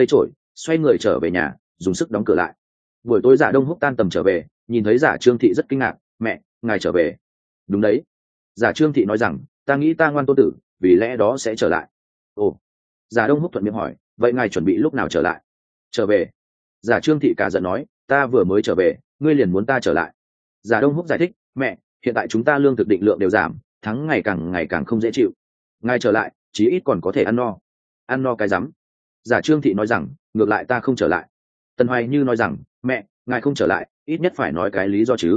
xoay người trở về nhà dùng sức đóng cửa lại. Buổi tối Giả Đông Húc tan tầm trở về, nhìn thấy Giả Trương Thị rất kinh ngạc. Mẹ, ngài trở về? Đúng đấy. Giả Trương Thị nói rằng, ta nghĩ ta ngoan tôn tử, vì lẽ đó sẽ trở lại. Ồ. Giả Đông Húc thuận miệng hỏi, vậy ngài chuẩn bị lúc nào trở lại? Trở về? Giả Trương Thị cả giận nói, ta vừa mới trở về, ngươi liền muốn ta trở lại? Giả Đông Húc giải thích, mẹ, hiện tại chúng ta lương thực định lượng đều giảm, tháng ngày càng không dễ chịu. Ngài trở lại, chí ít còn có thể ăn no. Ăn no cái rắm. Giả Trương Thị nói rằng, ngược lại ta không trở lại. Tần Hoài Như nói rằng, mẹ, ngài không trở lại, ít nhất phải nói cái lý do chứ.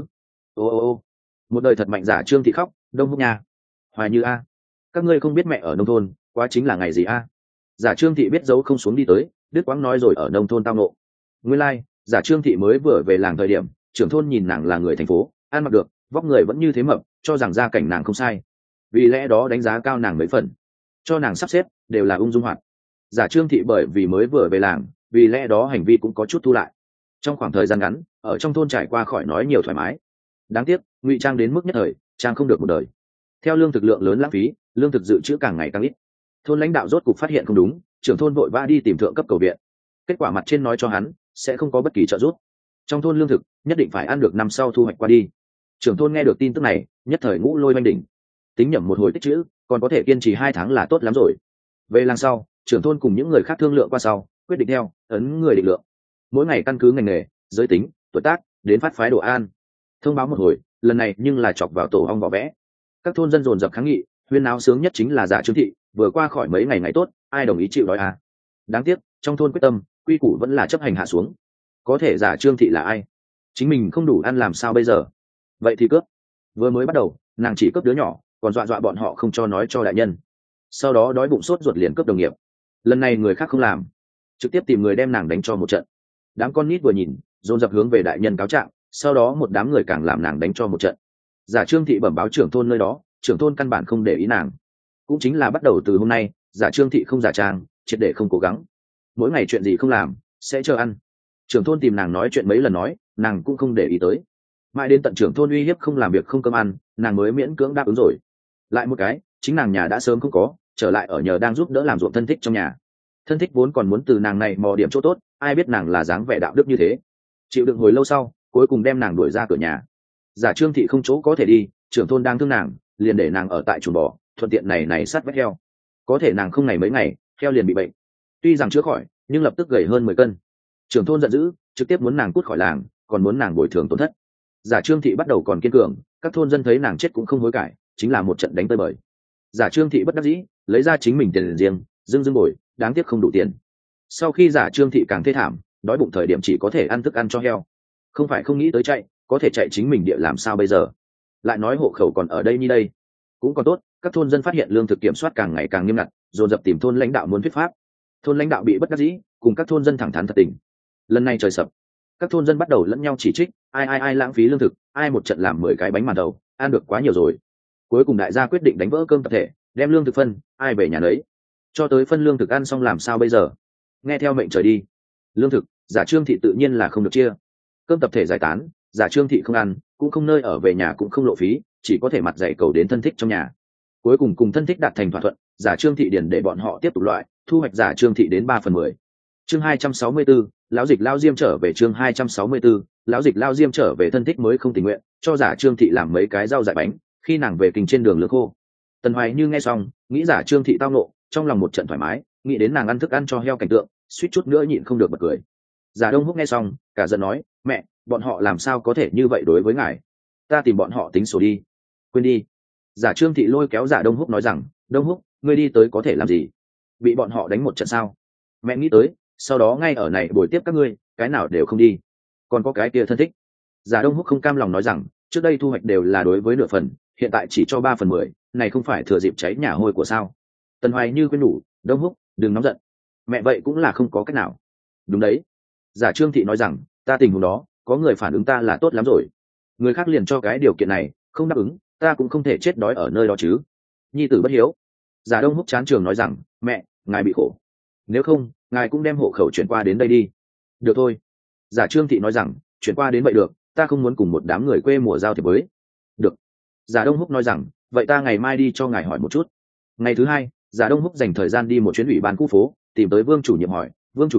Ô, một đời thật mạnh. Giả Trương Thị khóc, Đông Húc nha. Hoài Như a, các ngươi không biết mẹ ở nông thôn quá chính là ngày gì a? Giả Trương Thị biết dấu không xuống đi tới, Đức Quang nói rồi ở nông thôn tao nộ. Nguyên lai, Giả Trương Thị mới vừa về làng thời điểm, trưởng thôn nhìn nàng là người thành phố, ăn mặc được, vóc người vẫn như thế mập, cho rằng gia cảnh nàng không sai, vì lẽ đó đánh giá cao nàng mấy phần, cho nàng sắp xếp đều là ung dung hoạt. Giả Trương Thị bởi vì mới vừa về làng, vì lẽ đó hành vi cũng có chút thu lại. Trong khoảng thời gian ngắn, ở trong thôn trải qua khỏi nói nhiều thoải mái. Đáng tiếc, ngụy trang đến mức nhất thời, trang không được một đời. Theo lương thực lượng lớn lãng phí, lương thực dự trữ càng ngày càng ít. Thôn lãnh đạo rốt cục phát hiện không đúng, trưởng thôn vội vã đi tìm thượng cấp cầu viện. Kết quả mặt trên nói cho hắn sẽ không có bất kỳ trợ giúp. Trong thôn lương thực nhất định phải ăn được năm sau thu hoạch qua đi. Trưởng thôn nghe được tin tức này, nhất thời ngũ lôi oanh đỉnh. Tính nhẩm một hồi tích trữ, còn có thể kiên trì 2 tháng là tốt lắm rồi. Về làng sau, trưởng thôn cùng những người khác thương lượng qua sau, quyết định theo ấn người định lượng. Mỗi ngày căn cứ ngành nghề, giới tính, tuổi tác, đến phát phái đồ an. Thông báo một hồi, lần này nhưng là chọc vào tổ ong vỏ vẽ. Các thôn dân dồn dập kháng nghị, huyên náo sướng nhất chính là Giả Trương Thị, vừa qua khỏi mấy ngày tốt, ai đồng ý chịu đói à? Đáng tiếc, trong thôn quyết tâm, quy củ vẫn là chấp hành hạ xuống. Có thể Giả Trương Thị là ai? Chính mình không đủ ăn làm sao bây giờ? Vậy thì cướp. Vừa mới bắt đầu, nàng chỉ cướp đứa nhỏ, còn dọa dọa bọn họ không cho nói cho đại nhân. Sau đó đói bụng sốt ruột liền cướp đồng nghiệp. Lần này người khác không làm, trực tiếp tìm người đem nàng đánh cho một trận. Đám con nít vừa nhìn, dồn dập hướng về đại nhân cáo trạng, sau đó một đám người càng làm nàng đánh cho một trận. Giả Trương Thị bẩm báo trưởng thôn nơi đó, trưởng thôn căn bản không để ý nàng. Cũng chính là bắt đầu từ hôm nay, Giả Trương Thị không giả trang, triệt để không cố gắng. Mỗi ngày chuyện gì không làm, sẽ chờ ăn. Trưởng thôn tìm nàng nói chuyện mấy lần nói, nàng cũng không để ý tới. Mãi đến tận trưởng thôn uy hiếp không làm việc không cơm ăn, nàng mới miễn cưỡng đáp ứng rồi. Lại một cái, chính nàng nhà đã sớm không có, trở lại ở nhờ đang giúp đỡ làm ruộng thân thích trong nhà. Thân thích vốn còn muốn từ nàng này mò điểm chỗ tốt, ai biết nàng là dáng vẻ đạo đức như thế. Chịu đựng hồi lâu sau, cuối cùng đem nàng đuổi ra cửa nhà. Giả Trương Thị không chỗ có thể đi, trưởng thôn đang thương nàng, liền để nàng ở tại chuồng bò, thuận tiện này sát vách heo. Có thể nàng không ngày mấy ngày, heo liền bị bệnh. Tuy rằng chữa khỏi, nhưng lập tức gầy hơn 10 cân. Trưởng thôn giận dữ, trực tiếp muốn nàng cút khỏi làng, còn muốn nàng bồi thường tổn thất. Giả Trương Thị bắt đầu còn kiên cường, các thôn dân thấy nàng chết cũng không hối cải, chính là một trận đánh tơi bời. Giả Trương Thị bất đắc dĩ, lấy ra chính mình tiền riêng, dưng bồi, đáng tiếc không đủ tiền. Sau khi Giả Trương Thị càng thê thảm, đói bụng thời điểm chỉ có thể ăn thức ăn cho heo. Không phải không nghĩ tới chạy, có thể chạy chính mình địa làm sao bây giờ? Lại nói hộ khẩu còn ở đây như đây, cũng còn tốt. Các thôn dân phát hiện lương thực kiểm soát càng ngày càng nghiêm ngặt, dồn dập tìm thôn lãnh đạo muốn thuyết pháp. Thôn lãnh đạo bị bất đắc dĩ, cùng các thôn dân thẳng thắn thật tình. Lần này trời sập, các thôn dân bắt đầu lẫn nhau chỉ trích, ai lãng phí lương thực, ai một trận làm 10 cái bánh màn đầu, ăn được quá nhiều rồi. Cuối cùng đại gia quyết định đánh vỡ cơm tập thể, đem lương thực phân, ai về nhà lấy. Cho tới phân lương thực ăn xong làm sao bây giờ? Nghe theo mệnh trời đi. Lương thực, Giả Trương Thị tự nhiên là không được chia. Cơm tập thể giải tán, Giả Trương Thị không ăn, cũng không nơi ở về nhà cũng không lộ phí, chỉ có thể mặt dạy cầu đến thân thích trong nhà. Cuối cùng cùng thân thích đạt thành thỏa thuận, Giả Trương Thị điền để bọn họ tiếp tục loại, thu hoạch Giả Trương Thị đến 3/10. Chương 264, lão dịch lao diêm trở về. Chương 264, lão dịch lao diêm trở về. Thân thích mới không tình nguyện, cho Giả Trương Thị làm mấy cái rau dại bánh, khi nàng về kinh trên đường lương khô. Tần Hoài Như nghe xong, nghĩ Giả Trương Thị tao nộ, trong lòng một trận thoải mái, nghĩ đến nàng ăn thức ăn cho heo cảnh tượng, suýt chút nữa nhịn không được bật cười. Giả Đông Húc nghe xong, cả giận nói, mẹ, bọn họ làm sao có thể như vậy đối với ngài? Ta tìm bọn họ tính sổ đi. Quên đi. Giả Trương Thị lôi kéo Giả Đông Húc nói rằng, Đông Húc, ngươi đi tới có thể làm gì? Bị bọn họ đánh một trận sao? Mẹ nghĩ tới, sau đó ngay ở này buổi tiếp các ngươi, cái nào đều không đi. Còn có cái kia thân thích. Giả Đông Húc không cam lòng nói rằng, trước đây thu hoạch đều là đối với nửa phần, hiện tại chỉ cho 3/10, này không phải thừa dịp cháy nhà hôi của sao? Tần Hoài Như khuyên nhủ, Đông Húc, đừng nóng giận. Mẹ vậy cũng là không có cách nào. Đúng đấy. Giả Trương Thị nói rằng, ta tình huống đó, có người phản ứng ta là tốt lắm rồi. Người khác liền cho cái điều kiện này, không đáp ứng, ta cũng không thể chết đói ở nơi đó chứ. Nhi tử bất hiếu. Giả Đông Húc chán trường nói rằng, mẹ, ngài bị khổ. Nếu không, ngài cũng đem hộ khẩu chuyển qua đến đây đi. Được thôi. Giả Trương Thị nói rằng, chuyển qua đến vậy được, ta không muốn cùng một đám người quê mùa giao thiệp với. Được. Giả Đông Húc nói rằng, vậy ta ngày mai đi cho ngài hỏi một chút. Ngày thứ hai, Giả Đông Húc dành thời gian đi một chuyến ủy ban khu phố, tìm tới Vương chủ nhiệm hỏi, Vương chủ nhiệm,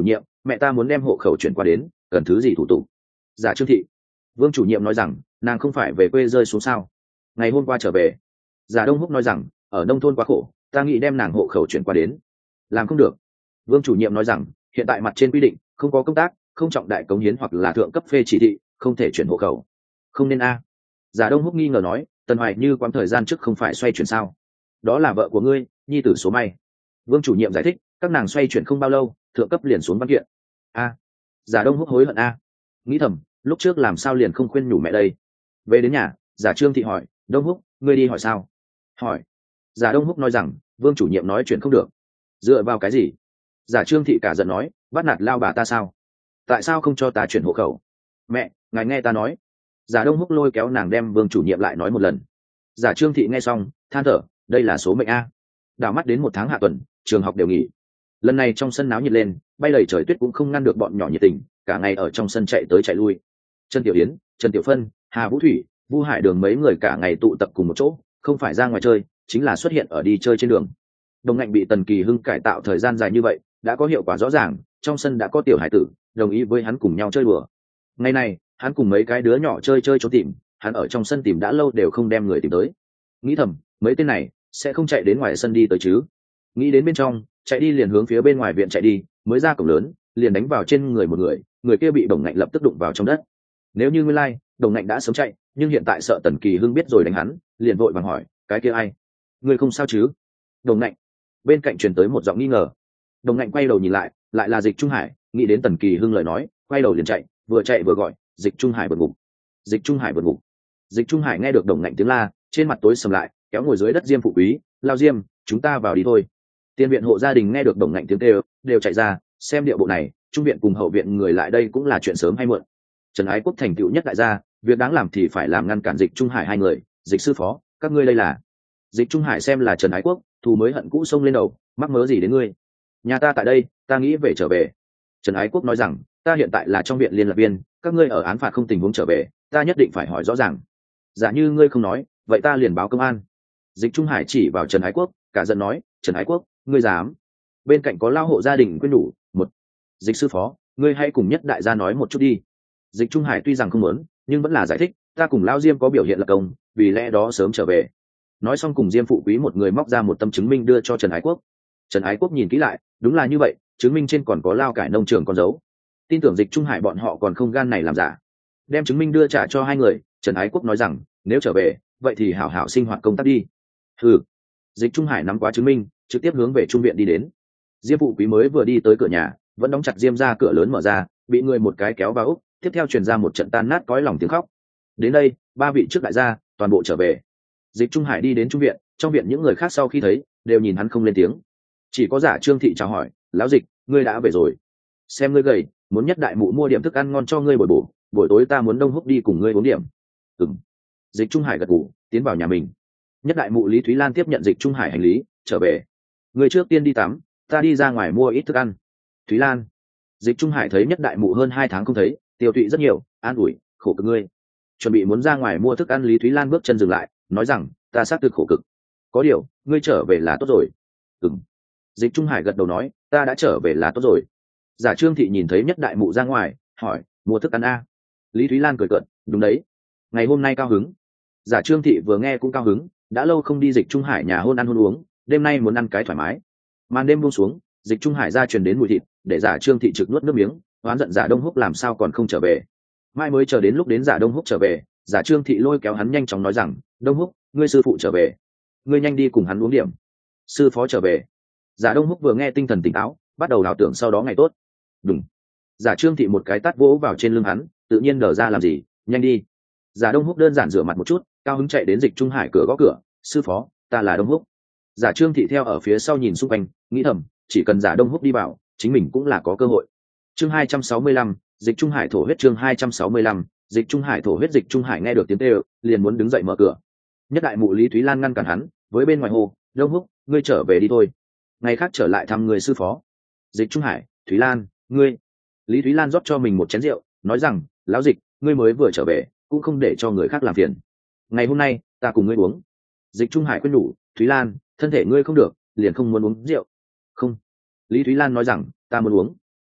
mẹ ta muốn đem hộ khẩu chuyển qua đến, cần thứ gì thủ tục? Giả Trương Thị. Vương chủ nhiệm nói rằng nàng không phải về quê rơi xuống sao, ngày hôm qua trở về. Giả Đông Húc nói rằng ở nông thôn quá khổ, ta nghĩ đem nàng hộ khẩu chuyển qua đến. Làm không được. Vương chủ nhiệm nói rằng hiện tại mặt trên quy định không có công tác, không trọng đại cống hiến hoặc là thượng cấp phê chỉ thị, không thể chuyển hộ khẩu. Không nên a. Giả Đông Húc nghi ngờ nói, Tần Hoài Như quãng thời gian trước không phải xoay chuyển sao? Đó là vợ của ngươi, nhi tử số may. Vương chủ nhiệm giải thích, các nàng xoay chuyển không bao lâu, thượng cấp liền xuống văn kiện. A. Giả Đông Húc hối hận a. Nghĩ thầm, lúc trước làm sao liền không khuyên nhủ mẹ đây. Về đến nhà, Giả Trương Thị hỏi, Đông Húc, ngươi đi hỏi sao? Hỏi. Giả Đông Húc nói rằng Vương chủ nhiệm nói chuyện không được. Dựa vào cái gì? Giả Trương Thị cả giận nói, bắt nạt lao bà ta sao? Tại sao không cho ta chuyển hộ khẩu? Mẹ, ngài nghe ta nói. Giả Đông Húc lôi kéo nàng đem Vương chủ nhiệm lại nói một lần. Giả Trương Thị nghe xong than thở, đây là số mệnh a. Đảo mắt đến một tháng hạ tuần, trường học đều nghỉ. Lần này trong sân náo nhiệt lên, bay đầy trời tuyết cũng không ngăn được bọn nhỏ nhiệt tình, cả ngày ở trong sân chạy tới chạy lui. Trần Tiểu Yến, Trần Tiểu Phân, Hà Vũ Thủy, Vu Hải Đường mấy người cả ngày tụ tập cùng một chỗ, không phải ra ngoài chơi, chính là xuất hiện ở đi chơi trên đường. Đồng Ngạnh bị Tần Kỳ Hưng cải tạo thời gian dài như vậy, đã có hiệu quả rõ ràng, trong sân đã có tiểu hải tử đồng ý với hắn cùng nhau chơi đùa. Ngày này, hắn cùng mấy cái đứa nhỏ chơi trốn tìm, hắn ở trong sân tìm đã lâu đều không đem người tìm tới. Nghĩ thầm, mấy tên này sẽ không chạy đến ngoài sân đi tới chứ? Nghĩ đến bên trong, chạy đi liền hướng phía bên ngoài viện chạy đi, mới ra cổng lớn, liền đánh vào trên người một người, người kia bị Đồng Ngạnh lập tức đụng vào trong đất. Nếu như nguyên lai, Đồng Ngạnh đã sớm chạy, nhưng hiện tại sợ Tần Kỳ Hưng biết rồi đánh hắn, liền vội vàng hỏi, cái kia ai? Người không sao chứ? Đồng Ngạnh. Bên cạnh truyền tới một giọng nghi ngờ. Đồng Ngạnh quay đầu nhìn lại, lại là Dịch Trung Hải, nghĩ đến Tần Kỳ Hưng lời nói, quay đầu liền chạy vừa gọi, Dịch Trung Hải vượt ngục. Dịch Trung Hải vượt ngục. Dịch Trung Hải nghe được Đồng Ngạnh tiếng la, trên mặt tối sầm lại, kéo ngồi dưới đất Diêm phụ quý, lao Diêm, chúng ta vào đi thôi. Tiên viện hộ gia đình nghe được Đồng Ngạnh tiếng kêu, đều chạy ra, xem địa bộ này, trung viện cùng hậu viện người lại đây cũng là chuyện sớm hay muộn. Trần Ái Quốc thành tựu nhất đại gia, việc đáng làm thì phải làm, ngăn cản Dịch Trung Hải hai người. Dịch sư phó, các ngươi đây là? Dịch Trung Hải xem là Trần Ái Quốc, thù mới hận cũ xông lên đầu, mắc mớ gì đến ngươi? Nhà ta tại đây, ta nghĩ về trở về. Trần Ái Quốc nói rằng, ta hiện tại là trong viện liên lạc viên, các ngươi ở án phạt không tình huống trở về, ta nhất định phải hỏi rõ ràng. Giả như ngươi không nói, vậy ta liền báo công an. Dịch Trung Hải chỉ vào Trần Ái Quốc, cả giận nói, Trần Ái Quốc, ngươi dám? Bên cạnh có lao hộ gia đình khuyên nhủ, một. Dịch sư phó, ngươi hãy cùng nhất đại gia nói một chút đi. Dịch Trung Hải tuy rằng không muốn, nhưng vẫn là giải thích, ta cùng lao Diêm có biểu hiện lập công, vì lẽ đó sớm trở về. Nói xong cùng Diêm phụ quý một người móc ra một tấm chứng minh đưa cho Trần Ái Quốc. Trần Ái Quốc nhìn kỹ lại, đúng là như vậy, chứng minh trên còn có lao cải nông trường con dấu. Tin tưởng Dịch Trung Hải bọn họ còn không gan này làm giả. Đem chứng minh đưa trả cho hai người, Trần Ái Quốc nói rằng, nếu trở về, vậy thì hảo hảo sinh hoạt công tác đi. Ừ. Dịch Trung Hải nắm quá chứng minh, trực tiếp hướng về trung viện đi đến. Diêm phụ quý mới vừa đi tới cửa nhà, vẫn đóng chặt Diêm ra cửa lớn mở ra, bị người một cái kéo vào úc, tiếp theo truyền ra một trận tan nát cõi lòng tiếng khóc. Đến đây, ba vị trước đại gia toàn bộ trở về. Dịch Trung Hải đi đến trung viện, trong viện những người khác sau khi thấy đều nhìn hắn không lên tiếng, chỉ có Giả Trương Thị chào hỏi, lão Dịch, ngươi đã về rồi. Xem ngươi gầy, muốn nhất đại mụ mua điểm thức ăn ngon cho ngươi bồi bổ, buổi tối ta muốn Đông Húc đi cùng ngươi uống điểm. Ừm. Dịch Trung Hải gật gù, tiến vào nhà mình. Nhất đại mụ Lý Thúy Lan tiếp nhận Dịch Trung Hải hành lý, trở về. Ngươi trước tiên đi tắm, ta đi ra ngoài mua ít thức ăn. Thúy Lan. Dịch Trung Hải thấy nhất đại mụ hơn 2 tháng không thấy, tiêu tụy rất nhiều, an ủi, khổ cực ngươi. Chuẩn bị muốn ra ngoài mua thức ăn, Lý Thúy Lan bước chân dừng lại, nói rằng, ta xác thực khổ cực. Có điều, ngươi trở về là tốt rồi. Ừm. Dịch Trung Hải gật đầu nói, ta đã trở về là tốt rồi. Giả Trương Thị nhìn thấy nhất đại mụ ra ngoài, hỏi, mua thức ăn a? Lý Thúy Lan cười cợt, đúng đấy. Ngày hôm nay cao hứng. Giả Trương Thị vừa nghe cũng cao hứng, đã lâu không đi Dịch Trung Hải nhà hôn ăn hôn uống, đêm nay muốn ăn cái thoải mái. Màn đêm buông xuống, Dịch Trung Hải ra truyền đến mùi thịt, để Giả Trương Thị trực nuốt nước miếng, oán giận Giả Đông Húc làm sao còn không trở về. Mai mới chờ đến lúc đến Giả Đông Húc trở về, Giả Trương Thị lôi kéo hắn nhanh chóng nói rằng, Đông Húc, ngươi sư phụ trở về, ngươi nhanh đi cùng hắn uống điểm. Sư phó trở về. Giả Đông Húc vừa nghe tinh thần tỉnh táo, bắt đầu ảo tưởng sau đó ngày tốt. Đúng. Giả Trương Thị một cái tát vỗ vào trên lưng hắn, tự nhiên đờ ra làm gì, nhanh đi. Giả Đông Húc đơn giản rửa mặt một chút, cao hứng chạy đến Dịch Trung Hải cửa gõ cửa, sư phó, ta là Đông Húc. Giả Trương Thị theo ở phía sau nhìn xung quanh, nghĩ thầm, chỉ cần Giả Đông Húc đi vào, chính mình cũng là có cơ hội. Chương 265, Dịch Trung Hải thổ huyết. Chương 265, Dịch Trung Hải thổ huyết. Dịch Trung Hải nghe được tiếng kêu, liền muốn đứng dậy mở cửa. Nhất đại mụ Lý Thúy Lan ngăn cản hắn, với bên ngoài hồ, Đông Húc, ngươi trở về đi thôi, ngày khác trở lại thăm người sư phó. Dịch Trung Hải, Thúy Lan, ngươi. Lý Thúy Lan rót cho mình một chén rượu, nói rằng, lão Dịch, ngươi mới vừa trở về, cũng không để cho người khác làm phiền. Ngày hôm nay, ta cùng ngươi uống. Dịch Trung Hải khuyên nhủ, Thúy Lan, thân thể ngươi không được, liền không muốn uống rượu. Không. Lý Thúy Lan nói rằng, ta muốn uống.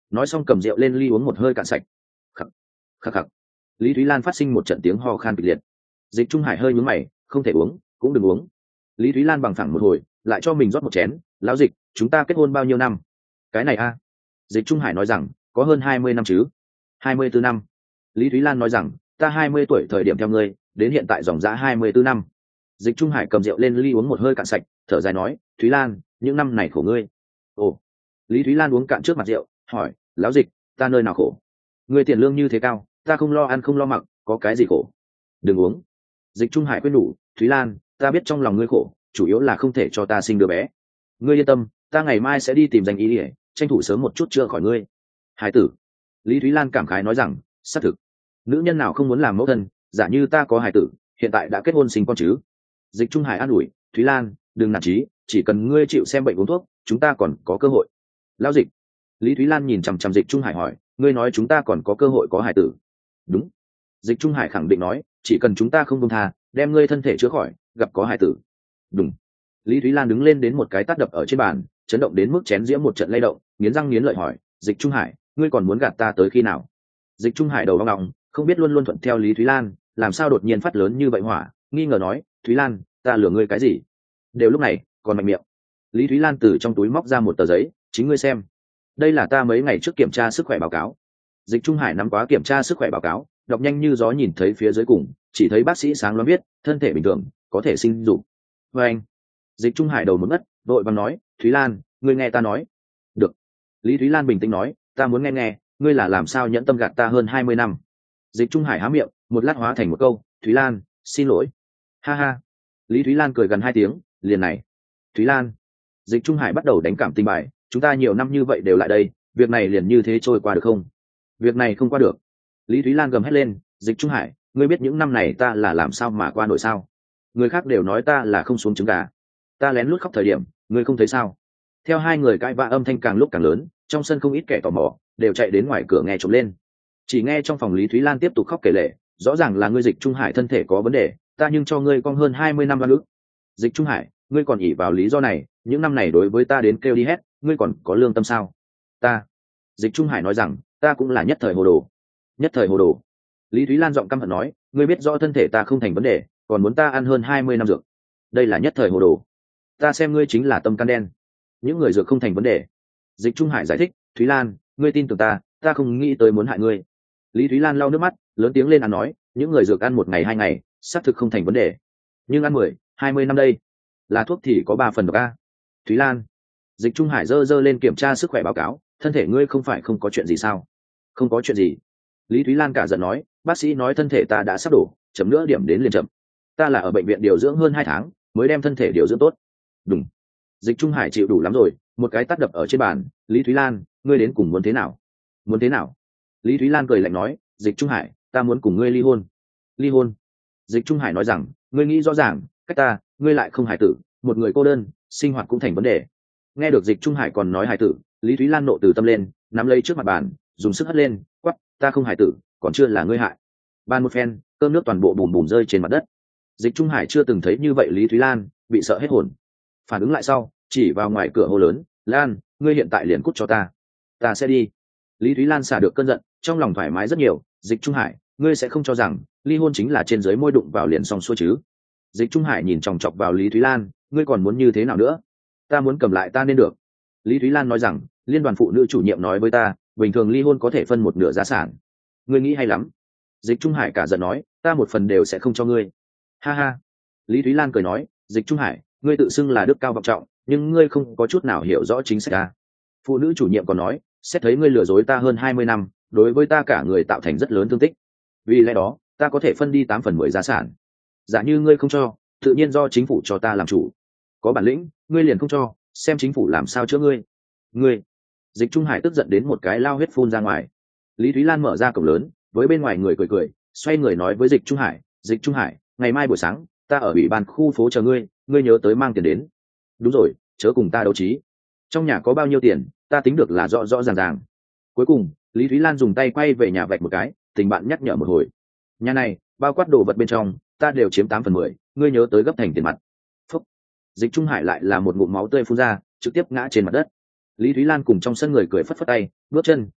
nói xong cầm rượu lên ly uống một hơi cạn sạch. Khắc khắc khắc. Lý Thúy Lan phát sinh một trận tiếng ho khan kịch liệt. Dịch Trung Hải hơi nhướng mày, không thể uống, cũng đừng uống. Lý Thúy Lan bằng phẳng một hồi, lại cho mình rót một chén. Lão Dịch, chúng ta kết hôn bao nhiêu năm? Cái này a? Dịch Trung Hải nói rằng, có hơn 20 năm chứ. 24 năm. Lý Thúy Lan nói rằng, ta 20 tuổi thời điểm theo ngươi, đến hiện tại dòng dã 24 năm. Dịch Trung Hải cầm rượu lên ly uống một hơi cạn sạch, thở dài nói, Thúy Lan, những năm này khổ ngươi. Ồ. Lý Thúy Lan uống cạn trước mặt rượu, hỏi, lão Dịch, ta nơi nào khổ? Ngươi tiền lương như thế cao, ta không lo ăn không lo mặc, có cái gì khổ? Đừng uống. Dịch Trung Hải khuyên nhủ, Thúy Lan, ta biết trong lòng ngươi khổ, chủ yếu là không thể cho ta sinh đứa bé. Ngươi yên tâm, ta ngày mai sẽ đi tìm danh y để tranh thủ sớm một chút chữa khỏi ngươi. Hải tử. Lý Thúy Lan cảm khái nói rằng, xác thực, nữ nhân nào không muốn làm mẫu thân, giả như ta có hải tử, hiện tại đã kết hôn sinh con chứ. Dịch Trung Hải an ủi, Thúy Lan, đừng nản chí, chỉ cần ngươi chịu xem bệnh uống thuốc, chúng ta còn có cơ hội. Lão Dịch. Lý Thúy Lan nhìn chằm chằm Dịch Trung Hải hỏi, ngươi nói chúng ta còn có cơ hội có hải tử? Đúng. Dịch Trung Hải khẳng định nói, chỉ cần chúng ta không buông tha, đem ngươi thân thể chữa khỏi, gặp có hải tử. Đúng. Lý Thúy Lan đứng lên đến một cái tát đập ở trên bàn, chấn động đến mức chén dĩa một trận lay động, nghiến răng nghiến lợi hỏi, Dịch Trung Hải, ngươi còn muốn gạt ta tới khi nào? Dịch Trung Hải đầu vong lòng, không biết luôn luôn thuận theo Lý Thúy Lan, làm sao đột nhiên phát lớn như vậy hỏa, nghi ngờ nói, Thúy Lan, ta lừa ngươi cái gì? Đều lúc này, còn mạnh miệng. Lý Thúy Lan từ trong túi móc ra một tờ giấy, chính ngươi xem. Đây là ta mấy ngày trước kiểm tra sức khỏe báo cáo. Dịch Trung Hải nắm quá kiểm tra sức khỏe báo cáo, đọc nhanh như gió nhìn thấy phía dưới cùng, chỉ thấy bác sĩ sáng loáng viết, thân thể bình thường, có thể sinh dục. Và anh. Dịch Trung Hải đầu một ngất, vội vàng nói, Thúy Lan, ngươi nghe ta nói. Được. Lý Thúy Lan bình tĩnh nói, ta muốn nghe, ngươi là làm sao nhẫn tâm gạt ta hơn 20 năm? Dịch Trung Hải há miệng, một lát hóa thành một câu, Thúy Lan, xin lỗi. Ha ha. Lý Thúy Lan cười gần 2 tiếng, liền này. Thúy Lan. Dịch Trung Hải bắt đầu đánh cảm tình bài, chúng ta nhiều năm như vậy đều lại đây, việc này liền như thế trôi qua được không? Việc này không qua được. Lý Thúy Lan gầm hét lên, Dịch Trung Hải, ngươi biết những năm này ta là làm sao mà qua nổi sao? Người khác đều nói ta là không xuống trứng gà, ta lén lút khóc thời điểm, ngươi không thấy sao? Theo hai người cãi vã âm thanh càng lúc càng lớn, trong sân không ít kẻ tò mò đều chạy đến ngoài cửa nghe trộm lên. Chỉ nghe trong phòng Lý Thúy Lan tiếp tục khóc kể lể, rõ ràng là ngươi Dịch Trung Hải thân thể có vấn đề, ta nhưng cho ngươi con hơn 20 năm oan ức. Dịch Trung Hải, ngươi còn ỷ vào lý do này, những năm này đối với ta đến kêu đi hết, ngươi còn có lương tâm sao? Ta. Dịch Trung Hải nói rằng, ta cũng là nhất thời hồ đồ. Nhất thời hồ đồ. Lý Thúy Lan giọng căm hận nói, ngươi biết rõ thân thể ta không thành vấn đề, còn muốn ta ăn hơn 20 năm dược. Đây là nhất thời hồ đồ. Ta xem ngươi chính là tâm can đen. Những người dược không thành vấn đề. Dịch Trung Hải giải thích, Thúy Lan, ngươi tin tưởng ta, ta không nghĩ tới muốn hại ngươi. Lý Thúy Lan lau nước mắt, lớn tiếng lên ăn nói, những người dược ăn 1 ngày 2 ngày, xác thực không thành vấn đề. Nhưng ăn 10, 20 năm đây, là thuốc thì có 3 phần độc a. Thúy Lan. Dịch Trung Hải giơ lên kiểm tra sức khỏe báo cáo, thân thể ngươi không phải không có chuyện gì sao? Không có chuyện gì. Lý Thúy Lan cả giận nói, bác sĩ nói thân thể ta đã sắp đổ, chậm nữa điểm đến liền chậm. Ta là ở bệnh viện điều dưỡng hơn 2 tháng, mới đem thân thể điều dưỡng tốt. Đúng. Dịch Trung Hải chịu đủ lắm rồi, một cái tát đập ở trên bàn, Lý Thúy Lan, ngươi đến cùng muốn thế nào? Muốn thế nào? Lý Thúy Lan cười lạnh nói, Dịch Trung Hải, ta muốn cùng ngươi ly hôn. Ly hôn? Dịch Trung Hải nói rằng, ngươi nghĩ rõ ràng, cách ta, ngươi lại không hài tử, một người cô đơn, sinh hoạt cũng thành vấn đề. Nghe được Dịch Trung Hải còn nói hài tử, Lý Thúy Lan nộ từ tâm lên, nắm lấy trước mặt bàn, dùng sức hất lên, quắc, ta không hài tử, còn chưa là ngươi hại. Ban một phen, cơm nước toàn bộ bùm bùm rơi trên mặt đất. Dịch Trung Hải chưa từng thấy như vậy Lý Thúy Lan, bị sợ hết hồn. Phản ứng lại sau, chỉ vào ngoài cửa hô lớn, Lan, ngươi hiện tại liền cút cho ta. Ta sẽ đi. Lý Thúy Lan xả được cơn giận, trong lòng thoải mái rất nhiều, Dịch Trung Hải, ngươi sẽ không cho rằng ly hôn chính là trên dưới môi đụng vào liền xong xuôi chứ? Dịch Trung Hải nhìn chòng chọc vào Lý Thúy Lan, ngươi còn muốn như thế nào nữa? Ta muốn cầm lại ta nên được. Lý Thúy Lan nói rằng, liên đoàn phụ nữ chủ nhiệm nói với ta, bình thường ly hôn có thể phân 1/2 gia sản. Ngươi nghĩ hay lắm. Dịch Trung Hải cả giận nói, ta 1 phần đều sẽ không cho ngươi. Ha ha. Lý Thúy Lan cười nói, Dịch Trung Hải, ngươi tự xưng là đức cao vọng trọng, nhưng ngươi không có chút nào hiểu rõ chính sách ta. Phụ nữ chủ nhiệm còn nói, xét thấy ngươi lừa dối ta hơn 20 năm, đối với ta cả người tạo thành rất lớn thương tích. Vì lẽ đó, ta có thể phân đi 8/10 gia sản. Giả như ngươi không cho, tự nhiên do chính phủ cho ta làm chủ. Có bản lĩnh, ngươi liền không cho, xem chính phủ làm sao chữa ngươi. Ngươi. Dịch Trung Hải tức giận đến một cái lao huyết phun ra ngoài. Lý Thúy Lan mở ra cổng lớn, với bên ngoài người cười, xoay người nói với Dịch Trung Hải, Dịch Trung Hải, ngày mai buổi sáng, ta ở ủy ban khu phố chờ ngươi, ngươi nhớ tới mang tiền đến. Đúng rồi, chớ cùng ta đấu trí. Trong nhà có bao nhiêu tiền, ta tính được là rõ rõ ràng ràng. Cuối cùng, Lý Thúy Lan dùng tay quay về nhà vạch một cái, tình bạn nhắc nhở một hồi. Nhà này, bao quát đồ vật bên trong, ta đều chiếm 8/10, ngươi nhớ tới gấp thành tiền mặt. Phúc. Dịch Trung Hải lại là một ngụm máu tươi phun ra, trực tiếp ngã trên mặt đất. Lý Thúy Lan cùng trong sân người cười phất phất tay, bước chân,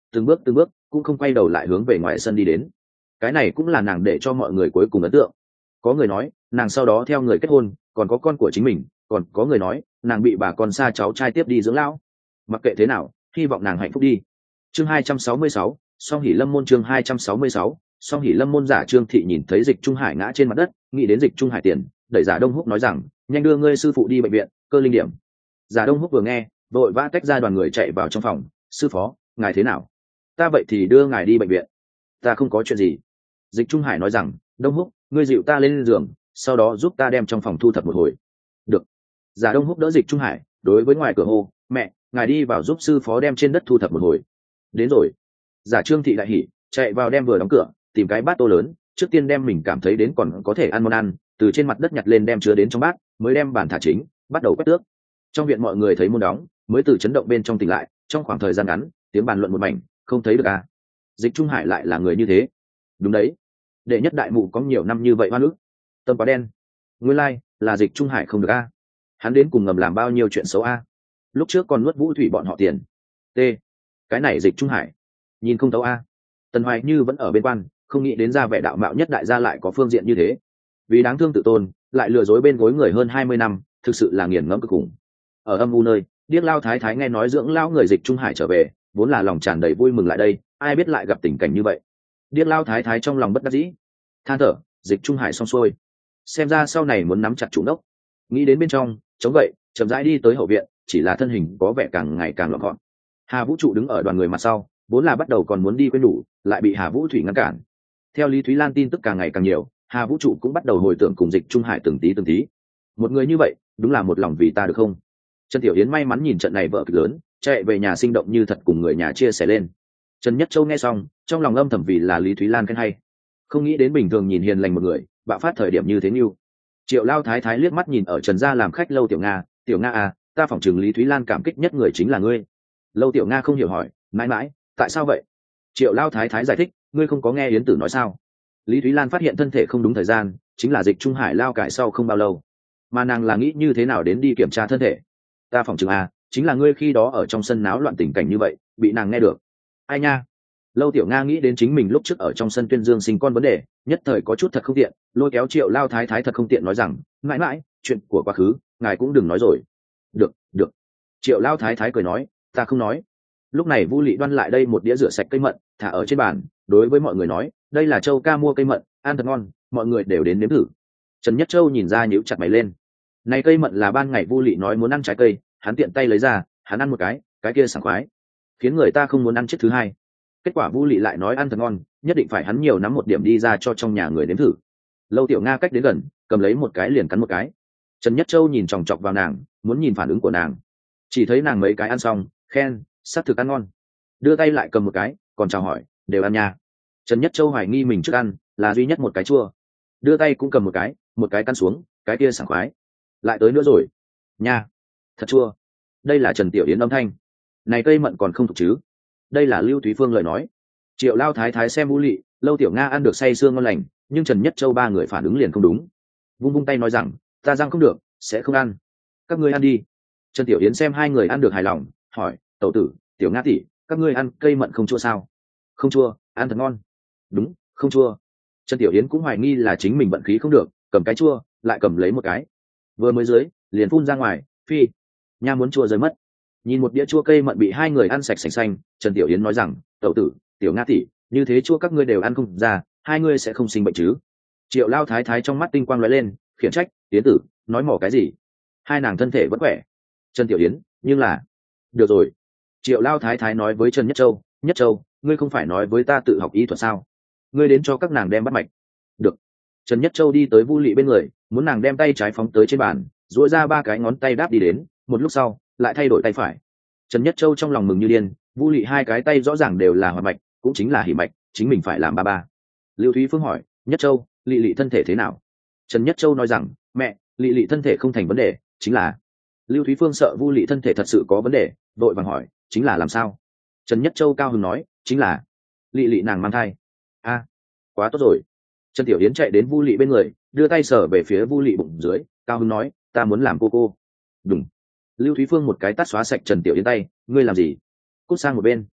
từng bước cũng không quay đầu lại hướng về ngoài sân đi đến. Cái này cũng là nàng để cho mọi người cuối cùng ấn tượng. Có người nói nàng sau đó theo người kết hôn, còn có con của chính mình, còn có người nói nàng bị bà con xa cháu trai tiếp đi dưỡng lão. Mặc kệ thế nào, hy vọng nàng hạnh phúc đi. Chương 266, Song Hỷ Lâm môn. Chương 266, Song Hỷ Lâm môn. Giả Trương Thị nhìn thấy Dịch Trung Hải ngã trên mặt đất, nghĩ đến Dịch Trung Hải tiền, đẩy Giả Đông Húc nói rằng, nhanh đưa ngươi sư phụ đi bệnh viện, cơ linh điểm. Giả Đông Húc vừa nghe, vội vã tách ra đoàn người chạy vào trong phòng. Sư phó, ngài thế nào? Ta vậy thì đưa ngài đi bệnh viện. Ta không có chuyện gì. Dịch Trung Hải nói rằng, Đông Húc, ngươi dịu ta lên giường, sau đó giúp ta đem trong phòng thu thập một hồi. Được. Giả Đông Húc đỡ Dịch Trung Hải, đối với ngoài cửa hô, mẹ, ngài đi vào giúp sư phó đem trên đất thu thập một hồi. Đến rồi. Giả Trương Thị đại hỉ, chạy vào đem vừa đóng cửa, tìm cái bát tô lớn, trước tiên đem mình cảm thấy đến còn có thể ăn món ăn, từ trên mặt đất nhặt lên đem chứa đến trong bát, mới đem bàn thả chính, bắt đầu quét tước. Trong viện mọi người thấy môn đóng, mới từ chấn động bên trong tỉnh lại, trong khoảng thời gian ngắn, tiếng bàn luận một mảnh, không thấy được à? Dịch Trung Hải lại là người như thế. Đúng đấy. Đệ nhất đại mụ có nhiều năm như vậy hoa nước. Tâm quá đen. Nguyên lai là Dịch Trung Hải không được a. Hắn đến cùng ngầm làm bao nhiêu chuyện xấu a. Lúc trước còn nuốt Vũ Thủy bọn họ tiền. T. Cái này Dịch Trung Hải nhìn không thấu a. Tần Hoài Như vẫn ở bên quan, không nghĩ đến ra vẻ đạo mạo nhất đại gia lại có phương diện như thế. Vì đáng thương tự tôn, lại lừa dối bên gối người hơn 20 năm, thực sự là nghiền ngẫm cực khủng. Ở âm u nơi, Điếc Lao Thái Thái nghe nói dưỡng lão người Dịch Trung Hải trở về, vốn là lòng tràn đầy vui mừng lại đây, ai biết lại gặp tình cảnh như vậy. Điếc Lao Thái Thái trong lòng bất đắc dĩ, than thở, Dịch Trung Hải xong xuôi, xem ra sau này muốn nắm chặt chủ đốc. Nghĩ đến bên trong, chống vậy, chậm rãi đi tới hậu viện, chỉ là thân hình có vẻ càng ngày càng lọn gọn. Hà Vũ Trụ đứng ở đoàn người mặt sau, vốn là bắt đầu còn muốn đi quên đủ, lại bị Hà Vũ Thủy ngăn cản. Theo Lý Thúy Lan tin tức càng ngày càng nhiều, Hà Vũ Trụ cũng bắt đầu hồi tưởng cùng Dịch Trung Hải từng tí. Một người như vậy, đúng là một lòng vì ta được không? Trần Tiểu Yến may mắn nhìn trận này vợ kịch lớn, chạy về nhà sinh động như thật cùng người nhà chia sẻ lên. Trần Nhất Châu nghe xong, trong lòng âm thầm vì là Lý Thúy Lan khen hay. Không nghĩ đến bình thường nhìn hiền lành một người, bạo phát thời điểm như thế như. Triệu Lao Thái Thái liếc mắt nhìn ở Trần gia làm khách Lâu Tiểu Nga à, ta phỏng chừng Lý Thúy Lan cảm kích nhất người chính là ngươi. Lâu Tiểu Nga không hiểu hỏi, mãi mãi, tại sao vậy? Triệu Lao Thái Thái giải thích, ngươi không có nghe Yến Tử nói sao? Lý Thúy Lan phát hiện thân thể không đúng thời gian, chính là Dịch Trung Hải lao cải sau không bao lâu, mà nàng là nghĩ như thế nào đến đi kiểm tra thân thể. Ta phỏng chừng à, chính là ngươi khi đó ở trong sân náo loạn tình cảnh như vậy, bị nàng nghe được. Ai nha? Lâu Tiểu Nga nghĩ đến chính mình lúc trước ở trong sân tuyên dương sinh con vấn đề, nhất thời có chút thật không tiện, lôi kéo Triệu Lao Thái Thái thật không tiện nói rằng, mãi mãi, chuyện của quá khứ, ngài cũng đừng nói rồi. Được. Triệu Lao Thái Thái cười nói, ta không nói. Lúc này Vu Lị đoan lại đây một đĩa rửa sạch cây mận, thả ở trên bàn, đối với mọi người nói, đây là Châu ca mua cây mận, ăn thật ngon, mọi người đều đến nếm thử. Trần Nhất Châu nhìn ra nhíu chặt mày lên. Này cây mận là ban ngày Vu Lị nói muốn ăn trái cây, hắn tiện tay lấy ra, hắn ăn một cái kia sảng khoái, khiến người ta không muốn ăn chiếc thứ hai. Kết quả Vu Lị lại nói ăn thật ngon, nhất định phải hắn nhiều nắm một điểm đi ra cho trong nhà người nếm thử. Lâu Tiểu Nga cách đến gần, cầm lấy một cái liền cắn một cái. Trần Nhất Châu nhìn chòng chọc vào nàng, muốn nhìn phản ứng của nàng. Chỉ thấy nàng mấy cái ăn xong, khen, xác thực ăn ngon. Đưa tay lại cầm một cái, còn chào hỏi, đều ăn nha. Trần Nhất Châu hoài nghi mình trước ăn là duy nhất một cái chua. Đưa tay cũng cầm một cái căn xuống, cái kia sảng khoái. Lại tới nữa rồi. Nha, thật chua. Đây là Trần Tiểu Yến âm thanh. Này cây mận còn không thuộc chứ? Đây là Lưu Thúy Phương lời nói. Triệu Lao Thái Thái xem Vũ Lị, Lâu Tiểu Nga ăn được say sương ngon lành, nhưng Trần Nhất Châu ba người phản ứng liền không đúng. Vung tay nói rằng, ta răng không được, sẽ không ăn. Các ngươi ăn đi. Trần Tiểu Yến xem hai người ăn được hài lòng, hỏi, tẩu tử, Tiểu Nga tỷ, các ngươi ăn cây mận không chua sao? Không chua, ăn thật ngon. Đúng, không chua. Trần Tiểu Yến cũng hoài nghi là chính mình vận khí không được, cầm cái chua, lại cầm lấy một cái. Vừa mới dưới, liền phun ra ngoài, phi. Nha muốn chua rơi mất. Nhìn một đĩa chua cây mận bị hai người ăn sạch sành xanh, Trần Tiểu Yến nói rằng, tẩu tử, Tiểu Nga tỷ, như thế chua các ngươi đều ăn không ra, hai ngươi sẽ không sinh bệnh chứ? Triệu Lao Thái Thái trong mắt tinh quang lóe lên, khiển trách, Yến tử, nói mỏ cái gì? Hai nàng thân thể vẫn khỏe. Trần Tiểu Yến, nhưng là, được rồi. Triệu Lao Thái Thái nói với Trần Nhất Châu, ngươi không phải nói với ta tự học y thuật sao? Ngươi đến cho các nàng đem bắt mạch. Được. Trần Nhất Châu đi tới Vu Lị bên người, muốn nàng đem tay trái phóng tới trên bàn, duỗi ra ba cái ngón tay đáp đi đến, một lúc sau, lại thay đổi tay phải. Trần Nhất Châu trong lòng mừng như điên, Vu Lị hai cái tay rõ ràng đều là hoạt mạch, cũng chính là hỉ mạch, chính mình phải làm ba. Lưu Thúy Phương hỏi, Nhất Châu, Lị Lị thân thể thế nào? Trần Nhất Châu nói rằng, mẹ, Lị Lị thân thể không thành vấn đề, chính là. Lưu Thúy Phương sợ Vu Lị thân thể thật sự có vấn đề, vội vàng hỏi, chính là làm sao? Trần Nhất Châu cao hứng nói, chính là Lị Lị nàng mang thai. A, quá tốt rồi. Trần Tiểu Yến chạy đến Vu Lị bên người, đưa tay sờ về phía Vu Lị bụng dưới, cao hứng nói, ta muốn làm cô. Đúng. Lưu Thúy Phương một cái tát xóa sạch Trần Tiểu Yến tay, ngươi làm gì? Cút sang một bên.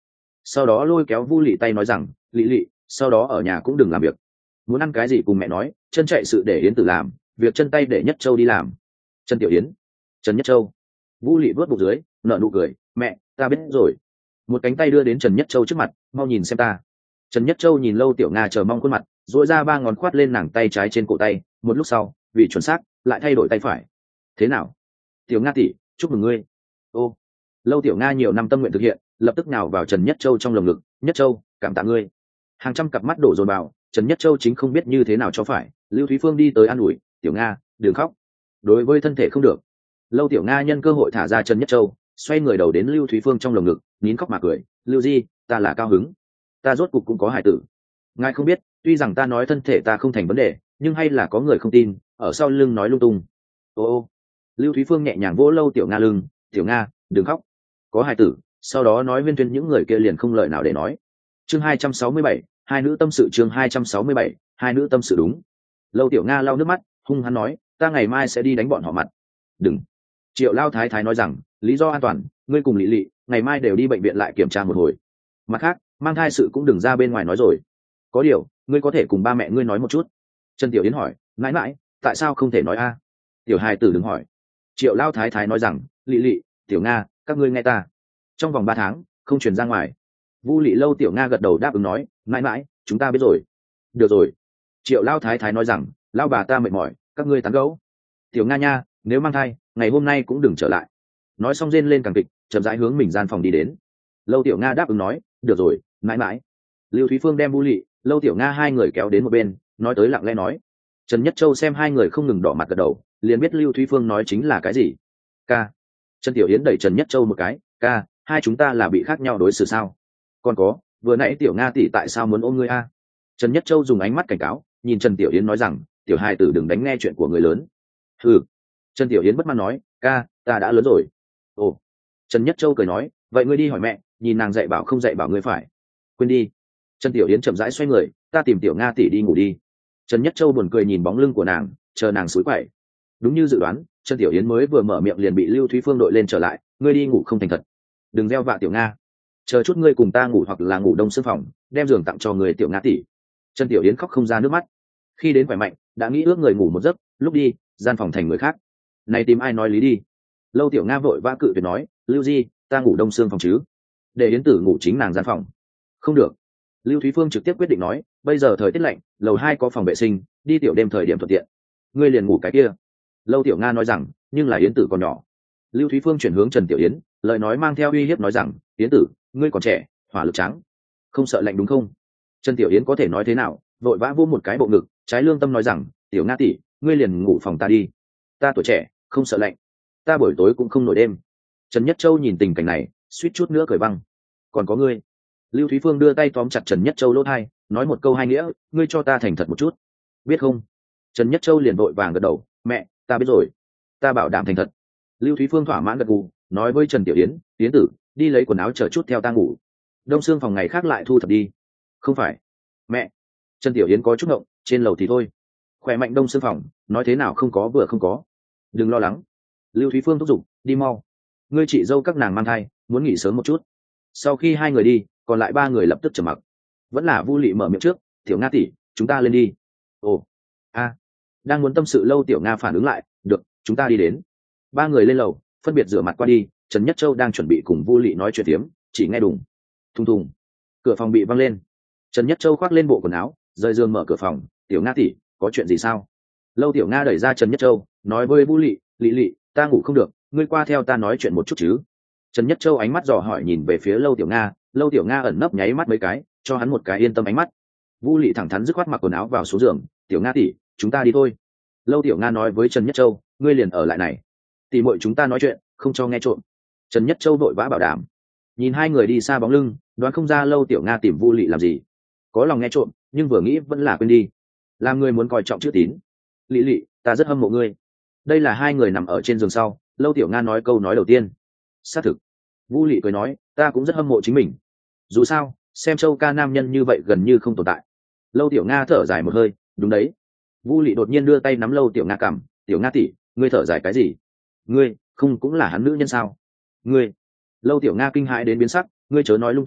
sau đó lôi kéo Vu Lị tay nói rằng, Lị Lị, sau đó ở nhà cũng đừng làm việc, muốn ăn cái gì cùng mẹ nói, chân chạy sự để Yến Tử làm, việc chân tay để Nhất Châu đi làm. Trần Tiểu Yến, Trần Nhất Châu. Vu Lị vớt bụng dưới, nở nụ cười, mẹ, ta biết rồi. Một cánh tay đưa đến Trần Nhất Châu trước mặt, mau nhìn xem ta. Trần Nhất Châu nhìn Lâu Tiểu Nga chờ mong khuôn mặt, duỗi ra 3 ngón khoát lên nàng tay trái trên cổ tay, một lúc sau, vì chuẩn xác, lại thay đổi tay phải. Thế nào? Tiểu Nga tỷ, chúc mừng ngươi. Ô. Lâu Tiểu Nga nhiều năm tâm nguyện thực hiện, lập tức nào vào Trần Nhất Châu trong lồng ngực, Nhất Châu, cảm tạ ngươi. Hàng trăm cặp mắt đổ dồn vào, Trần Nhất Châu chính không biết như thế nào cho phải. Lưu Thúy Phương đi tới an ủi, Tiểu Nga, đừng khóc. Đối với thân thể không được. Lâu Tiểu Nga nhân cơ hội thả ra Trần Nhất Châu, xoay người đầu đến Lưu Thúy Phương trong lồng ngực, nín khóc mà cười, Lưu Di, ta là cao hứng, ta rốt cục cũng có hải tử. Ngài không biết, tuy rằng ta nói thân thể ta không thành vấn đề, nhưng hay là có người không tin, ở sau lưng nói lung tung. Ô. Lưu Thúy Phương nhẹ nhàng vỗ Lâu Tiểu Nga lưng, Tiểu Nga, đừng khóc, có hải tử. Sau đó nói viên tuyên những người kia liền không lời nào để nói. Chương 267, hai nữ tâm sự. Chương 267, hai nữ tâm sự. Đúng. Lâu Tiểu Nga lau nước mắt, hung hăng nói, ta ngày mai sẽ đi đánh bọn họ mặt. Đừng. Triệu Lao Thái Thái nói rằng, lý do an toàn, ngươi cùng Lị Lị ngày mai đều đi bệnh viện lại kiểm tra một hồi. Mặt khác, mang thai sự cũng đừng ra bên ngoài nói rồi. Có điều, ngươi có thể cùng ba mẹ ngươi nói một chút. Trần Tiểu Yến hỏi, mãi mãi, tại sao không thể nói a? Tiểu hài tử đừng hỏi. Triệu Lao Thái Thái nói rằng, Lị Lị, Tiểu Nga, các ngươi nghe ta. Trong vòng 3 tháng, không truyền ra ngoài. Vu Lị Lâu Tiểu Nga gật đầu đáp ứng nói, mãi mãi, chúng ta biết rồi. Được rồi. Triệu Lao Thái Thái nói rằng, Lao bà ta mệt mỏi, các ngươi tán gẫu. Tiểu Nga nha, nếu mang thai, ngày hôm nay cũng đừng trở lại. Nói xong rên lên càng kịch, chậm rãi hướng mình gian phòng đi đến. Lâu Tiểu Nga đáp ứng nói, được rồi, mãi mãi. Lưu Thúy Phương đem Vu Lị, Lâu Tiểu Nga hai người kéo đến một bên, nói tới lặng lẽ nói. Trần Nhất Châu xem hai người không ngừng đỏ mặt gật đầu, liền biết Lưu Thúy Phương nói chính là cái gì. Ca. Trần Tiểu Yến đẩy Trần Nhất Châu một cái, ca, hai chúng ta là bị khác nhau đối xử sao? Còn có, vừa nãy Tiểu Nga tỷ tại sao muốn ôm ngươi a? Trần Nhất Châu dùng ánh mắt cảnh cáo, nhìn Trần Tiểu Yến nói rằng, tiểu hài tử đừng đánh nghe chuyện của người lớn. Ừ. Trần Tiểu Yến bất mãn nói, ca, ta đã lớn rồi. Ồ. Trần Nhất Châu cười nói, vậy ngươi đi hỏi mẹ, nhìn nàng dạy bảo không dạy bảo ngươi phải. Quên đi. Trần Tiểu Yến chậm rãi xoay người, ta tìm Tiểu Nga tỷ đi ngủ đi. Trần Nhất Châu buồn cười nhìn bóng lưng của nàng, chờ nàng xúi quậy. Đúng như dự đoán, Trần Tiểu Yến mới vừa mở miệng liền bị Lưu Thúy Phương đội lên trở lại, ngươi đi ngủ không thành thật. Đừng gieo vạ Tiểu Nga. Chờ chút ngươi cùng ta ngủ hoặc là ngủ đông xương phòng, đem giường tặng cho người Tiểu Nga tỷ. Trần Tiểu Yến khóc không ra nước mắt. Khi đến khỏe mạnh, đã nghĩ ước người ngủ một giấc, lúc đi, gian phòng thành người khác. Này tìm ai nói lý đi. Lâu Tiểu Nga vội vã cự tuyệt nói, Lưu Di, ta ngủ đông xương phòng chứ. Để Yến Tử ngủ chính nàng gian phòng. Không được. Lưu Thúy Phương trực tiếp quyết định nói, bây giờ thời tiết lạnh, lầu 2 có phòng vệ sinh, đi tiểu đêm thời điểm thuận tiện. Ngươi liền ngủ cái kia. Lâu Tiểu Nga nói rằng, nhưng là Yến Tử còn nhỏ. Lưu Thúy Phương chuyển hướng Trần Tiểu Yến, lời nói mang theo uy hiếp nói rằng, Yến Tử, ngươi còn trẻ, hỏa lực trắng, không sợ lạnh đúng không? Trần Tiểu Yến có thể nói thế nào, vội vã vô một cái bộ ngực, trái lương tâm nói rằng, Tiểu Nga tỷ, ngươi liền ngủ phòng ta đi. Ta tuổi trẻ, không sợ lạnh, ta buổi tối cũng không nổi đêm. Trần Nhất Châu nhìn tình cảnh này, suýt chút nữa cười băng. Còn có ngươi. Lưu Thúy Phương đưa tay tóm chặt Trần Nhất Châu lỗ tai, nói một câu hai nghĩa, ngươi cho ta thành thật một chút, biết không? Trần Nhất Châu liền vội vàng gật đầu, mẹ, ta biết rồi, ta bảo đảm thành thật. Lưu Thúy Phương thỏa mãn gật gù, nói với Trần Tiểu Yến, Yến Tử, đi lấy quần áo chờ chút theo ta ngủ. Đông xương phòng ngày khác lại thu thập đi. Không phải, mẹ. Trần Tiểu Yến có chút ngộng, trên lầu thì thôi. Khỏe mạnh đông xương phòng, nói thế nào không có vừa không có. Đừng lo lắng. Lưu Thúy Phương thúc giục, đi mau. Ngươi chị dâu các nàng mang thai, muốn nghỉ sớm một chút. Sau khi hai người đi, còn lại 3 người lập tức trầm mặc. Vẫn là Vu Lị mở miệng trước, Tiểu Nga tỷ, chúng ta lên đi. Ồ, a, đang muốn tâm sự lâu Tiểu Nga phản ứng lại, được, chúng ta đi đến. 3 người lên lầu, phân biệt rửa mặt qua đi. Trần Nhất Châu đang chuẩn bị cùng Vu Lị nói chuyện tiếm, chỉ nghe đùng, thùng thùng, cửa phòng bị văng lên. Trần Nhất Châu khoác lên bộ quần áo, rời giường mở cửa phòng, Tiểu Nga tỷ, có chuyện gì sao? Lâu Tiểu Nga đẩy ra Trần Nhất Châu, nói với Vu Lị, Lị Lị, ta ngủ không được, ngươi qua theo ta nói chuyện một chút chứ. Trần Nhất Châu ánh mắt dò hỏi nhìn về phía Lâu Tiểu Nga, Lâu Tiểu Nga ẩn nấp nháy mắt mấy cái, cho hắn một cái yên tâm ánh mắt. Vu Lị thẳng thắn dứt khoát mặc quần áo vào xuống giường, Tiểu Nga tỷ, chúng ta đi thôi. Lâu Tiểu Nga nói với Trần Nhất Châu, ngươi liền ở lại này, tỷ muội chúng ta nói chuyện, không cho nghe trộm. Trần Nhất Châu vội vã bảo đảm. Nhìn hai người đi xa bóng lưng, đoán không ra Lâu Tiểu Nga tìm Vu Lị làm gì. Có lòng nghe trộm, nhưng vừa nghĩ vẫn là quên đi. Làm người muốn coi trọng chữ tín. Lị Lị, ta rất hâm mộ ngươi. Đây là hai người nằm ở trên giường sau, Lâu Tiểu Nga nói câu nói đầu tiên. Xác thực. Vu Lị cười nói, ta cũng rất hâm mộ chính mình. Dù sao, xem Châu ca nam nhân như vậy gần như không tồn tại. Lâu Tiểu Nga thở dài một hơi, đúng đấy. Vu Lị đột nhiên đưa tay nắm Lâu Tiểu Nga cằm, Tiểu Nga tỷ, ngươi thở dài cái gì? Ngươi, không cũng là hắn nữ nhân sao? Ngươi. Lâu Tiểu Nga kinh hãi đến biến sắc, ngươi chớ nói lung tung,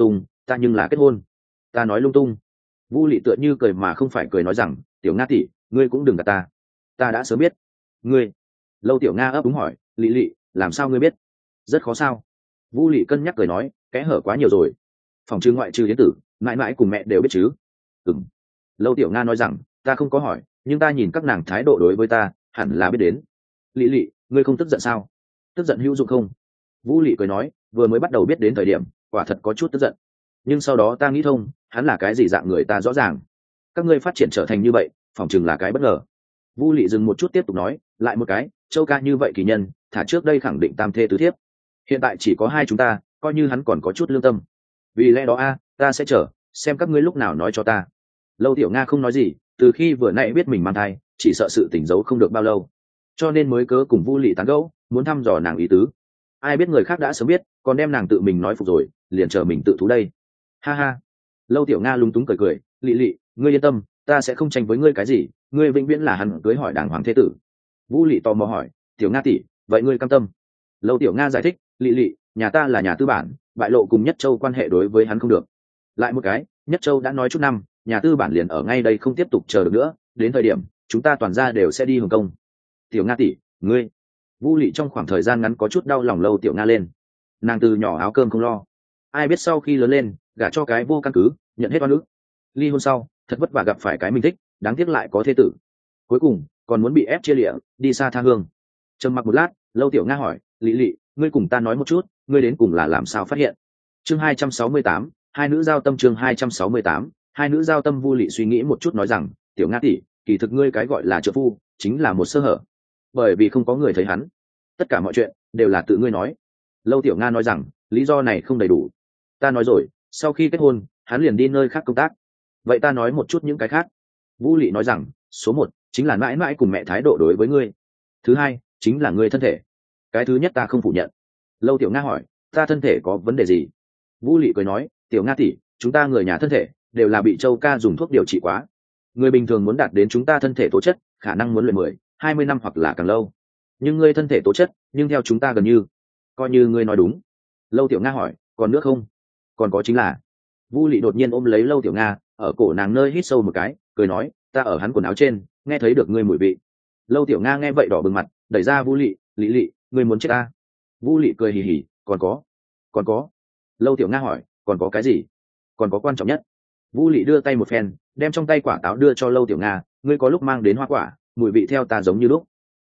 ta nhưng là kết hôn. Ta nói lung tung. Vu Lị tựa như cười mà không phải cười nói rằng, tiểu Nga tỷ, ngươi cũng đừng gạt ta đã sớm biết. Ngươi? Lâu Tiểu Nga ấp úng hỏi, Lị Lị, làm sao ngươi biết? Rất khó sao? Vu Lị cân nhắc cười nói, kẽ hở quá nhiều rồi. Phòng trừ ngoại trừ Yến Tử, mãi mãi cùng mẹ đều biết chứ? Ừm. Lâu Tiểu Nga nói rằng, ta không có hỏi, nhưng ta nhìn các nàng thái độ đối với ta, hẳn là biết đến. Lị Lị, ngươi không tức giận sao? Tức giận hữu dụng không? Vu Lị cười nói, vừa mới bắt đầu biết đến thời điểm, quả thật có chút tức giận, nhưng sau đó ta nghĩ thông, hắn là cái gì dạng người ta rõ ràng. Các ngươi phát triển trở thành như vậy, phỏng chừng là cái bất ngờ. Vu Lị dừng một chút tiếp tục nói, lại một cái, Châu ca như vậy kỳ nhân, thả trước đây khẳng định tam thê tứ thiếp, hiện tại chỉ có hai chúng ta, coi như hắn còn có chút lương tâm. Vì lẽ đó ta sẽ chờ, xem các ngươi lúc nào nói cho ta. Lâu Tiểu Nga không nói gì, từ khi vừa nãy biết mình mang thai, chỉ sợ sự tỉnh giấu không được bao lâu, cho nên mới cớ cùng Vu Lị tán gẫu, muốn thăm dò nàng ý tứ. Ai biết người khác đã sớm biết, còn đem nàng tự mình nói phục rồi, liền chờ mình tự thú đây. Ha ha. Lâu Tiểu Nga lúng túng cười cười, Lị Lị, ngươi yên tâm, ta sẽ không tranh với ngươi cái gì, ngươi vĩnh viễn là hắn cưới hỏi đàng hoàng thế tử. Vu Lị tò mò hỏi, Tiểu Nga tỷ, vậy ngươi cam tâm? Lâu Tiểu Nga giải thích, Lị Lị, nhà ta là nhà tư bản, bại lộ cùng Nhất Châu quan hệ đối với hắn không được. Lại một cái, Nhất Châu đã nói chút năm, nhà tư bản liền ở ngay đây không tiếp tục chờ được nữa, đến thời điểm chúng ta toàn ra đều sẽ đi Hồng Kông. Tiểu Nga tỷ, ngươi. Vu Lị trong khoảng thời gian ngắn có chút đau lòng Lâu Tiểu Nga lên. Nàng từ nhỏ áo cơm không lo, ai biết sau khi lớn lên gả cho cái vô căn cứ, nhận hết oan ức, ly hôn sau thật vất vả gặp phải cái mình thích, đáng tiếc lại có thế tử, cuối cùng còn muốn bị ép chia lịa đi xa tha hương. Trầm mặc một lát, Lâu Tiểu Nga hỏi, Lị Lị, ngươi cùng ta nói một chút, ngươi đến cùng là làm sao phát hiện? Chương 268, hai nữ giao tâm. Chương 268, hai nữ giao tâm. Vu Lị suy nghĩ một chút nói rằng, Tiểu Nga tỷ, kỳ thực ngươi cái gọi là trợ phu chính là một sơ hở, bởi vì không có người thấy hắn, tất cả mọi chuyện đều là tự ngươi nói. Lâu Tiểu Nga nói rằng, lý do này không đầy đủ. Ta nói rồi, sau khi kết hôn hắn liền đi nơi khác công tác. Vậy ta nói một chút những cái khác. Vũ Lị nói rằng, số một chính là mãi mãi cùng mẹ thái độ đối với ngươi, thứ hai chính là ngươi thân thể. Cái thứ nhất ta không phủ nhận. Lâu Tiểu Nga hỏi, ta thân thể có vấn đề gì? Vũ Lị cười nói, Tiểu Nga tỷ, chúng ta người nhà thân thể đều là bị Châu ca dùng thuốc điều trị quá, người bình thường muốn đạt đến chúng ta thân thể tố chất khả năng muốn luyện 10-20 năm hoặc là càng lâu, nhưng ngươi thân thể tố chất nhưng theo chúng ta gần như, coi như ngươi nói đúng. Lâu Tiểu Nga hỏi, còn nước không? Còn có chính là. Vu Lị đột nhiên ôm lấy Lâu Tiểu Nga, ở cổ nàng nơi hít sâu một cái, cười nói, ta ở hắn quần áo trên nghe thấy được ngươi mùi vị. Lâu Tiểu Nga nghe vậy đỏ bừng mặt, đẩy ra Vu Lị, Lị Lị, ngươi muốn chết ta? Vu Lị cười hì hì, còn có. Lâu Tiểu Nga hỏi, còn có cái gì? Còn có quan trọng nhất. Vu Lị đưa tay một phen, đem trong tay quả táo đưa cho Lâu Tiểu Nga, ngươi có lúc mang đến hoa quả, mùi vị theo ta giống như lúc.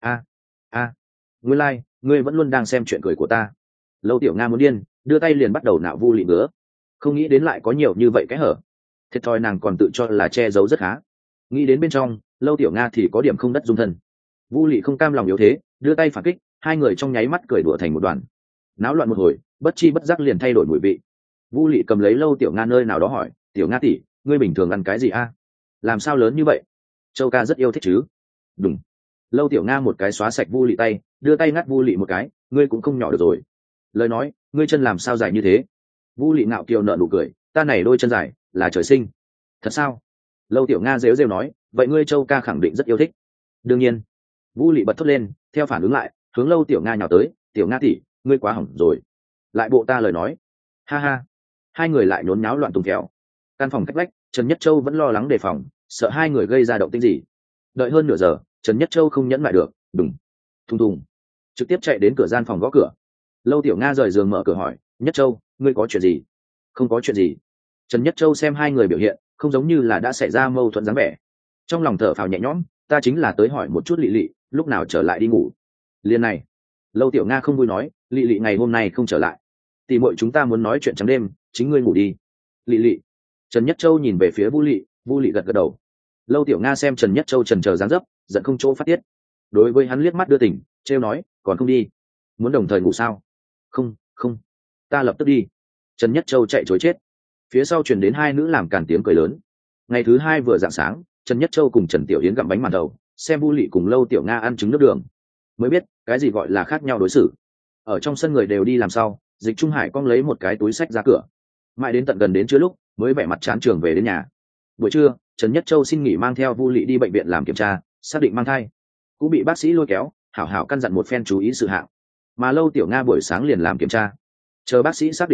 Nguyên lai, ngươi vẫn luôn đang xem chuyện cười của ta. Lâu Tiểu Nga muốn điên, đưa tay liền bắt đầu nạo Vu Lị ngứa, không nghĩ đến lại có nhiều như vậy cái hở, thiệt thòi nàng còn tự cho là che giấu rất khá. Nghĩ đến bên trong, Lâu Tiểu Nga thì có điểm không đất dung thân. Vu Lị không cam lòng yếu thế, đưa tay phản kích, hai người trong nháy mắt cười đùa thành một đoàn, náo loạn một hồi, bất chi bất giác liền thay đổi mùi vị. Vu Lị cầm lấy Lâu Tiểu Nga nơi nào đó hỏi, Tiểu Nga tỷ, ngươi bình thường ăn cái gì làm sao lớn như vậy? Châu ca rất yêu thích chứ? Đúng. Lâu Tiểu Nga một cái xóa sạch Vu Lị tay, đưa tay ngắt Vu Lị một cái, ngươi cũng không nhỏ được rồi. Lời nói, ngươi chân làm sao dài như thế? Vu Lị ngạo kiều nở nụ cười, ta này đôi chân dài là trời sinh. Thật sao? Lâu Tiểu Nga rêu rêu nói, vậy ngươi Châu ca khẳng định rất yêu thích. Đương nhiên. Vu Lị bật thốt lên, theo phản ứng lại, hướng Lâu Tiểu Nga nhào tới, Tiểu Nga tỷ, ngươi quá hỏng rồi, lại bộ ta lời nói. Ha ha. Hai người lại nhốn nháo loạn tùng kẹo. Căn phòng cách vách, Trần Nhất Châu vẫn lo lắng đề phòng, sợ hai người gây ra động tĩnh gì. Đợi hơn nửa giờ, Trần Nhất Châu không nhẫn lại được, đùng, thùng thùng, trực tiếp chạy đến cửa gian phòng gõ cửa. Lâu Tiểu Nga rời giường mở cửa hỏi, Nhất Châu, ngươi có chuyện gì? Không có chuyện gì. Trần Nhất Châu xem hai người biểu hiện không giống như là đã xảy ra mâu thuẫn dáng vẻ, trong lòng thở phào nhẹ nhõm, ta chính là tới hỏi một chút Lị Lị lúc nào trở lại đi ngủ. Liên này. Lâu Tiểu Nga không vui nói, Lị Lị ngày hôm nay không trở lại, tỷ muội chúng ta muốn nói chuyện trắng đêm, chính ngươi ngủ đi. Lị Lị. Trần Nhất Châu nhìn về phía Vu Lị, Vu Lị gật gật đầu. Lâu Tiểu Nga xem Trần Nhất Châu chần chờ dáng dấp, giận không chỗ phát tiết, đối với hắn liếc mắt đưa tình, trêu nói, còn không đi, muốn đồng thời ngủ sao? Không, không, ta lập tức đi. Trần Nhất Châu chạy chối chết. Phía sau truyền đến hai nữ làm càn tiếng cười lớn. Ngày thứ hai vừa rạng sáng, Trần Nhất Châu cùng Trần Tiểu Yến gặm bánh màn thầu, xem Vu Lị cùng Lâu Tiểu Nga ăn trứng nước đường, mới biết cái gì gọi là khác nhau đối xử. Ở trong sân người đều đi làm sau, Dịch Trung Hải cong lấy một cái túi sách ra cửa, mãi đến tận gần đến trưa lúc mới vẻ mặt chán trường về đến nhà. Buổi trưa, Trần Nhất Châu xin nghỉ mang theo Vu Lị đi bệnh viện làm kiểm tra, xác định mang thai, cũng bị bác sĩ lôi kéo hảo hảo căn dặn một phen chú ý sự hạng. Mà Lâu Tiểu Nga buổi sáng liền làm kiểm tra, chờ bác sĩ xác định sau,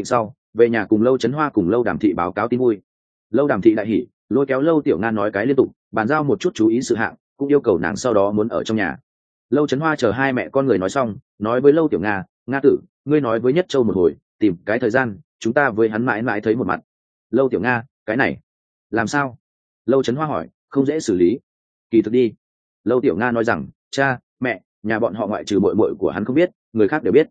về nhà cùng Lâu Chấn Hoa cùng Lâu Đàm Thị báo cáo tin vui. Lâu Đàm Thị đại hỉ, lôi kéo Lâu Tiểu Nga nói cái liên tục, bàn giao một chút chú ý sự hạng, cũng yêu cầu nàng sau đó muốn ở trong nhà. Lâu Chấn Hoa chờ hai mẹ con người nói xong, nói với Lâu Tiểu Nga, Nga tử, ngươi nói với Nhất Châu một hồi, tìm cái thời gian chúng ta với hắn mãi mãi thấy một mặt. Lâu Tiểu Nga, cái này làm sao? Lâu Chấn Hoa hỏi. Không dễ xử lý. Kỳ thực đi. Lâu Tiểu Nga nói rằng, cha mẹ nhà bọn họ ngoại trừ mội mội của hắn không biết, người khác đều biết.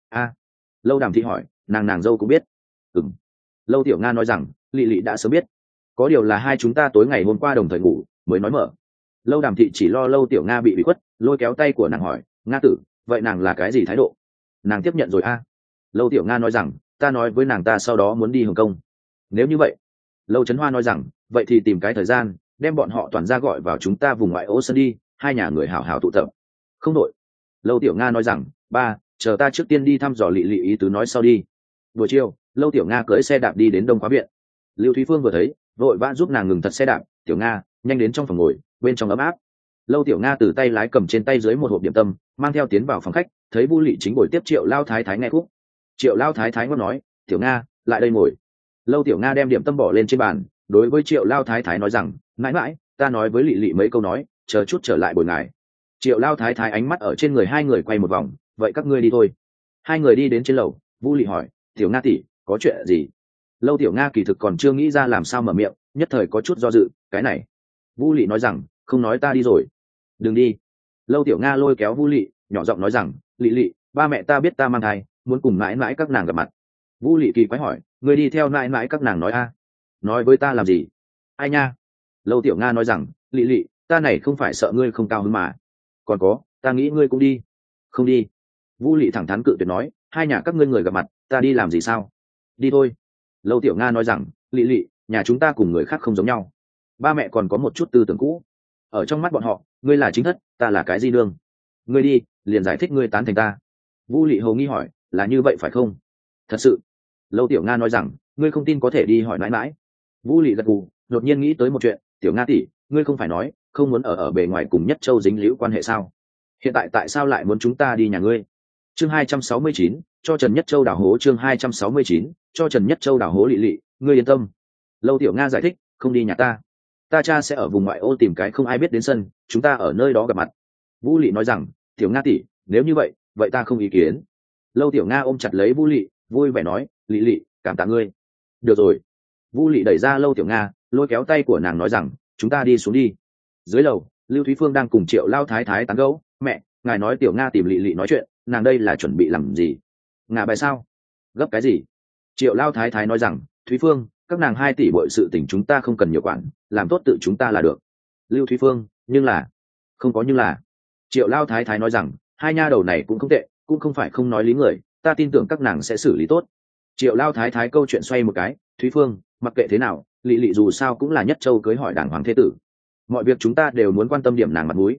Lâu Đàm Thị hỏi, nàng dâu cũng biết. Ừm. Lâu Tiểu Nga nói rằng, Lị Lị đã sớm biết, có điều là hai chúng ta tối ngày hôm qua đồng thời ngủ mới nói mở. Lâu Đàm Thị chỉ lo Lâu Tiểu Nga bị khuất, lôi kéo tay của nàng hỏi, Nga tử, vậy nàng là cái gì thái độ? Nàng tiếp nhận rồi Lâu Tiểu Nga nói rằng, ta nói với nàng ta sau đó muốn đi Hồng Kông. Nếu như vậy, Lâu Chấn Hoa nói rằng, vậy thì tìm cái thời gian đem bọn họ toàn ra gọi vào chúng ta vùng ngoại ô sân đi, hai nhà người hảo hảo tụ tập. Không đội. Lâu Tiểu Nga nói rằng, ba, chờ ta trước tiên đi thăm dò Lị Lị ý tứ nói sau đi. Buổi chiều, Lâu Tiểu Nga cưỡi xe đạp đi đến Đông Khóa viện. Lưu Thúy Phương vừa thấy, vội vã giúp nàng ngừng thật xe đạp. Tiểu Nga, nhanh đến trong phòng ngồi, bên trong ấm áp. Lâu Tiểu Nga từ tay lái cầm trên tay dưới một hộp điểm tâm, mang theo tiến vào phòng khách, thấy Vu Lị chính ngồi tiếp Triệu Lao Thái Thái nghe khúc. Triệu Lao Thái Thái ngót nói, Tiểu Nga, lại đây ngồi. Lâu Tiểu Nga đem điểm tâm bỏ lên trên bàn, đối với Triệu Lao Thái Thái nói rằng, mãi mãi, ta nói với Lị Lị mấy câu nói, chờ chút trở lại bồi ngài. Triệu Lao Thái Thái ánh mắt ở trên người hai người quay một vòng, vậy các ngươi đi thôi. Hai người đi đến trên lầu, Vu Lị hỏi, Tiểu Nga tỷ, có chuyện gì? Lâu Tiểu Nga kỳ thực còn chưa nghĩ ra làm sao mở miệng, nhất thời có chút do dự. Cái này, Vu Lị nói rằng, không nói ta đi rồi. Đừng đi. Lâu Tiểu Nga lôi kéo Vu Lị, nhỏ giọng nói rằng, Lị Lị, ba mẹ ta biết ta mang thai, muốn cùng mãi mãi các nàng gặp mặt. Vu Lị kỳ quái hỏi, ngươi đi theo mãi mãi các nàng nói nói với ta làm gì? Ai nha? Lâu Tiểu Nga nói rằng, Lị Lị, ta này không phải sợ ngươi không cao hứng mà. Còn có, ta nghĩ ngươi cũng đi. Không đi. Vu Lị thẳng thắn cự tuyệt nói, hai nhà các ngươi người gặp mặt, ta đi làm gì sao? Đi thôi. Lâu Tiểu Nga nói rằng, Lị Lị, nhà chúng ta cùng người khác không giống nhau, ba mẹ còn có một chút tư tưởng cũ, ở trong mắt bọn họ ngươi là chính thất, ta là cái di nương. Ngươi đi liền giải thích ngươi tán thành ta. Vu Lị hầu nghi hỏi, là như vậy phải không? Thật sự. Lâu Tiểu Nga nói rằng, ngươi không tin có thể đi hỏi mãi mãi. Vu Lị gật gù, đột nhiên nghĩ tới một chuyện, Tiểu Nga tỷ, ngươi không phải nói không muốn ở bề ngoài cùng Nhất Châu dính liễu quan hệ sao? Hiện tại sao lại muốn chúng ta đi nhà ngươi? Chương 269, cho Trần Nhất Châu đào hố. Chương 269, cho Trần Nhất Châu đào hố. Lị Lị, ngươi yên tâm. Lâu Tiểu Nga giải thích, không đi nhà ta cha sẽ ở vùng ngoại ô tìm cái không ai biết đến sân, chúng ta ở nơi đó gặp mặt. Vu Lị nói rằng, Tiểu Nga tỷ, nếu như vậy ta không ý kiến. Lâu Tiểu Nga ôm chặt lấy Vu Lị, vui vẻ nói, Lị Lị, cảm tạ ngươi. Được rồi. Vu Lị đẩy ra Lâu Tiểu Nga, lôi kéo tay của nàng nói rằng, chúng ta đi xuống đi. Dưới lầu, Lưu Thúy Phương đang cùng Triệu Lao Thái Thái tán gẫu. Mẹ, ngài nói Tiểu Nga tìm Lị Lị nói chuyện, nàng đây là chuẩn bị làm gì? Ngả bài sao? Gấp cái gì? Triệu Lao Thái Thái nói rằng, Thúy Phương, các nàng 2 tỷ bội sự tình chúng ta không cần nhiều quản, làm tốt tự chúng ta là được. Lưu Thúy Phương, nhưng là không có nhưng là. Triệu Lao Thái Thái nói rằng, hai nha đầu này cũng không tệ, cũng không phải không nói lý người, ta tin tưởng các nàng sẽ xử lý tốt. Triệu Lao Thái Thái câu chuyện xoay một cái, Thúy Phương, mặc kệ thế nào, Lị Lị dù sao cũng là Nhất Châu cưới hỏi đàng hoàng thế tử, mọi việc chúng ta đều muốn quan tâm điểm nàng mặt mũi.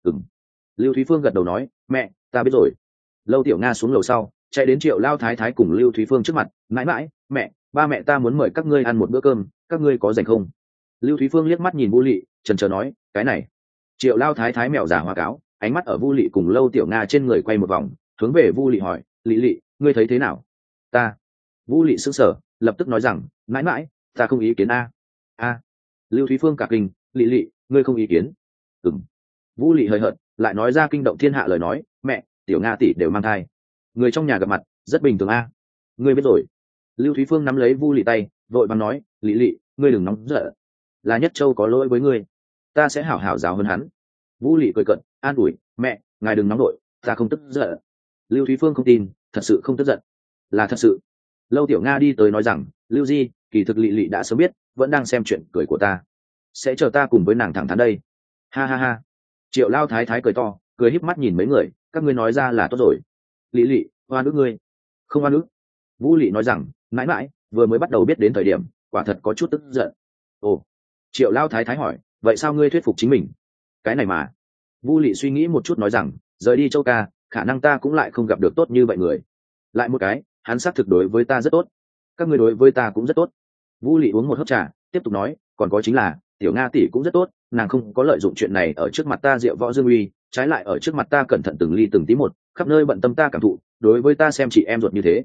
Lưu Thúy Phương gật đầu nói, mẹ, ta biết rồi. Lâu Tiểu Nga xuống lầu sau, chạy đến Triệu Lao Thái Thái cùng Lưu Thúy Phương trước mặt, mãi mãi, mẹ, ba mẹ ta muốn mời các ngươi ăn một bữa cơm, các ngươi có rảnh không? Lưu Thúy Phương liếc mắt nhìn Vu Lị, chần chờ nói, cái này. Triệu Lao Thái Thái mèo giả hoa cáo, ánh mắt ở Vu Lị cùng Lâu Tiểu Nga trên người quay một vòng, hướng về Vu Lị hỏi, Lị Lị, ngươi thấy thế nào? Ta. Vu Lị sững sờ, lập tức nói rằng, mãi mãi, ta không ý kiến a. Lưu Thúy Phương cả kinh, Lị Lị, ngươi không ý kiến? Vu Lị hời hợt, lại nói ra kinh động thiên hạ lời nói, mẹ, Tiểu Nga tỷ đều mang thai, người trong nhà gặp mặt rất bình thường ngươi biết rồi. Lưu Thúy Phương nắm lấy Vu Lị tay, vội vàng nói, Lị Lị, ngươi đừng nóng giận, là Nhất Châu có lỗi với ngươi, ta sẽ hảo hảo giáo hơn hắn. Vu Lị cười cận, an ủi, mẹ, ngài đừng nóng nổi, ta không tức giận. Lưu Thúy Phương không tin, thật sự không tức giận, là thật sự. Lâu Tiểu Nga đi tới nói rằng, Lưu Di, kỳ thực Lị Lị đã sớm biết, vẫn đang xem chuyện cười của ta, sẽ chờ ta cùng với nàng thẳng thắn đây. Ha ha ha. Triệu Lao Thái Thái cười to, cười híp mắt nhìn mấy người, các ngươi nói ra là tốt rồi. Lị Lị, oan ức ngươi. Không oan ức. Vu Lị nói rằng, mãi mãi, vừa mới bắt đầu biết đến thời điểm, quả thật có chút tức giận. Ồ. Triệu Lao Thái Thái hỏi, vậy sao ngươi thuyết phục chính mình? Cái này mà. Vu Lị suy nghĩ một chút nói rằng, rời đi Châu ca, khả năng ta cũng lại không gặp được tốt như vậy người. Lại một cái, hắn xác thực đối với ta rất tốt, các ngươi đối với ta cũng rất tốt. Vu Lị uống một hớp trà, tiếp tục nói, còn có chính là Tiểu Nga tỷ cũng rất tốt, nàng không có lợi dụng chuyện này ở trước mặt ta diệu võ dương uy, trái lại ở trước mặt ta cẩn thận từng ly từng tí một, khắp nơi bận tâm ta cảm thụ, đối với ta xem chị em ruột như thế.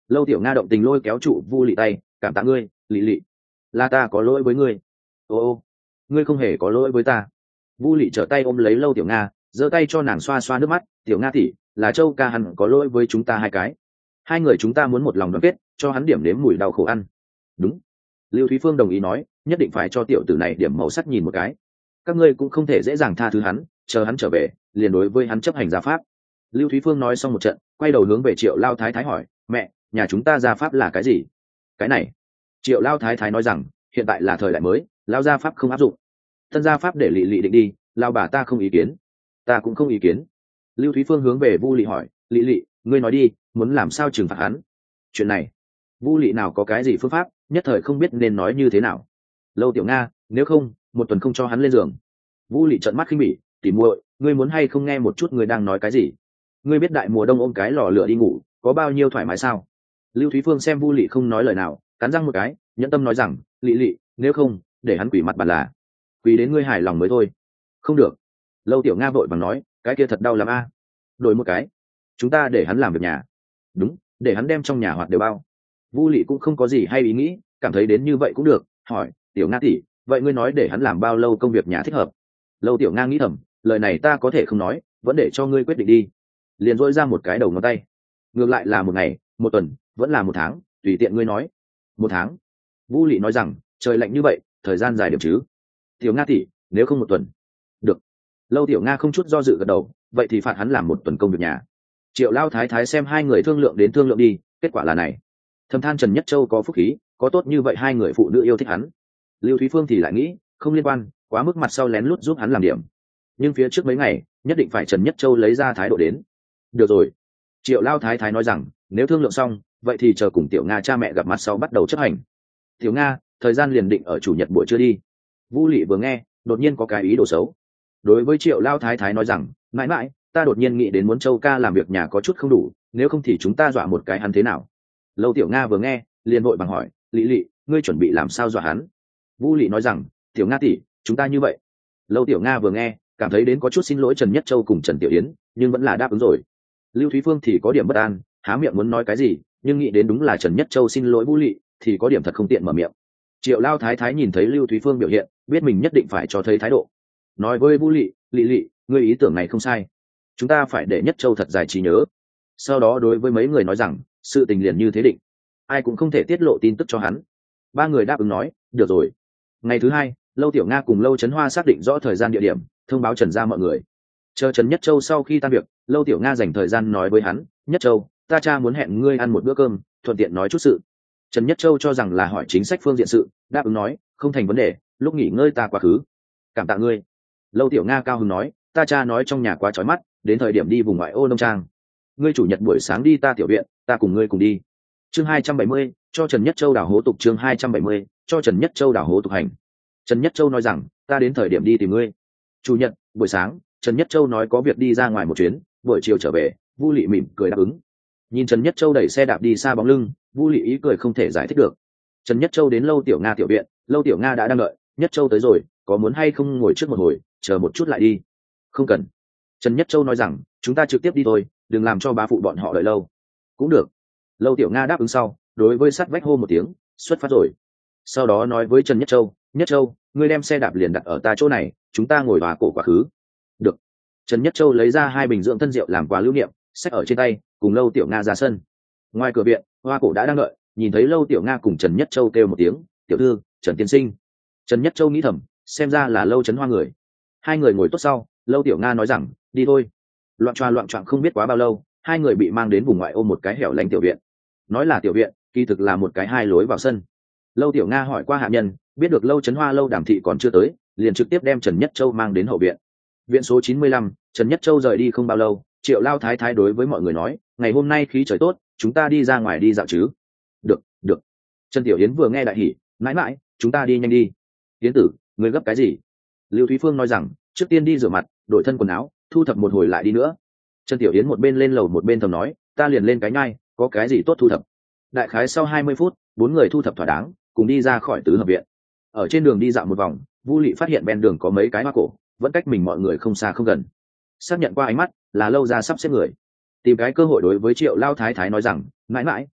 Lâu Tiểu Nga động tình lôi kéo trụ Vu Lị tay, cảm tạ ngươi, Lị Lị, là ta có lỗi với ngươi. Ô, ngươi không hề có lỗi với ta. Vu Lị trở tay ôm lấy Lâu Tiểu Nga, giơ tay cho nàng xoa xoa nước mắt. Tiểu Nga tỷ, là Châu ca hắn có lỗi với chúng ta hai cái. Hai người chúng ta muốn một lòng đoàn kết, cho hắn điểm nếm mùi đau khổ ăn. Đúng. Lưu Thúy Phương đồng ý nói, nhất định phải cho tiểu tử này điểm màu sắc nhìn một cái. Các ngươi cũng không thể dễ dàng tha thứ hắn, chờ hắn trở về, liền đối với hắn chấp hành gia pháp. Lưu Thúy Phương nói xong một trận, quay đầu hướng về Triệu Lao Thái Thái hỏi, mẹ, nhà chúng ta gia pháp là cái gì? Cái này. Triệu Lao Thái Thái nói rằng, hiện tại là thời đại mới, lao gia pháp không áp dụng. Tân gia pháp để Lị Lị định đi, lao bà ta không ý kiến. Ta cũng không ý kiến. Lưu Thúy Phương hướng về Vu Lị hỏi, Lị Lị, ngươi nói đi, muốn làm sao trừng phạt hắn? Chuyện này, Vu Lị nào có cái gì phương pháp, nhất thời không biết nên nói như thế nào. Lâu Tiểu Nga, nếu không, một tuần không cho hắn lên giường. Vu Lị trợn mắt khinh bỉ, tỉ muội, ngươi muốn hay không nghe một chút người đang nói cái gì? Ngươi biết đại mùa đông ôm cái lò lửa đi ngủ, có bao nhiêu thoải mái sao? Lưu Thúy Phương xem Vu Lị không nói lời nào, cắn răng một cái, nhẫn tâm nói rằng, Lị Lị, nếu không, để hắn quỷ mặt bàn là, quỷ đến ngươi hài lòng mới thôi. Không được. Lâu Tiểu Nga vội vàng nói, cái kia thật đau lắm a. Đổi một cái, chúng ta để hắn làm việc nhà. Đúng, để hắn đem trong nhà hoạt đều bao. Vu Lị cũng không có gì hay ý nghĩ, cảm thấy đến như vậy cũng được, hỏi, Tiểu Nga tỷ, vậy ngươi nói để hắn làm bao lâu công việc nhà thích hợp? Lâu Tiểu Nga nghĩ thầm, lời này ta có thể không nói, vẫn để cho ngươi quyết định đi. Liền dỗi ra một cái đầu ngón tay. Ngược lại là một ngày, một tuần, vẫn là một tháng, tùy tiện ngươi nói. Một tháng. Vu Lị nói rằng, trời lạnh như vậy, thời gian dài điểm chứ. Tiểu Nga tỷ, nếu không một tuần. Được. Lâu Tiểu Nga không chút do dự gật đầu, vậy thì phạt hắn làm một tuần công việc nhà. Triệu Lao Thái Thái xem hai người thương lượng đến thương lượng đi, kết quả là này. Thầm than Trần Nhất Châu có phúc khí, có tốt như vậy hai người phụ nữ yêu thích hắn. Lưu Thúy Phương thì lại nghĩ, không liên quan, quá mức mặt sau lén lút giúp hắn làm điểm. Nhưng phía trước mấy ngày, nhất định phải Trần Nhất Châu lấy ra thái độ đến. Được rồi. Triệu Lao Thái Thái nói rằng, nếu thương lượng xong, vậy thì chờ cùng Tiểu Nga cha mẹ gặp mặt sau bắt đầu chấp hành. Tiểu Nga, thời gian liền định ở chủ nhật buổi trưa đi. Vu Lị vừa nghe, đột nhiên có cái ý đồ xấu. Đối với Triệu Lao Thái Thái nói rằng, mãi mãi, ta đột nhiên nghĩ đến muốn Châu ca làm việc nhà có chút không đủ, nếu không thì chúng ta dọa một cái hắn thế nào? Lâu Tiểu Nga vừa nghe, liền vội bằng hỏi, Lị Lị, ngươi chuẩn bị làm sao dọa hắn? Vu Lị nói rằng, Tiểu Nga tỷ, chúng ta như vậy. Lâu Tiểu Nga vừa nghe, cảm thấy đến có chút xin lỗi Trần Nhất Châu cùng Trần Tiểu Yến, nhưng vẫn là đáp ứng rồi. Lưu Thúy Phương thì có điểm bất an, há miệng muốn nói cái gì, nhưng nghĩ đến đúng là Trần Nhất Châu xin lỗi Vu Lị, thì có điểm thật không tiện mở miệng. Triệu Lao Thái Thái nhìn thấy Lưu Thúy Phương biểu hiện, biết mình nhất định phải cho thấy thái độ. Nói với Vu Lị, Lị Lị, ngươi ý tưởng này không sai. Chúng ta phải để Nhất Châu thật dài trí nhớ. Sau đó đối với mấy người nói rằng, sự tình liền như thế định. Ai cũng không thể tiết lộ tin tức cho hắn. Ba người đáp ứng nói, được rồi. Ngày thứ hai, Lâu Tiểu Nga cùng Lâu Trấn Hoa xác định rõ thời gian địa điểm, thông báo Trần ra mọi người. Chờ Trần Nhất Châu sau khi tan việc, Lâu Tiểu Nga dành thời gian nói với hắn, Nhất Châu, ta cha muốn hẹn ngươi ăn một bữa cơm, thuận tiện nói chút sự. Trần Nhất Châu cho rằng là hỏi chính sách phương diện sự, đáp ứng nói, không thành vấn đề, lúc nghỉ ngơi ta quá khứ. Cảm tạ ngươi. Lâu Tiểu Nga cao hứng nói, ta cha nói trong nhà quá chói mắt, đến thời điểm đi vùng ngoại ô nông trang. Ngươi chủ nhật buổi sáng đi ta tiểu viện, ta cùng ngươi cùng đi. Chương 270, cho Trần Nhất Châu đào hố tục. Chương 270, cho Trần Nhất Châu đào hố tục hành. Trần Nhất Châu nói rằng, ta đến thời điểm đi tìm ngươi. Chủ nhật buổi sáng, Trần Nhất Châu nói có việc đi ra ngoài một chuyến, buổi chiều trở về. Vu Lị mỉm cười đáp ứng. Nhìn Trần Nhất Châu đẩy xe đạp đi xa bóng lưng, Vu Lị ý cười không thể giải thích được. Trần Nhất Châu đến Lâu Tiểu Nga tiểu viện, Lâu Tiểu Nga đã đang đợi. Nhất Châu tới rồi, có muốn hay không ngồi trước một hồi, chờ một chút lại đi. Không cần. Trần Nhất Châu nói rằng, chúng ta trực tiếp đi thôi, đừng làm cho bá phụ bọn họ đợi lâu. Cũng được. Lâu Tiểu Nga đáp ứng sau, đối với sắt vách hô một tiếng, xuất phát rồi. Sau đó nói với Trần Nhất Châu, Nhất Châu, ngươi đem xe đạp liền đặt ở ta chỗ này, chúng ta ngồi hòa cổ quá khứ. Được. Trần Nhất Châu lấy ra hai bình dưỡng thân rượu làm quà lưu niệm, xách ở trên tay, cùng Lâu Tiểu Nga ra sân. Ngoài cửa viện, hoa cổ đã đang đợi, nhìn thấy Lâu Tiểu Nga cùng Trần Nhất Châu kêu một tiếng, tiểu thư, Trần tiên sinh. Trần Nhất Châu nghĩ thầm, xem ra là Lâu Trấn Hoa người. Hai người ngồi tốt sau, Lâu Tiểu Nga nói rằng, đi thôi. Loạn choạng không biết quá bao lâu, hai người bị mang đến vùng ngoại ô một cái hẻo lánh tiểu viện. Nói là tiểu viện, kỳ thực là một cái hai lối vào sân. Lâu Tiểu Nga hỏi qua hạ nhân, biết được Lâu Trấn Hoa Lâu Đàm Thị còn chưa tới, liền trực tiếp đem Trần Nhất Châu mang đến hậu viện. Viện số 95, Trần Nhất Châu rời đi không bao lâu, Triệu Lao Thái Thái đối với mọi người nói, ngày hôm nay khí trời tốt, chúng ta đi ra ngoài đi dạo chứ. Được. Trần Tiểu Yến vừa nghe đại hỉ, mãi mãi, chúng ta đi nhanh đi. Yến tử, người gấp cái gì? Lưu Thúy Phương nói rằng, trước tiên đi rửa mặt, đổi thân quần áo, thu thập một hồi lại đi nữa. Trần Tiểu Yến một bên lên lầu một bên thầm nói, ta liền lên cái nhai, có cái gì tốt thu thập. Đại khái sau 20 phút, bốn người thu thập thỏa đáng, cùng đi ra khỏi tứ hợp viện. Ở trên đường đi dạo một vòng, Vu Lị phát hiện ven đường có mấy cái hoa cổ, vẫn cách mình mọi người không xa không gần. Xác nhận qua ánh mắt, là Lâu ra sắp xếp người. Tìm cái cơ hội đối với Triệu Lao Thái Thái nói rằng, mãi mãi,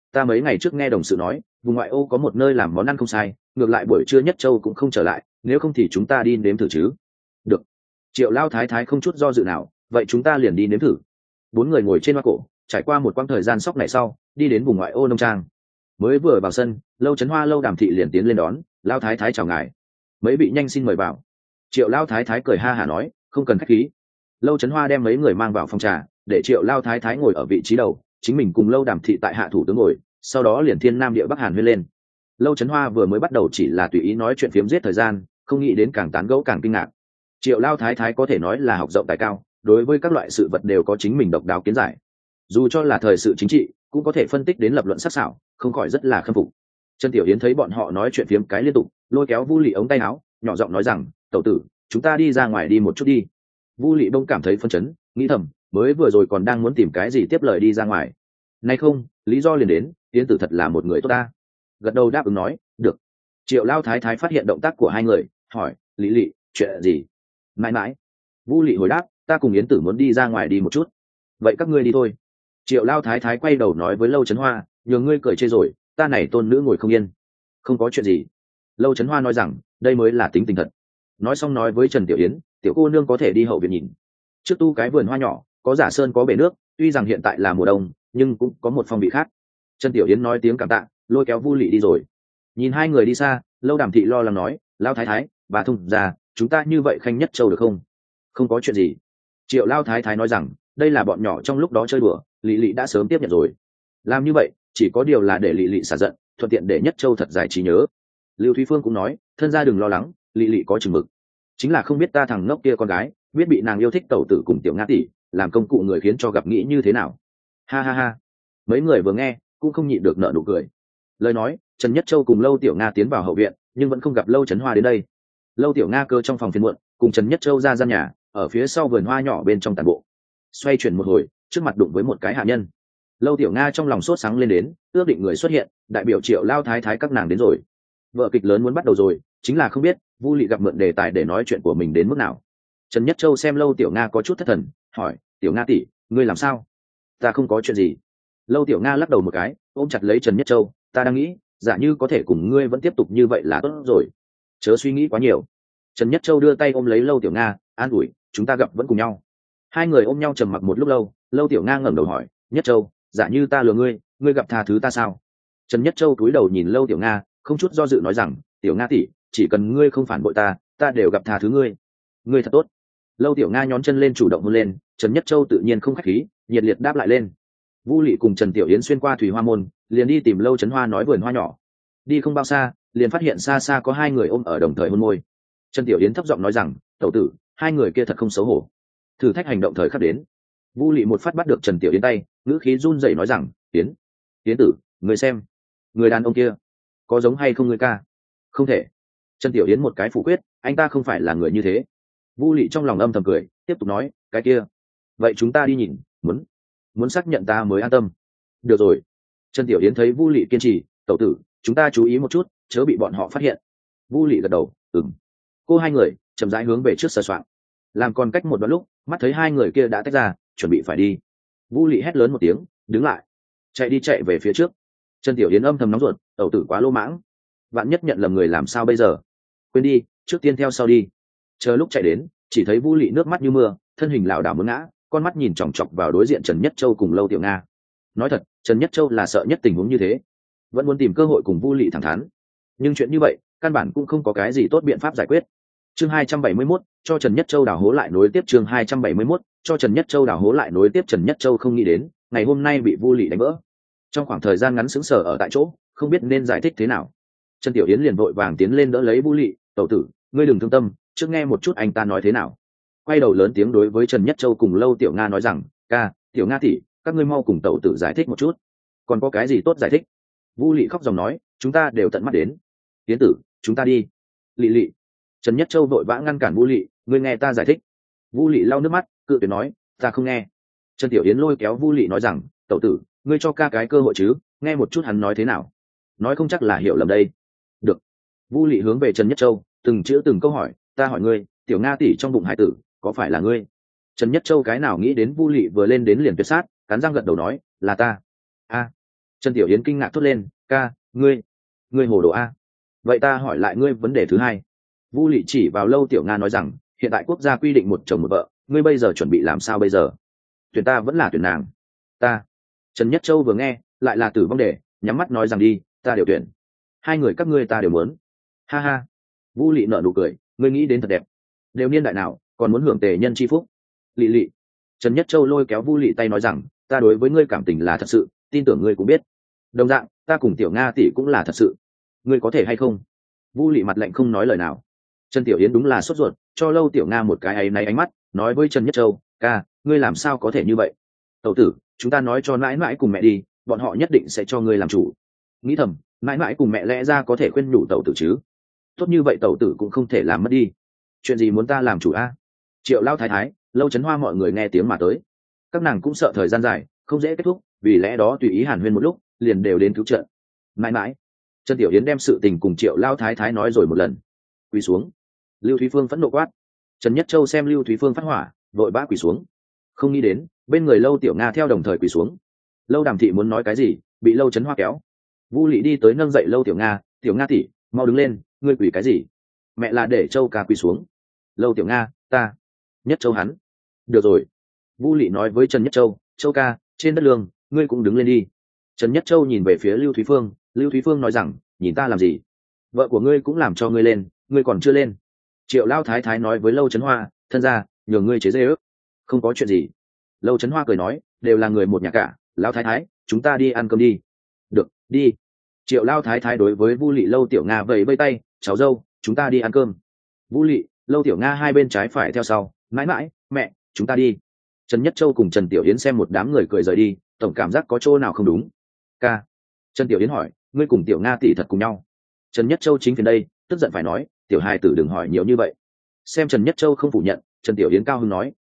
ta mấy ngày trước nghe đồng sự nói vùng ngoại ô có một nơi làm món ăn không sai, ngược lại buổi trưa Nhất Châu cũng không trở lại, nếu không thì chúng ta đi nếm thử chứ. Được. Triệu lao thái thái không chút do dự nào, vậy chúng ta liền đi nếm thử. Bốn người ngồi trên hoa cổ, trải qua một quãng thời gian sóc này sau, đi đến vùng ngoại ô nông trang. Mới vừa vào sân, Lâu Chấn Hoa Lâu Đàm Thị liền tiến lên đón, lao thái thái chào ngài. Mấy vị nhanh xin mời vào. Triệu lao thái thái cười ha hả nói, không cần khách khí. Lâu Chấn Hoa đem mấy người mang vào phòng trà, để Triệu lao thái thái ngồi ở vị trí đầu, chính mình cùng Lâu Đàm Thị tại hạ thủ tướng ngồi, sau đó liền thiên nam địa bắc hàn huyên lên. Lâu Chấn Hoa vừa mới bắt đầu chỉ là tùy ý nói chuyện phiếm giết thời gian, không nghĩ đến càng tán gẫu càng kinh ngạc. Triệu lao thái thái có thể nói là học rộng tài cao, đối với các loại sự vật đều có chính mình độc đáo kiến giải, dù cho là thời sự chính trị cũng có thể phân tích đến lập luận sắc sảo, không khỏi rất là khâm phục. Trần Tiểu Yến thấy bọn họ nói chuyện phiếm cái liên tục, lôi kéo Vu Lị ống tay áo, nhỏ giọng nói rằng, tẩu tử, chúng ta đi ra ngoài đi một chút đi. Vu Lị bỗng cảm thấy phân chấn, nghĩ thầm, mới vừa rồi còn đang muốn tìm cái gì tiếp lời đi ra ngoài, nay không, lý do liền đến, Yến tử thật là một người tốt ta. Gật đầu đáp ứng nói, được. Triệu lao thái thái phát hiện động tác của hai người, hỏi, Lý Lị, chuyện gì? Mãi mãi. Vu Lị hồi đáp, ta cùng Yến tử muốn đi ra ngoài đi một chút. Vậy các ngươi đi thôi. Triệu lao thái thái quay đầu nói với Lâu Chấn Hoa, nhường ngươi cười chê rồi, ta này tôn nữ ngồi không yên. Không có chuyện gì. Lâu Chấn Hoa nói rằng, đây mới là tính tình thật. Nói xong nói với Trần Tiểu Yến, tiểu cô nương có thể đi hậu viện nhìn. Trước tu cái vườn hoa nhỏ, có giả sơn có bể nước, tuy rằng hiện tại là mùa đông, nhưng cũng có một phong vị khác. Trần Tiểu Yến nói tiếng cảm tạ, lôi kéo Vu Lị đi rồi. Nhìn hai người đi xa, Lâu Đàm Thị lo lắng nói, lao thái thái, bà Thung già, chúng ta như vậy khanh Nhất Châu được không? Không có chuyện gì. Triệu lao thái thái nói rằng, đây là bọn nhỏ trong lúc đó chơi đùa, Lị Lị đã sớm tiếp nhận rồi. Làm như vậy chỉ có điều là để Lị Lị xả giận, thuận tiện để Nhất Châu thật giải trí nhớ. Lưu Thúy Phương cũng nói, thân gia đừng lo lắng, Lị Lị có chừng mực, chính là không biết ta thằng ngốc kia con gái biết bị nàng yêu thích tẩu tử cùng tiểu Nga tỷ làm công cụ người khiến cho gặp nghĩ như thế nào. Ha ha ha. Mấy người vừa nghe cũng không nhịn được nợ nụ cười. Lời nói, Trần Nhất Châu cùng Lâu Tiểu Nga tiến vào hậu viện, nhưng vẫn không gặp Lâu Chấn Hoa đến đây. Lâu Tiểu Nga cơ trong phòng phiên muộn, cùng Trần Nhất Châu ra gian nhà, ở phía sau vườn hoa nhỏ bên trong tàn bộ. Xoay chuyển một hồi, trước mặt đụng với một cái hạ nhân. Lâu Tiểu Nga trong lòng sốt sáng lên đến, ước định người xuất hiện, đại biểu Triệu lao thái thái các nàng đến rồi. Vở kịch lớn muốn bắt đầu rồi, chính là không biết Vu Lị gặp mượn đề tài để nói chuyện của mình đến mức nào. Trần Nhất Châu xem Lâu Tiểu Nga có chút thất thần, hỏi, Tiểu Nga tỷ, ngươi làm sao? Ta không có chuyện gì. Lâu Tiểu Nga lắc đầu một cái, ôm chặt lấy Trần Nhất Châu, ta đang nghĩ, giả như có thể cùng ngươi vẫn tiếp tục như vậy là tốt rồi, chớ suy nghĩ quá nhiều. Trần Nhất Châu đưa tay ôm lấy Lâu Tiểu Nga, an ủi, chúng ta gặp vẫn cùng nhau. Hai người ôm nhau trầm mặc một lúc lâu, Lâu Tiểu Nga ngẩng đầu hỏi, Nhất Châu, giả như ta lừa ngươi, ngươi gặp tha thứ ta sao? Trần Nhất Châu cúi đầu nhìn Lâu Tiểu Nga, không chút do dự nói rằng, Tiểu Nga tỷ, chỉ cần ngươi không phản bội ta, ta đều gặp tha thứ ngươi. Ngươi thật tốt. Lâu Tiểu Nga nhón chân lên chủ động hôn lên, Trần Nhất Châu tự nhiên không khách khí, nhiệt liệt đáp lại lên. Vu Lị cùng Trần Tiểu Yến xuyên qua thủy hoa môn, liền đi tìm Lâu Chấn Hoa nói vườn hoa nhỏ. Đi không bao xa, liền phát hiện xa xa có hai người ôm ở đồng thời hôn môi. Trần Tiểu Yến thấp giọng nói rằng, tẩu tử, hai người kia thật không xấu hổ. Thử thách hành động thời khắc đến. Vu Lị một phát bắt được Trần Tiểu Yến tay, ngữ khí run rẩy nói rằng, Yến tử, người xem, người đàn ông kia có giống hay không ngươi ca? Không thể. Trần Tiểu Yến một cái phủ quyết, anh ta không phải là người như thế. Vu Lị trong lòng âm thầm cười, tiếp tục nói, cái kia, vậy chúng ta đi nhìn, muốn xác nhận ta mới an tâm. Được rồi. Trần Tiểu Yến thấy Vu Lị kiên trì, tẩu tử, chúng ta chú ý một chút, chớ bị bọn họ phát hiện. Vu Lị gật đầu, ừm. Cô hai người chậm rãi hướng về trước sờ soạng. Làm còn cách một đoạn lúc, mắt thấy hai người kia đã tách ra, chuẩn bị phải đi. Vu Lị hét lớn một tiếng, đứng lại, chạy về phía trước. Trần Tiểu Yến âm thầm nóng ruột, tẩu tử quá lô mãng, vạn nhất nhận lầm người làm sao bây giờ? Quên đi, trước tiên theo sau đi. Chờ lúc chạy đến, chỉ thấy Vu Lị nước mắt như mưa, thân hình lảo đảo muốn ngã, con mắt nhìn chòng chọc vào đối diện Trần Nhất Châu cùng Lâu Tiểu Nga. Nói thật, Trần Nhất Châu là sợ nhất tình huống như thế, vẫn muốn tìm cơ hội cùng Vu Lị thẳng thắn, nhưng chuyện như vậy căn bản cũng không có cái gì tốt biện pháp giải quyết. Chương 271, cho Trần Nhất Châu đào hố lại nối tiếp. Chương 271, cho Trần Nhất Châu đào hố lại nối tiếp. Trần Nhất Châu không nghĩ đến ngày hôm nay bị Vu Lị đánh vỡ, trong khoảng thời gian ngắn sững sờ ở tại chỗ, không biết nên giải thích thế nào. Trần Tiểu Yến liền vội vàng tiến lên đỡ lấy Vu Lị, tẩu tử, ngươi đừng thương tâm, trước nghe một chút anh ta nói thế nào. Quay đầu lớn tiếng đối với Trần Nhất Châu cùng Lâu Tiểu Nga nói rằng, ca, Tiểu Nga tỷ, các ngươi mau cùng tẩu tử giải thích một chút. Còn có cái gì tốt giải thích? Vu Lị khóc dòng nói, chúng ta đều tận mắt đến. Tiến tử, chúng ta đi. Lị. Trần Nhất Châu vội vã ngăn cản Vu Lị, ngươi nghe ta giải thích. Vu Lị lau nước mắt, cự tuyệt nói, ta không nghe. Trần Tiểu Yến lôi kéo Vu Lị nói rằng, tẩu tử, ngươi cho ca cái cơ hội chứ, nghe một chút hắn nói thế nào. Nói không chắc là hiểu lầm đây. Được. Vu Lị hướng về Trần Nhất Châu, từng chữ từng câu hỏi, ta hỏi ngươi, Tiểu Nga tỷ trong bụng hải tử có phải là ngươi? Trần Nhất Châu cái nào nghĩ đến Vu Lị vừa lên đến liền tuyệt sát, cắn răng gật đầu nói, là ta. A. Trần Tiểu Yến kinh ngạc thốt lên, ca, ngươi hồ đồ a. Vậy ta hỏi lại ngươi vấn đề thứ hai. Vu Lị chỉ vào Lâu Tiểu Nga nói rằng, hiện tại quốc gia quy định một chồng một vợ, ngươi bây giờ chuẩn bị làm sao bây giờ? Tuyển ta vẫn là tuyển nàng? Ta. Trần Nhất Châu vừa nghe, lại là tử vong đề, nhắm mắt nói rằng đi, ta đều tuyển. Hai người các ngươi ta đều muốn. Ha ha. Vu Lị nở nụ cười, ngươi nghĩ đến thật đẹp. Đều niên đại nào, còn muốn hưởng tề nhân chi phúc. Lị lị. Trần Nhất Châu lôi kéo Vu Lị tay nói rằng, ta đối với ngươi cảm tình là thật sự, tin tưởng ngươi cũng biết. Đồng dạng, ta cùng Tiểu Nga tỷ cũng là thật sự. Ngươi có thể hay không? Vu Lị mặt lạnh không nói lời nào. Trần Tiểu Yến đúng là sốt ruột, cho Lâu Tiểu Nga một cái áy náy ánh mắt, nói với Trần Nhất Châu, ca, ngươi làm sao có thể như vậy? Tẩu tử, chúng ta nói cho mãi mãi cùng mẹ đi, bọn họ nhất định sẽ cho ngươi làm chủ. Nghĩ thầm, mãi mãi cùng mẹ lẽ ra có thể khuyên nhủ tẩu tử chứ? Tốt như vậy tẩu tử cũng không thể làm mất đi. Chuyện gì muốn ta làm chủ a? Triệu Lao Thái Thái, Lâu Chấn Hoa mọi người nghe tiếng mà tới. Các nàng cũng sợ thời gian dài, không dễ kết thúc, vì lẽ đó tùy ý hàn huyên một lúc, liền đều đến cứu trợ. Mãi mãi, Trần Tiểu Yến đem sự tình cùng Triệu Lao Thái Thái nói rồi một lần. Quỳ xuống. Lưu Thúy Phương phẫn nộ quát. Trần Nhất Châu xem Lưu Thúy Phương phát hỏa, vội vã quỳ xuống. Không nghĩ đến, bên người Lâu Tiểu Nga theo đồng thời quỳ xuống. Lâu Đàm Thị muốn nói cái gì, bị Lâu Chấn Hoa kéo. Vu Lị đi tới nâng dậy Lâu Tiểu Nga tỷ, mau đứng lên, ngươi quỳ cái gì? Mẹ là để Châu ca quỳ xuống. Lâu Tiểu Nga, ta. Nhất Châu hắn. Được rồi. Vu Lị nói với Trần Nhất Châu, Châu ca, trên đất lương, ngươi cũng đứng lên đi. Trần Nhất Châu nhìn về phía Lưu Thúy Phương, Lưu Thúy Phương nói rằng, nhìn ta làm gì? Vợ của ngươi cũng làm cho ngươi lên, ngươi còn chưa lên. Triệu Lao Thái Thái nói với Lâu Chấn Hoa, thân ra, nhường ngươi chế dê ước. Không có chuyện gì. Lâu Chấn Hoa cười nói, đều là người một nhà cả, Lao Thái Thái, chúng ta đi ăn cơm đi. Được, đi. Triệu Lao Thái Thái đối với Vu Lị Lâu Tiểu Nga vẫy vây tay, cháu dâu, chúng ta đi ăn cơm. Vu Lị, Lâu Tiểu Nga hai bên trái phải theo sau, mãi mãi, mẹ, chúng ta đi. Trần Nhất Châu cùng Trần Tiểu Yến xem một đám người cười rời đi, tổng cảm giác có chỗ nào không đúng. Ca. Trần Tiểu Yến hỏi, ngươi cùng Tiểu Nga tỷ thật cùng nhau? Trần Nhất Châu chính phiền đây, tức giận phải nói, tiểu hài tử đừng hỏi nhiều như vậy. Xem Trần Nhất Châu không phủ nhận, Trần Tiểu Yến cao hứng nói,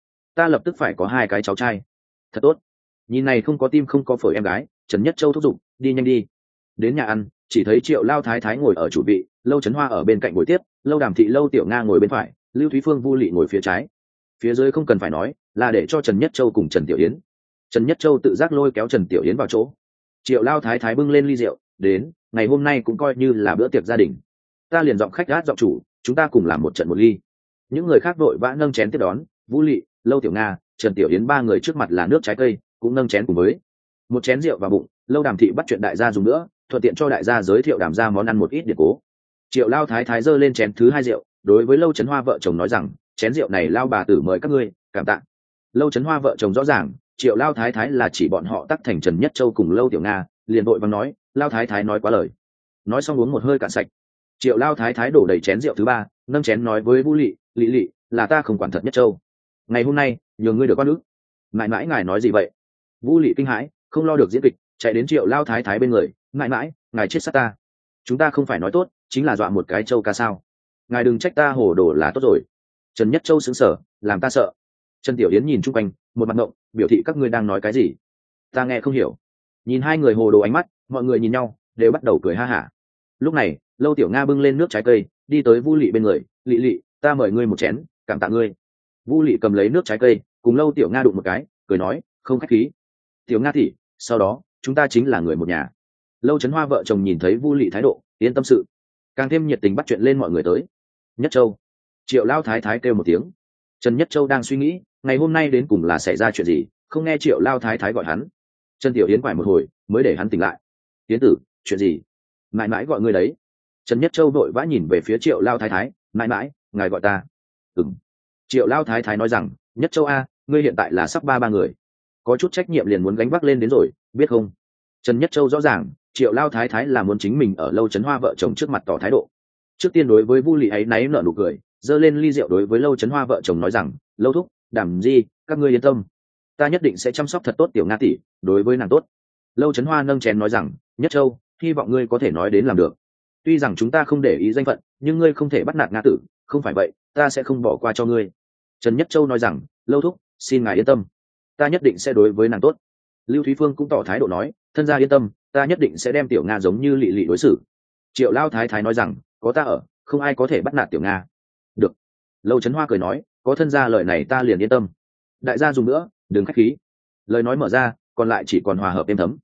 ta lập tức phải có hai cái cháu trai. Thật tốt. Nhìn này không có tim không có phổi em gái, Trần Nhất Châu thúc giục, đi nhanh đi. Đến nhà ăn, chỉ thấy Triệu Lao Thái Thái ngồi ở chủ vị, Lâu Chấn Hoa ở bên cạnh ngồi tiếp, Lâu Đàm Thị Lâu Tiểu Nga ngồi bên phải, Lưu Thúy Phương Vu Lị ngồi phía trái. Phía dưới không cần phải nói, là để cho Trần Nhất Châu cùng Trần Tiểu Yến. Trần Nhất Châu tự giác lôi kéo Trần Tiểu Yến vào chỗ. Triệu Lao Thái Thái bưng lên ly rượu, đến, ngày hôm nay cũng coi như là bữa tiệc gia đình. Ta liền giọng khách gát giọng chủ, chúng ta cùng làm một trận một ly. Những người khác vội vã nâng chén tiếp đón, Vũ Lị, Lâu Tiểu Nga, Trần Tiểu Yến ba người trước mặt là nước trái cây, cũng nâng chén cùng với một chén rượu vào bụng. Lâu Đàm Thị bắt chuyện đại gia dùng nữa, thuận tiện cho đại gia giới thiệu Đàm gia món ăn một ít điện cố. Triệu Lao Thái Thái giơ lên chén thứ hai rượu, đối với Lâu Chấn Hoa vợ chồng nói rằng, chén rượu này Lao bà tử mời các ngươi, cảm tạ. Lâu Chấn Hoa vợ chồng rõ ràng, Triệu Lao Thái Thái là chỉ bọn họ tắc thành Trần Nhất Châu cùng Lâu Tiểu Nga, liền vội vàng nói, Lao Thái Thái nói quá lời. Nói xong uống một hơi cạn sạch. Triệu Lao Thái Thái đổ đầy chén rượu thứ ba, nâng chén nói với Vũ Lị, Lị Lị, là ta không quản thật Nhất Châu. Ngày hôm nay, nhường ngươi được con ước. Mãi mãi ngài nói gì vậy? Vũ Lị kinh hãi, không lo được diễn kịch, chạy đến Triệu Lao Thái Thái bên người, mãi mãi, ngài chết sát ta. Chúng ta không phải nói tốt, chính là dọa một cái Châu ca sao? Ngài đừng trách ta hồ đồ là tốt rồi. Trần Nhất Châu sững sờ, làm ta sợ. Trần Tiểu Yến nhìn chung quanh, một mặt ngộng, biểu thị các ngươi đang nói cái gì? Ta nghe không hiểu. Nhìn hai người hồ đồ ánh mắt, mọi người nhìn nhau, đều bắt đầu cười ha hả. Lúc này, Lâu Tiểu Nga bưng lên nước trái cây, đi tới Vu Lị bên người, Lị Lị, ta mời ngươi một chén, cảm tạ ngươi. Vu Lị cầm lấy nước trái cây, cùng Lâu Tiểu Nga đụng một cái, cười nói, không khách khí. Tiểu Nga tỷ, sau đó, chúng ta chính là người một nhà. Lâu Chấn Hoa vợ chồng nhìn thấy Vu Lị thái độ, yên tâm sự, càng thêm nhiệt tình bắt chuyện lên mọi người tới. Nhất Châu. Triệu Lao Thái Thái kêu một tiếng. Trần Nhất Châu đang suy nghĩ, ngày hôm nay đến cùng là xảy ra chuyện gì, không nghe Triệu Lao Thái Thái gọi hắn. Trần Tiểu Yến quải một hồi, mới để hắn tỉnh lại. Yến tử, chuyện gì? Mãi mãi gọi ngươi đấy. Trần Nhất Châu vội vã nhìn về phía Triệu Lao Thái Thái, mãi mãi, ngài gọi ta. Ừm. Triệu Lao Thái Thái nói rằng, Nhất Châu a, ngươi hiện tại là sắp ba người, có chút trách nhiệm liền muốn gánh vác lên đến rồi, biết không? Trần Nhất Châu rõ ràng, Triệu Lao Thái Thái là muốn chính mình ở Lâu Chấn Hoa vợ chồng trước mặt tỏ thái độ. Trước tiên đối với Vu Lị ấy náy nở nụ cười, giơ lên ly rượu đối với Lâu Chấn Hoa vợ chồng nói rằng, Lâu thúc, Đàm di, các ngươi yên tâm, ta nhất định sẽ chăm sóc thật tốt Tiểu Nga tỷ, đối với nàng tốt. Lâu Chấn Hoa nâng chén nói rằng, Nhất Châu, hy vọng ngươi có thể nói đến làm được. Tuy rằng chúng ta không để ý danh phận, nhưng ngươi không thể bắt nạt Nga tử, không phải vậy, ta sẽ không bỏ qua cho ngươi. Trần Nhất Châu nói rằng, Lâu thúc, xin ngài yên tâm, ta nhất định sẽ đối với nàng tốt. Lưu Thúy Phương cũng tỏ thái độ nói, thân gia yên tâm, ta nhất định sẽ đem Tiểu Nga giống như Lị Lị đối xử. Triệu Lao Thái Thái nói rằng, có ta ở, không ai có thể bắt nạt Tiểu Nga. Được. Lâu Chấn Hoa cười nói, có thân gia lời này ta liền yên tâm. Đại gia dùng nữa, đừng khách khí. Lời nói mở ra, còn lại chỉ còn hòa hợp êm thấm.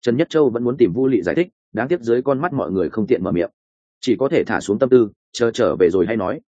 Trần Nhất Châu vẫn muốn tìm Vu Lị giải thích, đáng tiếc dưới con mắt mọi người không tiện mở miệng, chỉ có thể thả xuống tâm tư, chờ trở về rồi hay nói.